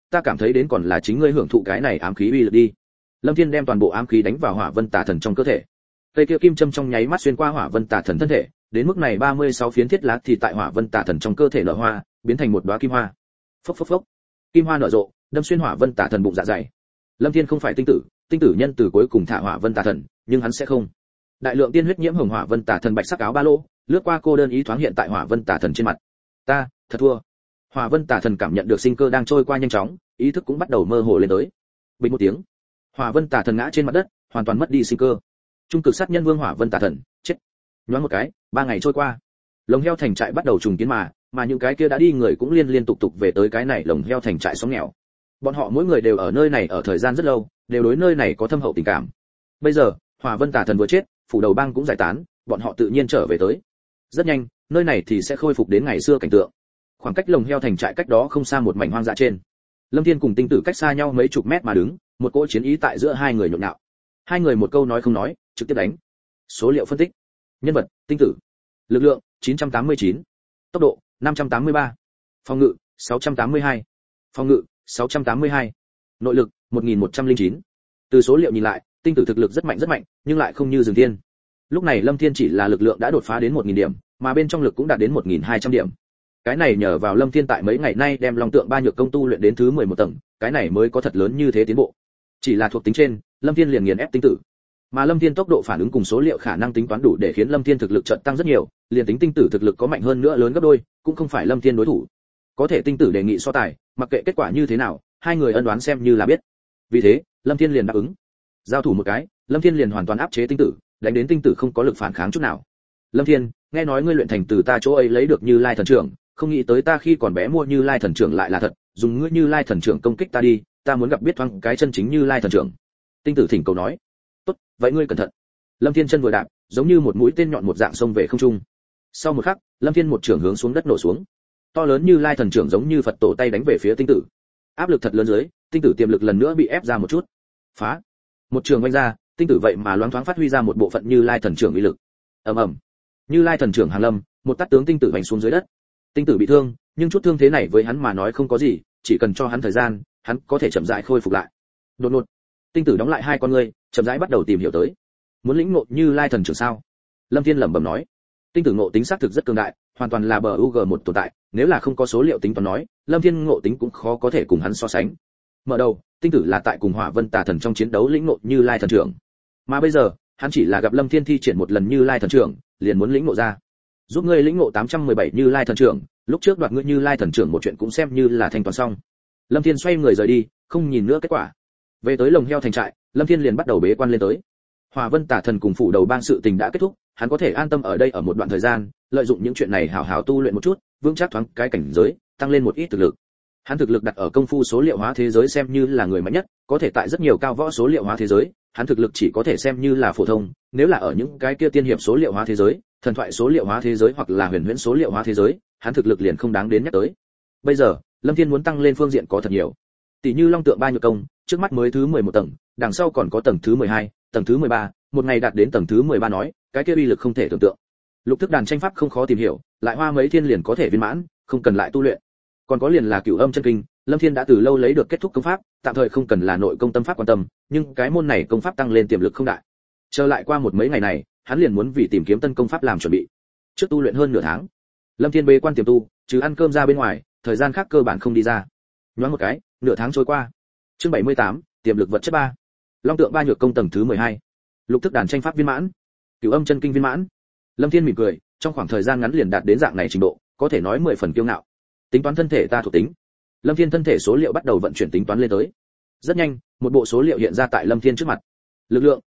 ta cảm thấy đến còn là chính ngươi hưởng thụ cái này ám khí uy lực đi. Lâm Thiên đem toàn bộ ám khí đánh vào Hỏa Vân Tà Thần trong cơ thể. Cây kia kim châm trong nháy mắt xuyên qua Hỏa Vân Tà Thần thân thể, đến mức này 36 phiến thiết lá thì tại Hỏa Vân Tà Thần trong cơ thể nở hoa, biến thành một đóa kim hoa. Phốc phốc phốc. Kim hoa nở rộ, đâm xuyên Hỏa Vân Tà Thần bụng dạ dày. Lâm Thiên không phải tinh tử nhân từ cuối cùng thả Hỏa Vân Tà Thần, nhưng hắn sẽ không. Đại lượng tiên huyết nhiễm hồng Hỏa Vân Tà Thần bạch sắc áo ba lô, lướt qua cô đơn ý thoáng hiện tại Hỏa Vân Tà Thần trên mặt. Ta, thật thua. Hỏa Vân Tà Thần cảm nhận được sinh cơ đang trôi qua nhanh chóng, ý thức cũng bắt đầu mơ hồ lên tới. Bình một tiếng, Hỏa Vân Tà Thần ngã trên mặt đất, hoàn toàn mất đi sinh cơ. Trung cực sát nhân vương Hỏa Vân Tà Thần, chết. Nhoáng một cái, 3 ngày trôi qua. Lồng heo thành trại bắt đầu trùng kiến mà những cái kia đã đi người cũng liên tục về tới cái này lồng heo thành trại xóm nghèo. Bọn họ mỗi người đều ở nơi này ở thời gian rất lâu, đều đối nơi này có thâm hậu tình cảm. Bây giờ, Hỏa Vân Tà Thần vừa chết, phủ đầu bang cũng giải tán, bọn họ tự nhiên trở về tới. Rất nhanh, nơi này thì sẽ khôi phục đến ngày xưa cảnh tượng. Khoảng cách lồng heo thành trại cách đó không xa một mảnh hoang dã trên. Lâm Thiên cùng Tinh Tử cách xa nhau mấy chục mét mà đứng, một cỗ chiến ý tại giữa hai người nhộn nhạo. Hai người một câu nói không nói, trực tiếp đánh. Số liệu phân tích. Nhân vật: Tinh Tử. Lực lượng: 989. Tốc độ: 583. Phòng ngự: 682. Phòng ngự: 682. Nội lực: 1109. Từ số liệu nhìn lại, Tinh Tử thực lực rất mạnh, nhưng lại không như Dương Thiên. Lúc này Lâm Thiên chỉ là lực lượng đã đột phá đến 1000 điểm, mà bên trong lực cũng đạt đến 1200 điểm. Cái này nhờ vào Lâm Thiên tại mấy ngày nay đem Long Tượng Ba Nhược Công tu luyện đến thứ 11 tầng, cái này mới có thật lớn như thế tiến bộ. Chỉ là thuộc tính trên, Lâm Thiên liền nghiền ép Tinh Tử. Mà Lâm Thiên tốc độ phản ứng cùng số liệu khả năng tính toán đủ để khiến Lâm Thiên thực lực chợt tăng rất nhiều, liền tính Tinh Tử thực lực có mạnh hơn nữa lớn gấp đôi, cũng không phải Lâm Thiên đối thủ. Có thể Tinh Tử đề nghị so tài, mặc kệ kết quả như thế nào, hai người ân đoán xem như là biết. Vì thế, Lâm Thiên liền đáp ứng. Giao thủ một cái, Lâm Thiên liền hoàn toàn áp chế Tinh Tử, đánh đến Tinh Tử không có lực phản kháng chút nào. Lâm Thiên, nghe nói ngươi luyện thành từ ta chỗ ấy lấy được Như Lai thần trưởng, không nghĩ tới ta khi còn bé mua Như Lai thần trưởng lại là thật, dùng ngươi Như Lai thần trưởng công kích ta đi, ta muốn gặp biết thoáng cái chân chính Như Lai thần trưởng. Tinh Tử thỉnh cầu nói. Tốt, vậy ngươi cẩn thận. Lâm Thiên chân vừa đạp, giống như một mũi tên nhọn một dạng xông về không trung. Sau một khắc, Lâm Thiên một trường hướng xuống đất nổ xuống. To lớn Như Lai thần trưởng giống như Phật tổ tay đánh về phía Tinh Tử. Áp lực thật lớn dưới, Tinh Tử tiềm lực lần nữa bị ép ra một chút. Phá. Một trường vung ra, Tinh Tử vậy mà loáng thoáng phát huy ra một bộ phận Như Lai thần trưởng uy lực. Ầm ầm. Như Lai thần trưởng hàng lâm, một tát tướng Tinh Tử vành xuống dưới đất. Tinh Tử bị thương, nhưng chút thương thế này với hắn mà nói không có gì, chỉ cần cho hắn thời gian, hắn có thể chậm rãi khôi phục lại. Đột ngột, Tinh Tử đóng lại hai con ngươi, chậm rãi bắt đầu tìm hiểu tới. Muốn lĩnh ngộ Như Lai thần trưởng sao? Lâm Thiên lẩm bẩm nói. Tinh Tử ngộ tính xác thực rất cường đại, hoàn toàn là bờ UG một tồn tại, nếu là không có số liệu tính toán nói, Lâm Thiên ngộ tính cũng khó có thể cùng hắn so sánh. Mở đầu, Tinh Tử là tại cùng Hỏa Vân Tà Thần trong chiến đấu lĩnh ngộ Như Lai thần trưởng, mà bây giờ, hắn chỉ là gặp Lâm Thiên thi triển một lần Như Lai thần trưởng, liền muốn lĩnh ngộ ra. Giúp ngươi lĩnh ngộ 817 Như Lai thần trưởng, lúc trước đoạt ngươi Như Lai thần trưởng một chuyện cũng xem như là thanh toán xong. Lâm Thiên xoay người rời đi, không nhìn nữa kết quả. Về tới lồng heo thành trại, Lâm Thiên liền bắt đầu bế quan lên tới. Hỏa Vân Tà Thần cùng phủ đầu bang sự tình đã kết thúc, hắn có thể an tâm ở đây ở một đoạn thời gian, lợi dụng những chuyện này hào hào tu luyện một chút, vững chắc thoáng cái cảnh giới, tăng lên một ít thực lực. Hắn thực lực đặt ở công phu số liệu hóa thế giới xem như là người mạnh nhất, có thể tại rất nhiều cao võ số liệu hóa thế giới, hắn thực lực chỉ có thể xem như là phổ thông, nếu là ở những cái kia tiên hiệp số liệu hóa thế giới, thần thoại số liệu hóa thế giới hoặc là huyền huyễn số liệu hóa thế giới, hắn thực lực liền không đáng đến nhắc tới. Bây giờ, Lâm Thiên muốn tăng lên phương diện có thật nhiều. Tỷ như Long Tượng Ba Nhược Công, trước mắt mới thứ 11 tầng, đằng sau còn có tầng thứ 12, tầng thứ 13, một ngày đạt đến tầng thứ 13 nói, cái kia uy lực không thể tưởng tượng. Lục thức đàn tranh pháp không khó tìm hiểu, lại hoa mấy thiên liền có thể viên mãn, không cần lại tu luyện. Còn có liền là Cửu Âm chân kinh, Lâm Thiên đã từ lâu lấy được kết thúc công pháp, tạm thời không cần là nội công tâm pháp quan tâm, nhưng cái môn này công pháp tăng lên tiềm lực không đại. Trở lại qua một mấy ngày này, hắn liền muốn vì tìm kiếm tân công pháp làm chuẩn bị. Trước tu luyện hơn nửa tháng, Lâm Thiên bế quan tiềm tu, trừ ăn cơm ra bên ngoài, thời gian khác cơ bản không đi ra. Nhoáng một cái, nửa tháng trôi qua. Chương 78, tiềm lực vật chất 3. Long Tượng Ba Nhược Công tầng thứ 12. Lục thức đàn tranh pháp viên mãn, Cửu Âm chân kinh viên mãn. Lâm Thiên mỉm cười, trong khoảng thời gian ngắn liền đạt đến dạng này trình độ, có thể nói 10 phần kiêu ngạo. Tính toán thân thể ta thuộc tính. Lâm Thiên thân thể số liệu bắt đầu vận chuyển tính toán lên tới. Rất nhanh, một bộ số liệu hiện ra tại Lâm Thiên trước mặt. Lực lượng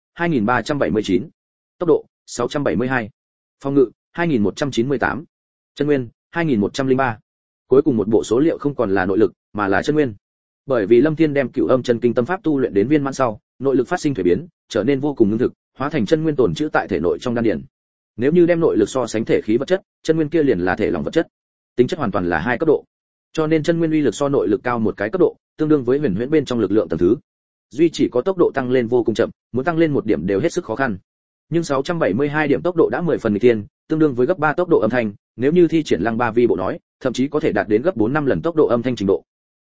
2379, tốc độ 672, phòng ngự 2198, chân nguyên 2103. Cuối cùng một bộ số liệu không còn là nội lực, mà là chân nguyên. Bởi vì Lâm Thiên đem Cửu Âm chân kinh tâm pháp tu luyện đến viên mãn sau, nội lực phát sinh thay biến, trở nên vô cùng ngưng thực, hóa thành chân nguyên tồn trữ tại thể nội trong đan điền. Nếu như đem nội lực so sánh thể khí vật chất, chân nguyên kia liền là thể lòng vật chất. Tính chất hoàn toàn là hai cấp độ. Cho nên chân nguyên uy lực so nội lực cao một cái cấp độ, tương đương với huyền huyễn bên trong lực lượng tầng thứ. Duy chỉ có tốc độ tăng lên vô cùng chậm, muốn tăng lên một điểm đều hết sức khó khăn. Nhưng 672 điểm tốc độ đã 10 phần nghịch thiên, tương đương với gấp 3 tốc độ âm thanh, nếu như thi triển Lăng Ba Vi bộ nói, thậm chí có thể đạt đến gấp 4 5 lần tốc độ âm thanh trình độ.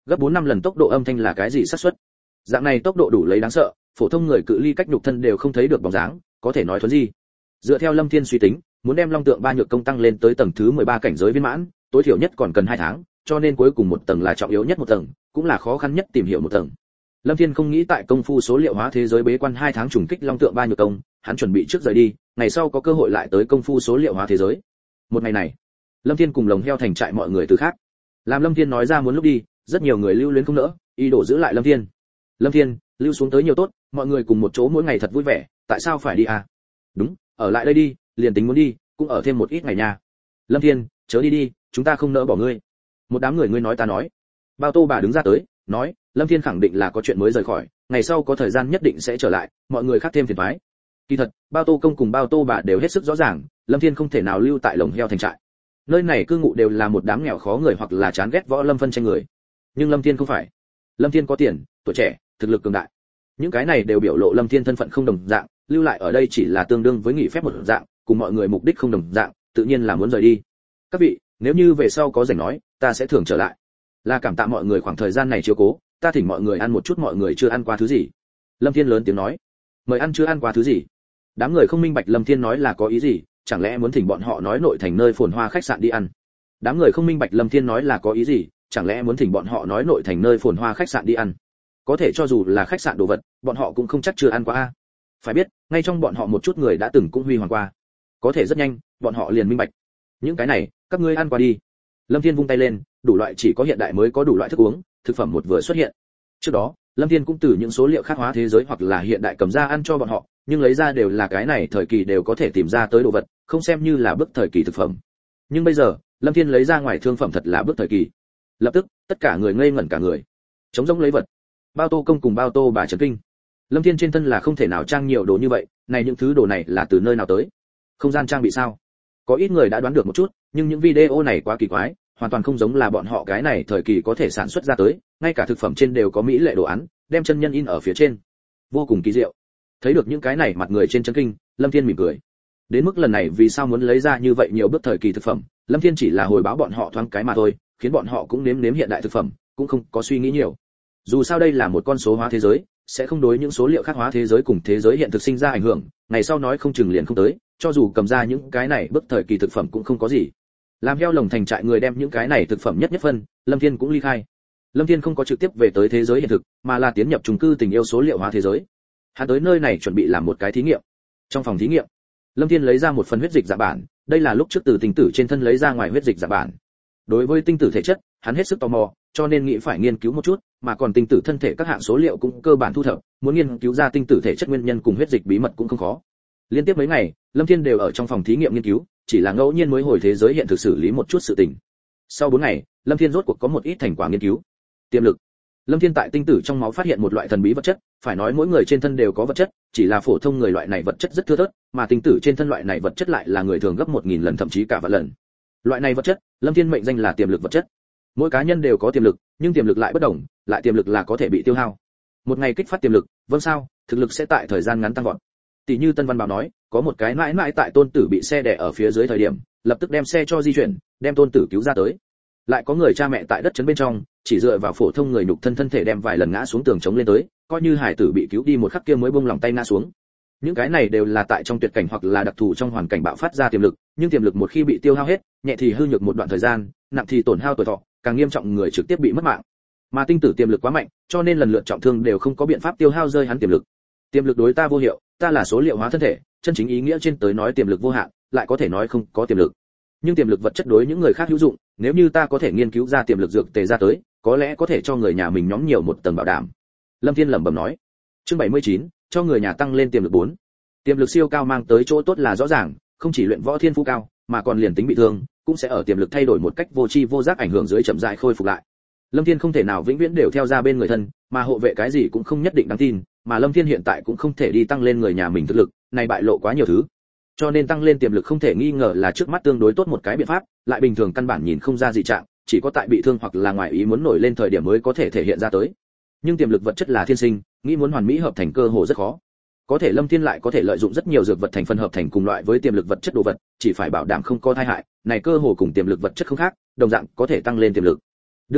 Gấp 4-5 lần tốc độ âm thanh là cái gì xác suất? Dạng này tốc độ đủ lấy đáng sợ, phổ thông người cự ly cách nhục thân đều không thấy được bóng dáng, có thể nói thuần gì? Dựa theo Lâm Thiên suy tính, muốn đem Long Tượng Ba Nhược Công tăng lên tới tầng thứ 13 cảnh giới viên mãn, tối thiểu nhất còn cần 2 tháng, cho nên cuối cùng một tầng là trọng yếu nhất một tầng, cũng là khó khăn nhất tìm hiểu một tầng. Lâm Thiên không nghĩ tại công phu số liệu hóa thế giới bế quan 2 tháng trùng kích Long Tượng Ba Nhược Công, hắn chuẩn bị trước rời đi, ngày sau có cơ hội lại tới công phu số liệu hóa thế giới. Một ngày này, Lâm Thiên cùng Lồng Heo thành trại mọi người từ khác. Làm Lâm Thiên nói ra muốn lúc đi, rất nhiều người lưu luyến không nỡ, ý đồ giữ lại Lâm Thiên. Lâm Thiên, lưu xuống tới nhiều tốt, mọi người cùng một chỗ mỗi ngày thật vui vẻ, tại sao phải đi à? Đúng, ở lại đây đi, liền tính muốn đi, cũng ở thêm một ít ngày nha. Lâm Thiên, chớ đi đi, chúng ta không nỡ bỏ ngươi. Một đám người ngươi nói ta nói. Bao Tô bà đứng ra tới, nói, Lâm Thiên khẳng định là có chuyện mới rời khỏi, ngày sau có thời gian nhất định sẽ trở lại, mọi người khác thêm phiền toái. Kỳ thật, Bao Tô công cùng Bao Tô bà đều hết sức rõ ràng, Lâm Thiên không thể nào lưu tại Lồng Heo thành trại. Nơi này cư ngụ đều là một đám nghèo khó người hoặc là chán ghét võ lâm phân tranh người. Nhưng Lâm Thiên không phải. Lâm Thiên có tiền, tuổi trẻ, thực lực cường đại. Những cái này đều biểu lộ Lâm Thiên thân phận không đồng dạng, lưu lại ở đây chỉ là tương đương với nghỉ phép một dạng, cùng mọi người mục đích không đồng dạng, tự nhiên là muốn rời đi. Các vị, nếu như về sau có rảnh nói, ta sẽ thường trở lại. Là cảm tạ mọi người khoảng thời gian này chiếu cố, ta thỉnh mọi người ăn một chút mọi người chưa ăn qua thứ gì. Lâm Thiên lớn tiếng nói. Mời ăn chưa ăn qua thứ gì? Đám người không minh bạch Lâm Thiên nói là có ý gì, chẳng lẽ muốn thỉnh bọn họ nói nội thành nơi phồn hoa khách sạn đi ăn? Đám người không minh bạch Lâm Thiên nói là có ý gì, chẳng lẽ muốn thỉnh bọn họ nói nội thành nơi phồn hoa khách sạn đi ăn? Có thể cho dù là khách sạn đồ vật, bọn họ cũng không chắc chưa ăn qua a. Phải biết, ngay trong bọn họ một chút người đã từng cũng huy hoàng qua. Có thể rất nhanh, bọn họ liền minh bạch. Những cái này, các ngươi ăn qua đi. Lâm Thiên vung tay lên, đủ loại chỉ có hiện đại mới có đủ loại thức uống, thực phẩm một vừa xuất hiện. Trước đó, Lâm Thiên cũng từ những số liệu khác hóa thế giới hoặc là hiện đại cầm ra ăn cho bọn họ, nhưng lấy ra đều là cái này thời kỳ đều có thể tìm ra tới đồ vật, không xem như là bước thời kỳ thực phẩm. Nhưng bây giờ, Lâm Thiên lấy ra ngoài thương phẩm thật là bước thời kỳ. Lập tức, tất cả người ngây ngẩn cả người. Trống rỗng lấy vật. Bao Tô công cùng Bao Tô bà chấn kinh. Lâm Thiên trên thân là không thể nào trang nhiều đồ như vậy, này những thứ đồ này là từ nơi nào tới? Không gian trang bị sao? Có ít người đã đoán được một chút, nhưng những video này quá kỳ quái, hoàn toàn không giống là bọn họ cái này thời kỳ có thể sản xuất ra tới, ngay cả thực phẩm trên đều có mỹ lệ đồ án, đem chân nhân in ở phía trên. Vô cùng kỳ diệu. Thấy được những cái này mặt người trên chấn kinh, Lâm Thiên mỉm cười. Đến mức lần này vì sao muốn lấy ra như vậy nhiều bước thời kỳ thực phẩm, Lâm Thiên chỉ là hồi báo bọn họ thoáng cái mà thôi, khiến bọn họ cũng nếm nếm hiện đại thực phẩm, cũng không có suy nghĩ nhiều. Dù sao đây là một con số hóa thế giới, sẽ không đối những số liệu khác hóa thế giới cùng thế giới hiện thực sinh ra ảnh hưởng, ngày sau nói không chừng liền không tới, cho dù cầm ra những cái này bước thời kỳ thực phẩm cũng không có gì. Làm heo lồng thành trại người đem những cái này thực phẩm nhất nhất phân, Lâm Thiên cũng ly khai. Lâm Thiên không có trực tiếp về tới thế giới hiện thực, mà là tiến nhập chung cư tình yêu số liệu hóa thế giới. Hắn tới nơi này chuẩn bị làm một cái thí nghiệm. Trong phòng thí nghiệm, Lâm Thiên lấy ra một phần huyết dịch dạng bản, đây là lúc trước từ tinh tử trên thân lấy ra ngoài huyết dịch dạng bản. Đối với tinh tử thể chất, hắn hết sức tò mò, cho nên nghĩ phải nghiên cứu một chút, mà còn tinh tử thân thể các hạng số liệu cũng cơ bản thu thập, muốn nghiên cứu ra tinh tử thể chất nguyên nhân cùng huyết dịch bí mật cũng không khó. Liên tiếp mấy ngày, Lâm Thiên đều ở trong phòng thí nghiệm nghiên cứu, chỉ là ngẫu nhiên mới hồi thế giới hiện thực xử lý một chút sự tình. Sau 4 ngày, Lâm Thiên rốt cuộc có một ít thành quả nghiên cứu. Tiềm lực. Lâm Thiên tại tinh tử trong máu phát hiện một loại thần bí vật chất, phải nói mỗi người trên thân đều có vật chất, chỉ là phổ thông người loại này vật chất rất thưa thớt, mà tinh tử trên thân loại này vật chất lại là người thường gấp 1000 lần thậm chí cả vạn lần. Loại này vật chất, Lâm Thiên mệnh danh là tiềm lực vật chất. Mỗi cá nhân đều có tiềm lực, nhưng tiềm lực lại bất đồng, lại tiềm lực là có thể bị tiêu hao. Một ngày kích phát tiềm lực, vâng sao, thực lực sẽ tại thời gian ngắn tăng vọt. Tỷ như Tân Văn Bảo nói, có một cái mãi mãi tại tôn tử bị xe đè ở phía dưới thời điểm, lập tức đem xe cho di chuyển, đem tôn tử cứu ra tới. Lại có người cha mẹ tại đất trấn bên trong, chỉ dựa vào phổ thông người nhục thân thể đem vài lần ngã xuống tường chống lên tới, coi như hải tử bị cứu đi một khắc kia mới buông lòng tay ngã xuống. Những cái này đều là tại trong tuyệt cảnh hoặc là đặc thù trong hoàn cảnh bạo phát ra tiềm lực, nhưng tiềm lực một khi bị tiêu hao hết, nhẹ thì hư nhược một đoạn thời gian, nặng thì tổn hao tuổi thọ, càng nghiêm trọng người trực tiếp bị mất mạng. Mà tinh tử tiềm lực quá mạnh, cho nên lần lượt trọng thương đều không có biện pháp tiêu hao rơi hắn tiềm lực. Tiềm lực đối ta vô hiệu, ta là số liệu hóa thân thể, chân chính ý nghĩa trên tới nói tiềm lực vô hạn, lại có thể nói không có tiềm lực. Nhưng tiềm lực vật chất đối những người khác hữu dụng, nếu như ta có thể nghiên cứu ra tiềm lực dược tề ra tới, có lẽ có thể cho người nhà mình nhóm nhiều một tầng bảo đảm. Lâm Thiên lẩm bẩm nói. Chương 79, cho người nhà tăng lên tiềm lực 4. Tiềm lực siêu cao mang tới chỗ tốt là rõ ràng, không chỉ luyện võ thiên phú cao, mà còn liền tính bị thương, cũng sẽ ở tiềm lực thay đổi một cách vô tri vô giác ảnh hưởng dưới chậm rãi khôi phục lại. Lâm Thiên không thể nào vĩnh viễn đều theo ra bên người thân, mà hộ vệ cái gì cũng không nhất định đáng tin, mà Lâm Thiên hiện tại cũng không thể đi tăng lên người nhà mình thực lực, này bại lộ quá nhiều thứ. Cho nên tăng lên tiềm lực không thể nghi ngờ là trước mắt tương đối tốt một cái biện pháp, lại bình thường căn bản nhìn không ra dị trạng, chỉ có tại bị thương hoặc là ngoài ý muốn nổi lên thời điểm mới có thể thể hiện ra tới. Nhưng tiềm lực vật chất là thiên sinh, nghĩ muốn hoàn mỹ hợp thành cơ hồ rất khó. Có thể Lâm Thiên lại có thể lợi dụng rất nhiều dược vật thành phần hợp thành cùng loại với tiềm lực vật chất đồ vật, chỉ phải bảo đảm không có tai hại, này cơ hồ cùng tiềm lực vật chất không khác, đồng dạng có thể tăng lên tiềm lực. Đương nhiên,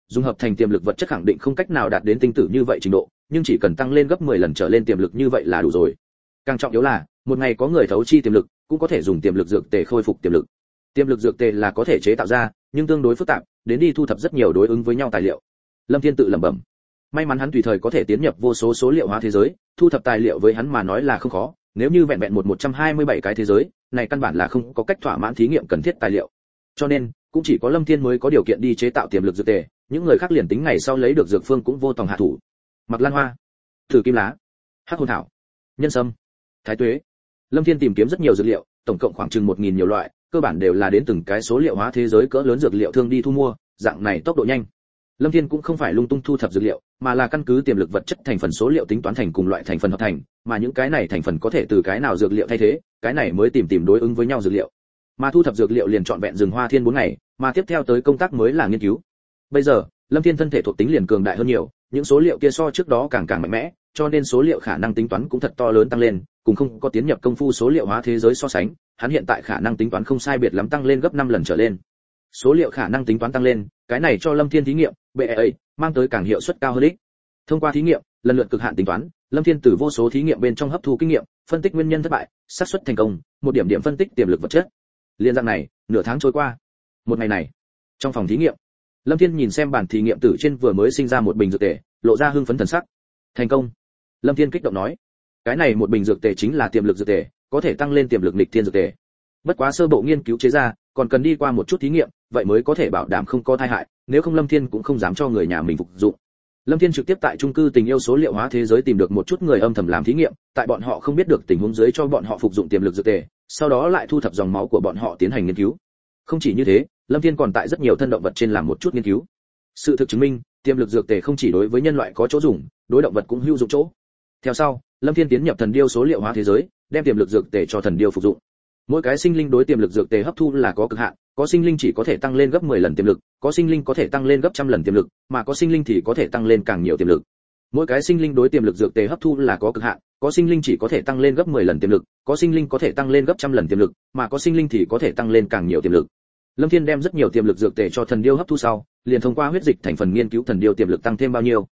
dùng hợp thành tiềm lực vật chất khẳng định không cách nào đạt đến tinh tử như vậy trình độ, nhưng chỉ cần tăng lên gấp 10 lần trở lên tiềm lực như vậy là đủ rồi. Càng trọng yếu là, một ngày có người thấu chi tiềm lực, cũng có thể dùng tiềm lực dược tề khôi phục tiềm lực. Tiềm lực dược tề là có thể chế tạo ra, nhưng tương đối phức tạp, đến đi thu thập rất nhiều đối ứng với nhau tài liệu. Lâm Thiên tự lẩm bẩm. May mắn hắn tùy thời có thể tiến nhập vô số số liệu hóa thế giới, thu thập tài liệu với hắn mà nói là không khó, nếu như vẹn vẹn 127 cái thế giới, này căn bản là không có cách thỏa mãn thí nghiệm cần thiết tài liệu. Cho nên, cũng chỉ có Lâm Thiên mới có điều kiện đi chế tạo tiềm lực dược tề, những người khác liền tính ngày sau lấy được dược phương cũng vô tòng hạ thủ. Mặc Lan Hoa, Thử Kim Lá, Hắc Hồn Thảo, Nhân Sâm, Thái Tuế. Lâm Thiên tìm kiếm rất nhiều dược liệu, tổng cộng khoảng chừng 1000 nhiều loại, cơ bản đều là đến từng cái số liệu hóa thế giới cỡ lớn dược liệu thương đi thu mua, dạng này tốc độ nhanh. Lâm Thiên cũng không phải lung tung thu thập dược liệu, mà là căn cứ tiềm lực vật chất thành phần số liệu tính toán thành cùng loại thành phần hợp thành, mà những cái này thành phần có thể từ cái nào dược liệu thay thế, cái này mới tìm đối ứng với nhau dược liệu. Mà thu thập dược liệu liền trọn vẹn rừng Hoa Thiên 4 ngày, mà tiếp theo tới công tác mới là nghiên cứu. Bây giờ, Lâm Thiên thân thể thuộc tính liền cường đại hơn nhiều, những số liệu kia so trước đó càng mạnh mẽ, cho nên số liệu khả năng tính toán cũng thật to lớn tăng lên, cùng không có tiến nhập công phu số liệu hóa thế giới so sánh, hắn hiện tại khả năng tính toán không sai biệt lắm tăng lên gấp 5 lần trở lên. Số liệu khả năng tính toán tăng lên, cái này cho Lâm Thiên thí nghiệm, BEA, mang tới càng hiệu suất cao hơn ích. Thông qua thí nghiệm, lần lượt cực hạn tính toán, Lâm Thiên từ vô số thí nghiệm bên trong hấp thu kinh nghiệm, phân tích nguyên nhân thất bại, xác suất thành công, một điểm điểm phân tích tiềm lực vật chất. Liên dạng này, nửa tháng trôi qua. Một ngày này, trong phòng thí nghiệm, Lâm Thiên nhìn xem bản thí nghiệm tử trên vừa mới sinh ra một bình dược tề, lộ ra hưng phấn thần sắc. Thành công. Lâm Thiên kích động nói, cái này một bình dược tề chính là tiềm lực dược tề, có thể tăng lên tiềm lực nghịch thiên dược tề. Bất quá sơ bộ nghiên cứu chế ra, còn cần đi qua một chút thí nghiệm, vậy mới có thể bảo đảm không có tai hại, nếu không Lâm Thiên cũng không dám cho người nhà mình phục dụng. Lâm Thiên trực tiếp tại chung cư tình yêu số liệu hóa thế giới tìm được một chút người âm thầm làm thí nghiệm, tại bọn họ không biết được tình huống dưới cho bọn họ phục dụng tiềm lực dược tề, sau đó lại thu thập dòng máu của bọn họ tiến hành nghiên cứu. Không chỉ như thế, Lâm Thiên còn tại rất nhiều thân động vật trên làm một chút nghiên cứu. Sự thực chứng minh, tiềm lực dược tề không chỉ đối với nhân loại có chỗ dùng, đối động vật cũng hữu dụng chỗ. Theo sau, Lâm Thiên tiến nhập thần điêu số liệu hóa thế giới, đem tiềm lực dược tề cho thần điêu phục dụng. Mỗi cái sinh linh đối tiềm lực dược tề hấp thu là có cực hạn, có sinh linh chỉ có thể tăng lên gấp 10 lần tiềm lực, có sinh linh có thể tăng lên gấp trăm lần tiềm lực, mà có sinh linh thì có thể tăng lên càng nhiều tiềm lực. Mỗi cái sinh linh đối tiềm lực dược tề hấp thu là có cực hạn, có sinh linh chỉ có thể tăng lên gấp 10 lần tiềm lực, có sinh linh có thể tăng lên gấp trăm lần tiềm lực, mà có sinh linh thì có thể tăng lên càng nhiều tiềm lực. Lâm Thiên đem rất nhiều tiềm lực dược tề cho thần điêu hấp thu sau, liền thông qua huyết dịch thành phần nghiên cứu thần điêu tiềm lực tăng thêm bao nhiêu.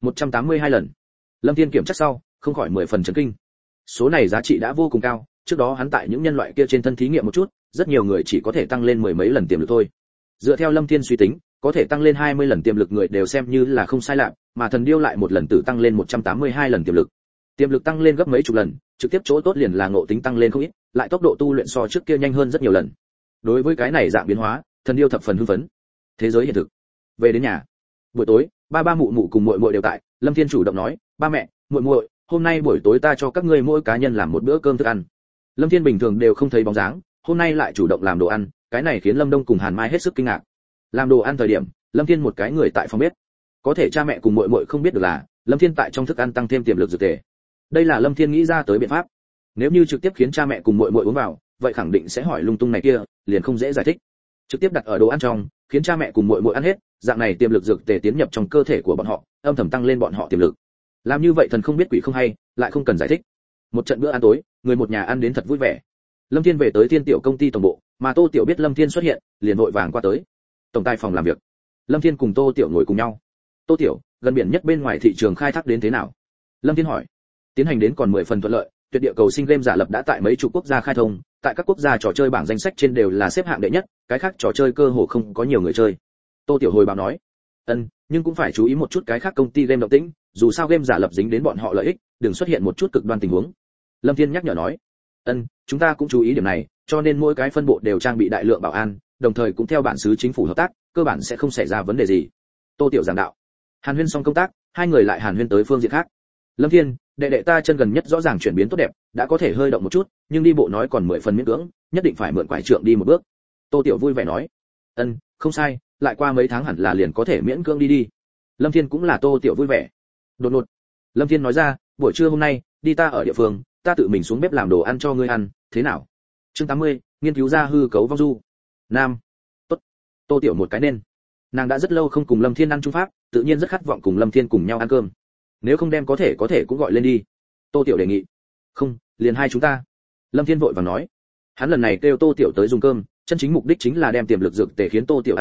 182 lần. Lâm Thiên kiểm tra sau, không khỏi 10 phần chấn kinh. Số này giá trị đã vô cùng cao, trước đó hắn tại những nhân loại kia trên thân thí nghiệm một chút, rất nhiều người chỉ có thể tăng lên mười mấy lần tiềm lực thôi. Dựa theo Lâm Thiên suy tính, có thể tăng lên 20 lần tiềm lực người đều xem như là không sai lạc, mà thần điêu lại một lần tự tăng lên 182 lần tiềm lực. Tiềm lực tăng lên gấp mấy chục lần, trực tiếp chỗ tốt liền là ngộ tính tăng lên không ít, lại tốc độ tu luyện so trước kia nhanh hơn rất nhiều lần. Đối với cái này dạng biến hóa, thần điêu thập phần hưng phấn. Thế giới hiện thực. Về đến nhà. Buổi tối, ba mụ mụ cùng muội muội đều tại, Lâm Thiên chủ động nói, "Ba mẹ, muội muội, hôm nay buổi tối ta cho các ngươi mỗi cá nhân làm một bữa cơm thức ăn." Lâm Thiên bình thường đều không thấy bóng dáng, hôm nay lại chủ động làm đồ ăn, cái này khiến Lâm Đông cùng Hàn Mai hết sức kinh ngạc. Làm đồ ăn thời điểm, Lâm Thiên một cái người tại phòng bếp. Có thể cha mẹ cùng muội muội không biết được là, Lâm Thiên tại trong thức ăn tăng thêm tiềm lực dược tề. Đây là Lâm Thiên nghĩ ra tới biện pháp. Nếu như trực tiếp khiến cha mẹ cùng muội muội uống vào, vậy khẳng định sẽ hỏi lung tung này kia, liền không dễ giải thích. Trực tiếp đặt ở đồ ăn trong, khiến cha mẹ cùng muội muội ăn hết, dạng này tiềm lực dược tề tiến nhập trong cơ thể của bọn họ, âm thầm tăng lên bọn họ tiềm lực. Làm như vậy thần không biết quỷ không hay, lại không cần giải thích. Một trận bữa ăn tối, người một nhà ăn đến thật vui vẻ. Lâm Thiên về tới Thiên Tiểu công ty tổng bộ, mà Tô Tiểu biết Lâm Thiên xuất hiện, liền vội vàng qua tới. Tổng tài phòng làm việc. Lâm Thiên cùng Tô Tiểu ngồi cùng nhau. Tô Tiểu, gần biển nhất bên ngoài thị trường khai thác đến thế nào? Lâm Thiên hỏi. Tiến hành đến còn 10 phần thuận lợi, tuyệt địa cầu sinh game giả lập đã tại mấy chục quốc gia khai thông, tại các quốc gia trò chơi bảng danh sách trên đều là xếp hạng đệ nhất, cái khác trò chơi cơ hồ không có nhiều người chơi. Tô Tiểu hồi báo nói. Nhưng cũng phải chú ý một chút cái khác công ty game động tĩnh, dù sao game giả lập dính đến bọn họ lợi ích, đừng xuất hiện một chút cực đoan tình huống. Lâm Thiên nhắc nhở nói. Chúng ta cũng chú ý điểm này, cho nên mỗi cái phân bộ đều trang bị đại lượng bảo an, đồng thời cũng theo bản xứ chính phủ hợp tác, cơ bản sẽ không xảy ra vấn đề gì. Tô Tiểu giảng đạo. Hàn huyên xong công tác, hai người lại hàn huyên tới phương diện khác. Lâm Thiên, đệ ta chân gần nhất rõ ràng chuyển biến tốt đẹp, đã có thể hơi động một chút, nhưng đi bộ nói còn 10 phần miễn cưỡng, nhất định phải mượn quải trượng đi một bước. Tô Tiểu vui vẻ nói. Không sai, lại qua mấy tháng hẳn là liền có thể miễn cưỡng đi. Lâm Thiên cũng là Tô Tiểu vui vẻ. Đột ngột, Lâm Thiên nói ra, buổi trưa hôm nay, đi ta ở địa phương, ta tự mình xuống bếp làm đồ ăn cho ngươi ăn, thế nào? Chương 80, nghiên cứu ra hư cấu vong du. Nam. Tốt. Tô Tiểu một cái nên. Nàng đã rất lâu không cùng Lâm Thiên ăn chung pháp, tự nhiên rất khát vọng cùng Lâm Thiên cùng nhau ăn cơm. Nếu không đem có thể cũng gọi lên đi. Tô Tiểu đề nghị. Không, liền hai chúng ta. Lâm Thiên vội vàng nói. Hắn lần này kêu Tô Tiểu tới dùng cơm, chân chính mục đích chính là đem tiềm lực dược tề khiến Tô Tiểu ăn vào,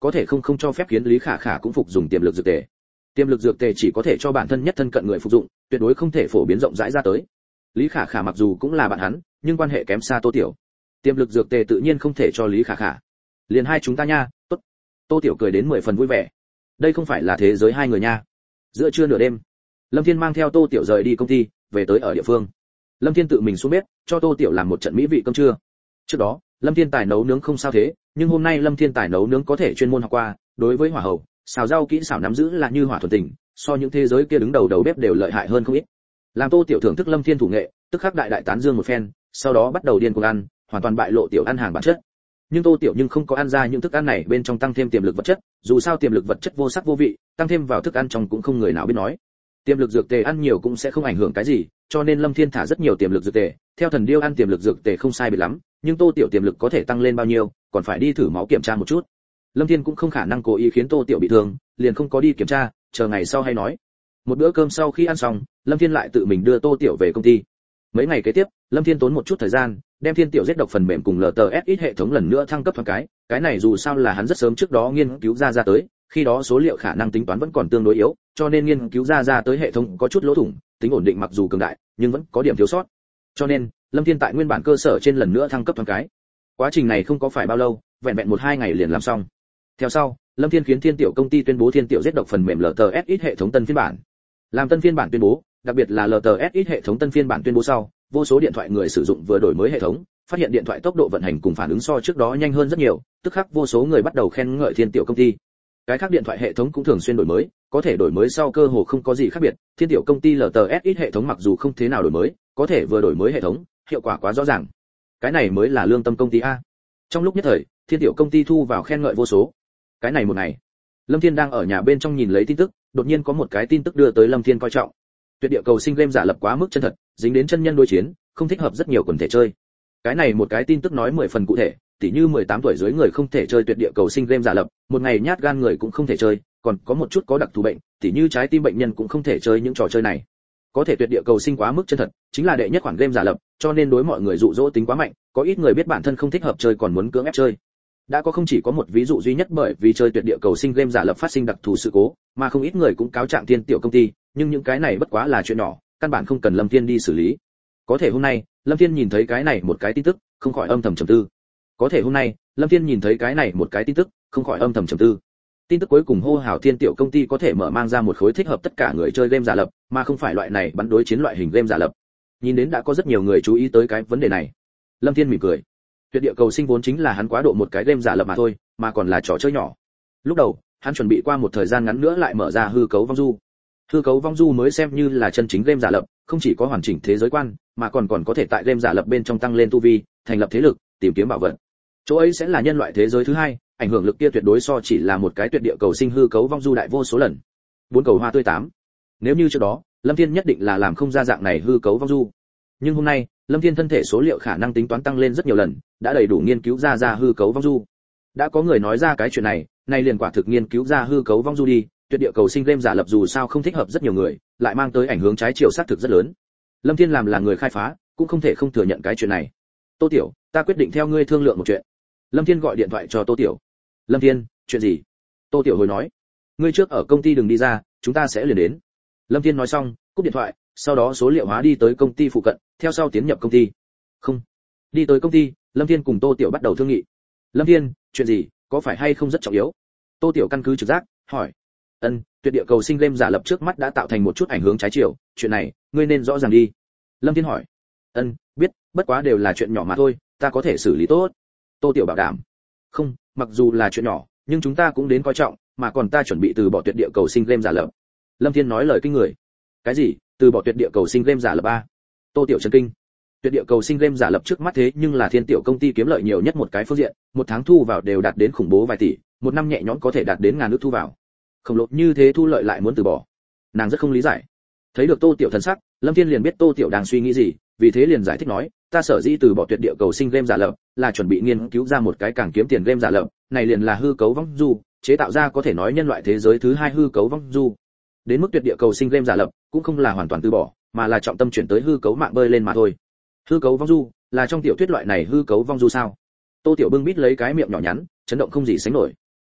có thể không cho phép khiến Lý Khả Khả cũng phục dùng tiềm lực dược tề. Tiềm lực dược tề chỉ có thể cho bản thân nhất thân cận người phục dụng, tuyệt đối không thể phổ biến rộng rãi ra tới. Lý Khả Khả mặc dù cũng là bạn hắn, nhưng quan hệ kém xa Tô Tiểu. Tiềm lực dược tề tự nhiên không thể cho Lý Khả Khả. Liền hai chúng ta nha, tốt. Tô Tiểu cười đến 10 phần vui vẻ. Đây không phải là thế giới hai người nha. Giữa trưa nửa đêm, Lâm Thiên mang theo Tô Tiểu rời đi công ty, về tới ở địa phương. Lâm Thiên tự mình xuống bếp, cho Tô Tiểu làm một trận mỹ vị cơm trưa. Trước đó, Lâm Thiên tài nấu nướng không sao thế, nhưng hôm nay Lâm Thiên tài nấu nướng có thể chuyên môn học qua, đối với hỏa hậu, xào rau kỹ xảo nắm giữ là như hỏa thuần tình, so những thế giới kia đứng đầu bếp đều lợi hại hơn không ít. Làm Tô Tiểu thưởng thức Lâm Thiên thủ nghệ, tức khắc đại tán dương một phen, sau đó bắt đầu điên cuồng ăn, hoàn toàn bại lộ Tiểu ăn hàng bản chất. Nhưng Tô Tiểu không có ăn ra những thức ăn này bên trong tăng thêm tiềm lực vật chất, dù sao tiềm lực vật chất vô sắc vô vị, tăng thêm vào thức ăn trong cũng không người nào biết nói. Tiềm lực dược tề ăn nhiều cũng sẽ không ảnh hưởng cái gì, cho nên Lâm Thiên thả rất nhiều tiềm lực dược tề, theo Thần Điêu ăn tiềm lực dược tề không sai biệt lắm, nhưng Tô Tiểu tiềm lực có thể tăng lên bao nhiêu, còn phải đi thử máu kiểm tra một chút. Lâm Thiên cũng không khả năng cố ý khiến Tô Tiểu bị thương, liền không có đi kiểm tra, chờ ngày sau hay nói. Một bữa cơm sau khi ăn xong, Lâm Thiên lại tự mình đưa Tô Tiểu về công ty. Mấy ngày kế tiếp, Lâm Thiên tốn một chút thời gian, đem Thiên Tiểu giết độc phần mềm cùng LTSX hệ thống lần nữa thăng cấp thoáng cái này dù sao là hắn rất sớm trước đó nghiên cứu ra tới, khi đó số liệu khả năng tính toán vẫn còn tương đối yếu, cho nên nghiên cứu ra tới hệ thống có chút lỗ thủng, tính ổn định mặc dù cường đại, nhưng vẫn có điểm thiếu sót. Cho nên, Lâm Thiên tại nguyên bản cơ sở trên lần nữa thăng cấp thoáng cái. Quá trình này không có phải bao lâu, vẹn vẹn 1-2 ngày liền làm xong. Theo sau, Lâm Thiên khiến Thiên Tiểu công ty tuyên bố Thiên Tiểu giết độc phần mềm LTSX hệ thống tân phiên bản. Làm tân phiên bản tuyên bố, đặc biệt là LTSX hệ thống tân phiên bản tuyên bố sau, vô số điện thoại người sử dụng vừa đổi mới hệ thống, phát hiện điện thoại tốc độ vận hành cùng phản ứng so trước đó nhanh hơn rất nhiều, tức khắc vô số người bắt đầu khen ngợi Thiên Tiểu công ty. Cái khác điện thoại hệ thống cũng thường xuyên đổi mới, có thể đổi mới sau cơ hồ không có gì khác biệt, Thiên Tiểu công ty LTSX hệ thống mặc dù không thế nào đổi mới, có thể vừa đổi mới hệ thống, hiệu quả quá rõ ràng. Cái này mới là lương tâm công ty a. Trong lúc nhất thời, Thiên Tiểu công ty thu vào khen ngợi vô số. Cái này một ngày, Lâm Thiên đang ở nhà bên trong nhìn lấy tin tức, đột nhiên có một cái tin tức đưa tới Lâm Thiên coi trọng. Tuyệt địa cầu sinh game giả lập quá mức chân thật, dính đến chân nhân đối chiến, không thích hợp rất nhiều quần thể chơi. Cái này một cái tin tức nói 10 phần cụ thể, tỉ như 18 tuổi dưới người không thể chơi tuyệt địa cầu sinh game giả lập, một ngày nhát gan người cũng không thể chơi, còn có một chút có đặc thù bệnh, tỉ như trái tim bệnh nhân cũng không thể chơi những trò chơi này. Có thể tuyệt địa cầu sinh quá mức chân thật, chính là đệ nhất khoản game giả lập, cho nên đối mọi người dụ dỗ tính quá mạnh, có ít người biết bản thân không thích hợp chơi còn muốn cưỡng ép chơi. Đã có không chỉ có một ví dụ duy nhất bởi vì chơi tuyệt địa cầu sinh game giả lập phát sinh đặc thù sự cố, mà không ít người cũng cáo trạng Thiên Tiểu công ty, nhưng những cái này bất quá là chuyện nhỏ, căn bản không cần Lâm Thiên đi xử lý. Có thể hôm nay, Lâm Thiên nhìn thấy cái này một cái tin tức, không khỏi âm thầm trầm tư. Tin tức cuối cùng hô hào Thiên Tiểu công ty có thể mở mang ra một khối thích hợp tất cả người chơi game giả lập, mà không phải loại này bắn đối chiến loại hình game giả lập. Nhìn đến đã có rất nhiều người chú ý tới cái vấn đề này. Lâm Thiên mỉm cười. Tuyệt địa cầu sinh vốn chính là hắn quá độ một cái game giả lập mà thôi, mà còn là trò chơi nhỏ. Lúc đầu, hắn chuẩn bị qua một thời gian ngắn nữa lại mở ra hư cấu vong du. Hư cấu vong du mới xem như là chân chính game giả lập, không chỉ có hoàn chỉnh thế giới quan, mà còn có thể tại game giả lập bên trong tăng lên tu vi, thành lập thế lực, tìm kiếm bảo vật. Chỗ ấy sẽ là nhân loại thế giới thứ hai, ảnh hưởng lực kia tuyệt đối so chỉ là một cái tuyệt địa cầu sinh hư cấu vong du đại vô số lần. 4 cầu hoa tươi 8. Nếu như trước đó, Lâm Thiên nhất định là làm không ra dạng này hư cấu vong du. Nhưng hôm nay, Lâm Thiên thân thể số liệu khả năng tính toán tăng lên rất nhiều lần, đã đầy đủ nghiên cứu ra hư cấu vong du. Đã có người nói ra cái chuyện này, nay liền quả thực nghiên cứu ra hư cấu vong du đi, tuyệt địa cầu sinh game giả lập dù sao không thích hợp rất nhiều người, lại mang tới ảnh hưởng trái chiều xác thực rất lớn. Lâm Thiên làm là người khai phá, cũng không thể không thừa nhận cái chuyện này. Tô Tiểu, ta quyết định theo ngươi thương lượng một chuyện. Lâm Thiên gọi điện thoại cho Tô Tiểu. Lâm Thiên, chuyện gì? Tô Tiểu hồi nói. Ngươi trước ở công ty đừng đi ra, chúng ta sẽ liền đến. Lâm Thiên nói xong, cúp điện thoại, sau đó số liệu hóa đi tới công ty phụ cận, theo sau tiến nhập công ty. Không. Đi tới công ty, Lâm Thiên cùng Tô Tiểu bắt đầu thương nghị. Lâm Thiên, chuyện gì, có phải hay không rất trọng yếu? Tô Tiểu căn cứ trực giác, hỏi. Tuyệt địa cầu sinh game giả lập trước mắt đã tạo thành một chút ảnh hưởng trái chiều, chuyện này, ngươi nên rõ ràng đi. Lâm Thiên hỏi. Biết, bất quá đều là chuyện nhỏ mà thôi, ta có thể xử lý tốt. Tô Tiểu bảo đảm. Không, mặc dù là chuyện nhỏ, nhưng chúng ta cũng đến coi trọng, mà còn ta chuẩn bị từ bỏ tuyệt địa cầu sinh game giả lập. Lâm Thiên nói lời kinh người. Cái gì? Từ bỏ tuyệt địa cầu sinh game giả lập a? Tô Tiểu chấn kinh. Tuyệt địa cầu sinh game giả lập trước mắt thế nhưng là Thiên Tiểu công ty kiếm lợi nhiều nhất một cái phương diện, một tháng thu vào đều đạt đến khủng bố vài tỷ, một năm nhẹ nhõm có thể đạt đến ngàn ức thu vào. Khổng lồ như thế thu lợi lại muốn từ bỏ. Nàng rất không lý giải. Thấy được Tô Tiểu thần sắc, Lâm Thiên liền biết Tô Tiểu đang suy nghĩ gì, vì thế liền giải thích nói, ta sở dĩ từ bỏ tuyệt địa cầu sinh game giả lập, là chuẩn bị nghiên cứu ra một cái càng kiếm tiền game giả lập, này liền là hư cấu vong du, chế tạo ra có thể nói nhân loại thế giới thứ hai hư cấu vong du. Đến mức tuyệt địa cầu sinh game giả lập, cũng không là hoàn toàn từ bỏ, mà là trọng tâm chuyển tới hư cấu mạng bơi lên mà thôi. Hư cấu vong du, là trong tiểu thuyết loại này hư cấu vong du sao? Tô Tiểu bưng bít lấy cái miệng nhỏ nhắn, chấn động không gì sánh nổi.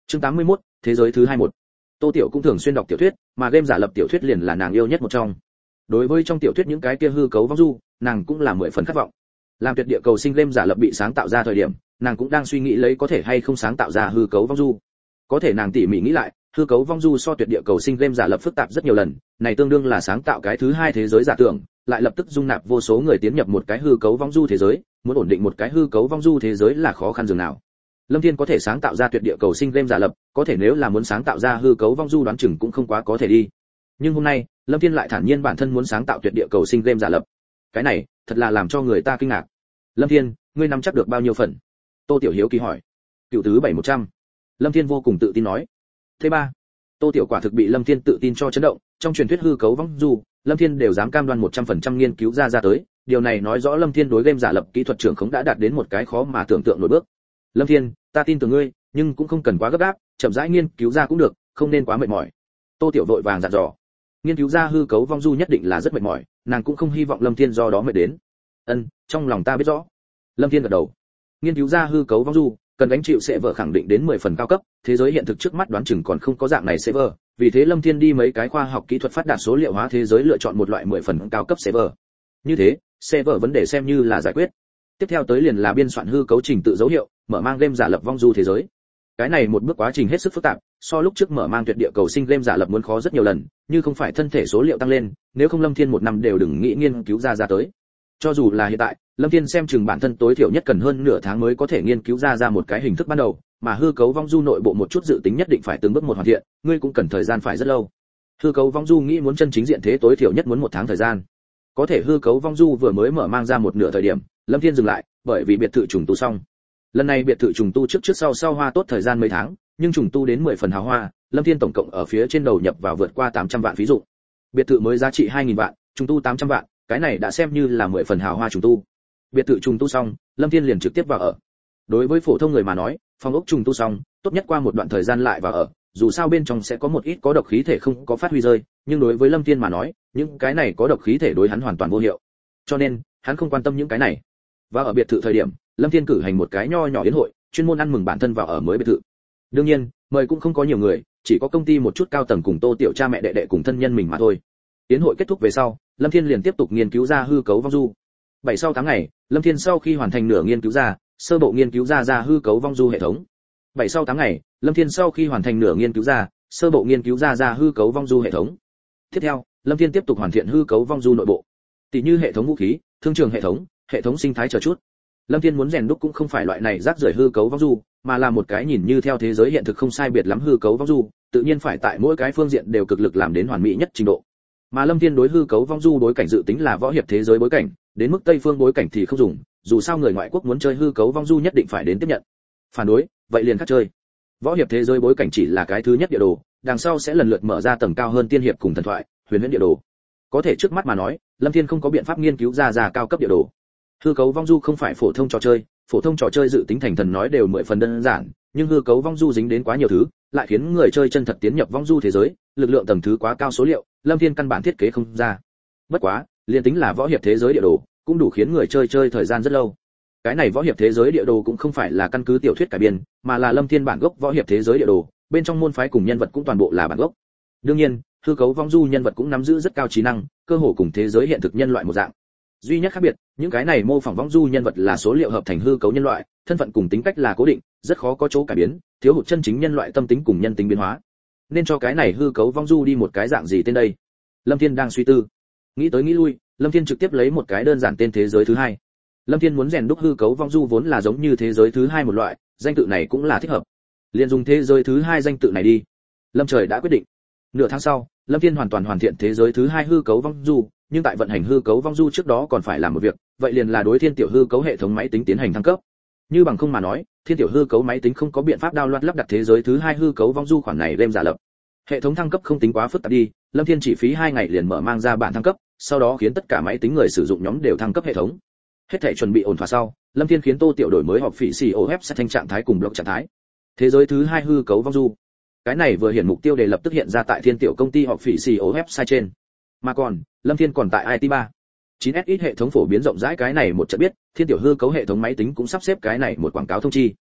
Chương 81, thế giới thứ 21. Tô Tiểu cũng thường xuyên đọc tiểu thuyết, mà game giả lập tiểu thuyết liền là nàng yêu nhất một trong. Đối với trong tiểu thuyết những cái kia hư cấu vong du, nàng cũng là 10 phần khát vọng. Làm tuyệt địa cầu sinh game giả lập bị sáng tạo ra thời điểm, nàng cũng đang suy nghĩ lấy có thể hay không sáng tạo ra hư cấu vong du. Có thể nàng tỉ mỉ nghĩ lại, hư cấu vong du so tuyệt địa cầu sinh game giả lập phức tạp rất nhiều lần, này tương đương là sáng tạo cái thứ hai thế giới giả tưởng, lại lập tức dung nạp vô số người tiến nhập một cái hư cấu vong du thế giới, muốn ổn định một cái hư cấu vong du thế giới là khó khăn dường nào. Lâm Thiên có thể sáng tạo ra tuyệt địa cầu sinh game giả lập, có thể nếu là muốn sáng tạo ra hư cấu vong du đoán chừng cũng không quá có thể đi. Nhưng hôm nay, Lâm Thiên lại thản nhiên bản thân muốn sáng tạo tuyệt địa cầu sinh game giả lập. Cái này, thật là làm cho người ta kinh ngạc. Lâm Thiên, ngươi nắm chắc được bao nhiêu phần? Tô Tiểu Hiếu kỳ hỏi. Cựu tứ 7100. Lâm Thiên vô cùng tự tin nói. Thế ba. Tô Tiểu quả thực bị Lâm Thiên tự tin cho chấn động, trong truyền thuyết hư cấu vong du, Lâm Thiên đều dám cam đoan 100% nghiên cứu ra tới, điều này nói rõ Lâm Thiên đối game giả lập kỹ thuật trưởng khống đã đạt đến một cái khó mà tưởng tượng nổi bước. Lâm Thiên, ta tin tưởng ngươi, nhưng cũng không cần quá gấp gáp, chậm rãi nghiên cứu ra cũng được, không nên quá mệt mỏi. Tô Tiểu vội vàng dặn dò. Nghiên cứu ra hư cấu vong du nhất định là rất mệt mỏi, nàng cũng không hy vọng Lâm Thiên do đó mệt đến. Trong lòng ta biết rõ. Lâm Thiên gật đầu. Nghiên cứu ra hư cấu vong du, cần gánh chịu sẽ vợ khẳng định đến 10 phần cao cấp, thế giới hiện thực trước mắt đoán chừng còn không có dạng này server, vì thế Lâm Thiên đi mấy cái khoa học kỹ thuật phát đạt số liệu hóa thế giới lựa chọn một loại 10 phần cao cấp server. Như thế, server vấn đề xem như là giải quyết. Tiếp theo tới liền là biên soạn hư cấu trình tự dấu hiệu, mở mang game giả lập vong du thế giới. Cái này một bước quá trình hết sức phức tạp, so lúc trước mở mang tuyệt địa cầu sinh game giả lập muốn khó rất nhiều lần, như không phải thân thể số liệu tăng lên, nếu không Lâm Thiên một năm đều đừng nghĩ nghiên cứu ra tới. Cho dù là hiện tại, Lâm Thiên xem chừng bản thân tối thiểu nhất cần hơn nửa tháng mới có thể nghiên cứu ra một cái hình thức ban đầu, mà hư cấu vong du nội bộ một chút dự tính nhất định phải từng bước một hoàn thiện, ngươi cũng cần thời gian phải rất lâu. Hư cấu vong du nghĩ muốn chân chính diện thế tối thiểu nhất muốn 1 tháng thời gian. Có thể hư cấu vong du vừa mới mở mang ra một nửa thời điểm, Lâm Thiên dừng lại, bởi vì biệt thự trùng tu xong. Lần này biệt thự trùng tu trước sau hoa tốt thời gian mấy tháng, nhưng trùng tu đến 10 phần hào hoa, Lâm Thiên tổng cộng ở phía trên đầu nhập vào vượt qua 800 vạn phí dụng. Biệt thự mới giá trị 2000 vạn, trùng tu 800 vạn, cái này đã xem như là 10 phần hào hoa trùng tu. Biệt thự trùng tu xong, Lâm Thiên liền trực tiếp vào ở. Đối với phổ thông người mà nói, phòng ốc trùng tu xong, tốt nhất qua một đoạn thời gian lại vào ở, dù sao bên trong sẽ có một ít có độc khí thể không có phát huy rơi, nhưng đối với Lâm Thiên mà nói, những cái này có độc khí thể đối hắn hoàn toàn vô hiệu. Cho nên, hắn không quan tâm những cái này. Và ở biệt thự thời điểm, Lâm Thiên cử hành một cái nho nhỏ yến hội, chuyên môn ăn mừng bản thân vào ở mới biệt thự. Đương nhiên, mời cũng không có nhiều người, chỉ có công ty một chút cao tầng cùng Tô Tiểu cha mẹ đệ đệ cùng thân nhân mình mà thôi. Yến hội kết thúc về sau, Lâm Thiên liền tiếp tục nghiên cứu ra hư cấu vong du. 7 sau tháng ngày, Lâm Thiên sau khi hoàn thành nửa nghiên cứu ra, sơ bộ nghiên cứu ra hư cấu vong du hệ thống. 7 sau tháng ngày, Lâm Thiên sau khi hoàn thành nửa nghiên cứu ra, sơ bộ nghiên cứu ra hư cấu vong du hệ thống. Tiếp theo, Lâm Thiên tiếp tục hoàn thiện hư cấu vong du nội bộ, tỷ như hệ thống vũ khí, thương trường hệ thống sinh thái chờ chút. Lâm Thiên muốn rèn đúc cũng không phải loại này rác rưởi hư cấu vong du, mà là một cái nhìn như theo thế giới hiện thực không sai biệt lắm hư cấu vong du, tự nhiên phải tại mỗi cái phương diện đều cực lực làm đến hoàn mỹ nhất trình độ. Mà Lâm Thiên đối hư cấu vong du bối cảnh dự tính là võ hiệp thế giới bối cảnh, đến mức Tây phương bối cảnh thì không dùng, dù sao người ngoại quốc muốn chơi hư cấu vong du nhất định phải đến tiếp nhận. Phản đối, vậy liền khác chơi. Võ hiệp thế giới bối cảnh chỉ là cái thứ nhất địa đồ, đằng sau sẽ lần lượt mở ra tầng cao hơn tiên hiệp cùng thần thoại, huyền huyễn địa đồ. Có thể trước mắt mà nói, Lâm Thiên không có biện pháp nghiên cứu ra cao cấp địa đồ. Hư cấu vong du không phải phổ thông trò chơi dự tính thành thần nói đều 10 phần đơn giản, nhưng hư cấu vong du dính đến quá nhiều thứ, lại khiến người chơi chân thật tiến nhập vong du thế giới, lực lượng tầng thứ quá cao số liệu, Lâm Thiên căn bản thiết kế không ra. Bất quá, liền tính là võ hiệp thế giới địa đồ, cũng đủ khiến người chơi thời gian rất lâu. Cái này võ hiệp thế giới địa đồ cũng không phải là căn cứ tiểu thuyết cải biên, mà là Lâm Thiên bản gốc võ hiệp thế giới địa đồ, bên trong môn phái cùng nhân vật cũng toàn bộ là bản gốc. Đương nhiên, hư cấu vong du nhân vật cũng nắm giữ rất cao trí năng, cơ hồ cùng thế giới hiện thực nhân loại một dạng. Duy nhất khác biệt, những cái này mô phỏng vong du nhân vật là số liệu hợp thành hư cấu nhân loại, thân phận cùng tính cách là cố định, rất khó có chỗ cải biến, thiếu hụt chân chính nhân loại tâm tính cùng nhân tính biến hóa. Nên cho cái này hư cấu vong du đi một cái dạng gì tên đây? Lâm Thiên đang suy tư. Nghĩ tới nghĩ lui, Lâm Thiên trực tiếp lấy một cái đơn giản tên thế giới thứ hai. Lâm Thiên muốn rèn đúc hư cấu vong du vốn là giống như thế giới thứ hai một loại, danh tự này cũng là thích hợp. Liền dùng thế giới thứ hai danh tự này đi. Lâm Trời đã quyết định. Nửa tháng sau, Lâm Thiên hoàn toàn hoàn thiện thế giới thứ hai hư cấu vong du, nhưng tại vận hành hư cấu vong du trước đó còn phải làm một việc, vậy liền là đối thiên tiểu hư cấu hệ thống máy tính tiến hành thăng cấp. Như bằng không mà nói, thiên tiểu hư cấu máy tính không có biện pháp download lắp đặt thế giới thứ hai hư cấu vong du khoản này đem giả lập. Hệ thống thăng cấp không tính quá phức tạp đi, Lâm Thiên chỉ phí 2 ngày liền mở mang ra bản thăng cấp, sau đó khiến tất cả máy tính người sử dụng nhóm đều thăng cấp hệ thống. Hết thảy chuẩn bị ổn thỏa sau, Lâm Thiên khiến Tô Tiểu đổi mới họp phỉ COF sẽ thành trạng thái cùng block trạng thái. Thế giới thứ hai hư cấu vong du. Cái này vừa hiện mục tiêu để lập tức hiện ra tại thiên tiểu công ty họp phỉ COF sai trên. Mà còn, Lâm Thiên còn tại IT3. 9SX hệ thống phổ biến rộng rãi cái này một trận biết, thiên tiểu hư cấu hệ thống máy tính cũng sắp xếp cái này một quảng cáo thông chi.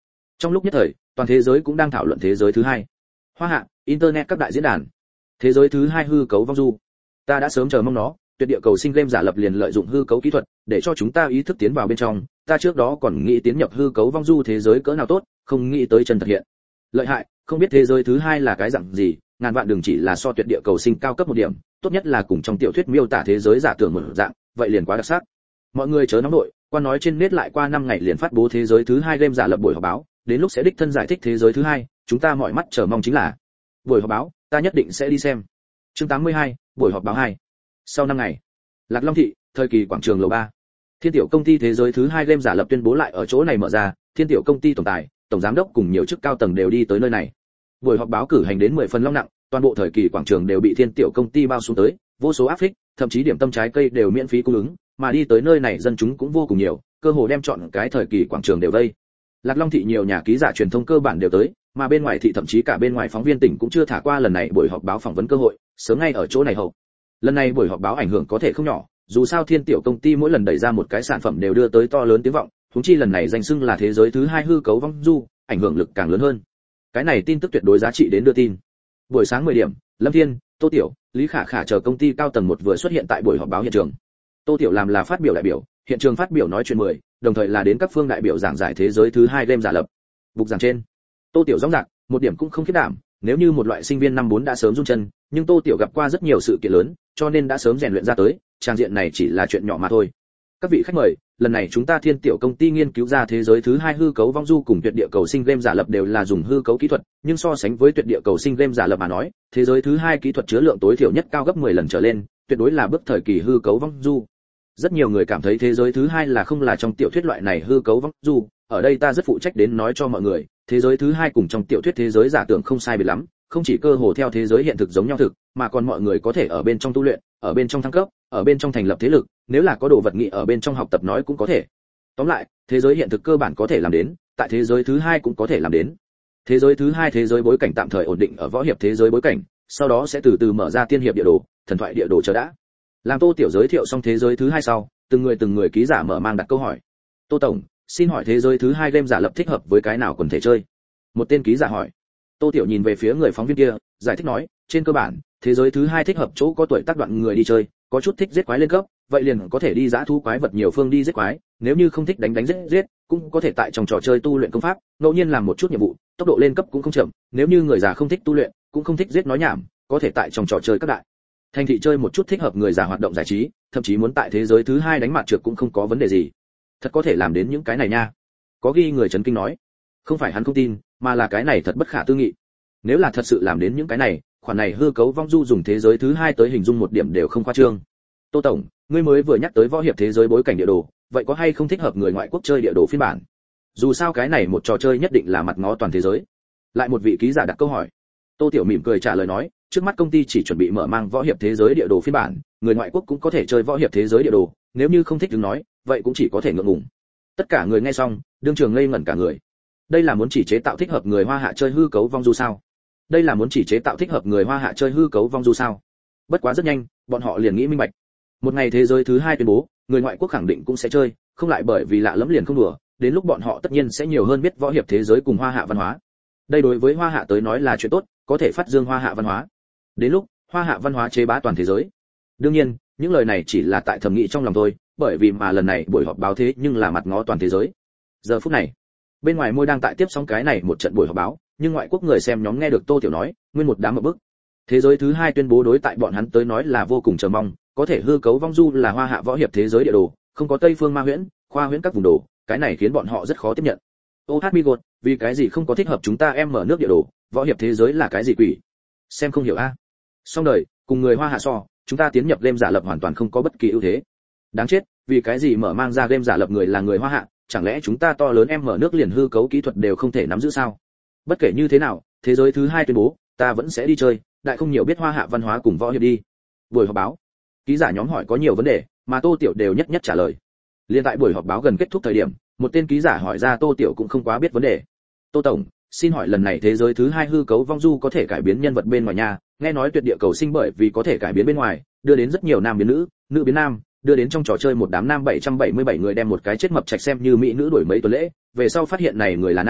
Trong lúc nhất thời, toàn thế giới cũng đang thảo luận thế giới thứ hai. Hoa hạ, internet các đại diễn đàn. Thế giới thứ hai hư cấu vong du. Ta đã sớm chờ mong nó, tuyệt địa cầu sinh game giả lập liền lợi dụng hư cấu kỹ thuật để cho chúng ta ý thức tiến vào bên trong. Ta trước đó còn nghĩ tiến nhập hư cấu vong du thế giới cỡ nào tốt, không nghĩ tới chân thật hiện. Lợi hại, không biết thế giới thứ hai là cái dạng gì, ngàn vạn đừng chỉ là so tuyệt địa cầu sinh cao cấp một điểm, tốt nhất là cùng trong tiểu thuyết miêu tả thế giới giả tưởng một dạng, vậy liền quá đặc sắc. Mọi người chớ nóng nội, quan nói trên net lại qua 5 ngày liền phát bố thế giới thứ hai game giả lập buổi họp báo, đến lúc sẽ đích thân giải thích thế giới thứ hai, chúng ta mọi mắt chờ mong chính là buổi họp báo, ta nhất định sẽ đi xem. Chương 82, buổi họp báo 2. Sau 5 ngày, Lạc Long thị, thời kỳ quảng trường lầu 3. Thiên tiểu công ty thế giới thứ hai game giả lập tuyên bố lại ở chỗ này mở ra, Thiên tiểu công ty tổng tài, tổng giám đốc cùng nhiều chức cao tầng đều đi tới nơi này. Buổi họp báo cử hành đến 10 phần long nặng, toàn bộ thời kỳ quảng trường đều bị Thiên tiểu công ty bao xuống tới, vô số áp phích, thậm chí điểm tâm trái cây đều miễn phí cung ứng, mà đi tới nơi này dân chúng cũng vô cùng nhiều, cơ hồ đem chọn cái thời kỳ quảng trường đều vây. Lạc Long thị nhiều nhà ký giả truyền thông cơ bản đều tới, mà bên ngoài thị thậm chí cả bên ngoài phóng viên tỉnh cũng chưa thả qua lần này buổi họp báo phỏng vấn cơ hội, sớm ngay ở chỗ này hậu. Lần này buổi họp báo ảnh hưởng có thể không nhỏ, dù sao Thiên tiểu công ty mỗi lần đẩy ra một cái sản phẩm đều đưa tới to lớn tiếng vọng, huống chi lần này danh xưng là thế giới thứ hai hư cấu vong du, ảnh hưởng lực càng lớn hơn. Cái này tin tức tuyệt đối giá trị đến đưa tin. Buổi sáng 10 điểm, Lâm Thiên, Tô Tiểu, Lý Khả Khả chờ công ty cao tầng một vừa xuất hiện tại buổi họp báo hiện trường. Tô Tiểu làm là phát biểu đại biểu, hiện trường phát biểu nói chuyện 10, đồng thời là đến các phương đại biểu giảng giải thế giới thứ hai game giả lập. Bục giảng trên, Tô Tiểu rõ ràng, một điểm cũng không khiếp đảm, nếu như một loại sinh viên năm 4 đã sớm run chân, nhưng Tô Tiểu gặp qua rất nhiều sự kiện lớn, cho nên đã sớm rèn luyện ra tới, trang diện này chỉ là chuyện nhỏ mà thôi. Các vị khách mời, lần này chúng ta Thiên tiểu công ty nghiên cứu ra thế giới thứ hai hư cấu vong du cùng tuyệt địa cầu sinh game giả lập đều là dùng hư cấu kỹ thuật, nhưng so sánh với tuyệt địa cầu sinh game giả lập mà nói, thế giới thứ hai kỹ thuật chứa lượng tối thiểu nhất cao gấp 10 lần trở lên, tuyệt đối là bước thời kỳ hư cấu vong du. Rất nhiều người cảm thấy thế giới thứ hai là không là trong tiểu thuyết loại này hư cấu vong du, ở đây ta rất phụ trách đến nói cho mọi người, thế giới thứ hai cùng trong tiểu thuyết thế giới giả tưởng không sai biệt lắm, không chỉ cơ hồ theo thế giới hiện thực giống nhau thực, mà còn mọi người có thể ở bên trong tu luyện, ở bên trong thăng cấp, ở bên trong thành lập thế lực, nếu là có đồ vật nghị ở bên trong học tập nói cũng có thể. Tóm lại, thế giới hiện thực cơ bản có thể làm đến, tại thế giới thứ hai cũng có thể làm đến. Thế giới thứ hai thế giới bối cảnh tạm thời ổn định ở võ hiệp thế giới bối cảnh, sau đó sẽ từ từ mở ra tiên hiệp địa đồ, thần thoại địa đồ chờ đã. Làm Tô Tiểu giới thiệu xong thế giới thứ hai sau, từng người ký giả mở mang đặt câu hỏi. Tô tổng, xin hỏi thế giới thứ hai game giả lập thích hợp với cái nào quần thể chơi? Một tên ký giả hỏi. Tô Tiểu nhìn về phía người phóng viên kia, giải thích nói, trên cơ bản, thế giới thứ hai thích hợp chỗ có tuổi tác đoạn người đi chơi, có chút thích giết quái lên cấp, vậy liền có thể đi dã thú quái vật nhiều phương đi giết quái, nếu như không thích đánh giết, cũng có thể tại trong trò chơi tu luyện công pháp, ngẫu nhiên làm một chút nhiệm vụ, tốc độ lên cấp cũng không chậm, nếu như người già không thích tu luyện, cũng không thích giết nói nhảm, có thể tại trong trò chơi các đại thành thị chơi một chút thích hợp người già hoạt động giải trí, thậm chí muốn tại thế giới thứ hai đánh mặt trượt cũng không có vấn đề gì. Thật có thể làm đến những cái này nha. Có ghi người chấn kinh nói, không phải hắn không tin, mà là cái này thật bất khả tư nghị. Nếu là thật sự làm đến những cái này, khoản này hư cấu vong du dùng thế giới thứ hai tới hình dung một điểm đều không khoa trương. Tô tổng, ngươi mới vừa nhắc tới võ hiệp thế giới bối cảnh địa đồ, vậy có hay không thích hợp người ngoại quốc chơi địa đồ phiên bản? Dù sao cái này một trò chơi nhất định là mặt ngó toàn thế giới. Lại một vị ký giả đặt câu hỏi. Tô Tiểu mỉm cười trả lời nói, trước mắt công ty chỉ chuẩn bị mở mang võ hiệp thế giới địa đồ phiên bản, người ngoại quốc cũng có thể chơi võ hiệp thế giới địa đồ, nếu như không thích đừng nói, vậy cũng chỉ có thể ngượng ngùng. Tất cả người nghe xong, đương trường ngây ngẩn cả người. Đây là muốn chỉ chế tạo thích hợp người Hoa Hạ chơi hư cấu vong du sao? Đây là muốn chỉ chế tạo thích hợp người Hoa Hạ chơi hư cấu vong du sao? Bất quá rất nhanh, bọn họ liền nghĩ minh bạch. Một ngày thế giới thứ hai tuyên bố, người ngoại quốc khẳng định cũng sẽ chơi, không lại bởi vì lạ lẫm liền không đùa, đến lúc bọn họ tất nhiên sẽ nhiều hơn biết võ hiệp thế giới cùng Hoa Hạ văn hóa. Đây đối với Hoa Hạ tới nói là chuyện tốt, có thể phát dương Hoa Hạ văn hóa. Đến lúc Hoa Hạ văn hóa chế bá toàn thế giới. Đương nhiên, những lời này chỉ là tại thẩm nghĩ trong lòng thôi, bởi vì mà lần này buổi họp báo thế nhưng là mặt ngó toàn thế giới. Giờ phút này, bên ngoài môi đang tại tiếp sóng cái này một trận buổi họp báo, nhưng ngoại quốc người xem nhóm nghe được Tô Tiểu nói, nguyên một đám một bức. Thế giới thứ hai tuyên bố đối tại bọn hắn tới nói là vô cùng chờ mong, có thể hư cấu vong du là Hoa Hạ võ hiệp thế giới địa đồ, không có Tây phương ma huyễn, khoa huyễn các vùng đồ, cái này khiến bọn họ rất khó tiếp nhận. Ô hát mi gột, vì cái gì không có thích hợp chúng ta em mở nước địa đồ, võ hiệp thế giới là cái gì quỷ? Xem không hiểu a. Xong đời, cùng người Hoa Hạ so, chúng ta tiến nhập game giả lập hoàn toàn không có bất kỳ ưu thế. Đáng chết, vì cái gì mở mang ra game giả lập người là người Hoa Hạ, chẳng lẽ chúng ta to lớn em mở nước liền hư cấu kỹ thuật đều không thể nắm giữ sao? Bất kể như thế nào, thế giới thứ hai tuyên bố, ta vẫn sẽ đi chơi, đại không nhiều biết Hoa Hạ văn hóa cùng võ hiệp đi. Buổi họp báo, ký giả nhóm hỏi có nhiều vấn đề, mà Tô Tiểu đều nhất nhất trả lời. Liên tại buổi họp báo gần kết thúc thời điểm, một tên ký giả hỏi ra Tô Tiểu cũng không quá biết vấn đề. Tô tổng, xin hỏi lần này thế giới thứ hai hư cấu vong du có thể cải biến nhân vật bên ngoài nhà, nghe nói tuyệt địa cầu sinh bởi vì có thể cải biến bên ngoài, đưa đến rất nhiều nam biến nữ, nữ biến nam, đưa đến trong trò chơi một đám nam 777 người đem một cái chết mập trạch xem như mỹ nữ đuổi mấy tuần lễ, về sau phát hiện này người là nam,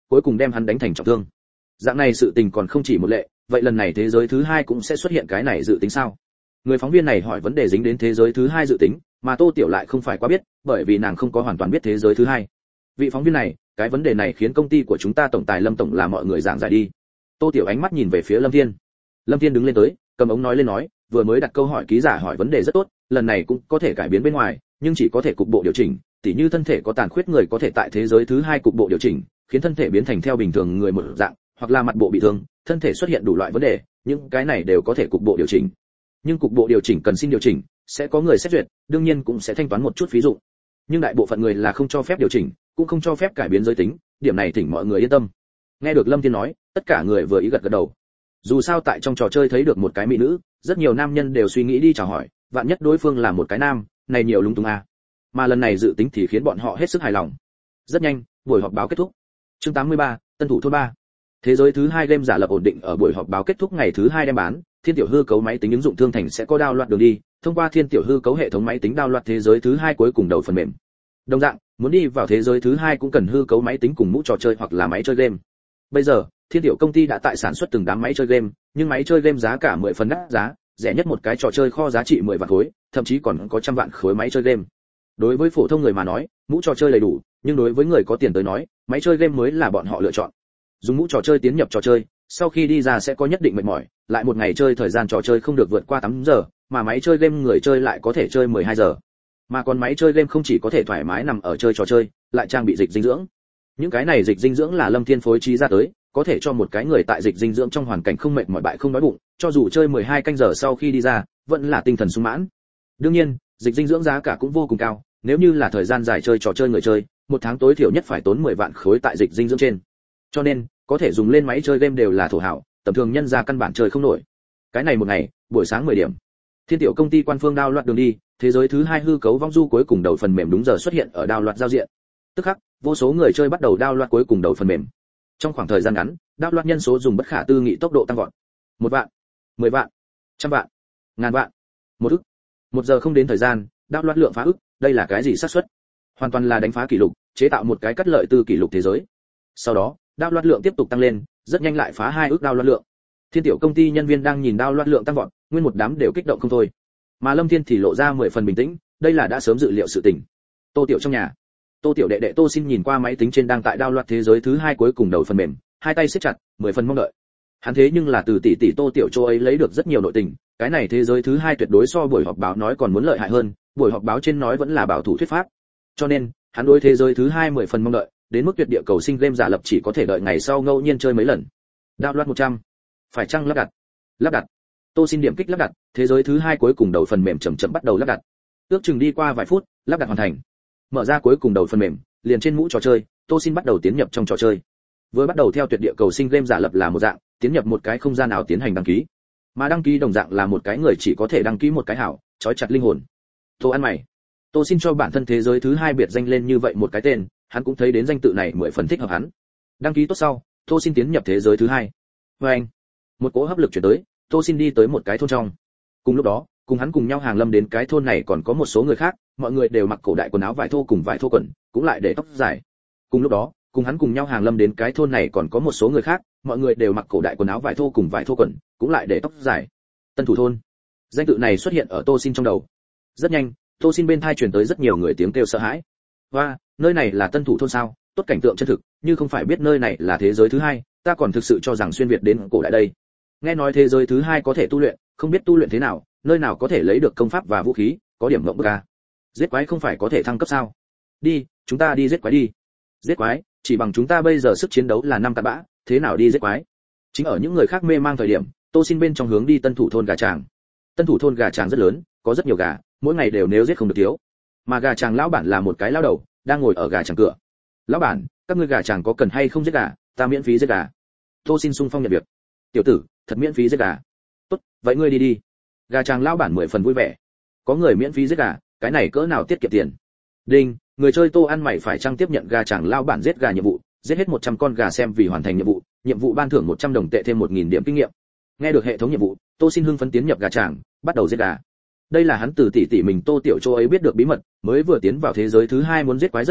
cuối cùng đem hắn đánh thành trọng thương. Dạng này sự tình còn không chỉ một lệ, vậy lần này thế giới thứ hai cũng sẽ xuất hiện cái này dự tính sao? Người phóng viên này hỏi vấn đề dính đến thế giới thứ hai dự tính, mà Tô Tiểu lại không phải quá biết, bởi vì nàng không có hoàn toàn biết thế giới thứ hai. Vị phóng viên này, cái vấn đề này khiến công ty của chúng ta tổng tài Lâm tổng là mọi người giảng giải đi. Tô Tiểu ánh mắt nhìn về phía Lâm Thiên. Lâm Thiên đứng lên tới, cầm ống nói lên nói, vừa mới đặt câu hỏi ký giả hỏi vấn đề rất tốt, lần này cũng có thể cải biến bên ngoài, nhưng chỉ có thể cục bộ điều chỉnh, tỉ như thân thể có tàn khuyết người có thể tại thế giới thứ hai cục bộ điều chỉnh, khiến thân thể biến thành theo bình thường người một dạng, hoặc là mặt bộ bị thương, thân thể xuất hiện đủ loại vấn đề, những cái này đều có thể cục bộ điều chỉnh. Nhưng cục bộ điều chỉnh cần xin điều chỉnh, sẽ có người xét duyệt, đương nhiên cũng sẽ thanh toán một chút phí dụ. Nhưng đại bộ phận người là không cho phép điều chỉnh, cũng không cho phép cải biến giới tính, điểm này thỉnh mọi người yên tâm. Nghe được Lâm Thiên nói, tất cả người vừa ý gật gật đầu. Dù sao tại trong trò chơi thấy được một cái mỹ nữ, rất nhiều nam nhân đều suy nghĩ đi chào hỏi, vạn nhất đối phương là một cái nam, này nhiều lung tung à. Mà lần này dự tính thì khiến bọn họ hết sức hài lòng. Rất nhanh, buổi họp báo kết thúc. Chương 83, Tân thủ thôn 3. Thế giới thứ hai game giả lập ổn định ở buổi họp báo kết thúc ngày thứ hai đem bán, Thiên Tiểu hư cấu máy tính ứng dụng thương thành sẽ có download đường đi, thông qua Thiên Tiểu hư cấu hệ thống máy tính download thế giới thứ hai cuối cùng đầu phần mềm. Đồng dạng, muốn đi vào thế giới thứ hai cũng cần hư cấu máy tính cùng mũ trò chơi hoặc là máy chơi game. Bây giờ, Thiên Tiểu công ty đã tại sản xuất từng đám máy chơi game, nhưng máy chơi game giá cả 10 phần đắt giá, rẻ nhất một cái trò chơi kho giá trị 10 vạn khối, thậm chí còn có trăm vạn khối máy chơi game. Đối với phổ thông người mà nói, mũ trò chơi đầy đủ, nhưng đối với người có tiền tới nói, máy chơi game mới là bọn họ lựa chọn. Dùng mũ trò chơi tiến nhập trò chơi, sau khi đi ra sẽ có nhất định mệt mỏi, lại một ngày chơi thời gian trò chơi không được vượt qua 8 giờ, mà máy chơi game người chơi lại có thể chơi 12 giờ. Mà còn máy chơi game không chỉ có thể thoải mái nằm ở chơi trò chơi, lại trang bị dịch dinh dưỡng. Những cái này dịch dinh dưỡng là Lâm Thiên phối trí ra tới, có thể cho một cái người tại dịch dinh dưỡng trong hoàn cảnh không mệt mỏi bại không đói bụng, cho dù chơi 12 canh giờ sau khi đi ra, vẫn là tinh thần sung mãn. Đương nhiên, dịch dinh dưỡng giá cả cũng vô cùng cao, nếu như là thời gian dài chơi trò chơi người chơi, một tháng tối thiểu nhất phải tốn 10 vạn khối tại dịch dinh dưỡng trên. Cho nên, có thể dùng lên máy chơi game đều là thổ hảo, tầm thường nhân ra căn bản chơi không nổi. Cái này một ngày, buổi sáng 10 điểm, Thiên Tiểu công ty quan phương download đường đi, thế giới thứ hai hư cấu vong du cuối cùng đầu phần mềm đúng giờ xuất hiện ở download giao diện. Tức khắc, vô số người chơi bắt đầu download cuối cùng đầu phần mềm. Trong khoảng thời gian ngắn, download nhân số dùng bất khả tư nghị tốc độ tăng vọt. 1 vạn, 10 vạn, trăm vạn, ngàn vạn, 1 ức. 1 giờ không đến thời gian, download lượng phá ức, đây là cái gì xác suất? Hoàn toàn là đánh phá kỷ lục, chế tạo một cái cắt lợi từ kỷ lục thế giới. Sau đó, download lượng tiếp tục tăng lên, rất nhanh lại phá 2 ức download lượng. Thiên Tiểu công ty nhân viên đang nhìn download lượng tăng vọt, nguyên một đám đều kích động không thôi. Mà Lâm Thiên thì lộ ra 10 phần bình tĩnh, đây là đã sớm dự liệu sự tình. Tô Tiểu trong nhà, Tô Tiểu đệ đệ Tô Xin nhìn qua máy tính trên đang tại download thế giới thứ hai cuối cùng đầu phần mềm, hai tay siết chặt, 10 phần mong đợi. Hắn thế nhưng là từ tỷ tỷ Tô Tiểu Châu ấy lấy được rất nhiều nội tình, cái này thế giới thứ hai tuyệt đối so buổi họp báo nói còn muốn lợi hại hơn, buổi họp báo trên nói vẫn là bảo thủ thuyết pháp. Cho nên, hắn đối thế giới thứ hai 10 phần mong đợi, đến mức tuyệt địa cầu sinh game giả lập chỉ có thể đợi ngày sau ngẫu nhiên chơi mấy lần. Download 100. Phải chăng lắp đặt? Lắp đặt. Tô Xin điểm kích lắp đặt, thế giới thứ hai cuối cùng đầu phần mềm chậm chậm bắt đầu lắp đặt. Ước chừng đi qua vài phút, lắp đặt hoàn thành. Mở ra cuối cùng đầu phần mềm, liền trên mũ trò chơi, Tô Xin bắt đầu tiến nhập trong trò chơi. Vừa bắt đầu theo tuyệt địa cầu sinh game giả lập là một dạng, tiến nhập một cái không gian nào tiến hành đăng ký. Mà đăng ký đồng dạng là một cái người chỉ có thể đăng ký một cái hảo, trói chặt linh hồn. Tô ăn mày. Tô Xin cho bản thân thế giới thứ hai biệt danh lên như vậy một cái tên, hắn cũng thấy đến danh tự này 10 phần thích hợp hắn. Đăng ký tốt sau, Tô Xin tiến nhập thế giới thứ hai. Và anh, một cỗ hấp lực chuyển tới, Tô Xin đi tới một cái thôn trong. Cùng lúc đó, cùng hắn cùng nhau hàng lâm đến cái thôn này còn có một số người khác, mọi người đều mặc cổ đại quần áo vải thô cùng vải thô quần, cũng lại để tóc dài. Cùng lúc đó, cùng hắn cùng nhau hàng lâm đến cái thôn này còn có một số người khác, mọi người đều mặc cổ đại quần áo vải thô cùng vải thô quần, cũng lại để tóc dài. Tân thủ thôn. Danh tự này xuất hiện ở Tô Xin trong đầu. Rất nhanh, Tô Xin bên tai truyền tới rất nhiều người tiếng kêu sợ hãi. Và, nơi này là Tân thủ thôn sao? Tốt cảnh tượng chân thực, như không phải biết nơi này là thế giới thứ hai, ta còn thực sự cho rằng xuyên việt đến cổ đại đây. Nghe nói thế giới thứ hai có thể tu luyện, không biết tu luyện thế nào, nơi nào có thể lấy được công pháp và vũ khí, có điểm mộng bức à. Giết quái không phải có thể thăng cấp sao? Đi, chúng ta đi giết quái đi. Giết quái, chỉ bằng chúng ta bây giờ sức chiến đấu là 5 cặn bã, thế nào đi giết quái? Chính ở những người khác mê mang thời điểm, Tô Xin bên trong hướng đi Tân thủ thôn gà tràng. Tân thủ thôn gà tràng rất lớn, có rất nhiều gà, mỗi ngày đều nếu giết không được thiếu. Mà gà tràng lão bản là một cái lão đầu, đang ngồi ở gà tràng cửa. Lão bản, các ngươi gà tràng có cần hay không giết gà, ta miễn phí giết gà. Tô Xin sung phong nhận việc. Tiểu tử, thật miễn phí giết gà. Tốt, vậy ngươi đi đi. Gà tràng lão bản 10 phần vui vẻ. Có người miễn phí giết gà, cái này cỡ nào tiết kiệm tiền. Đinh, người chơi Tô ăn mày phải chăng tiếp nhận gà tràng lão bản giết gà nhiệm vụ, giết hết 100 con gà xem vì hoàn thành nhiệm vụ ban thưởng 100 đồng tệ thêm 1000 điểm kinh nghiệm. Nghe được hệ thống nhiệm vụ, Tô Xin hưng phấn tiến nhập gà tràng, bắt đầu giết gà. Đây là hắn từ tỷ tỷ mình Tô Tiểu Châu ấy biết được bí mật, mới vừa tiến vào thế giới thứ hai muốn giết quái rất khó,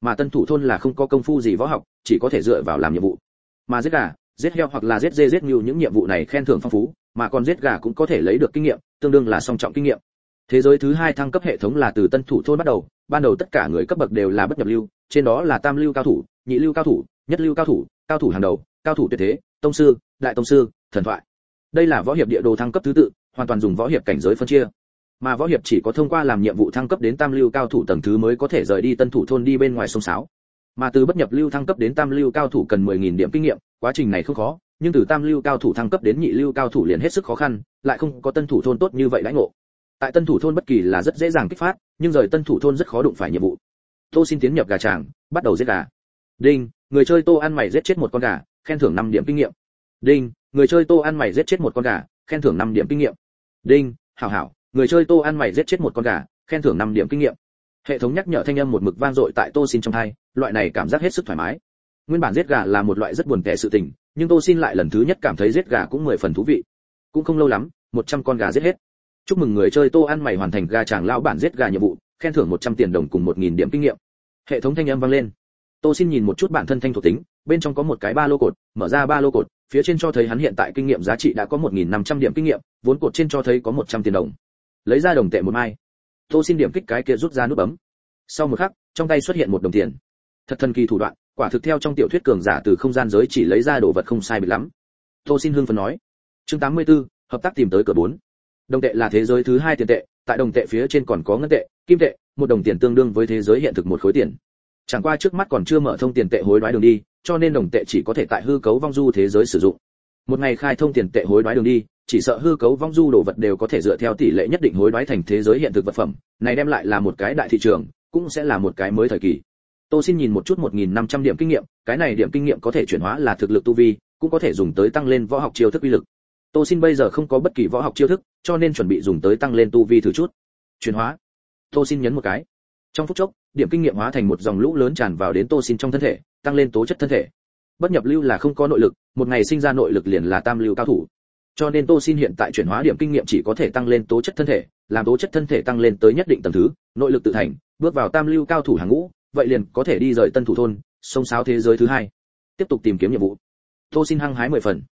mà tân thủ thôn là không có công phu gì võ học, chỉ có thể dựa vào làm nhiệm vụ. Mà giết gà, giết heo hoặc là giết dê giết ngưu những nhiệm vụ này khen thưởng phong phú, mà còn giết gà cũng có thể lấy được kinh nghiệm, tương đương là song trọng kinh nghiệm. Thế giới thứ 2 thăng cấp hệ thống là từ tân thủ thôn bắt đầu, ban đầu tất cả người cấp bậc đều là bất nhập lưu, trên đó là tam lưu cao thủ, nhị lưu cao thủ, nhất lưu cao thủ, cao thủ hàng đầu, cao thủ tuyệt thế, tông sư, đại tông sư, thần thoại. Đây là võ hiệp địa đồ thăng cấp thứ tự, hoàn toàn dùng võ hiệp cảnh giới phân chia. Mà võ hiệp chỉ có thông qua làm nhiệm vụ thăng cấp đến tam lưu cao thủ tầng thứ mới có thể rời đi tân thủ thôn đi bên ngoài sông sáo. Mà từ bất nhập lưu thăng cấp đến tam lưu cao thủ cần 10.000 điểm kinh nghiệm, quá trình này không khó, nhưng từ tam lưu cao thủ thăng cấp đến nhị lưu cao thủ liền hết sức khó khăn, lại không có tân thủ thôn tốt như vậy đãi ngộ. Tại tân thủ thôn bất kỳ là rất dễ dàng kích phát, nhưng rời tân thủ thôn rất khó đụng phải nhiệm vụ. Tô xin tiến nhập gà tràng, bắt đầu giết gà. Đinh, người chơi Tô ăn mày giết chết một con gà, khen thưởng 5 điểm kinh nghiệm. Đinh, người chơi Tô ăn mày giết chết một con gà, khen thưởng 5 điểm kinh nghiệm. Đinh, hảo hảo, người chơi Tô ăn mày giết chết một con gà, khen thưởng 5 điểm kinh nghiệm. Hệ thống nhắc nhở thanh âm một mực vang dội tại Tô xin trong tai, loại này cảm giác hết sức thoải mái. Nguyên bản giết gà là một loại rất buồn tẻ sự tình, nhưng Tô xin lại lần thứ nhất cảm thấy giết gà cũng 10 phần thú vị. Cũng không lâu lắm, 100 con gà giết hết. Chúc mừng người chơi Tô ăn mày hoàn thành gà tràng lão bản giết gà nhiệm vụ, khen thưởng 100 tiền đồng cùng 1000 điểm kinh nghiệm. Hệ thống thanh âm vang lên. Tô xin nhìn một chút bản thân thanh thuộc tính, bên trong có một cái ba lô cột, mở ra ba lô cột, phía trên cho thấy hắn hiện tại kinh nghiệm giá trị đã có 1500 điểm kinh nghiệm, vốn cột trên cho thấy có 100 tiền đồng. Lấy ra đồng tệ một mai. Tô xin điểm kích cái kia rút ra nút bấm. Sau một khắc, trong tay xuất hiện một đồng tiền. Thật thần kỳ thủ đoạn, quả thực theo trong tiểu thuyết cường giả từ không gian giới chỉ lấy ra đồ vật không sai biệt lắm. Tô xin hưng phấn nói. Chương 84, hợp tác tìm tới cửa 4. Đồng tệ là thế giới thứ 2 tiền tệ, tại đồng tệ phía trên còn có ngân tệ, kim tệ, một đồng tiền tương đương với thế giới hiện thực một khối tiền. Chẳng qua trước mắt còn chưa mở thông tiền tệ hối đoái đường đi, cho nên đồng tệ chỉ có thể tại hư cấu vong du thế giới sử dụng. Một ngày khai thông tiền tệ hối đoái đường đi, chỉ sợ hư cấu vong du đồ vật đều có thể dựa theo tỷ lệ nhất định hối đoái thành thế giới hiện thực vật phẩm, này đem lại là một cái đại thị trường, cũng sẽ là một cái mới thời kỳ. Tô xin nhìn một chút 1500 điểm kinh nghiệm, cái này điểm kinh nghiệm có thể chuyển hóa là thực lực tu vi, cũng có thể dùng tới tăng lên võ học chiêu thức uy lực. Tô xin bây giờ không có bất kỳ võ học chiêu thức, cho nên chuẩn bị dùng tới tăng lên tu vi thử chút. Chuyển hóa. Tô xin nhấn một cái. Trong phút chốc, điểm kinh nghiệm hóa thành một dòng lũ lớn tràn vào đến Tô xin trong thân thể, tăng lên tố chất thân thể. Bất nhập lưu là không có nội lực, một ngày sinh ra nội lực liền là tam lưu cao thủ. Cho nên Tô xin hiện tại chuyển hóa điểm kinh nghiệm chỉ có thể tăng lên tố chất thân thể, làm tố chất thân thể tăng lên tới nhất định tầng thứ, nội lực tự thành, bước vào tam lưu cao thủ hàng ngũ, vậy liền có thể đi rời tân thủ thôn, sông sáo thế giới thứ 2. Tiếp tục tìm kiếm nhiệm vụ. Tô xin hăng hái 10 phần.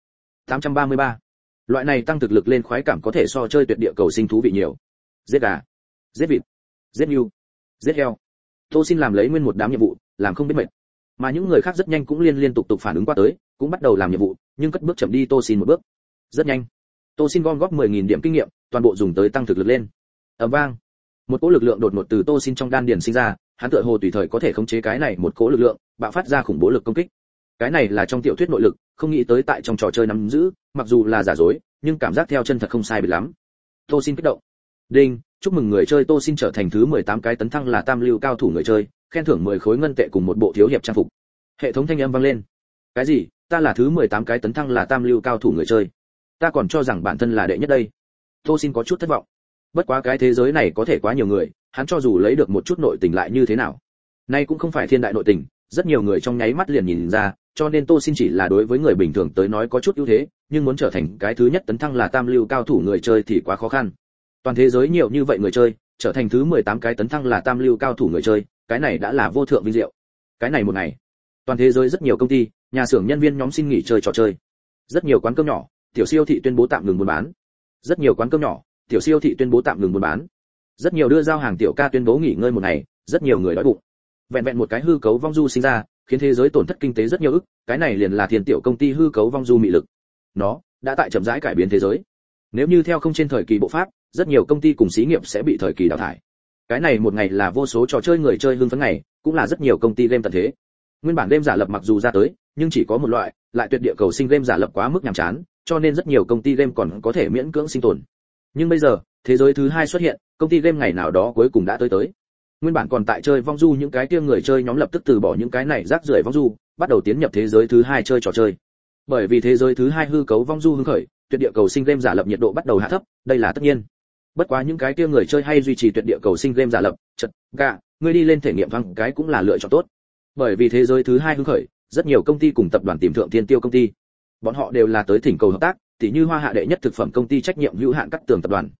833. Loại này tăng thực lực lên khoái cảm có thể so chơi tuyệt địa cầu sinh thú vị nhiều. Giết gà, giết vịt, giết nhưu, giết heo. Tô xin làm lấy nguyên một đám nhiệm vụ, làm không biết mệt. Mà những người khác rất nhanh cũng liên tục phản ứng qua tới, cũng bắt đầu làm nhiệm vụ, nhưng cất bước chậm đi Tô xin một bước. Rất nhanh. Tô xin gom góp 10.000 điểm kinh nghiệm, toàn bộ dùng tới tăng thực lực lên. Ầm vang. Một cỗ lực lượng đột ngột từ Tô xin trong đan điền sinh ra, hắn tựa hồ tùy thời có thể khống chế cái này một cỗ lực lượng, bạo phát ra khủng bố lực công kích. Cái này là trong tiểu thuyết nội lực, không nghĩ tới tại trong trò chơi nắm giữ, mặc dù là giả dối, nhưng cảm giác theo chân thật không sai biệt lắm. Tô xin kích động. Đinh, chúc mừng người chơi Tô xin trở thành thứ 18 cái tấn thăng là tam lưu cao thủ người chơi, khen thưởng 10 khối ngân tệ cùng một bộ thiếu hiệp trang phục. Hệ thống thanh âm vang lên. Cái gì? Ta là thứ 18 cái tấn thăng là tam lưu cao thủ người chơi. Ta còn cho rằng bản thân là đệ nhất đây. Tô xin có chút thất vọng. Bất quá cái thế giới này có thể quá nhiều người, hắn cho dù lấy được một chút nội tình lại như thế nào. Nay cũng không phải thiên đại nội tình, rất nhiều người trong nháy mắt liền nhìn ra, cho nên Tô xin chỉ là đối với người bình thường tới nói có chút ưu thế, nhưng muốn trở thành cái thứ nhất tấn thăng là tam lưu cao thủ người chơi thì quá khó khăn. Toàn thế giới nhiều như vậy người chơi, trở thành thứ 18 cái tấn thăng là tam lưu cao thủ người chơi, cái này đã là vô thượng vinh diệu. Cái này một ngày, toàn thế giới rất nhiều công ty, nhà xưởng nhân viên nhóm xin nghỉ chơi trò chơi. Rất nhiều quán cơm nhỏ, tiểu siêu thị tuyên bố tạm ngừng buôn bán. Rất nhiều quán cơm nhỏ, tiểu siêu thị tuyên bố tạm ngừng buôn bán. Rất nhiều đưa giao hàng tiểu ca tuyên bố nghỉ ngơi một ngày, rất nhiều người đói bụng. Vẹn vẹn một cái hư cấu vong du sinh ra, khiến thế giới tổn thất kinh tế rất nhiều ức, cái này liền là thiên tiểu công ty hư cấu vong du mị lực. Nó đã tại chậm rãi cải biến thế giới. Nếu như theo không trên thời kỳ bộ pháp, rất nhiều công ty cùng xí nghiệp sẽ bị thời kỳ đào thải. Cái này một ngày là vô số trò chơi người chơi hưng phấn ngày, cũng là rất nhiều công ty game tận thế. Nguyên bản game giả lập mặc dù ra tới, nhưng chỉ có một loại, lại tuyệt địa cầu sinh game giả lập quá mức nhàm chán, cho nên rất nhiều công ty game còn có thể miễn cưỡng sinh tồn. Nhưng bây giờ, thế giới thứ 2 xuất hiện, công ty game ngày nào đó cuối cùng đã tới. Nguyên bản còn tại chơi vong du những cái kia người chơi nhóm lập tức từ bỏ những cái này rác rưởi vong du, bắt đầu tiến nhập thế giới thứ 2 chơi trò chơi. Bởi vì thế giới thứ 2 hư cấu vong du hưng khởi, tuyệt địa cầu sinh game giả lập nhiệt độ bắt đầu hạ thấp, đây là tất nhiên. Bất quá những cái kia người chơi hay duy trì tuyệt địa cầu sinh game giả lập, chật, gạ, ngươi đi lên thể nghiệm văng cái cũng là lựa chọn tốt. Bởi vì thế giới thứ 2 hưng khởi, rất nhiều công ty cùng tập đoàn tìm thượng thiên tiêu công ty. Bọn họ đều là tới thỉnh cầu hợp tác, tỉ như Hoa Hạ đệ nhất thực phẩm công ty trách nhiệm hữu hạn Cát Tường tập đoàn.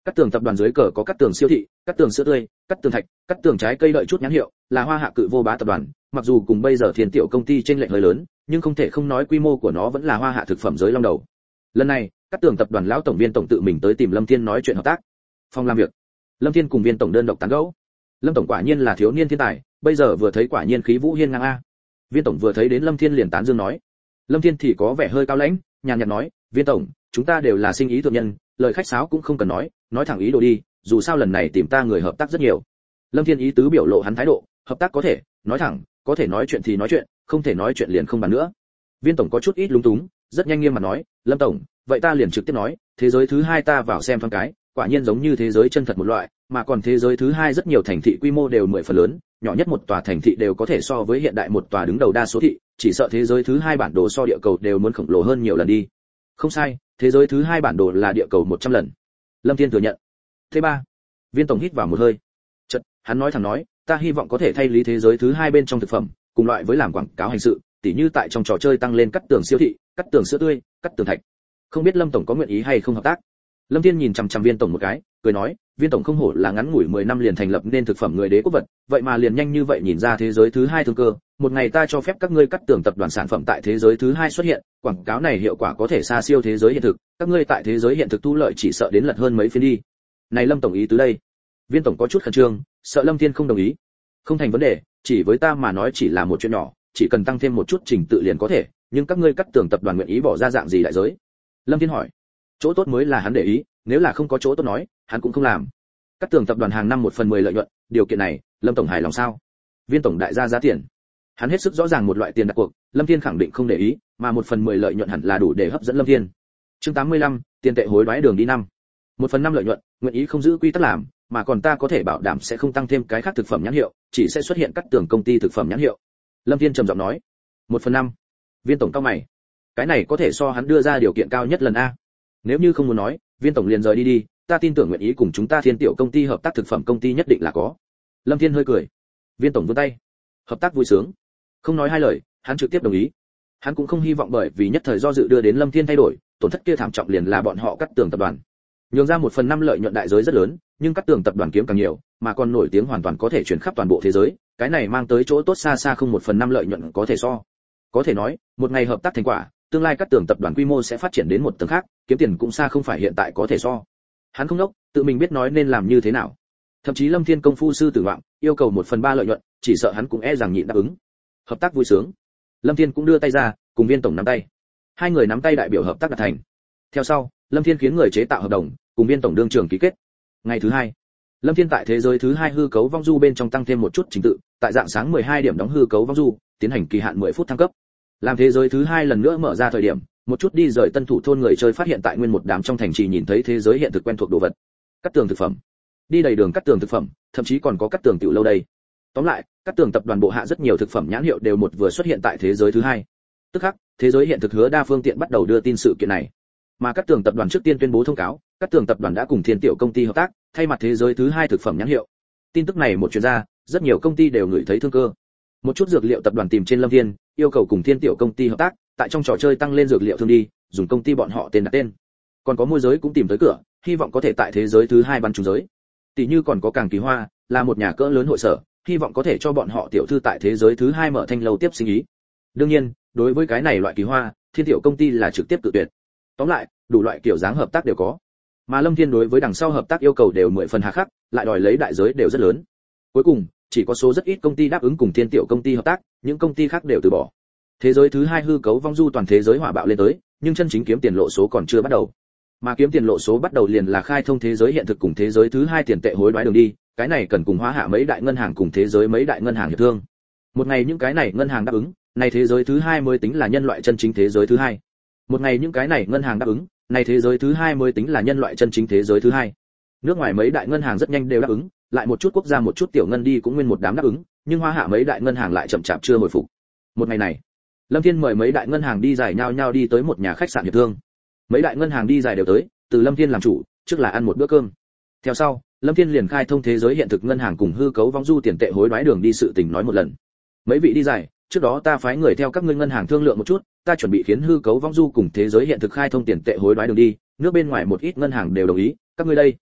Cát Tường tập đoàn dưới cờ có Cát Tường siêu thị, Cát Tường sữa tươi, Cát Tường thạch, Cát Tường trái cây đợi chút nhãn hiệu, là Hoa Hạ cự vô bá tập đoàn, mặc dù cùng bây giờ Thiên Tiểu công ty trên lệch hơi lớn, nhưng không thể không nói quy mô của nó vẫn là Hoa Hạ thực phẩm giới long đầu. Lần này, Cát Tường tập đoàn lão tổng Viên tổng tự mình tới tìm Lâm Thiên nói chuyện hợp tác. Phòng làm việc. Lâm Thiên cùng Viên tổng đơn độc tán gẫu. Lâm tổng quả nhiên là thiếu niên thiên tài, bây giờ vừa thấy quả nhiên khí vũ hiên ngang a. Viên tổng vừa thấy đến Lâm Thiên liền tán dương nói. Lâm Thiên thì có vẻ hơi cao lãnh, nhàn nhạt nói, Viên tổng, chúng ta đều là sinh ý thượng nhân, lời khách sáo cũng không cần nói thẳng ý đồ đi, dù sao lần này tìm ta người hợp tác rất nhiều. Lâm Thiên ý tứ biểu lộ hắn thái độ, hợp tác có thể nói thẳng, có thể nói chuyện thì nói chuyện, không thể nói chuyện liền không bàn nữa. Viên tổng có chút ít lúng túng, rất nhanh nghiêm mặt nói, Lâm tổng, vậy ta liền trực tiếp nói, thế giới thứ hai ta vào xem thoáng cái, quả nhiên giống như thế giới chân thật một loại, mà còn thế giới thứ hai rất nhiều thành thị quy mô đều 10 phần lớn, nhỏ nhất một tòa thành thị đều có thể so với hiện đại một tòa đứng đầu đa số thị, chỉ sợ thế giới thứ hai bản đồ so địa cầu đều muốn khổng lồ hơn nhiều lần đi. Không sai, thế giới thứ hai bản đồ là địa cầu 100 lần. Lâm Thiên thừa nhận. Thứ ba. Viên tổng hít vào một hơi. Chợt, hắn nói thẳng nói, ta hy vọng có thể thay lý thế giới thứ hai bên trong thực phẩm, cùng loại với làm quảng cáo hành sự, tỉ như tại trong trò chơi tăng lên Cát Tường siêu thị, Cát Tường sữa tươi, Cát Tường thạch. Không biết Lâm tổng có nguyện ý hay không hợp tác. Lâm Thiên nhìn chằm chằm Viên tổng một cái, cười nói, Viên tổng không hổ là ngắn ngủi 10 năm liền thành lập nên thực phẩm người đế quốc vật, vậy mà liền nhanh như vậy nhìn ra thế giới thứ hai thương cơ, một ngày ta cho phép các ngươi Cát Tường tập đoàn sản phẩm tại thế giới thứ hai xuất hiện, quảng cáo này hiệu quả có thể xa siêu thế giới hiện thực, các ngươi tại thế giới hiện thực thu lợi chỉ sợ đến lật hơn mấy phiên đi. Này Lâm tổng ý tứ đây. Viên tổng có chút khẩn trương, sợ Lâm Thiên không đồng ý. Không thành vấn đề, chỉ với ta mà nói chỉ là một chuyện nhỏ, chỉ cần tăng thêm một chút trình tự liền có thể, nhưng các ngươi Cát Tường tập đoàn nguyện ý bỏ ra dạng gì đại giới? Lâm Thiên hỏi. Chỗ tốt mới là hắn để ý, nếu là không có chỗ tốt nói, hắn cũng không làm. Cát Tường tập đoàn hàng năm 1/10 lợi nhuận, điều kiện này, Lâm tổng hài lòng sao? Viên tổng đại gia giá tiền. Hắn hết sức rõ ràng một loại tiền đặt cuộc, Lâm Thiên khẳng định không để ý, mà 1/10 lợi nhuận hẳn là đủ để hấp dẫn Lâm Thiên. Chương 85, tiền tệ hối đoái đường đi năm. 1/5 lợi nhuận, nguyện ý không giữ quy tắc làm, mà còn ta có thể bảo đảm sẽ không tăng thêm cái khác thực phẩm nhãn hiệu, chỉ sẽ xuất hiện Cát Tường công ty thực phẩm nhãn hiệu. Lâm Thiên trầm giọng nói. 1/5. Viên tổng cao mày. Cái này có thể so hắn đưa ra điều kiện cao nhất lần a. Nếu như không muốn nói, Viên tổng liền rời đi đi, ta tin tưởng nguyện ý cùng chúng ta Thiên Tiểu công ty hợp tác thực phẩm công ty nhất định là có. Lâm Thiên hơi cười. Viên tổng vươn tay. Hợp tác vui sướng. Không nói hai lời, hắn trực tiếp đồng ý. Hắn cũng không hy vọng bởi vì nhất thời do dự đưa đến Lâm Thiên thay đổi, tổn thất kia thảm trọng liền là bọn họ Cát Tường tập đoàn. Nhường ra 1/5 lợi nhuận đại giới rất lớn, nhưng Cát Tường tập đoàn kiếm càng nhiều, mà còn nổi tiếng hoàn toàn có thể chuyển khắp toàn bộ thế giới, cái này mang tới chỗ tốt xa xa không 1/5 lợi nhuận có thể so. Có thể nói, một ngày hợp tác thành quả, tương lai Cát Tường tập đoàn quy mô sẽ phát triển đến một tầng khác, kiếm tiền cũng xa không phải hiện tại có thể so. Hắn không đốc, tự mình biết nói nên làm như thế nào. Thậm chí Lâm Thiên công phu sư tử vọng, yêu cầu 1/3 lợi nhuận, chỉ sợ hắn cũng e rằng nhịn đáp ứng. Hợp tác vui sướng. Lâm Thiên cũng đưa tay ra, cùng Viên tổng nắm tay. Hai người nắm tay đại biểu hợp tác đạt thành. Theo sau, Lâm Thiên khiến người chế tạo hợp đồng, cùng Viên tổng đương trưởng ký kết. Ngày thứ hai, Lâm Thiên tại thế giới thứ hai hư cấu vong du bên trong tăng thêm một chút trình tự, tại dạng sáng 12 điểm đóng hư cấu vong du, tiến hành kỳ hạn 10 phút thăng cấp. Làm thế giới thứ hai lần nữa mở ra thời điểm, một chút đi rời tân thủ thôn người chơi phát hiện tại nguyên một đám trong thành trì nhìn thấy thế giới hiện thực quen thuộc đồ vật. Cát Tường thực phẩm. Đi đầy đường Cát Tường thực phẩm, thậm chí còn có Cát Tường tiểu lâu đây. Tóm lại, Cát Tường tập đoàn bộ hạ rất nhiều thực phẩm nhãn hiệu đều một vừa xuất hiện tại thế giới thứ hai. Tức khắc, thế giới hiện thực hứa đa phương tiện bắt đầu đưa tin sự kiện này. Mà Cát Tường tập đoàn trước tiên tuyên bố thông cáo, Cát Tường tập đoàn đã cùng Thiên Tiểu công ty hợp tác, thay mặt thế giới thứ hai thực phẩm nhãn hiệu. Tin tức này một truyền ra, rất nhiều công ty đều ngửi thấy thương cơ. Một chút dược liệu tập đoàn tìm trên Lâm Thiên, yêu cầu cùng Thiên Tiểu công ty hợp tác, tại trong trò chơi tăng lên dược liệu thương đi, dùng công ty bọn họ tên đặt tên. Còn có môi giới cũng tìm tới cửa, hy vọng có thể tại thế giới thứ hai bắn trúng giới. Tỷ như còn có Càng Kỳ Hoa, là một nhà cỡ lớn hội sở, hy vọng có thể cho bọn họ tiểu thư tại thế giới thứ hai mở thanh lâu tiếp sinh ý. Đương nhiên, đối với cái này loại kỳ hoa, Thiên Tiểu công ty là trực tiếp tự tuyệt. Tóm lại, đủ loại kiểu dáng hợp tác đều có. Mà Lâm Thiên đối với đằng sau hợp tác yêu cầu đều 10 phần hà khắc, lại đòi lấy đại giới đều rất lớn. Cuối cùng, chỉ có số rất ít công ty đáp ứng cùng Thiên Tiểu công ty hợp tác, những công ty khác đều từ bỏ. Thế giới thứ hai hư cấu vong du toàn thế giới hỏa bạo lên tới, nhưng chân chính kiếm tiền lộ số còn chưa bắt đầu. Mà kiếm tiền lộ số bắt đầu liền là khai thông thế giới hiện thực cùng thế giới thứ hai tiền tệ hối đoái đường đi, cái này cần cùng Hoa Hạ mấy đại ngân hàng cùng thế giới mấy đại ngân hàng hiệp thương. Một ngày những cái này ngân hàng đáp ứng, này thế giới thứ hai mới tính là nhân loại chân chính thế giới thứ hai. Một ngày những cái này ngân hàng đáp ứng, này thế giới thứ hai mới tính là nhân loại chân chính thế giới thứ hai. Nước ngoài mấy đại ngân hàng rất nhanh đều đáp ứng, lại một chút quốc gia một chút tiểu ngân đi cũng nguyên một đám đáp ứng, nhưng Hoa Hạ mấy đại ngân hàng lại chậm chạp chưa hồi phục. Một ngày này, Lâm Thiên mời mấy đại ngân hàng đi giải nhau nhau đi tới một nhà khách sạn hiệp thương. Mấy đại ngân hàng đi giải đều tới, từ Lâm Thiên làm chủ, trước là ăn một bữa cơm. Theo sau, Lâm Thiên liền khai thông thế giới hiện thực ngân hàng cùng hư cấu vong du tiền tệ hối đoái đường đi sự tình nói một lần. Mấy vị đi giải, trước đó ta phái người theo các ngươi ngân hàng thương lượng một chút, ta chuẩn bị khiến hư cấu vong du cùng thế giới hiện thực khai thông tiền tệ hối đoái đường đi, nước bên ngoài một ít ngân hàng đều đồng ý, các ngươi đây.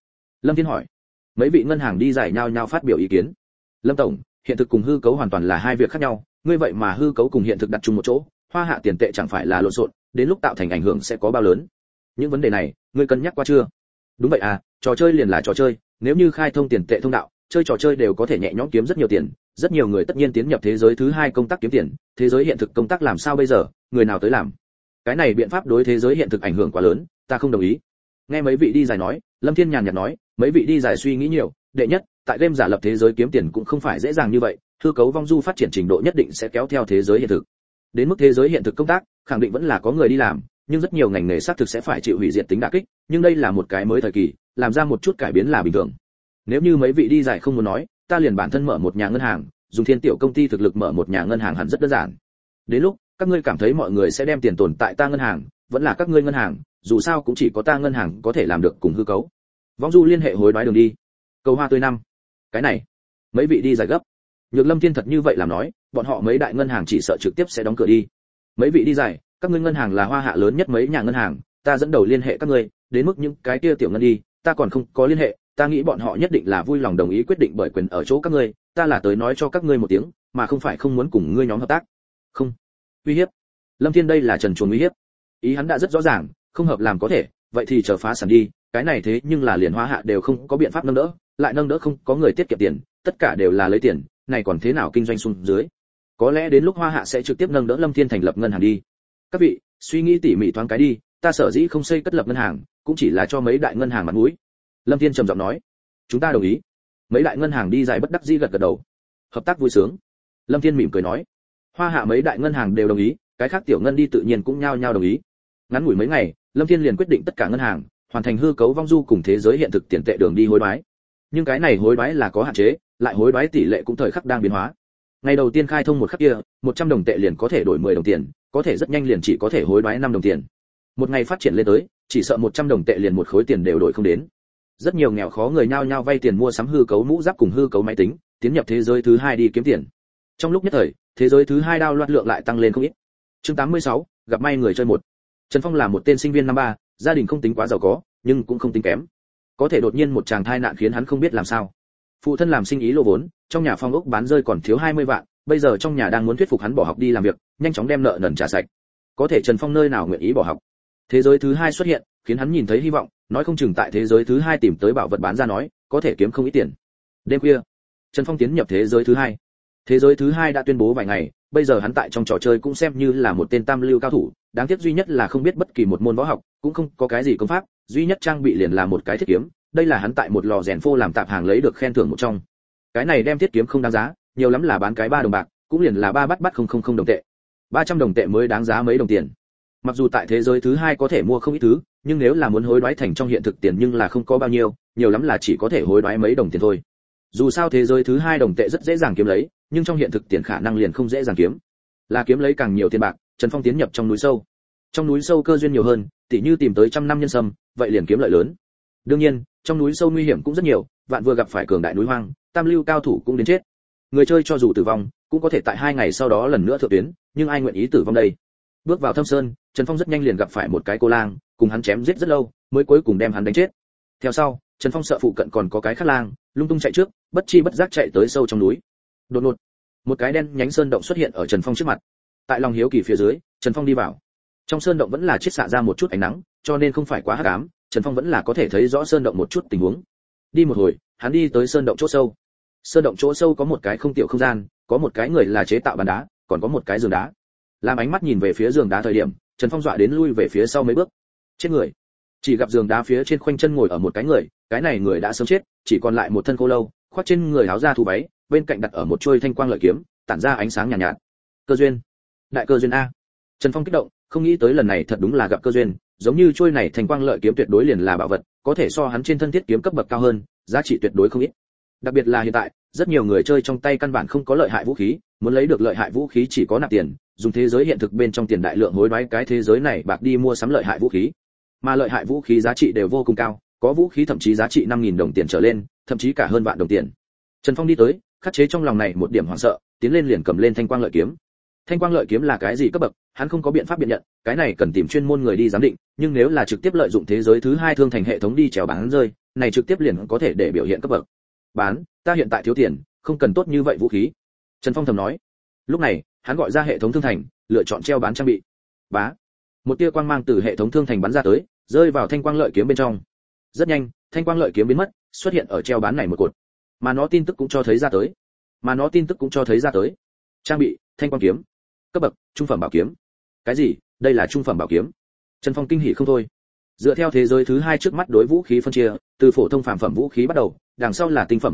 Lâm Thiên hỏi. Mấy vị ngân hàng đi giải nhau nhau phát biểu ý kiến. Lâm tổng, hiện thực cùng hư cấu hoàn toàn là hai việc khác nhau, ngươi vậy mà hư cấu cùng hiện thực đặt chung một chỗ, hoa hạ tiền tệ chẳng phải là lộn xộn, đến lúc tạo thành ảnh hưởng sẽ có bao lớn. Những vấn đề này, ngươi cân nhắc qua chưa? Đúng vậy à, trò chơi liền là trò chơi, nếu như khai thông tiền tệ thông đạo, chơi trò chơi đều có thể nhẹ nhõm kiếm rất nhiều tiền, rất nhiều người tất nhiên tiến nhập thế giới thứ hai công tác kiếm tiền, thế giới hiện thực công tác làm sao bây giờ, người nào tới làm? Cái này biện pháp đối thế giới hiện thực ảnh hưởng quá lớn, ta không đồng ý. Nghe mấy vị đi giải nói, Lâm Thiên nhàn nhạt nói, mấy vị đi giải suy nghĩ nhiều, đệ nhất, tại game giả lập thế giới kiếm tiền cũng không phải dễ dàng như vậy, hư cấu vong du phát triển trình độ nhất định sẽ kéo theo thế giới hiện thực. Đến mức thế giới hiện thực công tác, khẳng định vẫn là có người đi làm, nhưng rất nhiều ngành nghề xác thực sẽ phải chịu hủy diệt tính đả kích, nhưng đây là một cái mới thời kỳ, làm ra một chút cải biến là bình thường. Nếu như mấy vị đi giải không muốn nói, ta liền bản thân mở một nhà ngân hàng, dùng Thiên tiểu công ty thực lực mở một nhà ngân hàng hẳn rất đơn giản. Đến lúc các ngươi cảm thấy mọi người sẽ đem tiền tồn tại ta ngân hàng, vẫn là các ngươi ngân hàng, dù sao cũng chỉ có ta ngân hàng có thể làm được cùng hư cấu. Vong du liên hệ hối đoái đường đi. Cầu hoa tươi năm. Cái này, mấy vị đi giải gấp. Nhược Lâm Thiên thật như vậy làm nói, bọn họ mấy đại ngân hàng chỉ sợ trực tiếp sẽ đóng cửa đi. Mấy vị đi giải, các ngươi ngân hàng là hoa hạ lớn nhất mấy nhà ngân hàng, ta dẫn đầu liên hệ các ngươi, đến mức những cái kia tiểu ngân đi, ta còn không có liên hệ, ta nghĩ bọn họ nhất định là vui lòng đồng ý quyết định bởi quyền ở chỗ các ngươi, ta là tới nói cho các ngươi một tiếng, mà không phải không muốn cùng ngươi nhóm hợp tác. Không. Uy hiếp. Lâm Thiên đây là trần truồng uy hiếp. Ý hắn đã rất rõ ràng, không hợp làm có thể, vậy thì chờ phá sản đi, cái này thế nhưng là liền hoa hạ đều không có biện pháp nâng đỡ, lại nâng đỡ không có người tiết kiệm tiền, tất cả đều là lấy tiền, này còn thế nào kinh doanh xuống dưới. Có lẽ đến lúc hoa hạ sẽ trực tiếp nâng đỡ Lâm Thiên thành lập ngân hàng đi. Các vị, suy nghĩ tỉ mỉ thoáng cái đi, ta sở dĩ không xây cất lập ngân hàng, cũng chỉ là cho mấy đại ngân hàng mặt mũi. Lâm Thiên trầm giọng nói. Chúng ta đồng ý. Mấy đại ngân hàng đi giải bất đắc dĩ gật gật đầu. Hợp tác vui sướng. Lâm Thiên mỉm cười nói. Hoa hạ mấy đại ngân hàng đều đồng ý, cái khác tiểu ngân đi tự nhiên cũng nhao nhao đồng ý. Ngắn ngủi mấy ngày, Lâm Thiên liền quyết định tất cả ngân hàng hoàn thành hư cấu vong du cùng thế giới hiện thực tiền tệ đường đi hối đoái. Nhưng cái này hối đoái là có hạn chế, lại hối đoái tỷ lệ cũng thời khắc đang biến hóa. Ngày đầu tiên khai thông một khắc kia, 100 đồng tệ liền có thể đổi 10 đồng tiền, có thể rất nhanh liền chỉ có thể hối đoái 5 đồng tiền. Một ngày phát triển lên tới, chỉ sợ 100 đồng tệ liền một khối tiền đều đổi không đến. Rất nhiều nghèo khó người nhao nhao vay tiền mua sắm hư cấu mũ giáp cùng hư cấu máy tính, tiến nhập thế giới thứ hai đi kiếm tiền. Trong lúc nhất thời, thế giới thứ hai đao loạt lượng lại tăng lên không ít. Chương 86, gặp may người chơi một. Trần Phong là một tên sinh viên năm 3, gia đình không tính quá giàu có, nhưng cũng không tính kém. Có thể đột nhiên một tràng tai nạn khiến hắn không biết làm sao. Phụ thân làm sinh ý lỗ vốn, trong nhà phong ốc bán rơi còn thiếu 20 vạn, bây giờ trong nhà đang muốn thuyết phục hắn bỏ học đi làm việc, nhanh chóng đem nợ nần trả sạch. Có thể Trần Phong nơi nào nguyện ý bỏ học. Thế giới thứ hai xuất hiện, khiến hắn nhìn thấy hy vọng, nói không chừng tại thế giới thứ hai tìm tới bảo vật bán ra nói, có thể kiếm không ít tiền. Đêm khuya, Trần Phong tiến nhập thế giới thứ hai. Thế giới thứ hai đã tuyên bố vài ngày, bây giờ hắn tại trong trò chơi cũng xem như là một tên tam lưu cao thủ, đáng tiếc duy nhất là không biết bất kỳ một môn võ học, cũng không có cái gì công pháp, duy nhất trang bị liền là một cái thiết kiếm, đây là hắn tại một lò rèn phô làm tạp hàng lấy được khen thưởng một trong. Cái này đem thiết kiếm không đáng giá, nhiều lắm là bán cái 3 đồng bạc, cũng liền là 3 bắt không đồng tệ. 300 đồng tệ mới đáng giá mấy đồng tiền. Mặc dù tại thế giới thứ hai có thể mua không ít thứ, nhưng nếu là muốn hối đoái thành trong hiện thực tiền nhưng là không có bao nhiêu, nhiều lắm là chỉ có thể hối đoái mấy đồng tiền thôi. Dù sao thế giới thứ hai đồng tệ rất dễ dàng kiếm lấy, nhưng trong hiện thực tiền khả năng liền không dễ dàng kiếm. Là kiếm lấy càng nhiều tiền bạc, Trần Phong tiến nhập trong núi sâu. Trong núi sâu cơ duyên nhiều hơn, tỉ như tìm tới 100 năm nhân sâm, vậy liền kiếm lợi lớn. Đương nhiên, trong núi sâu nguy hiểm cũng rất nhiều, vạn vừa gặp phải cường đại núi hoang, tam lưu cao thủ cũng đến chết. Người chơi cho dù tử vong, cũng có thể tại 2 ngày sau đó lần nữa thượng tuyến, nhưng ai nguyện ý tử vong đây? Bước vào thâm sơn, Trần Phong rất nhanh liền gặp phải một cái cô lang, cùng hắn chém giết rất lâu, mới cuối cùng đem hắn đánh chết. Theo sau, Trần Phong sợ phụ cận còn có cái khác lang, lung tung chạy trước, bất chi bất giác chạy tới sâu trong núi. Đột ngột, một cái đen nhánh sơn động xuất hiện ở Trần Phong trước mặt. Tại lòng hiếu kỳ phía dưới, Trần Phong đi vào. Trong sơn động vẫn là chiết xạ ra một chút ánh nắng, cho nên không phải quá hắc ám, Trần Phong vẫn là có thể thấy rõ sơn động một chút tình huống. Đi một hồi, hắn đi tới sơn động chỗ sâu. Sơn động chỗ sâu có một cái không tiểu không gian, có một cái người là chế tạo bàn đá, còn có một cái giường đá. Làm ánh mắt nhìn về phía giường đá thời điểm, Trần Phong dọa đến lui về phía sau mấy bước. Chết người. Chỉ gặp giường đá phía trên khoanh chân ngồi ở một cái người, cái này người đã sớm chết, chỉ còn lại một thân khô lâu, khoác trên người áo da thú váy, bên cạnh đặt ở một chuôi thanh quang lợi kiếm, tản ra ánh sáng nhàn nhạt. Cơ duyên, đại cơ duyên a. Trần Phong kích động, không nghĩ tới lần này thật đúng là gặp cơ duyên, giống như chuôi này thanh quang lợi kiếm tuyệt đối liền là bảo vật, có thể so hắn trên thân thiết kiếm cấp bậc cao hơn, giá trị tuyệt đối không ít. Đặc biệt là hiện tại, rất nhiều người chơi trong tay căn bản không có lợi hại vũ khí, muốn lấy được lợi hại vũ khí chỉ có nạp tiền, dùng thế giới hiện thực bên trong tiền đại lượng hối đoái cái thế giới này bạc đi mua sắm lợi hại vũ khí. Mà lợi hại vũ khí giá trị đều vô cùng cao, có vũ khí thậm chí giá trị 5000 đồng tiền trở lên, thậm chí cả hơn vạn đồng tiền. Trần Phong đi tới, khắc chế trong lòng này một điểm hoảng sợ, tiến lên liền cầm lên thanh quang lợi kiếm. Thanh quang lợi kiếm là cái gì cấp bậc, hắn không có biện pháp biện nhận, cái này cần tìm chuyên môn người đi giám định, nhưng nếu là trực tiếp lợi dụng thế giới thứ hai thương thành hệ thống đi chèo bán rơi, này trực tiếp liền có thể để biểu hiện cấp bậc. Bán, ta hiện tại thiếu tiền, không cần tốt như vậy vũ khí. Trần Phong thầm nói. Lúc này, hắn gọi ra hệ thống thương thành, lựa chọn treo bán trang bị. Bá. Một tia quang mang từ hệ thống thương thành bắn ra tới, rơi vào thanh quang lợi kiếm bên trong. Rất nhanh, thanh quang lợi kiếm biến mất, xuất hiện ở treo bán này một cột. Mà nó tin tức cũng cho thấy ra tới. Trang bị, thanh quang kiếm. Cấp bậc, trung phẩm bảo kiếm. Cái gì? Đây là trung phẩm bảo kiếm? Trần Phong kinh hỉ không thôi. Dựa theo thế giới thứ hai trước mắt đối vũ khí phân chia, từ phổ thông phàm phẩm vũ khí bắt đầu, đằng sau là tinh phẩm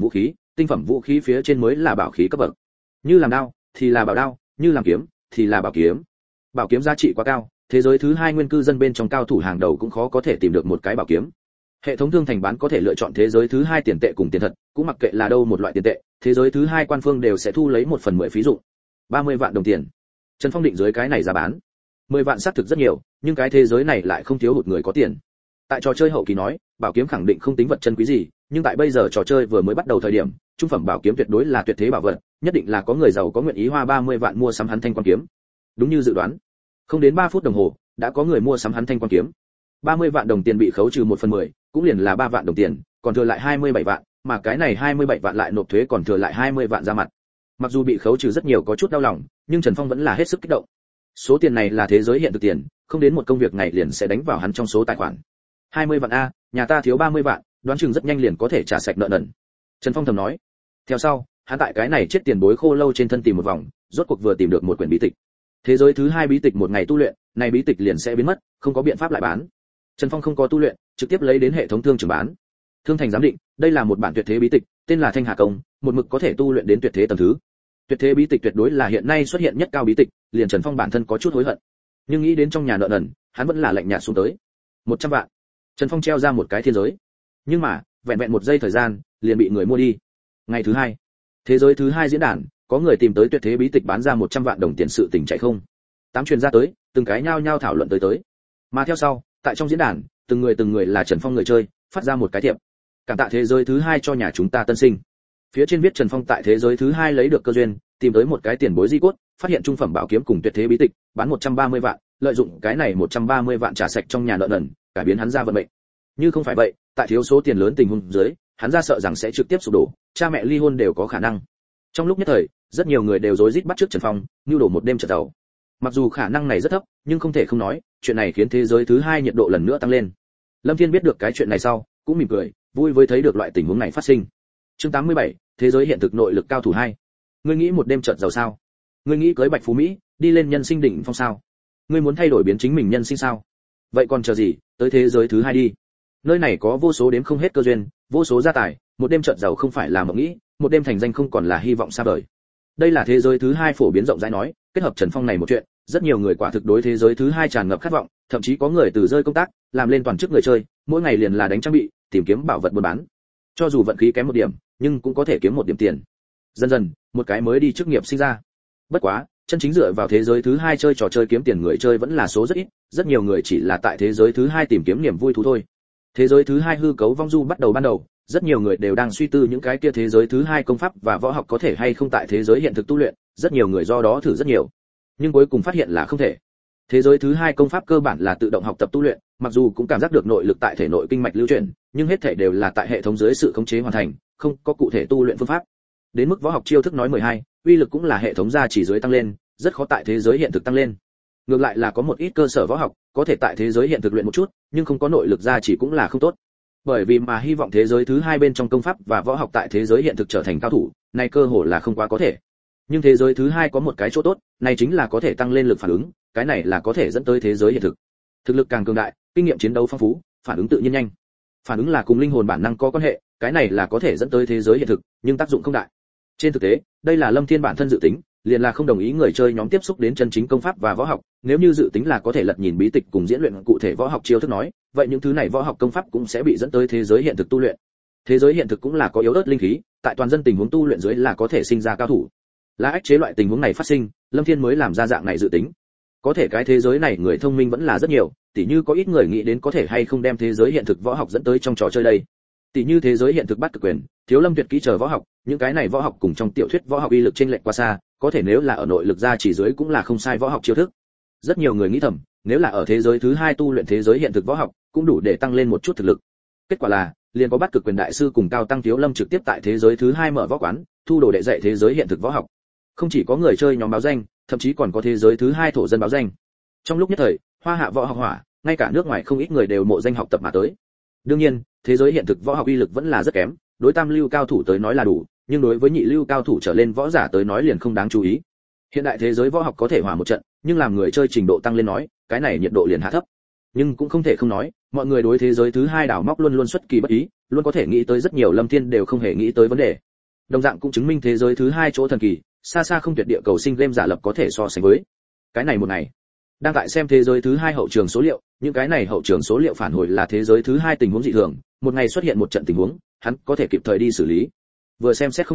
vũ khí phía trên mới là bảo khí cấp bậc. Như làm đao thì là bảo đao, như làm kiếm thì là bảo kiếm. Bảo kiếm giá trị quá cao, thế giới thứ hai nguyên cư dân bên trong cao thủ hàng đầu cũng khó có thể tìm được một cái bảo kiếm. Hệ thống thương thành bán có thể lựa chọn thế giới thứ hai tiền tệ cùng tiền thật, cũng mặc kệ là đâu một loại tiền tệ, thế giới thứ hai quan phương đều sẽ thu lấy 1/10 phí dụng. 30 vạn đồng tiền. Trần Phong định dưới cái này giá bán. 10 vạn xác thực rất nhiều, nhưng cái thế giới này lại không thiếu hụt người có tiền. Tại trò chơi hậu kỳ nói, bảo kiếm khẳng định không tính vật chân quý gì, nhưng tại bây giờ trò chơi vừa mới bắt đầu thời điểm, trung phẩm bảo kiếm tuyệt đối là tuyệt thế bảo vật, nhất định là có người giàu có nguyện ý hoa 30 vạn mua sắm hắn thanh quang kiếm. Đúng như dự đoán, không đến 3 phút đồng hồ, đã có người mua sắm hắn thanh quang kiếm. 30 vạn đồng tiền bị khấu trừ 1/10, cũng liền là 3 vạn đồng tiền, còn thừa lại 27 vạn, mà cái này 27 vạn lại nộp thuế còn thừa lại 20 vạn ra mặt. Mặc dù bị khấu trừ rất nhiều có chút đau lòng, nhưng Trần Phong vẫn là hết sức kích động. Số tiền này là thế giới hiện thực tiền, không đến một công việc ngày liền sẽ đánh vào hắn trong số tài khoản. 20 vạn a, nhà ta thiếu 30 vạn, đoán chừng rất nhanh liền có thể trả sạch nợ nần. Trần Phong thầm nói. Theo sau, hắn tại cái này chết tiền bối khô lâu trên thân tìm một vòng, rốt cuộc vừa tìm được một quyển bí tịch. Thế giới thứ hai bí tịch một ngày tu luyện, này bí tịch liền sẽ biến mất, không có biện pháp lại bán. Trần Phong không có tu luyện, trực tiếp lấy đến hệ thống thương trường bán. Thương thành giám định, đây là một bản tuyệt thế bí tịch, tên là Thanh Hà Công, một mực có thể tu luyện đến tuyệt thế tầng thứ. Tuyệt thế bí tịch tuyệt đối là hiện nay xuất hiện nhất cao bí tịch, liền Trần Phong bản thân có chút hối hận. Nhưng nghĩ đến trong nhà nợ nần, hắn vẫn là lạnh nhạt xuống tới. 100 vạn. Trần Phong treo ra một cái thiên giới. Nhưng mà, vẹn vẹn một giây thời gian, liền bị người mua đi. Ngày thứ hai, thế giới thứ hai diễn đàn, có người tìm tới tuyệt thế bí tịch bán ra 100 vạn đồng tiền sự tình chạy không. 8 truyền ra tới, từng cái nhao nhao thảo luận tới. Mà theo sau, tại trong diễn đàn, từng người là Trần Phong người chơi, phát ra một cái thiệp. Cảm tạ thế giới thứ hai cho nhà chúng ta tân sinh. Phía trên viết Trần Phong tại thế giới thứ hai lấy được cơ duyên, tìm tới một cái tiền bối di cốt, phát hiện trung phẩm bảo kiếm cùng tuyệt thế bí tịch, bán 130 vạn, lợi dụng cái này 130 vạn trả sạch trong nhà nợ nần, cải biến hắn ra vận mệnh. Như không phải vậy, tại thiếu số tiền lớn tình huống dưới, hắn ra sợ rằng sẽ trực tiếp sụp đổ, cha mẹ ly hôn đều có khả năng. Trong lúc nhất thời, rất nhiều người đều rối rít bắt trước Trần Phong, nưu đổ một đêm trở giàu. Mặc dù khả năng này rất thấp, nhưng không thể không nói, chuyện này khiến thế giới thứ hai nhiệt độ lần nữa tăng lên. Lâm Thiên biết được cái chuyện này sau, cũng mỉm cười, vui với thấy được loại tình huống này phát sinh. Chương 87, thế giới hiện thực nội lực cao thủ 2. Ngươi nghĩ một đêm chợt giàu sao? Ngươi nghĩ cưới Bạch Phú Mỹ, đi lên nhân sinh đỉnh phong sao? Ngươi muốn thay đổi biến chính mình nhân sinh sao? Vậy còn chờ gì, tới thế giới thứ hai đi. Nơi này có vô số đếm không hết cơ duyên, vô số gia tài, một đêm chợt giàu không phải là mộng nghĩ, một đêm thành danh không còn là hy vọng xa vời. Đây là thế giới thứ hai phổ biến rộng rãi nói, kết hợp Trần Phong này một chuyện, rất nhiều người quả thực đối thế giới thứ hai tràn ngập khát vọng, thậm chí có người từ rơi công tác, làm lên toàn chức người chơi, mỗi ngày liền là đánh trang bị, tìm kiếm bảo vật buôn bán. Cho dù vận khí kém một điểm, nhưng cũng có thể kiếm một điểm tiền. Dần dần, một cái mới đi chức nghiệp sinh ra. Bất quá, chân chính dựa vào thế giới thứ hai chơi trò chơi kiếm tiền người chơi vẫn là số rất ít, rất nhiều người chỉ là tại thế giới thứ hai tìm kiếm niềm vui thú thôi. Thế giới thứ hai hư cấu vong du bắt đầu ban đầu, rất nhiều người đều đang suy tư những cái kia thế giới thứ hai công pháp và võ học có thể hay không tại thế giới hiện thực tu luyện, rất nhiều người do đó thử rất nhiều, nhưng cuối cùng phát hiện là không thể. Thế giới thứ hai công pháp cơ bản là tự động học tập tu luyện, mặc dù cũng cảm giác được nội lực tại thể nội kinh mạch lưu chuyển, nhưng hết thể đều là tại hệ thống dưới sự khống chế hoàn thành, không có cụ thể tu luyện phương pháp. Đến mức võ học chiêu thức nói 12, uy lực cũng là hệ thống gia chỉ dưới tăng lên, rất khó tại thế giới hiện thực tăng lên. Ngược lại là có một ít cơ sở võ học có thể tại thế giới hiện thực luyện một chút, nhưng không có nội lực gia chỉ cũng là không tốt. Bởi vì mà hy vọng thế giới thứ hai bên trong công pháp và võ học tại thế giới hiện thực trở thành cao thủ, này cơ hội là không quá có thể. Nhưng thế giới thứ hai có một cái chỗ tốt, này chính là có thể tăng lên lực phản ứng, cái này là có thể dẫn tới thế giới hiện thực. Thực lực càng cường đại, kinh nghiệm chiến đấu phong phú, phản ứng tự nhiên nhanh. Phản ứng là cùng linh hồn bản năng có quan hệ, cái này là có thể dẫn tới thế giới hiện thực, nhưng tác dụng không đại. Trên thực tế, đây là Lâm Thiên bản thân dự tính, liền là không đồng ý người chơi nhóm tiếp xúc đến chân chính công pháp và võ học, nếu như dự tính là có thể lật nhìn bí tịch cùng diễn luyện cụ thể võ học chiêu thức nói, vậy những thứ này võ học công pháp cũng sẽ bị dẫn tới thế giới hiện thực tu luyện. Thế giới hiện thực cũng là có yếu ớt linh khí, tại toàn dân tình huống tu luyện dưới là có thể sinh ra cao thủ. Là ách chế loại tình huống này phát sinh, Lâm Thiên mới làm ra dạng này dự tính. Có thể cái thế giới này người thông minh vẫn là rất nhiều, tỉ như có ít người nghĩ đến có thể hay không đem thế giới hiện thực võ học dẫn tới trong trò chơi đây. Tỉ như thế giới hiện thực bắt cực quyền, thiếu lâm tuyệt kỹ chờ võ học, những cái này võ học cùng trong tiểu thuyết võ học uy lực chênh lệch quá xa, có thể nếu là ở nội lực gia chỉ dưới cũng là không sai võ học chiêu thức. Rất nhiều người nghĩ thầm, nếu là ở thế giới thứ hai tu luyện thế giới hiện thực võ học, cũng đủ để tăng lên một chút thực lực. Kết quả là, liền có Bát Cực Quyền đại sư cùng Cao Tăng Thiếu Lâm trực tiếp tại thế giới thứ 2 mở võ quán, thu đồ đệ dạy thế giới hiện thực võ học. Không chỉ có người chơi nhóm báo danh, thậm chí còn có thế giới thứ 2 thổ dân báo danh. Trong lúc nhất thời, Hoa Hạ võ học hỏa, ngay cả nước ngoài không ít người đều mộ danh học tập mà tới. Đương nhiên, thế giới hiện thực võ học uy lực vẫn là rất kém, đối tam lưu cao thủ tới nói là đủ, nhưng đối với nhị lưu cao thủ trở lên võ giả tới nói liền không đáng chú ý. Hiện đại thế giới võ học có thể hỏa một trận, nhưng làm người chơi trình độ tăng lên nói, cái này nhiệt độ liền hạ thấp. Nhưng cũng không thể không nói, mọi người đối thế giới thứ 2 đảo móc luôn luôn xuất kỳ bất ý, luôn có thể nghĩ tới rất nhiều Lâm Thiên đều không hề nghĩ tới vấn đề. Đồng dạng cũng chứng minh thế giới thứ 2 chỗ thần kỳ, xa xa không tuyệt địa cầu sinh game giả lập có thể so sánh với. Cái này một ngày, đang tại xem thế giới thứ 2 hậu trường số liệu, những cái này hậu trường số liệu phản hồi là thế giới thứ 2 tình huống dị thường, một ngày xuất hiện một trận tình huống, hắn có thể kịp thời đi xử lý. Vừa xem xét không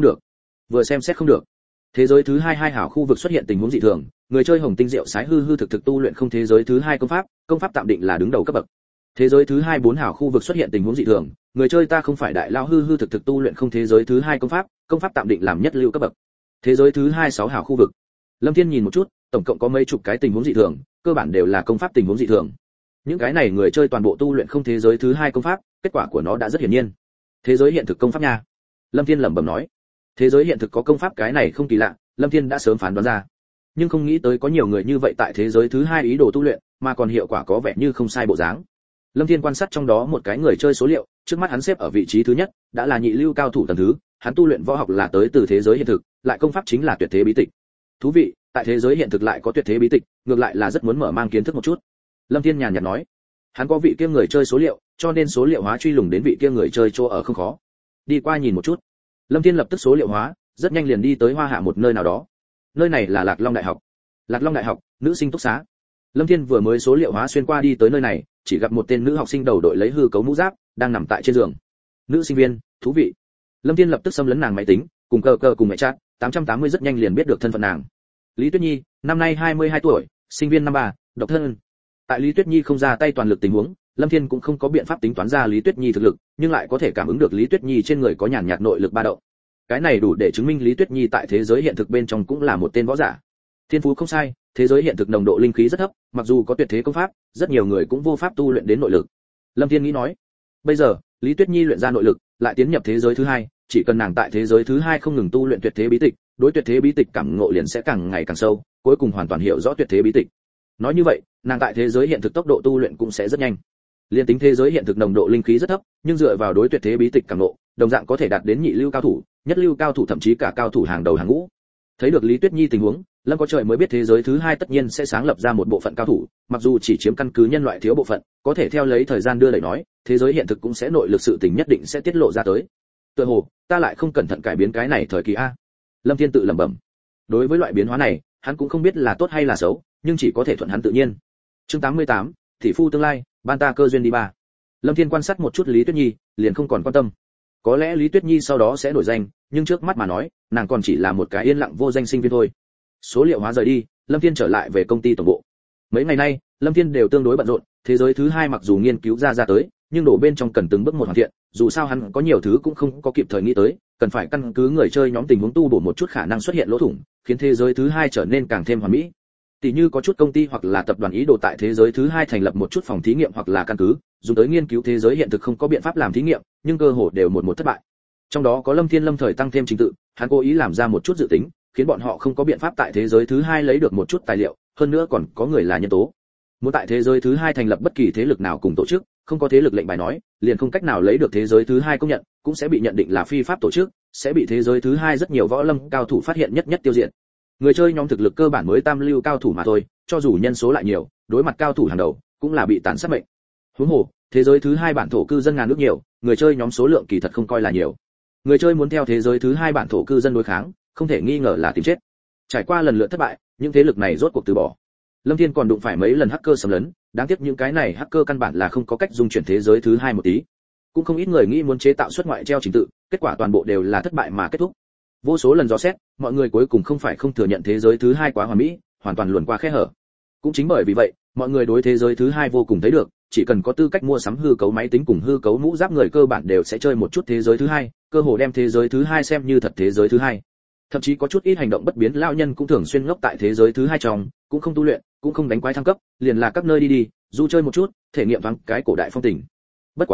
được. Thế giới thứ 2 hảo khu vực xuất hiện tình huống dị thường, người chơi Hồng Tinh Diệu Sái hư thực thực tu luyện không thế giới thứ 2 công pháp tạm định là đứng đầu cấp bậc. Thế giới thứ 2 4 hảo khu vực xuất hiện tình huống dị thường, người chơi ta không phải đại lao hư thực thực tu luyện không thế giới thứ 2 công pháp tạm định làm nhất lưu cấp bậc. Thế giới thứ 2 6 hảo khu vực. Lâm Thiên nhìn một chút, tổng cộng có mấy chục cái tình huống dị thường, cơ bản đều là công pháp tình huống dị thường. Những cái này người chơi toàn bộ tu luyện không thế giới thứ 2 công pháp, kết quả của nó đã rất hiển nhiên. Thế giới hiện thực công pháp nha. Lâm Thiên lẩm bẩm nói. Thế giới hiện thực có công pháp cái này không kỳ lạ, Lâm Thiên đã sớm phán đoán ra. Nhưng không nghĩ tới có nhiều người như vậy tại thế giới thứ 2 ý đồ tu luyện, mà còn hiệu quả có vẻ như không sai bộ dáng. Lâm Thiên quan sát trong đó một cái người chơi số liệu, trước mắt hắn xếp ở vị trí thứ nhất, đã là nhị lưu cao thủ tầng thứ, hắn tu luyện võ học là tới từ thế giới hiện thực, lại công pháp chính là tuyệt thế bí tịch. Thú vị, tại thế giới hiện thực lại có tuyệt thế bí tịch, ngược lại là rất muốn mở mang kiến thức một chút. Lâm Thiên nhàn nhạt nói, hắn có vị kia người chơi số liệu, cho nên số liệu hóa truy lùng đến vị kia người chơi chỗ ở không khó. Đi qua nhìn một chút. Lâm Thiên lập tức số liệu hóa, rất nhanh liền đi tới Hoa Hạ một nơi nào đó. Nơi này là Lạc Long Đại học. Lạc Long Đại học, nữ sinh túc xá. Lâm Thiên vừa mới số liệu hóa xuyên qua đi tới nơi này, chỉ gặp một tên nữ học sinh đầu đội lấy hư cấu mũ giáp, đang nằm tại trên giường. Nữ sinh viên, thú vị. Lâm Thiên lập tức xâm lấn nàng máy tính, cùng cờ cùng mẹ chat, 880 rất nhanh liền biết được thân phận nàng. Lý Tuyết Nhi, năm nay 22 tuổi, sinh viên năm 3, độc thân. Tại Lý Tuyết Nhi không ra tay toàn lực tình huống, Lâm Thiên cũng không có biện pháp tính toán ra Lý Tuyết Nhi thực lực, nhưng lại có thể cảm ứng được Lý Tuyết Nhi trên người có nhàn nhạt nội lực ba động. Cái này đủ để chứng minh Lý Tuyết Nhi tại thế giới hiện thực bên trong cũng là một tên võ giả. Thiên phú không sai, thế giới hiện thực nồng độ linh khí rất thấp, mặc dù có tuyệt thế công pháp, rất nhiều người cũng vô pháp tu luyện đến nội lực. Lâm Thiên nghĩ nói, bây giờ, Lý Tuyết Nhi luyện ra nội lực, lại tiến nhập thế giới thứ 2, chỉ cần nàng tại thế giới thứ 2 không ngừng tu luyện tuyệt thế bí tịch, đối tuyệt thế bí tịch cảm ngộ liền sẽ càng ngày càng sâu, cuối cùng hoàn toàn hiểu rõ tuyệt thế bí tịch. Nói như vậy, nàng tại thế giới hiện thực tốc độ tu luyện cũng sẽ rất nhanh. Liên tính thế giới hiện thực nồng độ linh khí rất thấp, nhưng dựa vào đối tuyệt thế bí tịch cảm ngộ, đồng dạng có thể đạt đến nhị lưu cao thủ, nhất lưu cao thủ thậm chí cả cao thủ hàng đầu hàng ngũ. Thấy được Lý Tuyết Nhi tình huống, Lâm có trời mới biết thế giới thứ 2 tất nhiên sẽ sáng lập ra một bộ phận cao thủ, mặc dù chỉ chiếm căn cứ nhân loại thiếu bộ phận, có thể theo lấy thời gian đưa đẩy nói, thế giới hiện thực cũng sẽ nội lực sự tình nhất định sẽ tiết lộ ra tới. Tựa hồ, ta lại không cẩn thận cải biến cái này thời kỳ a. Lâm Thiên tự lẩm bẩm. Đối với loại biến hóa này, hắn cũng không biết là tốt hay là xấu, nhưng chỉ có thể thuận hắn tự nhiên. Chương 88, thị phu tương lai, ban ta cơ duyên đi ba. Lâm Thiên quan sát một chút Lý Tuyết Nhi, liền không còn quan tâm. Có lẽ Lý Tuyết Nhi sau đó sẽ nổi danh, nhưng trước mắt mà nói, nàng còn chỉ là một cái yên lặng vô danh sinh viên thôi. Số liệu hóa rời đi, Lâm Thiên trở lại về công ty tổng bộ. Mấy ngày nay, Lâm Thiên đều tương đối bận rộn, thế giới thứ 2 mặc dù nghiên cứu ra tới, nhưng đổ bên trong cần từng bước một hoàn thiện, dù sao hắn có nhiều thứ cũng không có kịp thời nghĩ tới, cần phải căn cứ người chơi nhóm tình huống tu bổ một chút khả năng xuất hiện lỗ thủng, khiến thế giới thứ 2 trở nên càng thêm hoàn mỹ. Tỷ như có chút công ty hoặc là tập đoàn ý đồ tại thế giới thứ 2 thành lập một chút phòng thí nghiệm hoặc là căn cứ, dùng tới nghiên cứu thế giới hiện thực không có biện pháp làm thí nghiệm, nhưng cơ hội đều một thất bại. Trong đó có Lâm Thiên lâm thời tăng thêm trình tự, hắn cố ý làm ra một chút dự tính, khiến bọn họ không có biện pháp tại thế giới thứ 2 lấy được một chút tài liệu, hơn nữa còn có người là nhân tố. Muốn tại thế giới thứ 2 thành lập bất kỳ thế lực nào cùng tổ chức, không có thế lực lệnh bài nói, liền không cách nào lấy được thế giới thứ 2 công nhận, cũng sẽ bị nhận định là phi pháp tổ chức, sẽ bị thế giới thứ 2 rất nhiều võ lâm cao thủ phát hiện nhất tiêu diệt. Người chơi nhóm thực lực cơ bản mới tam lưu cao thủ mà thôi, cho dù nhân số lại nhiều, đối mặt cao thủ hàng đầu, cũng là bị tàn sát mệnh. Huống hồ, thế giới thứ 2 bản thổ cư dân ngàn nước nhiều, người chơi nhóm số lượng kỳ thật không coi là nhiều. Người chơi muốn theo thế giới thứ 2 bản thổ cư dân đối kháng, không thể nghi ngờ là tìm chết. Trải qua lần lượt thất bại, những thế lực này rốt cuộc từ bỏ. Lâm Thiên còn đụng phải mấy lần hacker xâm lấn, đáng tiếc những cái này hacker căn bản là không có cách dung chuyển thế giới thứ 2 một tí. Cũng không ít người nghĩ muốn chế tạo xuất ngoại treo trình tự, kết quả toàn bộ đều là thất bại mà kết thúc. Vô số lần dò xét, mọi người cuối cùng không phải không thừa nhận thế giới thứ 2 quá hoàn mỹ, hoàn toàn luồn qua khe hở. Cũng chính bởi vì vậy, mọi người đối thế giới thứ 2 vô cùng thấy được, chỉ cần có tư cách mua sắm hư cấu máy tính cùng hư cấu mũ giáp người cơ bản đều sẽ chơi một chút thế giới thứ 2, cơ hồ đem thế giới thứ 2 xem như thật thế giới thứ 2. Thậm chí có chút ít hành động bất biến lão nhân cũng thường xuyên ngốc tại thế giới thứ 2 trong, cũng không tu luyện, cũng không đánh quái thăng cấp, liền là các nơi đi, du chơi một chút, thể nghiệm thoáng cái cổ đại phong tình. Bất quá,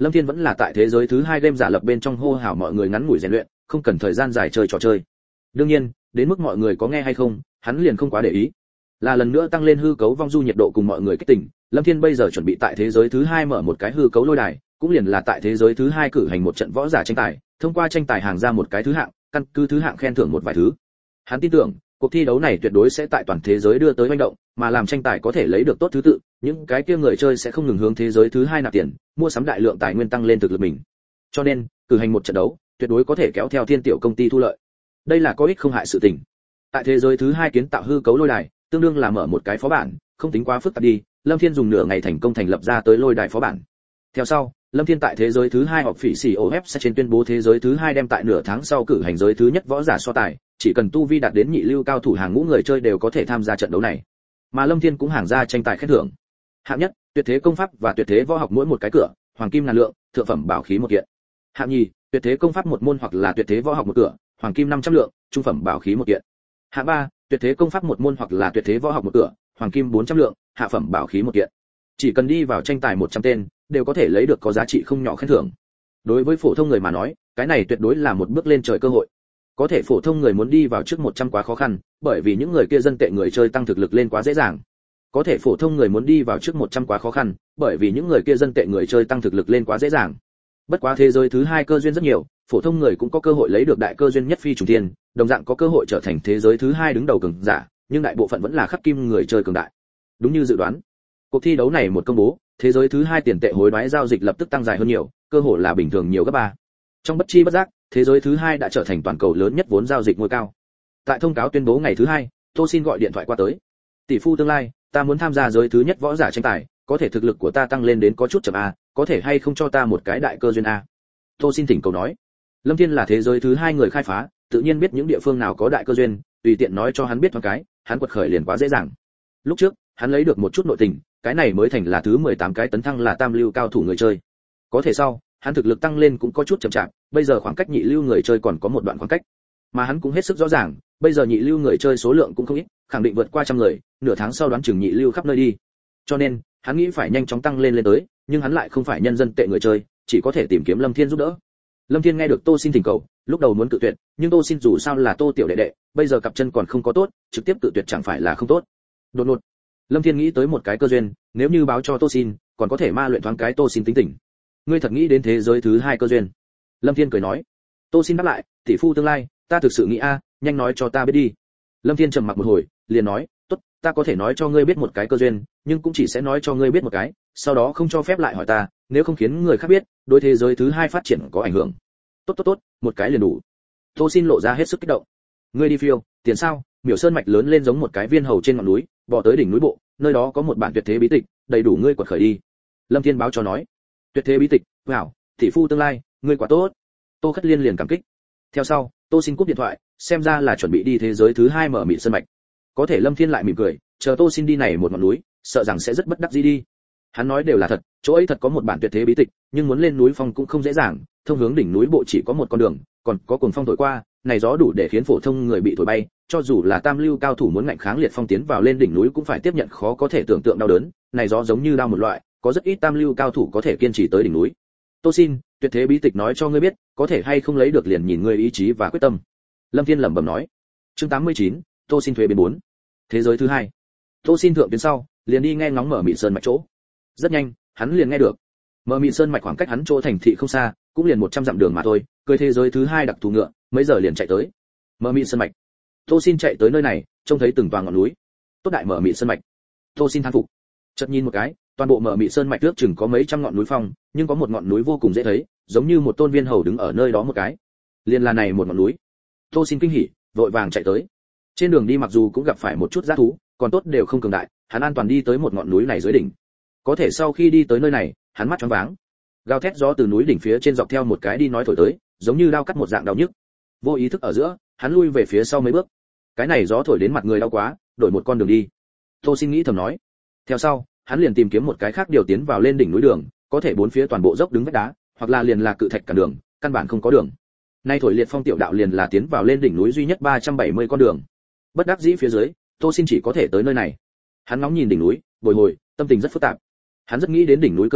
Lâm Thiên vẫn là tại thế giới thứ 2 game giả lập bên trong hô hào mọi người ngắn ngủi rèn luyện, không cần thời gian dài chơi trò chơi. Đương nhiên, đến mức mọi người có nghe hay không, hắn liền không quá để ý. Là lần nữa tăng lên hư cấu vong du nhiệt độ cùng mọi người kích tỉnh, Lâm Thiên bây giờ chuẩn bị tại thế giới thứ 2 mở một cái hư cấu lôi đài, cũng liền là tại thế giới thứ 2 cử hành một trận võ giả tranh tài, thông qua tranh tài hàng ra một cái thứ hạng, căn cứ thứ hạng khen thưởng một vài thứ. Hắn tin tưởng, cuộc thi đấu này tuyệt đối sẽ tại toàn thế giới đưa tới hoành động, mà làm tranh tài có thể lấy được tốt thứ tự, những cái kia người chơi sẽ không ngừng hướng thế giới thứ 2 nạp tiền, mua sắm đại lượng tài nguyên tăng lên thực lực mình. Cho nên, cử hành một trận đấu, tuyệt đối có thể kéo theo thiên tiểu công ty thu lợi. Đây là có ích không hại sự tình. Tại thế giới thứ 2 kiến tạo hư cấu lôi đài, tương đương là mở một cái phó bản, không tính quá phức tạp đi, Lâm Thiên dùng nửa ngày thành công thành lập ra tới lôi đài phó bản. Theo sau, Lâm Thiên tại thế giới thứ 2 họp phỉ xỉ OF sẽ trên tuyên bố thế giới thứ 2 đem tại nửa tháng sau cử hành giới thứ nhất võ giả so tài, chỉ cần tu vi đạt đến nhị lưu cao thủ hàng ngũ người chơi đều có thể tham gia trận đấu này. Mà Lâm Thiên cũng hàng ra tranh tài khen thưởng. Hạng nhất, tuyệt thế công pháp và tuyệt thế võ học mỗi một cái cửa, hoàng kim ngàn lượng, thượng phẩm bảo khí một kiện. Hạng nhì, tuyệt thế công pháp một môn hoặc là tuyệt thế võ học một cửa, hoàng kim 500 lượng, trung phẩm bảo khí một kiện. Hạng ba, tuyệt thế công pháp một môn hoặc là tuyệt thế võ học một cửa, hoàng kim 400 lượng, hạ phẩm bảo khí một kiện. Chỉ cần đi vào tranh tài 100 tên, đều có thể lấy được có giá trị không nhỏ khen thưởng. Đối với phổ thông người mà nói, cái này tuyệt đối là một bước lên trời cơ hội. Có thể phổ thông người muốn đi vào trước 100 quá khó khăn, bởi vì những người kia dân tệ người chơi tăng thực lực lên quá dễ dàng. Có thể phổ thông người muốn đi vào trước 100 quá khó khăn, bởi vì những người kia dân tệ người chơi tăng thực lực lên quá dễ dàng. Bất quá thế giới thứ 2 cơ duyên rất nhiều, phổ thông người cũng có cơ hội lấy được đại cơ duyên nhất phi trùng thiên, đồng dạng có cơ hội trở thành thế giới thứ 2 đứng đầu cường giả, nhưng đại bộ phận vẫn là khắc kim người chơi cường đại. Đúng như dự đoán, cuộc thi đấu này một công bố, thế giới thứ 2 tiền tệ hối đoái giao dịch lập tức tăng dài hơn nhiều, cơ hội là bình thường nhiều gấp 3. Trong bất chi bất giác, thế giới thứ 2 đã trở thành toàn cầu lớn nhất vốn giao dịch ngôi cao. Tại thông cáo tuyên bố ngày thứ 2, Tô Xin gọi điện thoại qua tới. Tỷ phu tương lai, ta muốn tham gia giới thứ nhất võ giả tranh tài, có thể thực lực của ta tăng lên đến có chút chậm a, có thể hay không cho ta một cái đại cơ duyên a? Tô Xin thỉnh cầu nói. Lâm Thiên là thế giới thứ 2 người khai phá, tự nhiên biết những địa phương nào có đại cơ duyên, tùy tiện nói cho hắn biết một cái, hắn quật khởi liền quá dễ dàng. Lúc trước, hắn lấy được một chút nội tình, cái này mới thành là thứ 18 cái tấn thăng là tam lưu cao thủ người chơi. Có thể sau, hắn thực lực tăng lên cũng có chút chậm chạp, bây giờ khoảng cách nhị lưu người chơi còn có một đoạn khoảng cách. Mà hắn cũng hết sức rõ ràng, bây giờ nhị lưu người chơi số lượng cũng không ít, khẳng định vượt qua trăm người, nửa tháng sau đoán chừng nhị lưu khắp nơi đi. Cho nên, hắn nghĩ phải nhanh chóng tăng lên tới, nhưng hắn lại không phải nhân dân tệ người chơi, chỉ có thể tìm kiếm Lâm Thiên giúp đỡ. Lâm Thiên nghe được Tô Xin thỉnh cầu, lúc đầu muốn cự tuyệt, nhưng Tô Xin dù sao là Tô tiểu đệ đệ, bây giờ cặp chân còn không có tốt, trực tiếp cự tuyệt chẳng phải là không tốt. Đột ngột, Lâm Thiên nghĩ tới một cái cơ duyên, nếu như báo cho Tô Xin, còn có thể ma luyện thoáng cái Tô Xin tính tình. Ngươi thật nghĩ đến thế giới thứ 2 cơ duyên? Lâm Thiên cười nói. Tô Xin đáp lại, tỷ phu tương lai, ta thực sự nghĩ a, nhanh nói cho ta biết đi. Lâm Thiên trầm mặc một hồi, liền nói, tốt, ta có thể nói cho ngươi biết một cái cơ duyên, nhưng cũng chỉ sẽ nói cho ngươi biết một cái, sau đó không cho phép lại hỏi ta, nếu không khiến người khác biết, đối thế giới thứ 2 phát triển có ảnh hưởng. Tốt, một cái liền đủ. Tô Xin lộ ra hết sức kích động. Ngươi đi phiêu, tiền sao? Miểu sơn mạch lớn lên giống một cái viên hầu trên ngọn núi, bò tới đỉnh núi bộ, nơi đó có một bản tuyệt thế bí tịch, đầy đủ ngươi quật khởi đi. Lâm Thiên báo cho nói. Tuyệt thế bí tịch, wow, tỷ phu tương lai, ngươi quá tốt. Tô Khất Liên liền cảm kích. Theo sau, Tô Xin cúp điện thoại, xem ra là chuẩn bị đi thế giới thứ 2 mở mịn sơn mạch. Có thể Lâm Thiên lại mỉm cười, chờ Tô Xin đi này một ngọn núi, sợ rằng sẽ rất bất đắc dĩ đi. Hắn nói đều là thật, chỗ ấy thật có một bản tuyệt thế bí tịch, nhưng muốn lên núi phong cũng không dễ dàng, thông hướng đỉnh núi bộ chỉ có một con đường, còn có cuồng phong thổi qua, này gió đủ để khiến phổ thông người bị thổi bay, cho dù là tam lưu cao thủ muốn ngạnh kháng liệt phong tiến vào lên đỉnh núi cũng phải tiếp nhận khó có thể tưởng tượng đau đớn, này gió giống như đau một loại, có rất ít tam lưu cao thủ có thể kiên trì tới đỉnh núi. Tô Xin, tuyệt thế bí tịch nói cho ngươi biết, có thể hay không lấy được liền nhìn ngươi ý chí và quyết tâm. Lâm Thiên lẩm bẩm nói. Chương 89, Tô Xin thuế biến 4. Thế giới thứ 2. Tô Xin thượng tuyến sau, liền đi nghe ngóng mở mịn sơn mạch chỗ. Rất nhanh, hắn liền nghe được. Mở mịn sơn mạch khoảng cách hắn chỗ thành thị không xa, cũng liền 100 dặm đường mà thôi, cưỡi thế giới thứ 2 đặc thù ngựa, mấy giờ liền chạy tới. Mở mịn sơn mạch. Tô Xin chạy tới nơi này, trông thấy từng tòa ngọn núi. Tốt đại mở mịn sơn mạch. Tô Xin thán phục. Chợt nhìn một cái, toàn bộ mở mịn sơn mạch ước chừng có mấy trăm ngọn núi phong, nhưng có một ngọn núi vô cùng dễ thấy, giống như một tôn viên hầu đứng ở nơi đó một cái. Liên là này một ngọn núi. Tô Xin kinh hỉ, vội vàng chạy tới. Trên đường đi mặc dù cũng gặp phải một chút dã thú, còn tốt đều không cường đại, hắn an toàn đi tới một ngọn núi này dưới đỉnh. Có thể sau khi đi tới nơi này, hắn mắt choáng váng. Gào thét gió từ núi đỉnh phía trên dọc theo một cái đi nói thổi tới, giống như đao cắt một dạng đau nhức. Vô ý thức ở giữa, hắn lui về phía sau mấy bước. Cái này gió thổi đến mặt người đau quá, đổi một con đường đi. Tô Xin nghĩ thầm nói. Theo sau, hắn liền tìm kiếm một cái khác điều tiến vào lên đỉnh núi đường, có thể bốn phía toàn bộ dốc đứng vách đá, hoặc là liền là cự thạch cản đường, căn bản không có đường. Nay thổi liệt phong tiểu đạo liền là tiến vào lên đỉnh núi duy nhất 370 con đường. Bất đắc dĩ phía dưới, Tô Xin chỉ có thể tới nơi này. Hắn ngóng nhìn đỉnh núi, bồi hồi, tâm tình rất phức tạp. Hắn rất nghĩ đến đỉnh núi cơ duyên,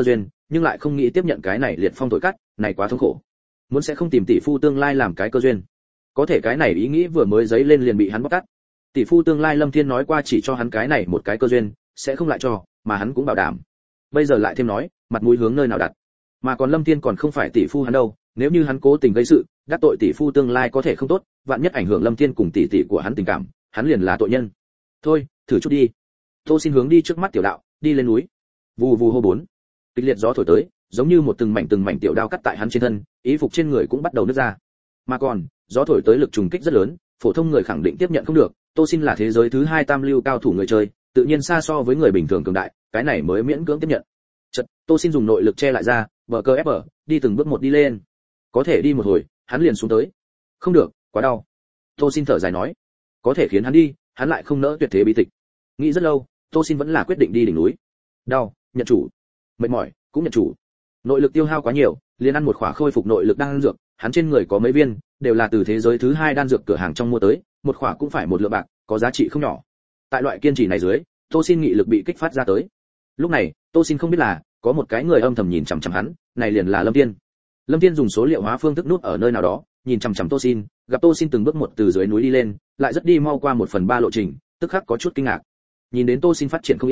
nhưng lại không nghĩ tiếp nhận cái này liệt phong tội cắt, này quá thống khổ. Muốn sẽ không tìm tỷ phu tương lai làm cái cơ duyên. Có thể cái này ý nghĩ vừa mới dấy lên liền bị hắn bóc tát. Tỷ phu tương lai Lâm Thiên nói qua chỉ cho hắn cái này một cái cơ duyên, sẽ không lại cho, mà hắn cũng bảo đảm. Bây giờ lại thêm nói, mặt mũi hướng nơi nào đặt. Mà còn Lâm Thiên còn không phải tỷ phu hắn đâu, nếu như hắn cố tình gây sự, đắc tội tỷ phu tương lai có thể không tốt, vạn nhất ảnh hưởng Lâm Thiên cùng tỷ tỷ của hắn tình cảm, hắn liền là tội nhân. Thôi, thử chút đi. Tô xin hướng đi trước mắt tiểu đạo, đi lên núi. Vù vù hô bốn. Kịch liệt gió thổi tới, giống như một từng mảnh tiểu đao cắt tại hắn trên thân, y phục trên người cũng bắt đầu nứt ra. Mà còn, gió thổi tới lực trùng kích rất lớn, phổ thông người khẳng định tiếp nhận không được, Tô xin là thế giới thứ 2 tam lưu cao thủ người chơi, tự nhiên xa so với người bình thường cường đại, cái này mới miễn cưỡng tiếp nhận. Chợt, Tô xin dùng nội lực che lại ra, bờ cơ ép ở, đi từng bước một đi lên. Có thể đi một hồi, hắn liền xuống tới. Không được, quá đau. Tô xin thở dài nói, có thể khiến hắn đi, hắn lại không nỡ tuyệt thế bí tịch. Nghĩ rất lâu, Tô xin vẫn là quyết định đi đỉnh núi. Đau, nhận chủ. Mệt mỏi, cũng nhận chủ. Nội lực tiêu hao quá nhiều, liền ăn một khỏa khôi phục nội lực đan dược, hắn trên người có mấy viên, đều là từ thế giới thứ 2 đan dược cửa hàng trong mua tới, một khỏa cũng phải một lượng bạc, có giá trị không nhỏ. Tại loại kiên trì này dưới, Tô xin nghị lực bị kích phát ra tới. Lúc này, Tô xin không biết là có một cái người âm thầm nhìn chằm chằm hắn, này liền là Lâm Thiên. Lâm Thiên dùng số liệu hóa phương thức nút ở nơi nào đó, nhìn chằm chằm Tô xin, gặp Tô xin từng bước một từ dưới núi đi lên, lại rất đi mau qua 1/3 lộ trình, tức khắc có chút kinh ngạc. Nhìn đến Tô xin phát triển không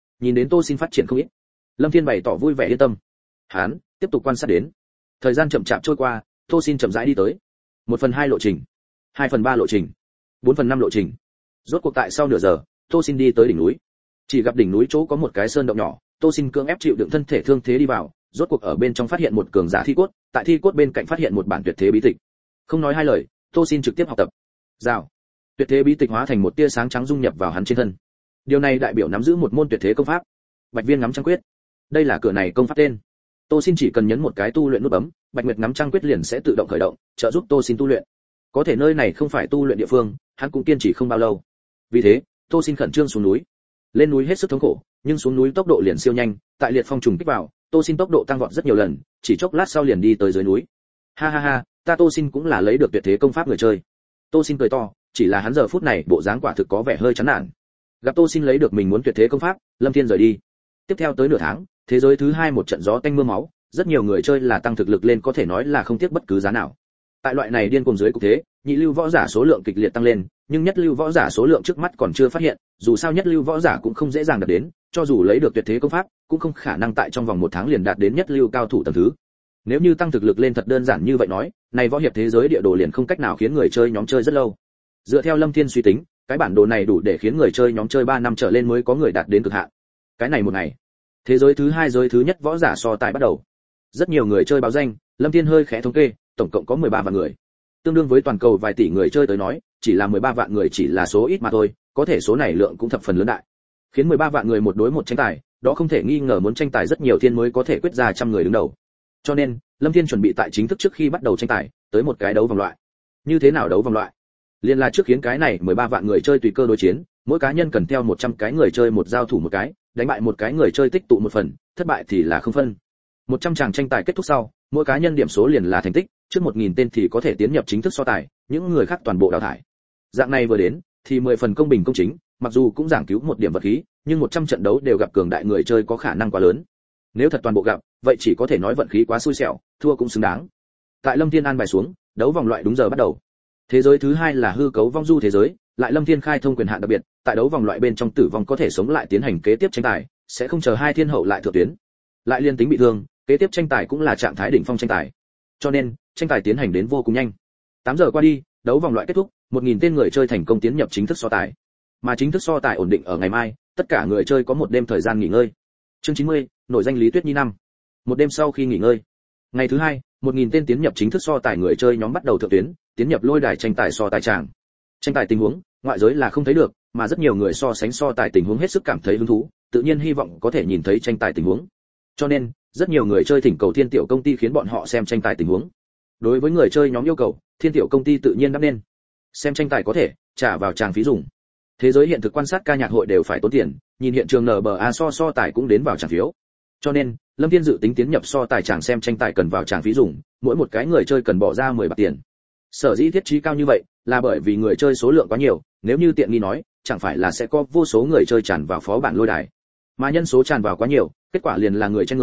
ít. Lâm Thiên bày tỏ vui vẻ yên tâm. Hắn tiếp tục quan sát đến. Thời gian chậm chạp trôi qua, Tô xin chậm rãi đi tới. 1/2 lộ trình, 2/3 lộ trình, 4/5 lộ trình. Rốt cuộc tại sau nửa giờ, Tô xin đi tới đỉnh núi. Chỉ gặp đỉnh núi chỗ có một cái sơn động nhỏ, Tô xin cưỡng ép chịu đựng thân thể thương thế đi vào, rốt cuộc ở bên trong phát hiện một cường giả thi cốt, tại thi cốt bên cạnh phát hiện một bản tuyệt thế bí tịch. Không nói hai lời, Tô xin trực tiếp học tập. Rào. Tuyệt thế bí tịch hóa thành một tia sáng trắng dung nhập vào hắn trên thân. Điều này đại biểu nắm giữ một môn tuyệt thế công pháp, Bạch Viên ngắm trăng quyết. Đây là cửa này công pháp tên. Tô xin chỉ cần nhấn một cái tu luyện nút bấm, Bạch Nguyệt ngắm trăng quyết liền sẽ tự động khởi động, trợ giúp Tô xin tu luyện. Có thể nơi này không phải tu luyện địa phương, hắn cũng kiên trì không bao lâu. Vì thế, Tô xin khẩn trương xuống núi. Lên núi hết sức thống khổ, nhưng xuống núi tốc độ liền siêu nhanh, tại liệt phong trùng kích vào, Tô xin tốc độ tăng vọt rất nhiều lần, chỉ chốc lát sau liền đi tới dưới núi. Ha ha ha, ta Tô xin cũng là lấy được tuyệt thế công pháp người chơi. Tô xin cười to, chỉ là hắn giờ phút này bộ dáng quả thực có vẻ hơi chán nản. Gặp Tô xin lấy được mình muốn tuyệt thế công pháp, Lâm Thiên rời đi. Tiếp theo tới nửa tháng, thế giới thứ 2 một trận gió tanh mưa máu, rất nhiều người chơi là tăng thực lực lên có thể nói là không tiếc bất cứ giá nào. Tại loại này điên cuồng dưới cục thế, nhị lưu võ giả số lượng kịch liệt tăng lên, nhưng nhất lưu võ giả số lượng trước mắt còn chưa phát hiện, dù sao nhất lưu võ giả cũng không dễ dàng đạt đến, cho dù lấy được tuyệt thế công pháp, cũng không khả năng tại trong vòng 1 tháng liền đạt đến nhất lưu cao thủ tầng thứ. Nếu như tăng thực lực lên thật đơn giản như vậy nói, này võ hiệp thế giới địa đồ liền không cách nào khiến người chơi nhóm chơi rất lâu. Dựa theo Lâm Thiên suy tính, cái bản đồ này đủ để khiến người chơi nhóm chơi 3 năm trở lên mới có người đạt đến cực hạn. Cái này một ngày, thế giới thứ 2 giới thứ nhất võ giả so tài bắt đầu. Rất nhiều người chơi báo danh, Lâm Thiên hơi khẽ thống kê, tổng cộng có 13 vạn người. Tương đương với toàn cầu vài tỷ người chơi tới nói, chỉ là 13 vạn người chỉ là số ít mà thôi, có thể số này lượng cũng thập phần lớn đại. Khiến 13 vạn người một đối một tranh tài, đó không thể nghi ngờ muốn tranh tài rất nhiều thiên mới có thể quyết ra trăm người đứng đầu. Cho nên, Lâm Thiên chuẩn bị tại chính thức trước khi bắt đầu tranh tài, tới một cái đấu vòng loại. Như thế nào đấu vòng loại? Liên là trước khiến cái này 13 vạn người chơi tùy cơ đối chiến, mỗi cá nhân cần theo 100 cái người chơi một giao thủ một cái, đánh bại một cái người chơi tích tụ một phần, thất bại thì là không phân. 100 tràng tranh tài kết thúc sau, mỗi cá nhân điểm số liền là thành tích, trước 1000 tên thì có thể tiến nhập chính thức so tài, những người khác toàn bộ đào thải. Dạng này vừa đến, thì 10 phần công bình công chính, mặc dù cũng giảng cứu một điểm vật khí, nhưng 100 trận đấu đều gặp cường đại người chơi có khả năng quá lớn. Nếu thật toàn bộ gặp, vậy chỉ có thể nói vận khí quá xui xẻo, thua cũng xứng đáng. Tại Lâm Thiên an bài xuống, đấu vòng loại đúng giờ bắt đầu. Thế giới thứ 2 là hư cấu vong du thế giới, lại Lâm Thiên khai thông quyền hạn đặc biệt, tại đấu vòng loại bên trong tử vong có thể sống lại tiến hành kế tiếp tranh tài, sẽ không chờ hai thiên hậu lại thượng tuyến. Lại liên tính bị thương, kế tiếp tranh tài cũng là trạng thái đỉnh phong tranh tài. Cho nên, tranh tài tiến hành đến vô cùng nhanh. 8 giờ qua đi, đấu vòng loại kết thúc, 1000 tên người chơi thành công tiến nhập chính thức so tài. Mà chính thức so tài ổn định ở ngày mai, tất cả người chơi có một đêm thời gian nghỉ ngơi. Chương 90, nổi danh Lý Tuyết Nhi năm. Một đêm sau khi nghỉ ngơi, ngày thứ 2, 1000 tên tiến nhập chính thức so tài người chơi nhóm bắt đầu thượng tuyến, tiến nhập lôi đài tranh tài so tài tràng. Tranh tài tình huống, ngoại giới là không thấy được, mà rất nhiều người so sánh so tài tình huống hết sức cảm thấy hứng thú, tự nhiên hy vọng có thể nhìn thấy tranh tài tình huống. Cho nên, rất nhiều người chơi thỉnh cầu Thiên Tiểu công ty khiến bọn họ xem tranh tài tình huống. Đối với người chơi nhóm yêu cầu, Thiên Tiểu công ty tự nhiên đáp nên. Xem tranh tài có thể trả vào tràng phí dùng. Thế giới hiện thực quan sát ca nhạc hội đều phải tốn tiền, nhìn hiện trường NBA so tài cũng đến vào tràng phiếu. Cho nên, Lâm Thiên dự tính tiến nhập so tài tràng xem tranh tài cần vào tràng phí dùng, mỗi một cái người chơi cần bỏ ra 10 bạc tiền. Sở dĩ thiết trí cao như vậy, là bởi vì người chơi số lượng quá nhiều, nếu như tiện nghi nói, chẳng phải là sẽ có vô số người chơi tràn vào phó bản lôi đài. Mà nhân số tràn vào quá nhiều, kết quả liền là người tranh người,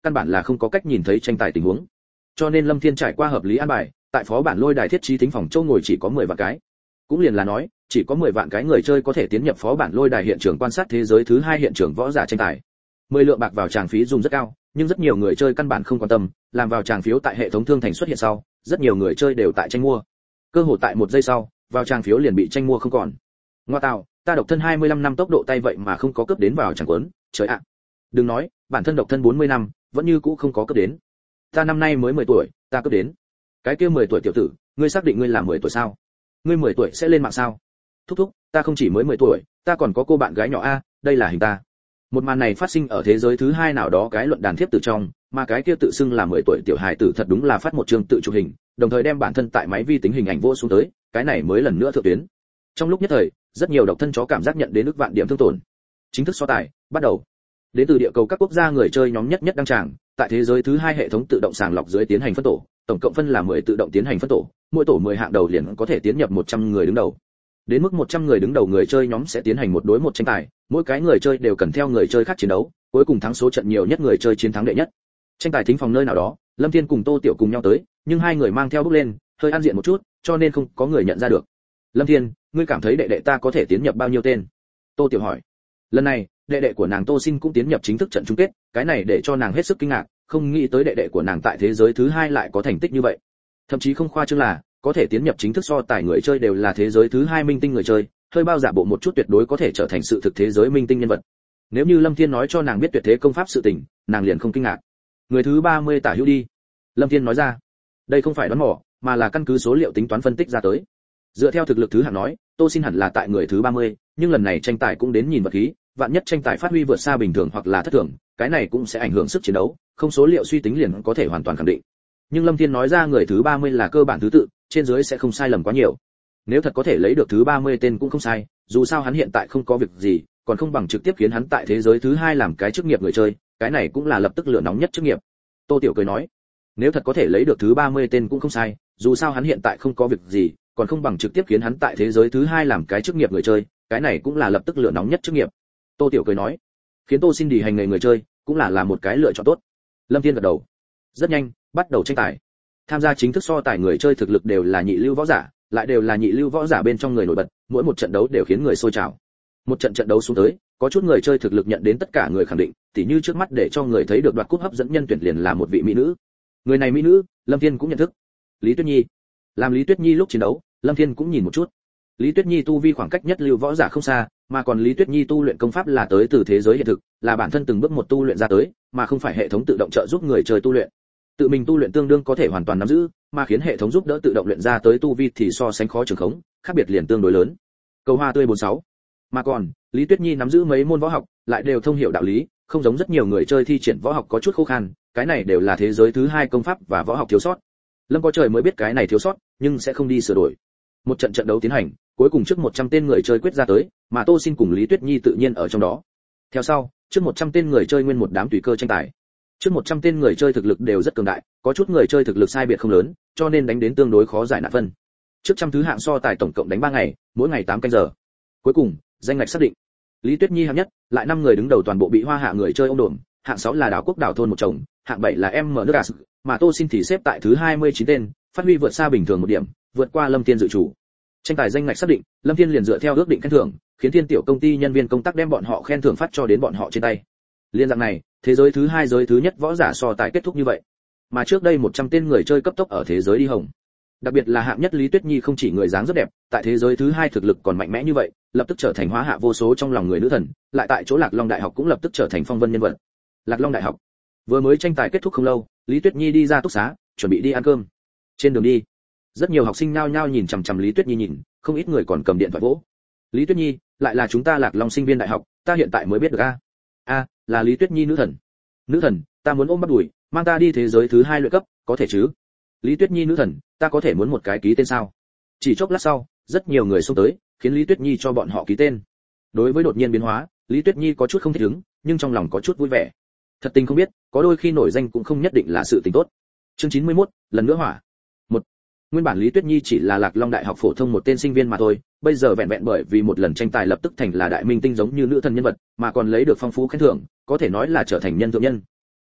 căn bản là không có cách nhìn thấy tranh tài tình huống. Cho nên Lâm Thiên trải qua hợp lý an bài, tại phó bản lôi đài thiết trí thính phòng châu ngồi chỉ có 10 vạn cái. Cũng liền là nói, chỉ có 10 vạn cái người chơi có thể tiến nhập phó bản lôi đài hiện trường quan sát thế giới thứ 2 hiện trường võ giả tranh tài. 10 lượng bạc vào tràng phí dùng rất cao, nhưng rất nhiều người chơi căn bản không quan tâm, làm vào tràng phiếu tại hệ thống thương thành xuất hiện sau, rất nhiều người chơi đều tại tranh mua. Cơ hội tại 1 giây sau, vào tràng phiếu liền bị tranh mua không còn. Ngoa tạo, ta độc thân 25 năm tốc độ tay vậy mà không có cướp đến vào tràng cuốn, trời ạ. Đừng nói, bản thân độc thân 40 năm, vẫn như cũ không có cướp đến. Ta năm nay mới 10 tuổi, ta cướp đến. Cái kia 10 tuổi tiểu tử, ngươi xác định ngươi là 10 tuổi sao? Ngươi 10 tuổi sẽ lên mạng sao? Thúc thúc, ta không chỉ mới 10 tuổi, ta còn có cô bạn gái nhỏ a, đây là hình ta. Một màn này phát sinh ở thế giới thứ 2 nào đó cái luận đàn thiếp từ trong, mà cái kia tự xưng là 10 tuổi tiểu hài tử thật đúng là phát một chương tự chụp hình, đồng thời đem bản thân tại máy vi tính hình ảnh vô xuống tới, cái này mới lần nữa thượng tuyến. Trong lúc nhất thời, rất nhiều độc thân chó cảm giác nhận đến ức vạn điểm thương tổn. Chính thức so tài, bắt đầu. Đến từ địa cầu các quốc gia người chơi nhóm nhất đăng tràng, tại thế giới thứ 2 hệ thống tự động sàng lọc dưới tiến hành phân tổ, tổng cộng phân là 10 tự động tiến hành phân tổ, mỗi tổ 10 hạng đầu liền có thể tiến nhập 100 người đứng đầu. Đến mức 100 người đứng đầu người chơi nhóm sẽ tiến hành một đối một tranh tài, mỗi cái người chơi đều cần theo người chơi khác chiến đấu, cuối cùng thắng số trận nhiều nhất người chơi chiến thắng đệ nhất. Tranh tài thính phòng nơi nào đó, Lâm Thiên cùng Tô Tiểu cùng nhau tới, nhưng hai người mang theo bước lên, hơi ăn diện một chút, cho nên không có người nhận ra được. Lâm Thiên, ngươi cảm thấy đệ đệ ta có thể tiến nhập bao nhiêu tên? Tô Tiểu hỏi. Lần này, đệ đệ của nàng Tô Xin cũng tiến nhập chính thức trận chung kết, cái này để cho nàng hết sức kinh ngạc, không nghĩ tới đệ đệ của nàng tại thế giới thứ 2 lại có thành tích như vậy. Thậm chí không khoa trương là, có thể tiến nhập chính thức so tài người chơi đều là thế giới thứ 2 minh tinh người chơi, hơi bao giả bộ một chút tuyệt đối có thể trở thành sự thực thế giới minh tinh nhân vật. Nếu như Lâm Thiên nói cho nàng biết tuyệt thế công pháp sự tình, nàng liền không kinh ngạc. Người thứ 30 tả hữu đi. Lâm Thiên nói ra. Đây không phải đoán mò, mà là căn cứ số liệu tính toán phân tích ra tới. Dựa theo thực lực thứ hạng nói, Tô Xin hẳn là tại người thứ 30, nhưng lần này tranh tài cũng đến nhìn vật khí, vạn nhất tranh tài phát huy vượt xa bình thường hoặc là thất thường, cái này cũng sẽ ảnh hưởng sức chiến đấu, không số liệu suy tính liền có thể hoàn toàn khẳng định. Nhưng Lâm Thiên nói ra người thứ 30 là cơ bản thứ tự, trên dưới sẽ không sai lầm quá nhiều. Nếu thật có thể lấy được thứ 30 tên cũng không sai, dù sao hắn hiện tại không có việc gì, còn không bằng trực tiếp khiến hắn tại thế giới thứ 2 làm cái chức nghiệp người chơi, cái này cũng là lập tức lửa nóng nhất chức nghiệp. Tô Tiểu cười nói, nếu thật có thể lấy được thứ 30 tên cũng không sai, dù sao hắn hiện tại không có việc gì, còn không bằng trực tiếp khiến hắn tại thế giới thứ 2 làm cái chức nghiệp người chơi, cái này cũng là lập tức lửa nóng nhất chức nghiệp. Tô Tiểu cười nói, khiến Tô Xin đi hành nghề người chơi, cũng là một cái lựa chọn tốt. Lâm Thiên gật đầu. Rất nhanh, bắt đầu tranh tài. Tham gia chính thức so tài người chơi thực lực đều là nhị lưu võ giả, lại đều là nhị lưu võ giả bên trong người nổi bật, mỗi một trận đấu đều khiến người sôi trào. Một trận trận đấu xuống tới, có chút người chơi thực lực nhận đến tất cả người khẳng định, tỉ như trước mắt để cho người thấy được đoạt cúp hấp dẫn nhân tuyển liền là một vị mỹ nữ. Người này mỹ nữ, Lâm Thiên cũng nhận thức. Lý Tuyết Nhi. Làm Lý Tuyết Nhi lúc chiến đấu, Lâm Thiên cũng nhìn một chút. Lý Tuyết Nhi tu vi khoảng cách nhất lưu võ giả không xa, mà còn Lý Tuyết Nhi tu luyện công pháp là tới từ thế giới hiện thực, là bản thân từng bước một tu luyện ra tới, mà không phải hệ thống tự động trợ giúp người chơi tu luyện. Tự mình tu luyện tương đương có thể hoàn toàn nắm giữ, mà khiến hệ thống giúp đỡ tự động luyện ra tới tu vi thì so sánh khó trường khống, khác biệt liền tương đối lớn. Cầu hoa tươi 46. Mà còn, Lý Tuyết Nhi nắm giữ mấy môn võ học, lại đều thông hiểu đạo lý, không giống rất nhiều người chơi thi triển võ học có chút khó khăn, cái này đều là thế giới thứ 2 công pháp và võ học thiếu sót. Lâm có trời mới biết cái này thiếu sót, nhưng sẽ không đi sửa đổi. Một trận trận đấu tiến hành, cuối cùng trước 100 tên người chơi quyết ra tới, mà Tô Xin cùng Lý Tuyết Nhi tự nhiên ở trong đó. Theo sau, trước 100 tên người chơi nguyên một đám tùy cơ tranh tài. Trước 100 tên người chơi thực lực đều rất cường đại, có chút người chơi thực lực sai biệt không lớn, cho nên đánh đến tương đối khó giải nạn phân. Trước trăm thứ hạng so tài tổng cộng đánh 3 ngày, mỗi ngày 8 canh giờ. Cuối cùng, danh ngạch xác định. Lý Tuyết Nhi hạng nhất, lại 5 người đứng đầu toàn bộ bị Hoa Hạ người chơi ôm đồm, hạng 6 là Đảo Quốc Đảo thôn một chồng, hạng 7 là em mở nước gas, mà Tô Xin thì xếp tại thứ 29 tên, phát huy vượt xa bình thường một điểm, vượt qua Lâm Thiên dự chủ. Tranh tài danh ngạch xác định, Lâm Thiên liền dựa theo ước định khen thưởng, khiến Thiên Tiểu công ty nhân viên công tác đem bọn họ khen thưởng phát cho đến bọn họ trên tay. Liên dạng này, thế giới thứ 2 giới thứ nhất võ giả so tài kết thúc như vậy. Mà trước đây 100 tên người chơi cấp tốc ở thế giới đi hồng. Đặc biệt là hạng nhất Lý Tuyết Nhi không chỉ người dáng rất đẹp, tại thế giới thứ 2 thực lực còn mạnh mẽ như vậy, lập tức trở thành hóa hạ vô số trong lòng người nữ thần, lại tại chỗ Lạc Long Đại học cũng lập tức trở thành phong vân nhân vật. Lạc Long Đại học. Vừa mới tranh tài kết thúc không lâu, Lý Tuyết Nhi đi ra túc xá, chuẩn bị đi ăn cơm. Trên đường đi, rất nhiều học sinh nhao nhao nhìn chằm chằm Lý Tuyết Nhi nhìn, không ít người còn cầm điện thoại vỗ. Lý Tuyết Nhi, lại là chúng ta Lạc Long sinh viên đại học, ta hiện tại mới biết được a. A, là Lý Tuyết Nhi nữ thần. Nữ thần, ta muốn ôm bắt đùi, mang ta đi thế giới thứ 2 luyện cấp, có thể chứ? Lý Tuyết Nhi nữ thần, ta có thể muốn một cái ký tên sao? Chỉ chốc lát sau, rất nhiều người xông tới, khiến Lý Tuyết Nhi cho bọn họ ký tên. Đối với đột nhiên biến hóa, Lý Tuyết Nhi có chút không thích ứng, nhưng trong lòng có chút vui vẻ. Thật tình không biết, có đôi khi nổi danh cũng không nhất định là sự tình tốt. Chương 91, lần nữa hỏa. Nguyên bản Lý Tuyết Nhi chỉ là Lạc Long Đại học phổ thông một tên sinh viên mà thôi, bây giờ vẹn vẹn bởi vì một lần tranh tài lập tức thành là đại minh tinh giống như nữ thần nhân vật, mà còn lấy được phong phú khen thưởng, có thể nói là trở thành nhân thượng nhân.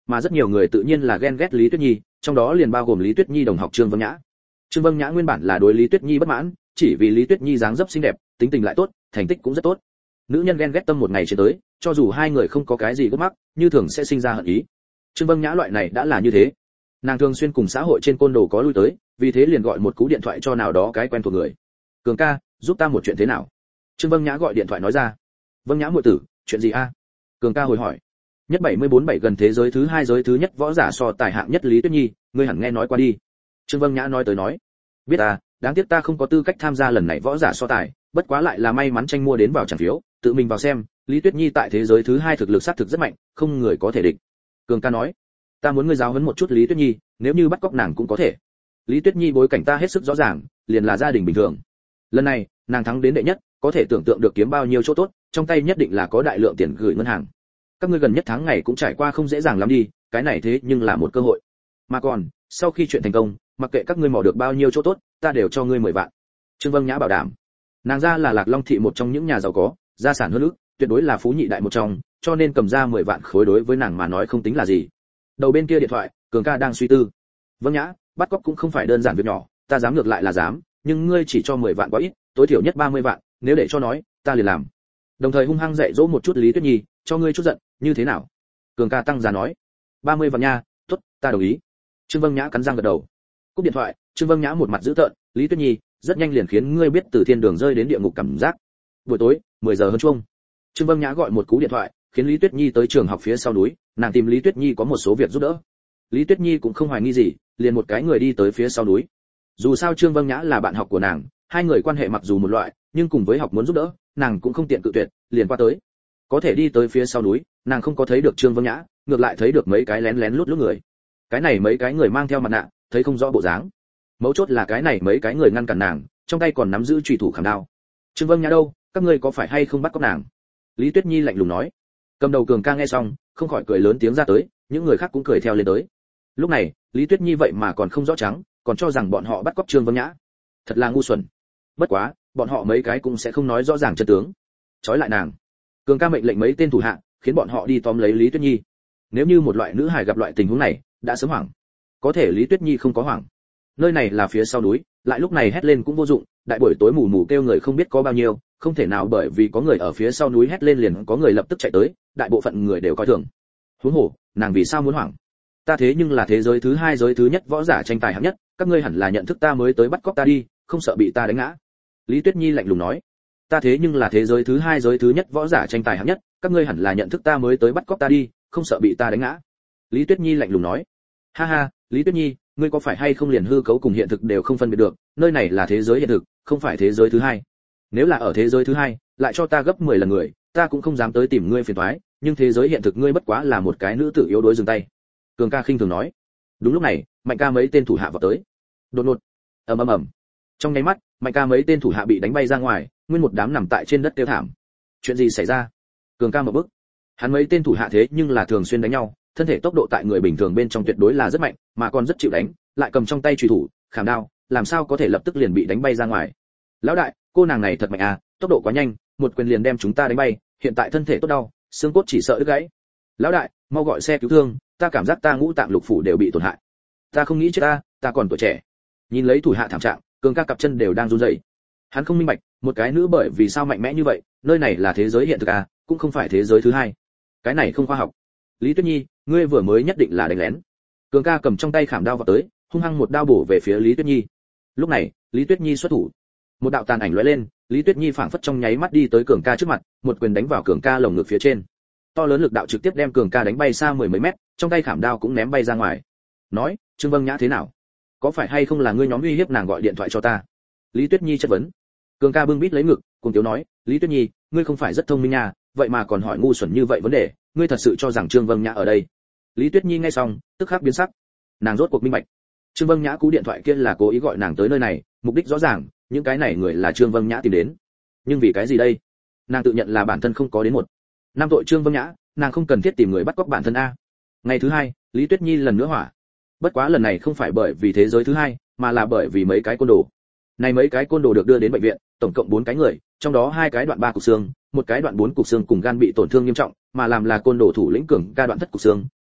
Mà rất nhiều người tự nhiên là ghen ghét Lý Tuyết Nhi, trong đó liền bao gồm Lý Tuyết Nhi đồng học Trương Vâng Nhã. Trương Vâng Nhã nguyên bản là đối Lý Tuyết Nhi bất mãn, chỉ vì Lý Tuyết Nhi dáng dấp xinh đẹp, tính tình lại tốt, thành tích cũng rất tốt. Nữ nhân ghen ghét tâm một ngày trên tới, cho dù hai người không có cái gì gút mắc, như thường sẽ sinh ra hận ý. Trương Vâng Nhã loại này đã là như thế. Nàng thường xuyên cùng xã hội trên côn đồ có lui tới, vì thế liền gọi một cú điện thoại cho nào đó cái quen thuộc người. Cường ca, giúp ta một chuyện thế nào? Trương Vâng Nhã gọi điện thoại nói ra. Vâng Nhã muội tử, chuyện gì a? Cường ca hồi hỏi. Nhất 747 gần thế giới thứ 2 giới thứ nhất võ giả so tài hạng nhất Lý Tuyết Nhi, ngươi hẳn nghe nói qua đi. Trương Vâng Nhã nói tới nói. Biết à, đáng tiếc ta không có tư cách tham gia lần này võ giả so tài, bất quá lại là may mắn tranh mua đến vào chẳng phiếu, tự mình vào xem, Lý Tuyết Nhi tại thế giới thứ 2 thực lực sát thực rất mạnh, không người có thể địch. Cường ca nói. Ta muốn ngươi giáo huấn một chút Lý Tuyết Nhi, nếu như bắt cóc nàng cũng có thể. Lý Tuyết Nhi bối cảnh ta hết sức rõ ràng, liền là gia đình bình thường. Lần này, nàng thắng đến đệ nhất, có thể tưởng tượng được kiếm bao nhiêu chỗ tốt, trong tay nhất định là có đại lượng tiền gửi ngân hàng. Các ngươi gần nhất tháng ngày cũng trải qua không dễ dàng lắm đi, cái này thế nhưng là một cơ hội. Mà còn, sau khi chuyện thành công, mặc kệ các ngươi mò được bao nhiêu chỗ tốt, ta đều cho ngươi 10 vạn. Trương Vâng Nhã bảo đảm. Nàng ra là Lạc Long thị một trong những nhà giàu có, gia sản hơn ức, tuyệt đối là phú nhị đại một trong, cho nên cầm ra 10 vạn khối đối với nàng mà nói không tính là gì. Đầu bên kia điện thoại, Cường ca đang suy tư. Vâng Nhã, bắt cóc cũng không phải đơn giản việc nhỏ, ta dám ngược lại là dám, nhưng ngươi chỉ cho 10 vạn quá ít, tối thiểu nhất 30 vạn, nếu để cho nói, ta liền làm. Đồng thời hung hăng dạy dỗ một chút Lý Tuyết Nhi, cho ngươi chút giận, như thế nào? Cường ca tăng giá nói. 30 vạn nha, tốt, ta đồng ý. Trương Vâng Nhã cắn răng gật đầu. Cúp điện thoại, Trương Vâng Nhã một mặt dữ tợn, Lý Tuyết Nhi, rất nhanh liền khiến ngươi biết từ thiên đường rơi đến địa ngục cảm giác. Buổi tối, 10 giờ hơn chuông. Trương Vâng Nhã gọi một cú điện thoại, khiến Lý Tuyết Nhi tới trường học phía sau núi, nàng tìm Lý Tuyết Nhi có một số việc giúp đỡ. Lý Tuyết Nhi cũng không hoài nghi gì, liền một cái người đi tới phía sau núi. Dù sao Trương Vâng Nhã là bạn học của nàng, hai người quan hệ mặc dù một loại, nhưng cùng với học muốn giúp đỡ, nàng cũng không tiện cự tuyệt, liền qua tới. Có thể đi tới phía sau núi, nàng không có thấy được Trương Vâng Nhã, ngược lại thấy được mấy cái lén lén lút lút người. Cái này mấy cái người mang theo mặt nạ, thấy không rõ bộ dáng. Mấu chốt là cái này mấy cái người ngăn cản nàng, trong tay còn nắm giữ chùy thủ khảm đao. Trương Vâng Nhã đâu, các ngươi có phải hay không bắt cóc nàng? Lý Tuyết Nhi lạnh lùng nói. Cầm đầu Cường ca nghe xong, không khỏi cười lớn tiếng ra tới, những người khác cũng cười theo lên tới. Lúc này, Lý Tuyết Nhi vậy mà còn không rõ trắng, còn cho rằng bọn họ bắt cóc Trương Vâng Nhã. Thật là ngu xuẩn. Bất quá, bọn họ mấy cái cũng sẽ không nói rõ ràng chân tướng. Trói lại nàng. Cường ca mệnh lệnh mấy tên thủ hạ, khiến bọn họ đi tóm lấy Lý Tuyết Nhi. Nếu như một loại nữ hài gặp loại tình huống này, đã sớm hoảng. Có thể Lý Tuyết Nhi không có hoảng. Nơi này là phía sau núi, lại lúc này hét lên cũng vô dụng, đại buổi tối mù mù kêu người không biết có bao nhiêu, không thể nào bởi vì có người ở phía sau núi hét lên liền có người lập tức chạy tới, đại bộ phận người đều coi thường. Huống hồ, nàng vì sao muốn hoảng? Ta thế nhưng là thế giới thứ 2 giới thứ nhất võ giả tranh tài hạng nhất, các ngươi hẳn là nhận thức ta mới tới bắt cóc ta đi, không sợ bị ta đánh ngã. Lý Tuyết Nhi lạnh lùng nói. Ta thế nhưng là thế giới thứ 2 giới thứ nhất võ giả tranh tài hạng nhất, các ngươi hẳn là nhận thức ta mới tới bắt cóc ta đi, không sợ bị ta đánh ngã. Lý Tuyết Nhi lạnh lùng nói. Ha ha, Lý Tuyết Nhi, ngươi có phải hay không liền hư cấu cùng hiện thực đều không phân biệt được, nơi này là thế giới hiện thực, không phải thế giới thứ 2. Nếu là ở thế giới thứ 2, lại cho ta gấp 10 lần người, ta cũng không dám tới tìm ngươi phiền toái, nhưng thế giới hiện thực ngươi bất quá là một cái nữ tử yếu đuối dừng tay. Cường ca khinh thường nói. Đúng lúc này, Mạnh ca mấy tên thủ hạ vào tới. Đột ngột, ầm ầm ầm. Trong nháy mắt, Mạnh ca mấy tên thủ hạ bị đánh bay ra ngoài, nguyên một đám nằm tại trên đất kêu thảm. Chuyện gì xảy ra? Cường ca một bước. Hắn mấy tên thủ hạ thế nhưng là thường xuyên đánh nhau, thân thể tốc độ tại người bình thường bên trong tuyệt đối là rất mạnh, mà còn rất chịu đánh, lại cầm trong tay chùy thủ, khảm đao, làm sao có thể lập tức liền bị đánh bay ra ngoài? Lão đại, cô nàng này thật mạnh à, tốc độ quá nhanh, một quyền liền đem chúng ta đánh bay, hiện tại thân thể tốt đau, xương cốt chỉ sợ đứt gãy. Lão đại, mau gọi xe cứu thương, ta cảm giác ta ngũ tạng lục phủ đều bị tổn hại. Ta không nghĩ chết ta còn tuổi trẻ. Nhìn lấy thủ hạ thảm trạng, Cường ca cặp chân đều đang run rẩy. Hắn không minh bạch, một cái nữ bởi vì sao mạnh mẽ như vậy, nơi này là thế giới hiện thực à, cũng không phải thế giới thứ 2. Cái này không khoa học. Lý Tuyết Nhi, ngươi vừa mới nhất định là đánh lén. Cường ca cầm trong tay khảm đao vào tới, hung hăng một đao bổ về phía Lý Tuyết Nhi. Lúc này, Lý Tuyết Nhi xuất thủ. Một đạo tàn ảnh lóe lên, Lý Tuyết Nhi phảng phất trong nháy mắt đi tới Cường ca trước mặt, một quyền đánh vào Cường ca lồng ngực phía trên. To lớn lực đạo trực tiếp đem Cường ca đánh bay xa mười mấy mét, trong tay khảm đao cũng ném bay ra ngoài. Nói, Trương Vâng Nhã thế nào? Có phải hay không là ngươi nhóm uy hiếp nàng gọi điện thoại cho ta? Lý Tuyết Nhi chất vấn. Cường ca bưng bít lấy ngực, cùng tiếu nói, Lý Tuyết Nhi, ngươi không phải rất thông minh nha, vậy mà còn hỏi ngu xuẩn như vậy vấn đề, ngươi thật sự cho rằng Trương Vâng Nhã ở đây? Lý Tuyết Nhi nghe xong, tức khắc biến sắc. Nàng rốt cuộc minh bạch. Trương Vâng Nhã cú điện thoại kia là cố ý gọi nàng tới nơi này, mục đích rõ ràng, những cái này người là Trương Vâng Nhã tìm đến. Nhưng vì cái gì đây? Nàng tự nhận là bản thân không có đến một năm tội Trương Vâng Nhã, nàng không cần thiết tìm người bắt cóc bản thân a. Ngày thứ 2, Lý Tuyết Nhi lần nữa hỏa. Bất quá lần này không phải bởi vì thế giới thứ 2, mà là bởi vì mấy cái côn đồ. Này mấy cái côn đồ được đưa đến bệnh viện, tổng cộng 4 cái người, trong đó 2 cái đoạn 3 cục xương, một cái đoạn 4 cục xương cùng gan bị tổn thương nghiêm trọng, mà làm là côn đồ thủ lĩnh Cường ca đoạn thất cục xương,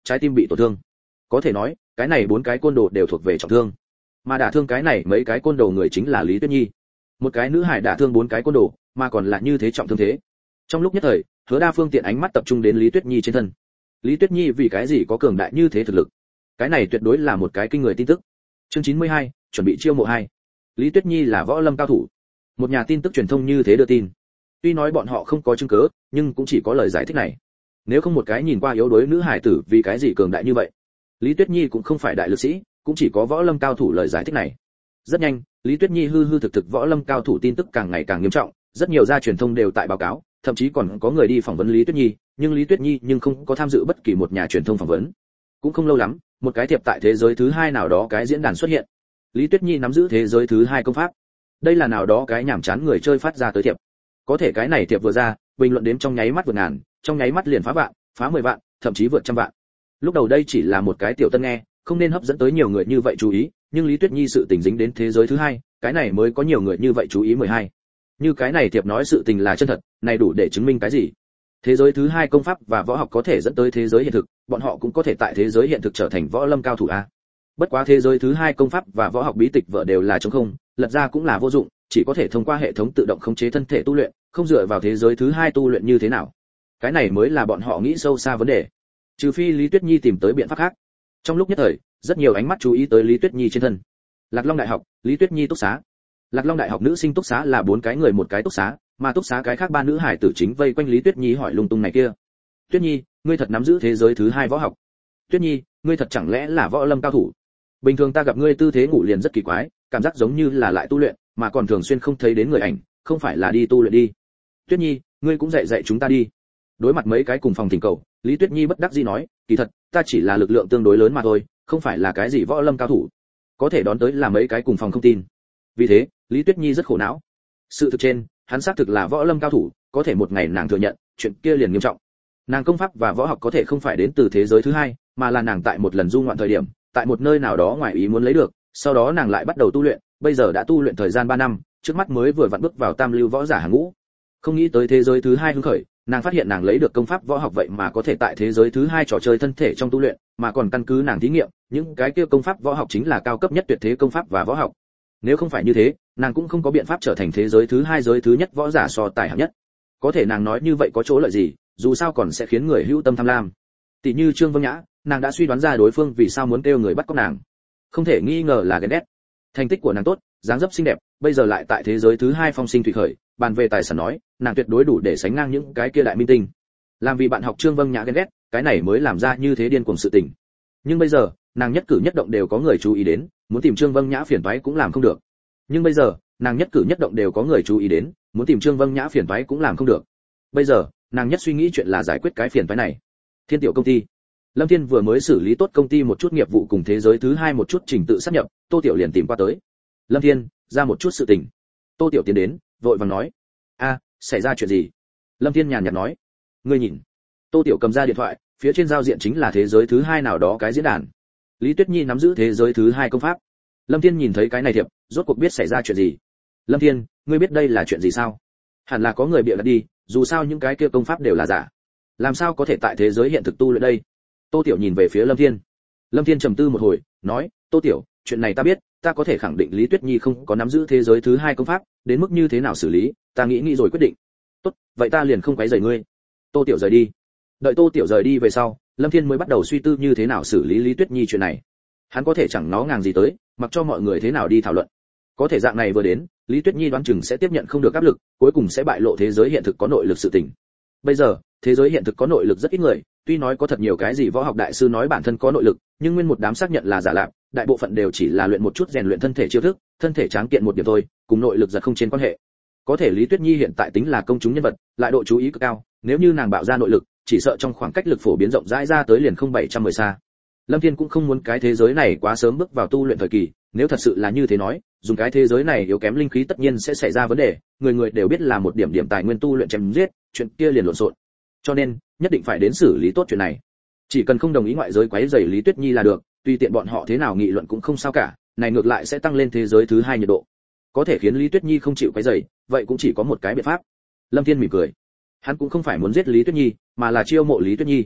trái tim bị tổn thương. Có thể nói, cái này 4 cái côn đồ đều thuộc về trọng thương. Mà đả thương cái này mấy cái côn đồ người chính là Lý Tuyết Nhi. Một cái nữ hải đả thương 4 cái côn đồ, mà còn là như thế trọng thương thế. Trong lúc nhất thời, Hứa Đa phương tiện ánh mắt tập trung đến Lý Tuyết Nhi trên thân. Lý Tuyết Nhi vì cái gì có cường đại như thế thực lực? Cái này tuyệt đối là một cái kinh người tin tức. Chương 92, chuẩn bị chiêu mộ 2. Lý Tuyết Nhi là võ lâm cao thủ. Một nhà tin tức truyền thông như thế đưa tin. Tuy nói bọn họ không có chứng cứ, nhưng cũng chỉ có lời giải thích này. Nếu không một cái nhìn qua yếu đuối nữ hải tử vì cái gì cường đại như vậy? Lý Tuyết Nhi cũng không phải đại lực sĩ, cũng chỉ có võ lâm cao thủ lời giải thích này. Rất nhanh, Lý Tuyết Nhi hư hư thực thực võ lâm cao thủ tin tức càng ngày càng nghiêm trọng, rất nhiều gia truyền thông đều tại báo cáo, thậm chí còn có người đi phỏng vấn Lý Tuyết Nhi, nhưng Lý Tuyết Nhi không có tham dự bất kỳ một nhà truyền thông phỏng vấn. Cũng không lâu lắm, một cái thiệp tại thế giới thứ 2 nào đó cái diễn đàn xuất hiện. Lý Tuyết Nhi nắm giữ thế giới thứ 2 công pháp. Đây là nào đó cái nhảm chán người chơi phát ra tới thiệp. Có thể cái này thiệp vừa ra, bình luận đếm trong nháy mắt vượt ngàn, trong nháy mắt liền phá vạn, phá 10 vạn, thậm chí vượt trăm vạn. Lúc đầu đây chỉ là một cái tiểu tân nghe, không nên hấp dẫn tới nhiều người như vậy chú ý, nhưng Lý Tuyết Nhi sự tình dính đến thế giới thứ 2, cái này mới có nhiều người như vậy chú ý 12. Như cái này thiệp nói sự tình là chân thật, này đủ để chứng minh cái gì? Thế giới thứ 2 công pháp và võ học có thể dẫn tới thế giới hiện thực, bọn họ cũng có thể tại thế giới hiện thực trở thành võ lâm cao thủ a. Bất quá thế giới thứ 2 công pháp và võ học bí tịch vợ đều là trống không, lật ra cũng là vô dụng, chỉ có thể thông qua hệ thống tự động khống chế thân thể tu luyện, không dựa vào thế giới thứ 2 tu luyện như thế nào. Cái này mới là bọn họ nghĩ sâu xa vấn đề. Trừ phi Lý Tuyết Nhi tìm tới biện pháp khác. Trong lúc nhất thời, rất nhiều ánh mắt chú ý tới Lý Tuyết Nhi trên thân. Lạc Long Đại học, Lý Tuyết Nhi túc xá. Lạc Long Đại học nữ sinh túc xá là 4 cái người một cái túc xá, mà túc xá cái khác 3 nữ hải tử chính vây quanh Lý Tuyết Nhi hỏi lung tung này kia. Tuyết Nhi, ngươi thật nắm giữ thế giới thứ 2 võ học? Tuyết Nhi, ngươi thật chẳng lẽ là võ lâm cao thủ? Bình thường ta gặp ngươi tư thế ngủ liền rất kỳ quái, cảm giác giống như là lại tu luyện, mà còn thường xuyên không thấy đến người ảnh, không phải là đi tu luyện đi. Tuyết Nhi, ngươi cũng dạy chúng ta đi. Đối mặt mấy cái cùng phòng thỉnh cầu, Lý Tuyết Nhi bất đắc dĩ nói, kỳ thật, ta chỉ là lực lượng tương đối lớn mà thôi, không phải là cái gì võ lâm cao thủ. Có thể đón tới là mấy cái cùng phòng không tin. Vì thế, Lý Tuyết Nhi rất khổ não. Sự thực trên, hắn xác thực là võ lâm cao thủ, có thể một ngày nàng thừa nhận, chuyện kia liền nghiêm trọng. Nàng công pháp và võ học có thể không phải đến từ thế giới thứ 2, mà là nàng tại một lần du ngoạn thời điểm, tại một nơi nào đó ngoài ý muốn lấy được, sau đó nàng lại bắt đầu tu luyện, bây giờ đã tu luyện thời gian 3 năm, trước mắt mới vừa vặn bước vào tam lưu võ giả hàng ngũ. Không nghĩ tới thế giới thứ 2 hứng khởi, nàng phát hiện nàng lấy được công pháp võ học vậy mà có thể tại thế giới thứ 2 trò chơi thân thể trong tu luyện, mà còn căn cứ nàng thí nghiệm, những cái kia công pháp võ học chính là cao cấp nhất tuyệt thế công pháp và võ học. Nếu không phải như thế, nàng cũng không có biện pháp trở thành thế giới thứ 2 giới thứ nhất võ giả so tài hạng nhất. Có thể nàng nói như vậy có chỗ lợi gì, dù sao còn sẽ khiến người hữu tâm tham lam. Tỷ như Trương Vân Nhã, nàng đã suy đoán ra đối phương vì sao muốn kêu người bắt cóc nàng. Không thể nghi ngờ là ghen ghét. Thành tích của nàng tốt, dáng dấp xinh đẹp, bây giờ lại tại thế giới thứ 2 phong sinh thủy khởi, bàn về tài sản nói, nàng tuyệt đối đủ để sánh ngang những cái kia đại minh tinh. Làm vì bạn học Trương Vân Nhã ghen ghét, cái này mới làm ra như thế điên cuồng sự tình. Nhưng bây giờ, nàng nhất cử nhất động đều có người chú ý đến, muốn tìm Trương Vân Nhã phiền toái cũng làm không được. Nhưng bây giờ, nàng nhất cử nhất động đều có người chú ý đến, muốn tìm Trương Vân Nhã phiền toái cũng làm không được. Bây giờ, nàng nhất suy nghĩ chuyện là giải quyết cái phiền toái này. Thiên Tiểu công ty. Lâm Thiên vừa mới xử lý tốt công ty một chút nghiệp vụ cùng thế giới thứ 2 một chút trình tự sáp nhập, Tô Tiểu liền tìm qua tới. Lâm Thiên, ra một chút sự tình. Tô Tiểu tiến đến, vội vàng nói: "A, xảy ra chuyện gì?" Lâm Thiên nhàn nhạt nói: "Ngươi nhìn." Tô Tiểu cầm ra điện thoại, phía trên giao diện chính là thế giới thứ 2 nào đó cái diễn đàn. Lý Tuyết Nhi nắm giữ thế giới thứ 2 công pháp. Lâm Thiên nhìn thấy cái này thiệp, rốt cuộc biết xảy ra chuyện gì. Lâm Thiên, ngươi biết đây là chuyện gì sao? Hẳn là có người bịa đặt đi, dù sao những cái kia công pháp đều là giả. Làm sao có thể tại thế giới hiện thực tu luyện đây? Tô Tiểu nhìn về phía Lâm Thiên. Lâm Thiên trầm tư một hồi, nói: "Tô Tiểu, chuyện này ta biết, ta có thể khẳng định Lý Tuyết Nhi không có nắm giữ thế giới thứ 2 công pháp, đến mức như thế nào xử lý, ta nghĩ rồi quyết định." "Tốt, vậy ta liền không quấy rầy ngươi." Tô Tiểu rời đi. Đợi Tô Tiểu rời đi về sau, Lâm Thiên mới bắt đầu suy tư như thế nào xử lý Lý Tuyết Nhi chuyện này. Hắn có thể chẳng nó ngàng gì tới, mặc cho mọi người thế nào đi thảo luận. Có thể dạng này vừa đến, Lý Tuyết Nhi đoán chừng sẽ tiếp nhận không được áp lực, cuối cùng sẽ bại lộ thế giới hiện thực có nội lực sự tình. Bây giờ, thế giới hiện thực có nội lực rất ít người, tuy nói có thật nhiều cái gì võ học đại sư nói bản thân có nội lực, nhưng nguyên một đám xác nhận là giả lạc, đại bộ phận đều chỉ là luyện một chút rèn luyện thân thể chiêu thức, thân thể tráng kiện một điểm thôi, cùng nội lực giật không trên quan hệ. Có thể Lý Tuyết Nhi hiện tại tính là công chúng nhân vật, lại độ chú ý cực cao, nếu như nàng bạo ra nội lực, chỉ sợ trong khoảng cách lực phổ biến rộng rãi ra tới liền không 710 xa. Lâm Thiên cũng không muốn cái thế giới này quá sớm bước vào tu luyện thời kỳ, nếu thật sự là như thế nói, dùng cái thế giới này yếu kém linh khí tất nhiên sẽ xảy ra vấn đề, người người đều biết là một điểm tài nguyên tu luyện chém giết, chuyện kia liền lộn xộn. Cho nên, nhất định phải đến xử lý tốt chuyện này. Chỉ cần không đồng ý ngoại giới quấy rầy Lý Tuyết Nhi là được, tùy tiện bọn họ thế nào nghị luận cũng không sao cả, này ngược lại sẽ tăng lên thế giới thứ 2 nhiệt độ. Có thể khiến Lý Tuyết Nhi không chịu quấy rầy, vậy cũng chỉ có một cái biện pháp. Lâm Thiên mỉm cười. Hắn cũng không phải muốn giết Lý Tuyết Nhi, mà là chiêu mộ Lý Tuyết Nhi.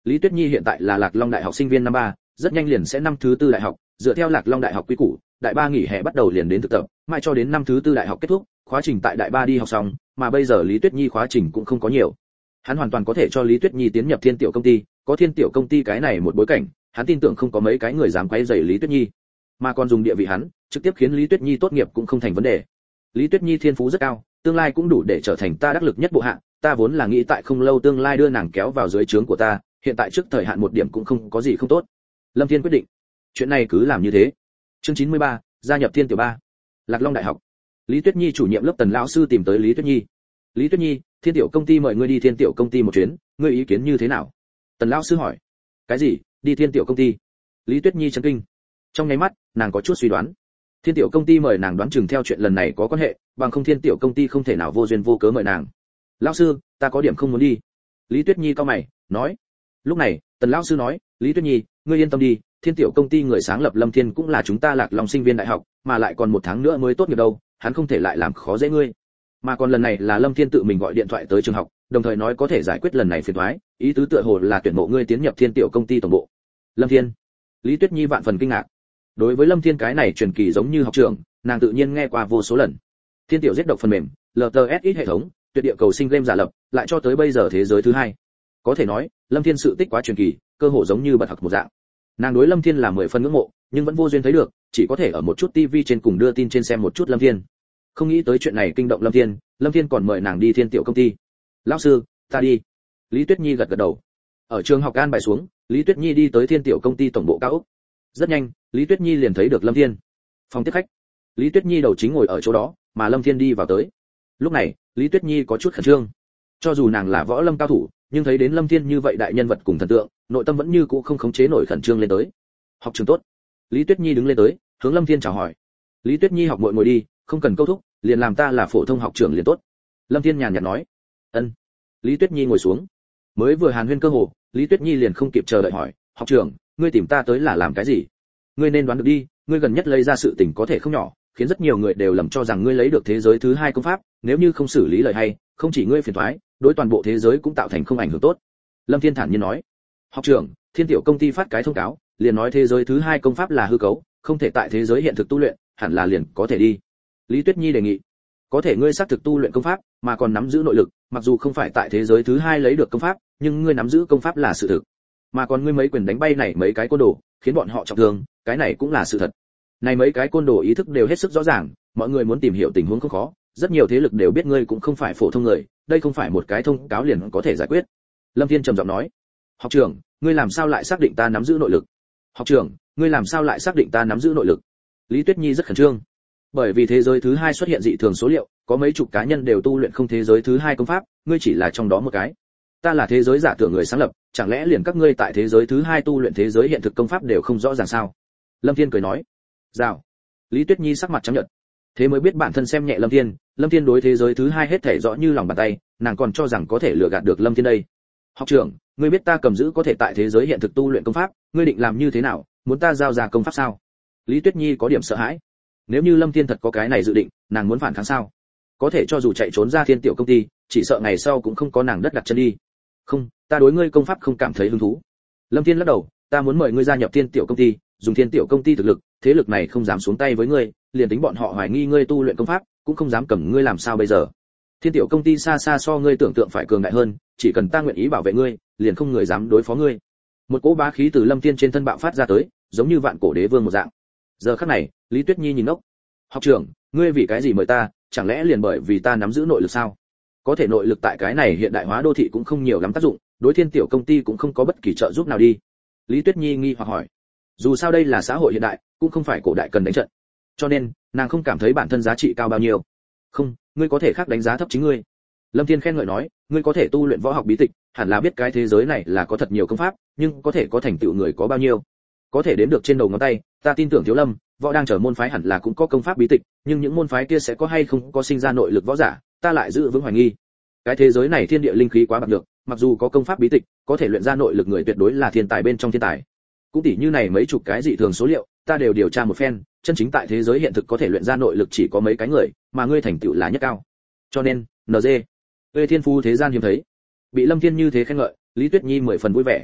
Lý Tuyết Nhi hiện tại là Lạc Long Đại học sinh viên năm 3, rất nhanh liền sẽ năm thứ tư đại học, dựa theo Lạc Long Đại học quy củ, đại 3 nghỉ hè bắt đầu liền đến thực tập, mãi cho đến năm thứ tư đại học kết thúc, khóa trình tại đại 3 đi học xong, mà bây giờ Lý Tuyết Nhi khóa trình cũng không có nhiều. Hắn hoàn toàn có thể cho Lý Tuyết Nhi tiến nhập Thiên Tiểu công ty, có Thiên Tiểu công ty cái này một bối cảnh, hắn tin tưởng không có mấy cái người dám quấy rầy Lý Tuyết Nhi, mà còn dùng địa vị hắn, trực tiếp khiến Lý Tuyết Nhi tốt nghiệp cũng không thành vấn đề. Lý Tuyết Nhi thiên phú rất cao, tương lai cũng đủ để trở thành ta đắc lực nhất bộ hạ, ta vốn là nghĩ tại không lâu tương lai đưa nàng kéo vào dưới trướng của ta, hiện tại trước thời hạn một điểm cũng không có gì không tốt. Lâm Thiên quyết định, chuyện này cứ làm như thế. Chương 93, gia nhập Thiên Tiểu 3. Lạc Long Đại học. Lý Tuyết Nhi chủ nhiệm lớp Tần lão sư tìm tới Lý Tuyết Nhi. Lý Tuyết Nhi, Thiên Tiểu công ty mời ngươi đi Thiên Tiểu công ty một chuyến, ngươi ý kiến như thế nào? Tần lão sư hỏi. Cái gì? Đi Thiên Tiểu công ty? Lý Tuyết Nhi chấn kinh. Trong nháy mắt, nàng có chút suy đoán. Thiên Tiểu công ty mời nàng đoán chừng theo chuyện lần này có quan hệ, bằng không Thiên Tiểu công ty không thể nào vô duyên vô cớ mời nàng. Lão sư, ta có điểm không muốn đi. Lý Tuyết Nhi cau mày, nói. Lúc này, Tần lão sư nói, Lý Tuyết Nhi, ngươi yên tâm đi, Thiên Tiểu công ty người sáng lập Lâm Thiên cũng là chúng ta Lạc Long sinh viên đại học, mà lại còn 1 tháng nữa mới tốt nghiệp đâu, hắn không thể lại làm khó dễ ngươi. Mà còn lần này là Lâm Thiên tự mình gọi điện thoại tới trường học, đồng thời nói có thể giải quyết lần này phiền toái, ý tứ tựa hồ là tuyển mộ ngươi tiến nhập Thiên Tiểu công ty tổng bộ. Lâm Thiên. Lý Tuyết Nhi vạn phần kinh ngạc. Đối với Lâm Thiên cái này truyền kỳ giống như học trưởng, nàng tự nhiên nghe qua vô số lần. Thiên Tiểu giết độc phần mềm, LTSX hệ thống, tuyệt địa cầu sinh game giả lập, lại cho tới bây giờ thế giới thứ 2. Có thể nói, Lâm Thiên sự tích quá truyền kỳ, cơ hồ giống như bật học một dạng. Nàng đối Lâm Thiên là 10 phần ngưỡng mộ, nhưng vẫn vô duyên thấy được, chỉ có thể ở một chút TV trên cùng đưa tin trên xem một chút Lâm Thiên. Không nghĩ tới chuyện này kinh động Lâm Thiên còn mời nàng đi Thiên Tiểu công ty. "Lão sư, ta đi." Lý Tuyết Nhi gật gật đầu. Ở trường học an bài xuống, Lý Tuyết Nhi đi tới Thiên Tiểu công ty tổng bộ cao ốc. Rất nhanh, Lý Tuyết Nhi liền thấy được Lâm Thiên. Phòng tiếp khách. Lý Tuyết Nhi đầu chính ngồi ở chỗ đó, mà Lâm Thiên đi vào tới. Lúc này, Lý Tuyết Nhi có chút khẩn trương. Cho dù nàng là võ lâm cao thủ, nhưng thấy đến Lâm Thiên như vậy đại nhân vật cùng thần tượng, nội tâm vẫn như cũ không khống chế nổi khẩn trương lên tới. "Học trường tốt." Lý Tuyết Nhi đứng lên tới, hướng Lâm Thiên chào hỏi. "Lý Tuyết Nhi học muội ngồi đi, không cần câu thúc, liền làm ta là phổ thông học trưởng liền tốt." Lâm Thiên nhàn nhạt nói. "Ân." Lý Tuyết Nhi ngồi xuống. Mới vừa hàn huyên cơ hồ, Lý Tuyết Nhi liền không kịp chờ đợi hỏi, "Học trưởng, ngươi tìm ta tới là làm cái gì? Ngươi nên đoán được đi, ngươi gần nhất lấy ra sự tình có thể không nhỏ, khiến rất nhiều người đều lầm cho rằng ngươi lấy được thế giới thứ 2 công pháp, nếu như không xử lý lời hay, không chỉ ngươi phiền toái, đối toàn bộ thế giới cũng tạo thành không ảnh hưởng tốt." Lâm Thiên thản nhiên nói. "Học trưởng, Thiên Tiểu công ty phát cái thông cáo, liền nói thế giới thứ 2 công pháp là hư cấu, không thể tại thế giới hiện thực tu luyện, hẳn là liền có thể đi." Lý Tuyết Nhi đề nghị. "Có thể ngươi xác thực tu luyện công pháp, mà còn nắm giữ nội lực, mặc dù không phải tại thế giới thứ 2 lấy được công pháp, nhưng ngươi nắm giữ công pháp là sự thực. Mà còn ngươi mấy quyền đánh bay này mấy cái côn đồ, khiến bọn họ trọng thương, cái này cũng là sự thật. Này mấy cái côn đồ ý thức đều hết sức rõ ràng, mọi người muốn tìm hiểu tình huống không khó, rất nhiều thế lực đều biết ngươi cũng không phải phổ thông người, đây không phải một cái thông cáo liền có thể giải quyết." Lâm Thiên trầm giọng nói. "Học trưởng, ngươi làm sao lại xác định ta nắm giữ nội lực?" "Học trưởng, ngươi làm sao lại xác định ta nắm giữ nội lực?" Lý Tuyết Nhi rất khẩn trương. Bởi vì thế giới thứ 2 xuất hiện dị thường số liệu, có mấy chục cá nhân đều tu luyện không thế giới thứ 2 công pháp, ngươi chỉ là trong đó một cái. Ta là thế giới giả tưởng người sáng lập, chẳng lẽ liền các ngươi tại thế giới thứ 2 tu luyện thế giới hiện thực công pháp đều không rõ ràng sao? Lâm Thiên cười nói. "Rào." Lý Tuyết Nhi sắc mặt trắng nhợt. Thế mới biết bản thân xem nhẹ Lâm Thiên đối thế giới thứ 2 hết thảy rõ như lòng bàn tay, nàng còn cho rằng có thể lừa gạt được Lâm Thiên đây. "Học trưởng, ngươi biết ta cầm giữ có thể tại thế giới hiện thực tu luyện công pháp, ngươi định làm như thế nào, muốn ta giao ra công pháp sao?" Lý Tuyết Nhi có điểm sợ hãi. Nếu như Lâm Thiên thật có cái này dự định, nàng muốn phản kháng sao? Có thể cho dù chạy trốn ra Thiên Tiểu công ty, chỉ sợ ngày sau cũng không có nàng đất đặt chân đi. "Không, ta đối ngươi công pháp không cảm thấy hứng thú." Lâm Thiên lắc đầu, "Ta muốn mời ngươi gia nhập Thiên Tiểu công ty, dùng Thiên Tiểu công ty thực lực, thế lực này không dám xuống tay với ngươi, liền tính bọn họ hoài nghi ngươi tu luyện công pháp, cũng không dám cầm ngươi làm sao bây giờ. Thiên Tiểu công ty xa xa so ngươi tưởng tượng phải cường đại hơn, chỉ cần ta nguyện ý bảo vệ ngươi, liền không người dám đối phó ngươi." Một cỗ bá khí từ Lâm Thiên trên thân bạo phát ra tới, giống như vạn cổ đế vương một dạng. Giờ khắc này, Lý Tuyết Nhi nhìn ngốc. "Học trưởng, ngươi vì cái gì mời ta, chẳng lẽ liền bởi vì ta nắm giữ nội lực sao?" Có thể nội lực tại cái này hiện đại hóa đô thị cũng không nhiều lắm tác dụng, đối Thiên Tiểu công ty cũng không có bất kỳ trợ giúp nào đi. Lý Tuyết Nhi nghi hoặc hỏi. Dù sao đây là xã hội hiện đại, cũng không phải cổ đại cần đánh trận, cho nên nàng không cảm thấy bản thân giá trị cao bao nhiêu. "Không, ngươi có thể khác đánh giá thấp chính ngươi." Lâm Thiên khen ngợi nói, "Ngươi có thể tu luyện võ học bí tịch, hẳn là biết cái thế giới này là có thật nhiều công pháp, nhưng có thể có thành tựu người có bao nhiêu? Có thể đếm được trên đầu ngón tay, ta tin tưởng Thiếu Lâm, võ đang trở môn phái hẳn là cũng có công pháp bí tịch, nhưng những môn phái kia sẽ có hay không có sinh ra nội lực võ giả, ta lại giữ vững hoài nghi. Cái thế giới này thiên địa linh khí quá bạc được, mặc dù có công pháp bí tịch, có thể luyện ra nội lực người tuyệt đối là thiên tài bên trong thiên tài. Cũng tỉ như này mấy chục cái dị thường số liệu, ta đều điều tra một phen, chân chính tại thế giới hiện thực có thể luyện ra nội lực chỉ có mấy cái người, mà ngươi thành tựu là nhất cao. Cho nên, NG, ê thiên phu thế gian hiếm thấy." Bị Lâm Thiên như thế khen ngợi, Lý Tuyết Nhi 10 phần vui vẻ.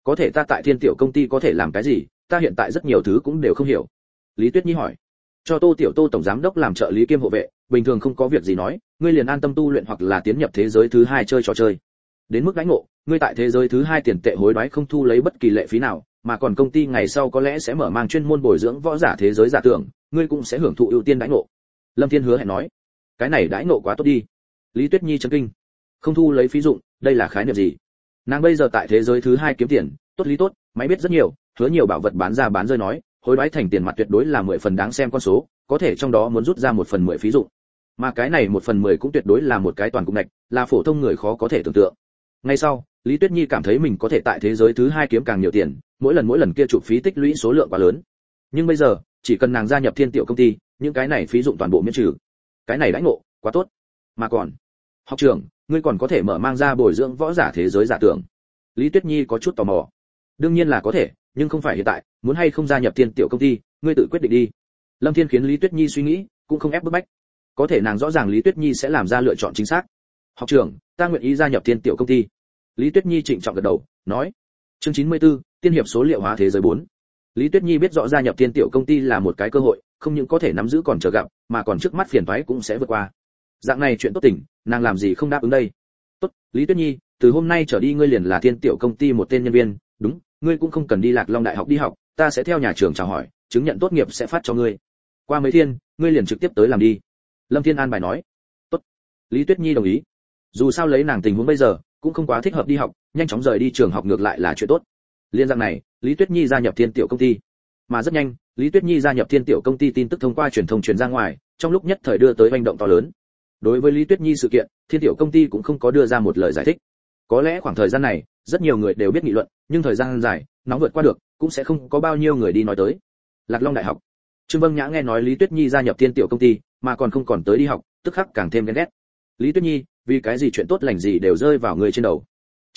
Có thể ta tại Thiên Tiểu công ty có thể làm cái gì, ta hiện tại rất nhiều thứ cũng đều không hiểu. Lý Tuyết Nhi hỏi. Cho Tô tổng giám đốc làm trợ lý kiêm hộ vệ, bình thường không có việc gì nói, ngươi liền an tâm tu luyện hoặc là tiến nhập thế giới thứ hai chơi trò chơi. Đến mức đãi ngộ, ngươi tại thế giới thứ hai tiền tệ hối đoái không thu lấy bất kỳ lệ phí nào, mà còn công ty ngày sau có lẽ sẽ mở mang chuyên môn bồi dưỡng võ giả thế giới giả tưởng, ngươi cũng sẽ hưởng thụ ưu tiên đãi ngộ. Lâm Thiên hứa hẹn nói. Cái này đãi ngộ quá tốt đi. Lý Tuyết Nhi chấn kinh. Không thu lấy phí dụng, đây là khái niệm gì? Nàng bây giờ tại thế giới thứ hai kiếm tiền, tốt lý tốt, máy biết rất nhiều, hứa nhiều bảo vật bán ra bán rơi nói, hối đoái thành tiền mặt tuyệt đối là 10 phần đáng xem con số, có thể trong đó muốn rút ra 1/10 phí dụng. Mà cái này 1/10 cũng tuyệt đối là một cái toàn cục ngạch, là phổ thông người khó có thể tưởng tượng. Ngay sau, Lý Tuyết Nhi cảm thấy mình có thể tại thế giới thứ hai kiếm càng nhiều tiền, mỗi lần kia chụp phí tích lũy số lượng quá lớn. Nhưng bây giờ, chỉ cần nàng gia nhập Thiên Tiểu công ty, những cái này phí dụng toàn bộ miễn trừ. Cái này đãi ngộ, quá tốt. Mà còn, học trưởng, ngươi còn có thể mở mang ra bồi dưỡng võ giả thế giới giả tưởng. Lý Tuyết Nhi có chút tò mò. Đương nhiên là có thể, nhưng không phải hiện tại, muốn hay không gia nhập Thiên Tiểu công ty, ngươi tự quyết định đi. Lâm Thiên khiến Lý Tuyết Nhi suy nghĩ, cũng không ép bức bách. Có thể nàng rõ ràng Lý Tuyết Nhi sẽ làm ra lựa chọn chính xác. Học trưởng, ta nguyện ý gia nhập Thiên Tiểu công ty. Lý Tuyết Nhi trịnh trọng gật đầu, nói. Chương 94, tiên hiệp số liệu hóa thế giới 4. Lý Tuyết Nhi biết rõ gia nhập Thiên Tiểu công ty là một cái cơ hội, không những có thể nắm giữ còn chờ gặp, mà còn trước mắt phiền toái cũng sẽ vượt qua. Dạng này chuyện tốt tình, nàng làm gì không đáp ứng đây? Tốt, Lý Tuyết Nhi, từ hôm nay trở đi ngươi liền là Thiên Tiểu công ty một tên nhân viên, đúng, ngươi cũng không cần đi Lạc Long đại học đi học, ta sẽ theo nhà trường chào hỏi, chứng nhận tốt nghiệp sẽ phát cho ngươi. Qua mấy thiên, ngươi liền trực tiếp tới làm đi. Lâm Thiên an bài nói. Tốt. Lý Tuyết Nhi đồng ý. Dù sao lấy nàng tình huống bây giờ, cũng không quá thích hợp đi học, nhanh chóng rời đi trường học ngược lại là chuyện tốt. Liên dạng này, Lý Tuyết Nhi gia nhập Thiên Tiểu công ty. Mà rất nhanh, Lý Tuyết Nhi gia nhập Thiên Tiểu công ty tin tức thông qua truyền thông truyền ra ngoài, trong lúc nhất thời đưa tới hành động to lớn. Đối với Lý Tuyết Nhi sự kiện, Thiên Tiểu công ty cũng không có đưa ra một lời giải thích. Có lẽ khoảng thời gian này, rất nhiều người đều biết nghị luận, nhưng thời gian dài, nóng vượt qua được, cũng sẽ không có bao nhiêu người đi nói tới. Lạc Long đại học. Trương Vâng Nhã nghe nói Lý Tuyết Nhi gia nhập Thiên Tiểu công ty, mà còn không còn tới đi học, tức khắc càng thêm ghen ghét. Lý Tuyết Nhi, vì cái gì chuyện tốt lành gì đều rơi vào người trên đầu.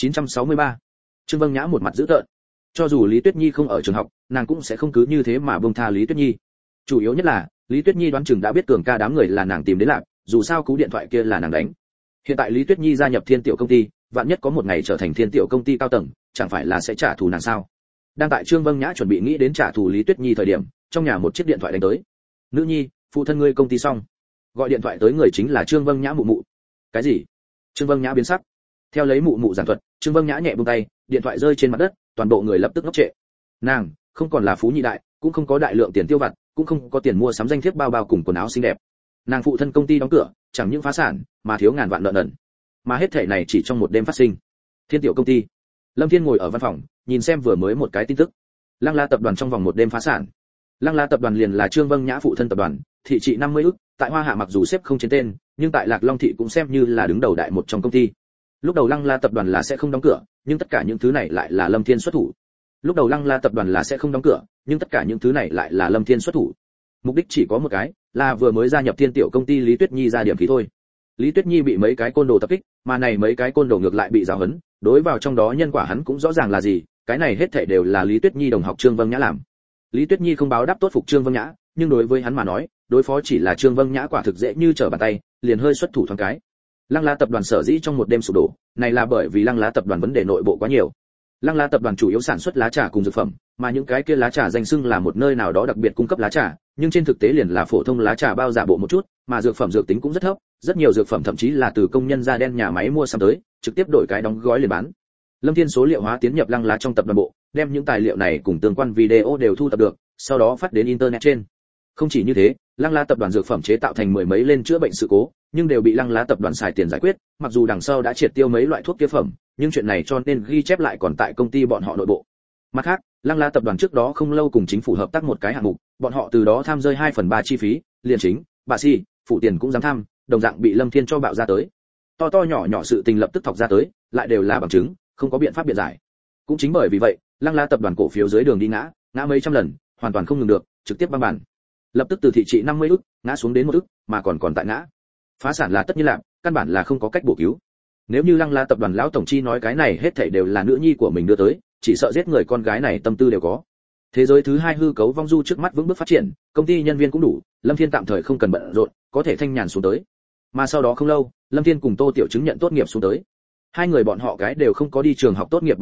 963. Trương Vâng Nhã một mặt dữ tợn. Cho dù Lý Tuyết Nhi không ở trường học, nàng cũng sẽ không cứ như thế mà buông tha Lý Tuyết Nhi. Chủ yếu nhất là, Lý Tuyết Nhi đoán chừng đã biết Cường ca đám người là nàng tìm đến lạc, dù sao cú điện thoại kia là nàng đánh. Hiện tại Lý Tuyết Nhi gia nhập Thiên Tiểu công ty, vạn nhất có một ngày trở thành Thiên Tiểu công ty cao tầng, chẳng phải là sẽ trả thù nàng sao? Đang tại Trương Vâng Nhã chuẩn bị nghĩ đến trả thù Lý Tuyết Nhi thời điểm, trong nhà một chiếc điện thoại đánh tới. Nữ nhi, phụ thân ngươi công ty xong. Gọi điện thoại tới người chính là Trương Vâng Nhã mụ mụ. Cái gì? Trương Vâng Nhã biến sắc. Theo lấy mụ mụ giảng thuật, Trương Vâng Nhã nhẹ buông tay, điện thoại rơi trên mặt đất, toàn bộ người lập tức ngốc trệ. Nàng không còn là phú nhị đại, cũng không có đại lượng tiền tiêu vặt, cũng không có tiền mua sắm danh thiếp bao bao cùng quần áo xinh đẹp. Nàng phụ thân công ty đóng cửa, chẳng những phá sản, mà thiếu ngàn vạn nợ nần. Mà hết thảy này chỉ trong một đêm phát sinh. Thiên Tiểu công ty. Lâm Thiên ngồi ở văn phòng, nhìn xem vừa mới một cái tin tức. Lăng La tập đoàn trong vòng một đêm phá sản. Lăng La tập đoàn liền là Trương Vâng Nhã phụ thân tập đoàn, thị trị 50 ức, tại Hoa Hạ mặc dù xếp không trên tên, nhưng tại Lạc Long thị cũng xem như là đứng đầu đại một trong công ty. Lúc đầu Lăng La tập đoàn là sẽ không đóng cửa, nhưng tất cả những thứ này lại là Lâm Thiên xuất thủ. Lúc đầu Lăng La tập đoàn là sẽ không đóng cửa, nhưng tất cả những thứ này lại là Lâm Thiên xuất thủ. Mục đích chỉ có một cái, là vừa mới gia nhập Thiên Tiểu công ty Lý Tuyết Nhi ra điểm khí thôi. Lý Tuyết Nhi bị mấy cái côn đồ tập kích, mà này mấy cái côn đồ ngược lại bị giáo huấn, đối vào trong đó nhân quả hắn cũng rõ ràng là gì, cái này hết thảy đều là Lý Tuyết Nhi đồng học Trương Vâng Nhã làm. Lý Tuyết Nhi không báo đáp tốt phục Trương Vâng Nhã, nhưng đối với hắn mà nói, đối phó chỉ là Trương Vâng Nhã quả thực dễ như trở bàn tay, liền hơi xuất thủ thoáng cái. Lăng La tập đoàn sở dĩ trong một đêm sụp đổ, này là bởi vì Lăng La tập đoàn vấn đề nội bộ quá nhiều. Lăng La tập đoàn chủ yếu sản xuất lá trà cùng dược phẩm, mà những cái kia lá trà danh xưng là một nơi nào đó đặc biệt cung cấp lá trà, nhưng trên thực tế liền là phổ thông lá trà bao giả bộ một chút, mà dược phẩm dược tính cũng rất thấp, rất nhiều dược phẩm thậm chí là từ công nhân da đen nhà máy mua sắm tới, trực tiếp đổi cái đóng gói liền bán. Lâm Thiên số liệu hóa tiến nhập Lăng La trong tập đoàn bộ, đem những tài liệu này cùng tương quan video đều thu thập được, sau đó phát đến internet trên. Không chỉ như thế, Lăng La tập đoàn dược phẩm chế tạo thành mười mấy lên chữa bệnh sự cố, nhưng đều bị Lăng La tập đoàn xài tiền giải quyết, mặc dù đằng sau đã triệt tiêu mấy loại thuốc kia phẩm, nhưng chuyện này cho nên ghi chép lại còn tại công ty bọn họ nội bộ. Mặt khác, Lăng La tập đoàn trước đó không lâu cùng chính phủ hợp tác một cái hạng mục, bọn họ từ đó tham rơi 2/3 chi phí, liền chính, bà si, phụ tiền cũng dám tham, đồng dạng bị Lâm Thiên cho bạo ra tới. To to nhỏ nhỏ sự tình lập tức thọc ra tới, lại đều là bằng chứng, không có biện pháp biện giải. Cũng chính bởi vì vậy, Lăng La tập đoàn cổ phiếu dưới đường đi ngã mấy trăm lần, hoàn toàn không ngừng được, trực tiếp băng bản. Lập tức từ thị trị 50 ức, ngã xuống đến 1 ức, mà còn tại ngã. Phá sản là tất nhiên làm, căn bản là không có cách bổ cứu. Nếu như Lăng La tập đoàn lão tổng chi nói cái này hết thảy đều là nữ nhi của mình đưa tới, chỉ sợ giết người con gái này tâm tư đều có. Thế giới thứ hai hư cấu vong du trước mắt vững bước phát triển, công ty nhân viên cũng đủ, Lâm Thiên tạm thời không cần bận rộn, có thể thanh nhàn xuống tới. Mà sau đó không lâu, Lâm Thiên cùng Tô Tiểu chứng nhận tốt nghiệp xuống tới. Hai người bọn họ cái đều không có đi trường học tốt nghiệp bảo vệ,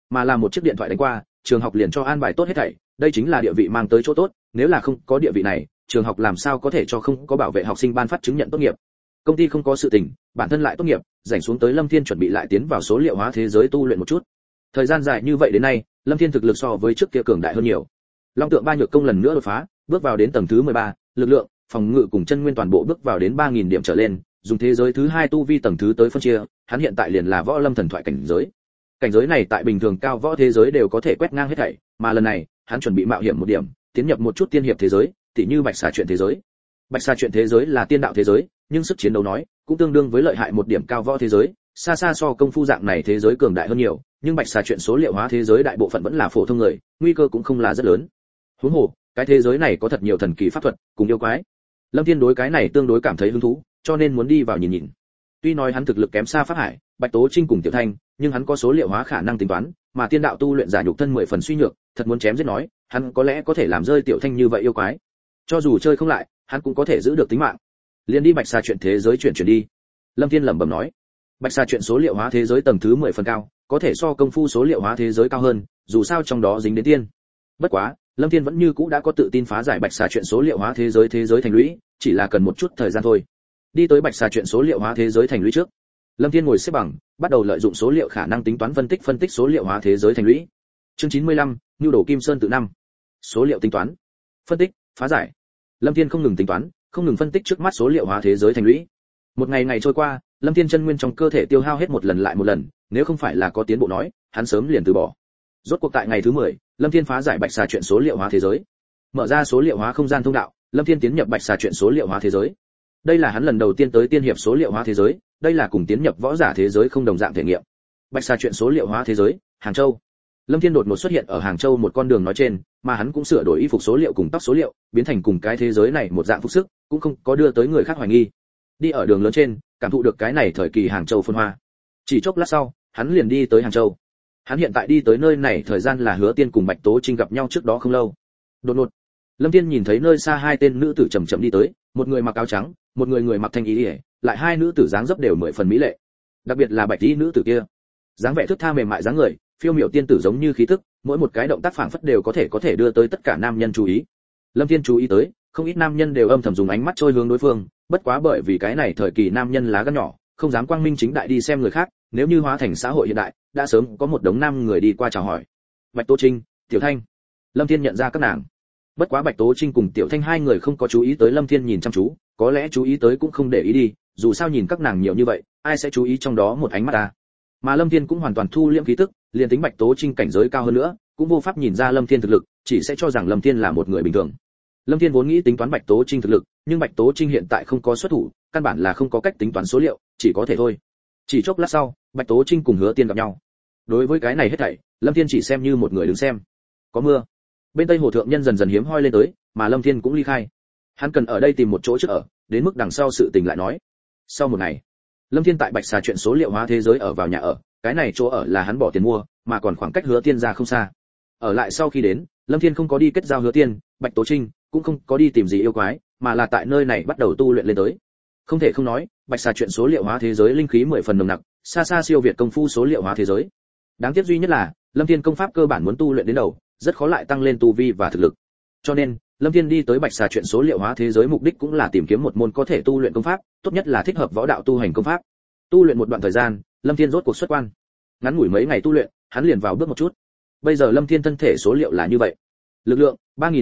mà là một chiếc điện thoại đánh qua, trường học liền cho an bài tốt hết thảy, đây chính là địa vị mang tới chỗ tốt, nếu là không có địa vị này, trường học làm sao có thể cho không có bảo vệ học sinh ban phát chứng nhận tốt nghiệp. Công ty không có sự tình, bản thân lại tốt nghiệp, rảnh xuống tới Lâm Thiên chuẩn bị lại tiến vào số liệu hóa thế giới tu luyện một chút. Thời gian dài như vậy đến nay, Lâm Thiên thực lực so với trước kia cường đại hơn nhiều. Long tượng ba nhược công lần nữa đột phá, bước vào đến tầng thứ 13, lực lượng, phòng ngự cùng chân nguyên toàn bộ bước vào đến 3000 điểm trở lên, dùng thế giới thứ 2 tu vi tầng thứ tới phân chia, hắn hiện tại liền là võ lâm thần thoại cảnh giới. Cảnh giới này tại bình thường cao võ thế giới đều có thể quét ngang hết thảy, mà lần này, hắn chuẩn bị mạo hiểm một điểm, tiến nhập một chút tiên hiệp thế giới, tỉ như Bạch Xà truyện thế giới. Bạch Xà truyện thế giới là tiên đạo thế giới, nhưng sức chiến đấu nói, cũng tương đương với lợi hại một điểm cao võ thế giới, xa xa so công phu dạng này thế giới cường đại hơn nhiều, nhưng Bạch Xà truyện số liệu hóa thế giới đại bộ phận vẫn là phổ thông người, nguy cơ cũng không là rất lớn. Huống hồ, cái thế giới này có thật nhiều thần kỳ pháp thuật, cùng yêu quái. Lâm Thiên đối cái này tương đối cảm thấy hứng thú, cho nên muốn đi vào nhìn nhìn. Tuy nói hắn thực lực kém xa Pháp Hải, Bạch Tố Trinh cùng Tiểu Thanh, nhưng hắn có số liệu hóa khả năng tính toán, mà tiên đạo tu luyện giả nhục thân 10 phần suy nhược, thật muốn chém giết nói, hắn có lẽ có thể làm rơi Tiểu Thanh như vậy yêu quái. Cho dù chơi không lại, hắn cũng có thể giữ được tính mạng. Liên đi Bạch Xà truyện thế giới chuyển đi. Lâm Thiên lẩm bẩm nói. Bạch Xà truyện số liệu hóa thế giới tầng thứ 10 phần cao, có thể so công phu số liệu hóa thế giới cao hơn, dù sao trong đó dính đến tiên. Bất quá, Lâm Thiên vẫn như cũ đã có tự tin phá giải Bạch Xà truyện số liệu hóa thế giới thành lũy, chỉ là cần một chút thời gian thôi. Đi tới Bạch Xà truyện số liệu hóa thế giới thành lũy trước, Lâm Thiên ngồi xếp bằng, bắt đầu lợi dụng số liệu khả năng tính toán phân tích số liệu hóa thế giới thành lũy. Chương 95, Nưu đồ Kim Sơn tự năm. Số liệu tính toán, phân tích, phá giải. Lâm Thiên không ngừng tính toán, không ngừng phân tích trước mắt số liệu hóa thế giới thành lũy. Một ngày ngày trôi qua, Lâm Thiên chân nguyên trong cơ thể tiêu hao hết một lần lại một lần, nếu không phải là có tiến bộ nói, hắn sớm liền từ bỏ. Rốt cuộc tại ngày thứ 10, Lâm Thiên phá giải Bạch Xà truyện số liệu hóa thế giới. Mở ra số liệu hóa không gian thông đạo, Lâm Thiên tiến nhập Bạch Xà truyện số liệu hóa thế giới. Đây là hắn lần đầu tiên tới tiên hiệp số liệu hóa thế giới, đây là cùng tiến nhập võ giả thế giới không đồng dạng thể nghiệm. Bạch Xà truyện số liệu hóa thế giới, Hàng Châu. Lâm Thiên đột ngột xuất hiện ở Hàng Châu một con đường nói trên, mà hắn cũng sửa đổi y phục số liệu cùng tóc số liệu, biến thành cùng cái thế giới này một dạng phục sức, cũng không có đưa tới người khác hoài nghi. Đi ở đường lớn trên, cảm thụ được cái này thời kỳ Hàng Châu phồn hoa. Chỉ chốc lát sau, hắn liền đi tới Hàng Châu. Hắn hiện tại đi tới nơi này thời gian là Hứa Tiên cùng Bạch Tố Trinh gặp nhau trước đó không lâu. Đột ngột, Lâm Thiên nhìn thấy nơi xa hai tên nữ tử chậm chậm đi tới, một người mặc áo trắng, một người mặc thanh y, lại hai nữ tử dáng dấp đều 10 phần mỹ lệ. Đặc biệt là Bạch y nữ tử kia, dáng vẻ thướt tha mềm mại dáng người, phiêu miểu tiên tử giống như khí tức, mỗi một cái động tác phảng phất đều có thể đưa tới tất cả nam nhân chú ý. Lâm Thiên chú ý tới, không ít nam nhân đều âm thầm dùng ánh mắt trôi hướng đối phương, bất quá bởi vì cái này thời kỳ nam nhân lá gan nhỏ, không dám quang minh chính đại đi xem người khác, nếu như hóa thành xã hội hiện đại, đã sớm có một đống nam người đi qua chào hỏi. Bạch Tố Trinh, Tiểu Thanh. Lâm Thiên nhận ra các nàng. Bất quá Bạch Tố Trinh cùng Tiểu Thanh hai người không có chú ý tới Lâm Thiên nhìn chăm chú, có lẽ chú ý tới cũng không để ý đi, dù sao nhìn các nàng nhiều như vậy, ai sẽ chú ý trong đó một ánh mắt ta. Mà Lâm Thiên cũng hoàn toàn thu liễm khí tức, liền tính Bạch Tố Trinh cảnh giới cao hơn nữa, cũng vô pháp nhìn ra Lâm Thiên thực lực, chỉ sẽ cho rằng Lâm Thiên là một người bình thường. Lâm Thiên vốn nghĩ tính toán Bạch Tố Trinh thực lực, nhưng Bạch Tố Trinh hiện tại không có xuất thủ, căn bản là không có cách tính toán số liệu, chỉ có thể thôi. Chỉ chốc lát sau, Bạch Tố Trinh cùng Hứa Tiên gặp nhau. Đối với cái này hết thảy, Lâm Thiên chỉ xem như một người đứng xem. Có mưa. Bên Tây Hồ thượng nhân dần dần hiếm hoi lên tới, mà Lâm Thiên cũng ly khai. Hắn cần ở đây tìm một chỗ trước ở, đến mức đằng sau sự tình lại nói. Sau một ngày, Lâm Thiên tại Bạch Xà truyện số liệu hóa thế giới ở vào nhà ở, cái này chỗ ở là hắn bỏ tiền mua, mà còn khoảng cách Hứa Tiên ra không xa. Ở lại sau khi đến, Lâm Thiên không có đi kết giao Hứa Tiên, Bạch Tố Trinh, cũng không có đi tìm gì yêu quái, mà là tại nơi này bắt đầu tu luyện lên tới. Không thể không nói, Bạch Xà truyện số liệu hóa thế giới linh khí 10 phần nồng nặc, xa xa siêu việt công phu số liệu hóa thế giới. Đáng tiếc duy nhất là, Lâm Thiên công pháp cơ bản muốn tu luyện đến đầu, rất khó lại tăng lên tu vi và thực lực. Cho nên, Lâm Thiên đi tới Bạch Xà truyện số liệu hóa thế giới mục đích cũng là tìm kiếm một môn có thể tu luyện công pháp, tốt nhất là thích hợp võ đạo tu hành công pháp. Tu luyện một đoạn thời gian, Lâm Thiên rốt cuộc xuất quan. Ngắn ngủi mấy ngày tu luyện, hắn liền vào bước một chút. Bây giờ Lâm Thiên thân thể số liệu là như vậy: lực lượng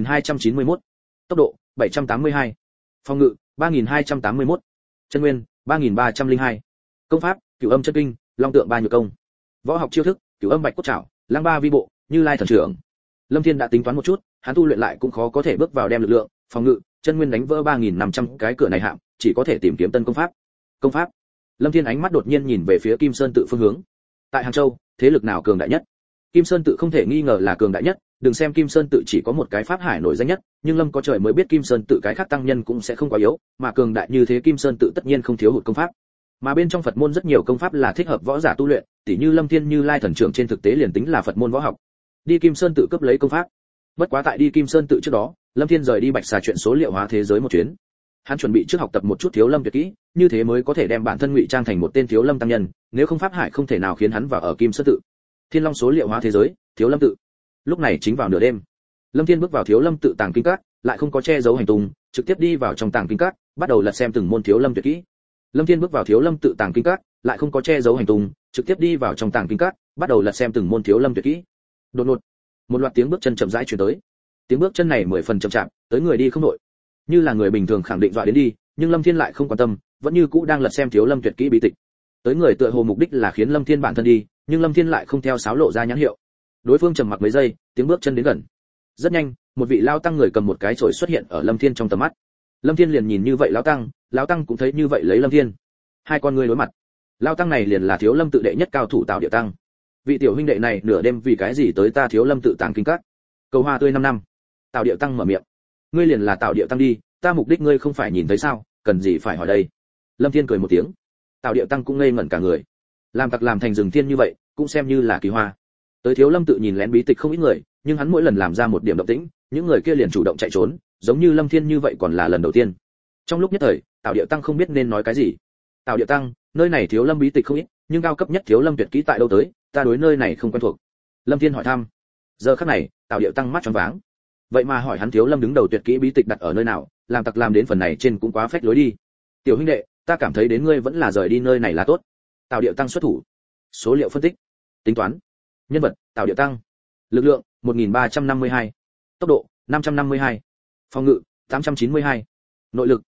3291, tốc độ 782, phòng ngự 3281, chân nguyên 3302, công pháp Cửu Âm chân kinh, Long tượng ba nhược công, võ học chiêu thức Cửu Âm bạch cốt trảo, Lăng ba vi bộ, Như Lai thần trưởng. Lâm Thiên đã tính toán một chút, hắn tu luyện lại cũng khó có thể bước vào đem lực lượng, phòng ngự, chân nguyên đánh vỡ 3500 cái cửa này hạm, chỉ có thể tìm kiếm tân công pháp. Công pháp. Lâm Thiên ánh mắt đột nhiên nhìn về phía Kim Sơn tự phương hướng. Tại Hàng Châu, thế lực nào cường đại nhất? Kim Sơn tự không thể nghi ngờ là cường đại nhất, đừng xem Kim Sơn tự chỉ có một cái pháp hải nổi danh nhất, nhưng Lâm có trời mới biết Kim Sơn tự cái khác tăng nhân cũng sẽ không quá yếu, mà cường đại như thế Kim Sơn tự tất nhiên không thiếu hụt công pháp. Mà bên trong Phật môn rất nhiều công pháp là thích hợp võ giả tu luyện, tỉ như Lâm Thiên Như Lai thần trưởng trên thực tế liền tính là Phật môn võ học. Đi Kim Sơn tự cấp lấy công pháp. Bất quá tại đi Kim Sơn tự trước đó, Lâm Thiên rời đi Bạch Xà truyện số liệu hóa thế giới một chuyến. Hắn chuẩn bị trước học tập một chút Thiếu Lâm tuyệt kỹ, như thế mới có thể đem bản thân ngụy trang thành một tên Thiếu Lâm tăng nhân, nếu không pháp hải không thể nào khiến hắn vào ở Kim Sơn tự. Thiên Long số liệu hóa thế giới, Thiếu Lâm tự. Lúc này chính vào nửa đêm. Lâm Thiên bước vào Thiếu Lâm tự tàng kinh các, lại không có che giấu hành tung, trực tiếp đi vào trong tàng kinh các, bắt đầu lật xem từng môn Thiếu Lâm tuyệt kỹ. Lâm Thiên bước vào Thiếu Lâm tự tàng kinh các, lại không có che giấu hành tung, trực tiếp đi vào trong tàng kinh các, bắt đầu lật xem từng môn Thiếu Lâm tuyệt kỹ. Đột ngột, một loạt tiếng bước chân chậm rãi truyền tới. Tiếng bước chân này 10 phần chậm chạp, tới người đi không nổi. Như là người bình thường khẳng định dọa đến đi, nhưng Lâm Thiên lại không quan tâm, vẫn như cũ đang lật xem Thiếu Lâm tuyệt kỹ bí tịch. Tới người tựa hồ mục đích là khiến Lâm Thiên bản thân đi, nhưng Lâm Thiên lại không theo sáo lộ ra nhãn hiệu. Đối phương trầm mặc mấy giây, tiếng bước chân đến gần. Rất nhanh, một vị lao tăng người cầm một cái chổi xuất hiện ở Lâm Thiên trong tầm mắt. Lâm Thiên liền nhìn như vậy lão tăng cũng thấy như vậy lấy Lâm Thiên. Hai con người đối mặt. Lao tăng này liền là Thiếu Lâm tự đệ nhất cao thủ Tào Điệu tăng. Vị tiểu huynh đệ này nửa đêm vì cái gì tới ta Thiếu Lâm tự tàng kinh các? Cầu hoa tươi 5 năm. Tào Điệu tăng mở miệng. Ngươi liền là Tào Điệu tăng đi, ta mục đích ngươi không phải nhìn thấy sao, cần gì phải hỏi đây? Lâm Thiên cười một tiếng. Tào Điệu tăng cũng ngây ngẩn cả người. Làm tặc làm thành rừng thiên như vậy, cũng xem như là kỳ hoa. Tới Thiếu Lâm tự nhìn lén bí tịch không ít người, nhưng hắn mỗi lần làm ra một điểm động tĩnh, những người kia liền chủ động chạy trốn, giống như Lâm Thiên như vậy còn là lần đầu tiên. Trong lúc nhất thời, Tào Điệu tăng không biết nên nói cái gì. Tào Điệu tăng, nơi này Thiếu Lâm bí tịch không ít, nhưng cao cấp nhất Thiếu Lâm tuyệt kỹ tại đâu tới, ta đối nơi này không quen thuộc. Lâm Thiên hỏi thăm. Giờ khắc này, Tào Điệu tăng mắt tròn váng. Vậy mà hỏi hắn Thiếu Lâm đứng đầu tuyệt kỹ bí tịch đặt ở nơi nào, làm tặc làm đến phần này trên cũng quá phách lối đi. Tiểu huynh đệ, ta cảm thấy đến ngươi vẫn là rời đi nơi này là tốt. Tào Điệu tăng xuất thủ. Số liệu phân tích. Tính toán. Nhân vật, Tào Điệu tăng. Lực lượng, 1352. Tốc độ, 552. Phòng ngự, 892. Nội lực,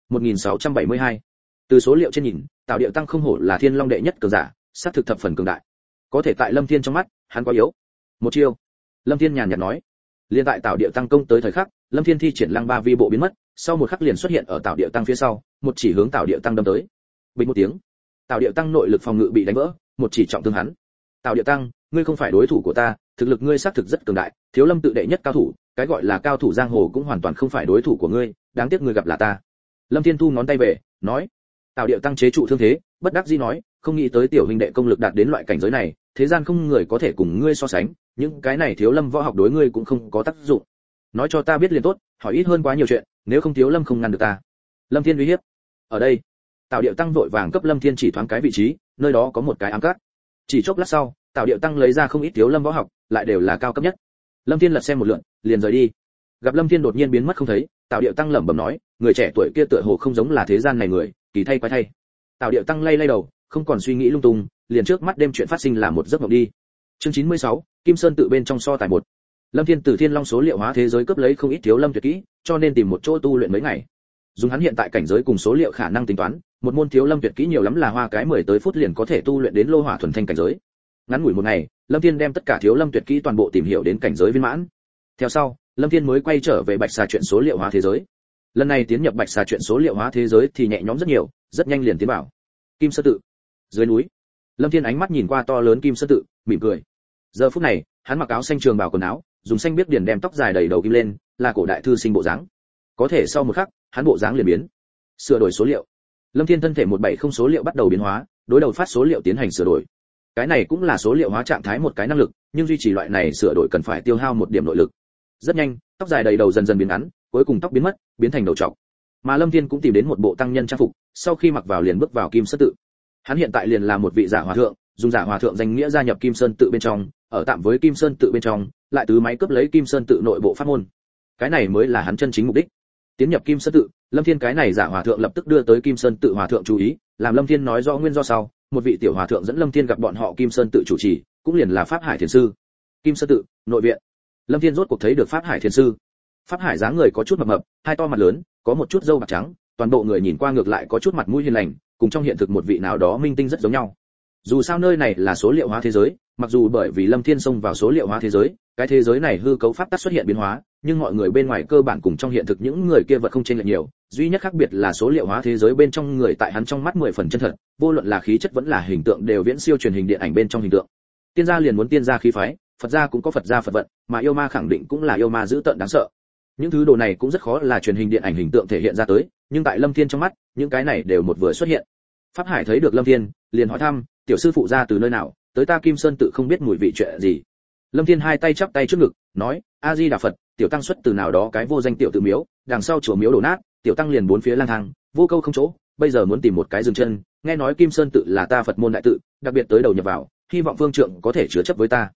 1672. Từ số liệu trên nhìn, Tào Điệu tăng không hổ là Thiên Long đệ nhất cường giả, sát thực thập phần cường đại. Có thể tại Lâm Thiên trong mắt, hắn quá yếu. Một chiêu. Lâm Thiên nhàn nhạt nói. Liên tại Tào Điệu tăng công tới thời khắc, Lâm Thiên thi triển Lăng Ba Vi bộ biến mất, sau một khắc liền xuất hiện ở Tào Điệu tăng phía sau, một chỉ hướng Tào Điệu tăng đâm tới. Bình một tiếng, Tào Điệu tăng nội lực phòng ngự bị đánh vỡ, một chỉ trọng thương hắn. Tào Điệu tăng, ngươi không phải đối thủ của ta, thực lực ngươi xác thực rất cường đại, Thiếu Lâm tự đệ nhất cao thủ, cái gọi là cao thủ giang hồ cũng hoàn toàn không phải đối thủ của ngươi, đáng tiếc ngươi gặp là ta. Lâm Thiên thu ngón tay về, nói. Tào Điệu tăng chế trụ thương thế, bất đắc dĩ nói, không nghĩ tới tiểu huynh đệ công lực đạt đến loại cảnh giới này, thế gian không người có thể cùng ngươi so sánh, những cái này Thiếu Lâm võ học đối ngươi cũng không có tác dụng. Nói cho ta biết liền tốt, hỏi ít hơn quá nhiều chuyện, nếu không Thiếu Lâm không ngăn được ta. Lâm Thiên uy hiếp. Ở đây. Tào Điệu tăng vội vàng cấp Lâm Thiên chỉ thoáng cái vị trí, nơi đó có một cái ám cát. Chỉ chốc lát sau, Tào Điệu tăng lấy ra không ít Thiếu Lâm võ học, lại đều là cao cấp nhất. Lâm Thiên lật xem một lượt, liền rời đi. Gặp Lâm Thiên đột nhiên biến mất không thấy, Tào Điệu tăng lẩm bẩm nói, người trẻ tuổi kia tựa hồ không giống là thế gian này người, kỳ thay quái thay. Tào Điệu tăng lay lay đầu, không còn suy nghĩ lung tung, liền trước mắt đêm chuyện phát sinh là một giấc mộng đi. Chương 96, Kim Sơn tự bên trong so tài 1. Lâm Thiên từ Thiên Long số liệu hóa thế giới cướp lấy không ít Thiếu Lâm tuyệt kỹ, cho nên tìm một chỗ tu luyện mấy ngày. Dùng hắn hiện tại cảnh giới cùng số liệu khả năng tính toán, một môn Thiếu Lâm tuyệt kỹ nhiều lắm là hoa cái 10 tới phút liền có thể tu luyện đến lô hỏa thuần thanh cảnh giới. Ngắn ngủi một ngày, Lâm Thiên đem tất cả Thiếu Lâm tuyệt kỹ toàn bộ tìm hiểu đến cảnh giới viên mãn. Theo sau, Lâm Thiên mới quay trở về Bạch Xà chuyện số liệu hóa thế giới. Lần này tiến nhập Bạch Xà chuyện số liệu hóa thế giới thì nhẹ nhõm rất nhiều, rất nhanh liền tiến vào Kim Sơn tự. Dưới núi, Lâm Thiên ánh mắt nhìn qua to lớn Kim Sơn tự, mỉm cười. Giờ phút này, hắn mặc áo xanh trường bào quần áo, dùng xanh biếc điển đem tóc dài đầy đầu kim lên, là cổ đại thư sinh bộ dáng. Có thể sau một khắc, hắn bộ dáng liền biến. Sửa đổi số liệu. Lâm Thiên thân thể 170 số liệu bắt đầu biến hóa, đối đầu phát số liệu tiến hành sửa đổi. Cái này cũng là số liệu hóa trạng thái một cái năng lực, nhưng duy trì loại này sửa đổi cần phải tiêu hao một điểm nội lực. Rất nhanh, tóc dài đầy đầu dần dần biến ngắn, cuối cùng tóc biến mất, biến thành đầu trọc. Mà Lâm Thiên cũng tìm đến một bộ tăng nhân trang phục, sau khi mặc vào liền bước vào Kim Sơn tự. Hắn hiện tại liền là một vị giả hòa thượng, dùng giả hòa thượng danh nghĩa gia nhập Kim Sơn tự bên trong, ở tạm với Kim Sơn tự bên trong, lại tứ máy cướp lấy Kim Sơn tự nội bộ pháp môn. Cái này mới là hắn chân chính mục đích. Tiến nhập Kim Sơn tự, Lâm Thiên cái này giả hòa thượng lập tức đưa tới Kim Sơn tự hòa thượng chú ý, làm Lâm Thiên nói rõ nguyên do sau, một vị tiểu hòa thượng dẫn Lâm Thiên gặp bọn họ Kim Sơn tự chủ trì, cũng liền là Pháp Hải Thiền sư. Kim Sơn tự, nội viện. Lâm Thiên rốt cuộc thấy được Pháp Hải Thiền sư. Pháp Hải dáng người có chút mập mập, hai to mặt lớn, có một chút râu bạc trắng, toàn bộ người nhìn qua ngược lại có chút mặt mũi hiền lành, cùng trong hiện thực một vị nào đó minh tinh rất giống nhau. Dù sao nơi này là số liệu hóa thế giới, mặc dù bởi vì Lâm Thiên xông vào số liệu hóa thế giới, cái thế giới này hư cấu pháp tắc xuất hiện biến hóa, nhưng mọi người bên ngoài cơ bản cùng trong hiện thực những người kia vật không chênh lệch nhiều, duy nhất khác biệt là số liệu hóa thế giới bên trong người tại hắn trong mắt 10 phần chân thật, vô luận là khí chất vẫn là hình tượng đều viễn siêu truyền hình điện ảnh bên trong hình tượng. Tiên gia liền muốn tiên gia khí phái, Phật gia cũng có Phật gia Phật vận, mà yêu ma khẳng định cũng là yêu ma dữ tợn đáng sợ. Những thứ đồ này cũng rất khó là truyền hình điện ảnh hình tượng thể hiện ra tới, nhưng tại Lâm Thiên trong mắt, những cái này đều một vừa xuất hiện. Pháp Hải thấy được Lâm Thiên, liền hỏi thăm, tiểu sư phụ ra từ nơi nào, tới ta Kim Sơn tự không biết mùi vị chuyện gì. Lâm Thiên hai tay chắp tay trước ngực, nói, A Di Đà Phật, tiểu tăng xuất từ nào đó cái vô danh tiểu tự miếu, đằng sau chùa miếu đổ nát, tiểu tăng liền bốn phía lang thang, vô câu không chỗ, bây giờ muốn tìm một cái dừng chân, nghe nói Kim Sơn tự là ta Phật môn đại tự, đặc biệt tới đầu nhập vào, hy vọng phương trượng có thể chứa chấp với ta.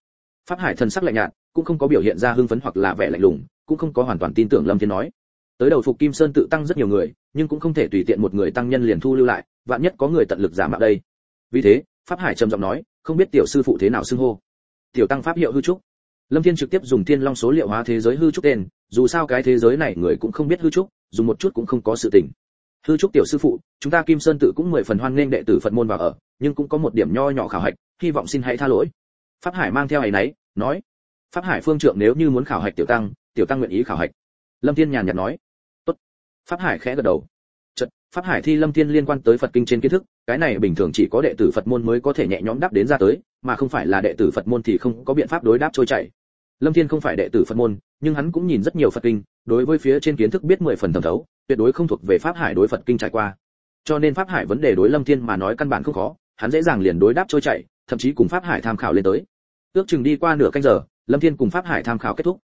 Pháp Hải thần sắc lạnh nhạt, cũng không có biểu hiện ra hưng phấn hoặc là vẻ lạnh lùng, cũng không có hoàn toàn tin tưởng Lâm Thiên nói. Tới đầu phục Kim Sơn tự tăng rất nhiều người, nhưng cũng không thể tùy tiện một người tăng nhân liền thu lưu lại, vạn nhất có người tận lực giả mạo đây. Vì thế, Pháp Hải trầm giọng nói, không biết tiểu sư phụ thế nào xưng hô. Tiểu tăng pháp hiệu hư trúc. Lâm Thiên trực tiếp dùng thiên long số liệu hóa thế giới hư trúc tên, dù sao cái thế giới này người cũng không biết hư trúc, dùng một chút cũng không có sự tình. Hư trúc tiểu sư phụ, chúng ta Kim Sơn tự cũng 10 phần hoan nghênh đệ tử Phật môn vào ở, nhưng cũng có một điểm nho nhỏ khảo hạch, hy vọng xin hãy tha lỗi. Pháp Hải mang theo ấy nấy, nói: Pháp Hải phương trượng nếu như muốn khảo hạch tiểu tăng nguyện ý khảo hạch. Lâm Thiên nhàn nhạt nói: tốt. Pháp Hải khẽ gật đầu. Chợt, Pháp Hải thi Lâm Thiên liên quan tới Phật kinh trên kiến thức, cái này bình thường chỉ có đệ tử Phật môn mới có thể nhẹ nhõm đáp đến ra tới, mà không phải là đệ tử Phật môn thì không có biện pháp đối đáp trôi chảy. Lâm Thiên không phải đệ tử Phật môn, nhưng hắn cũng nhìn rất nhiều Phật kinh, đối với phía trên kiến thức biết 10 phần thẩm thấu, tuyệt đối không thuộc về Pháp Hải đối Phật kinh trải qua. Cho nên Pháp Hải vấn đề đối Lâm Thiên mà nói căn bản không khó, hắn dễ dàng liền đối đáp trôi chảy, thậm chí cùng Pháp Hải tham khảo lên tới. Ước chừng đi qua nửa canh giờ, Lâm Thiên cùng Pháp Hải tham khảo kết thúc.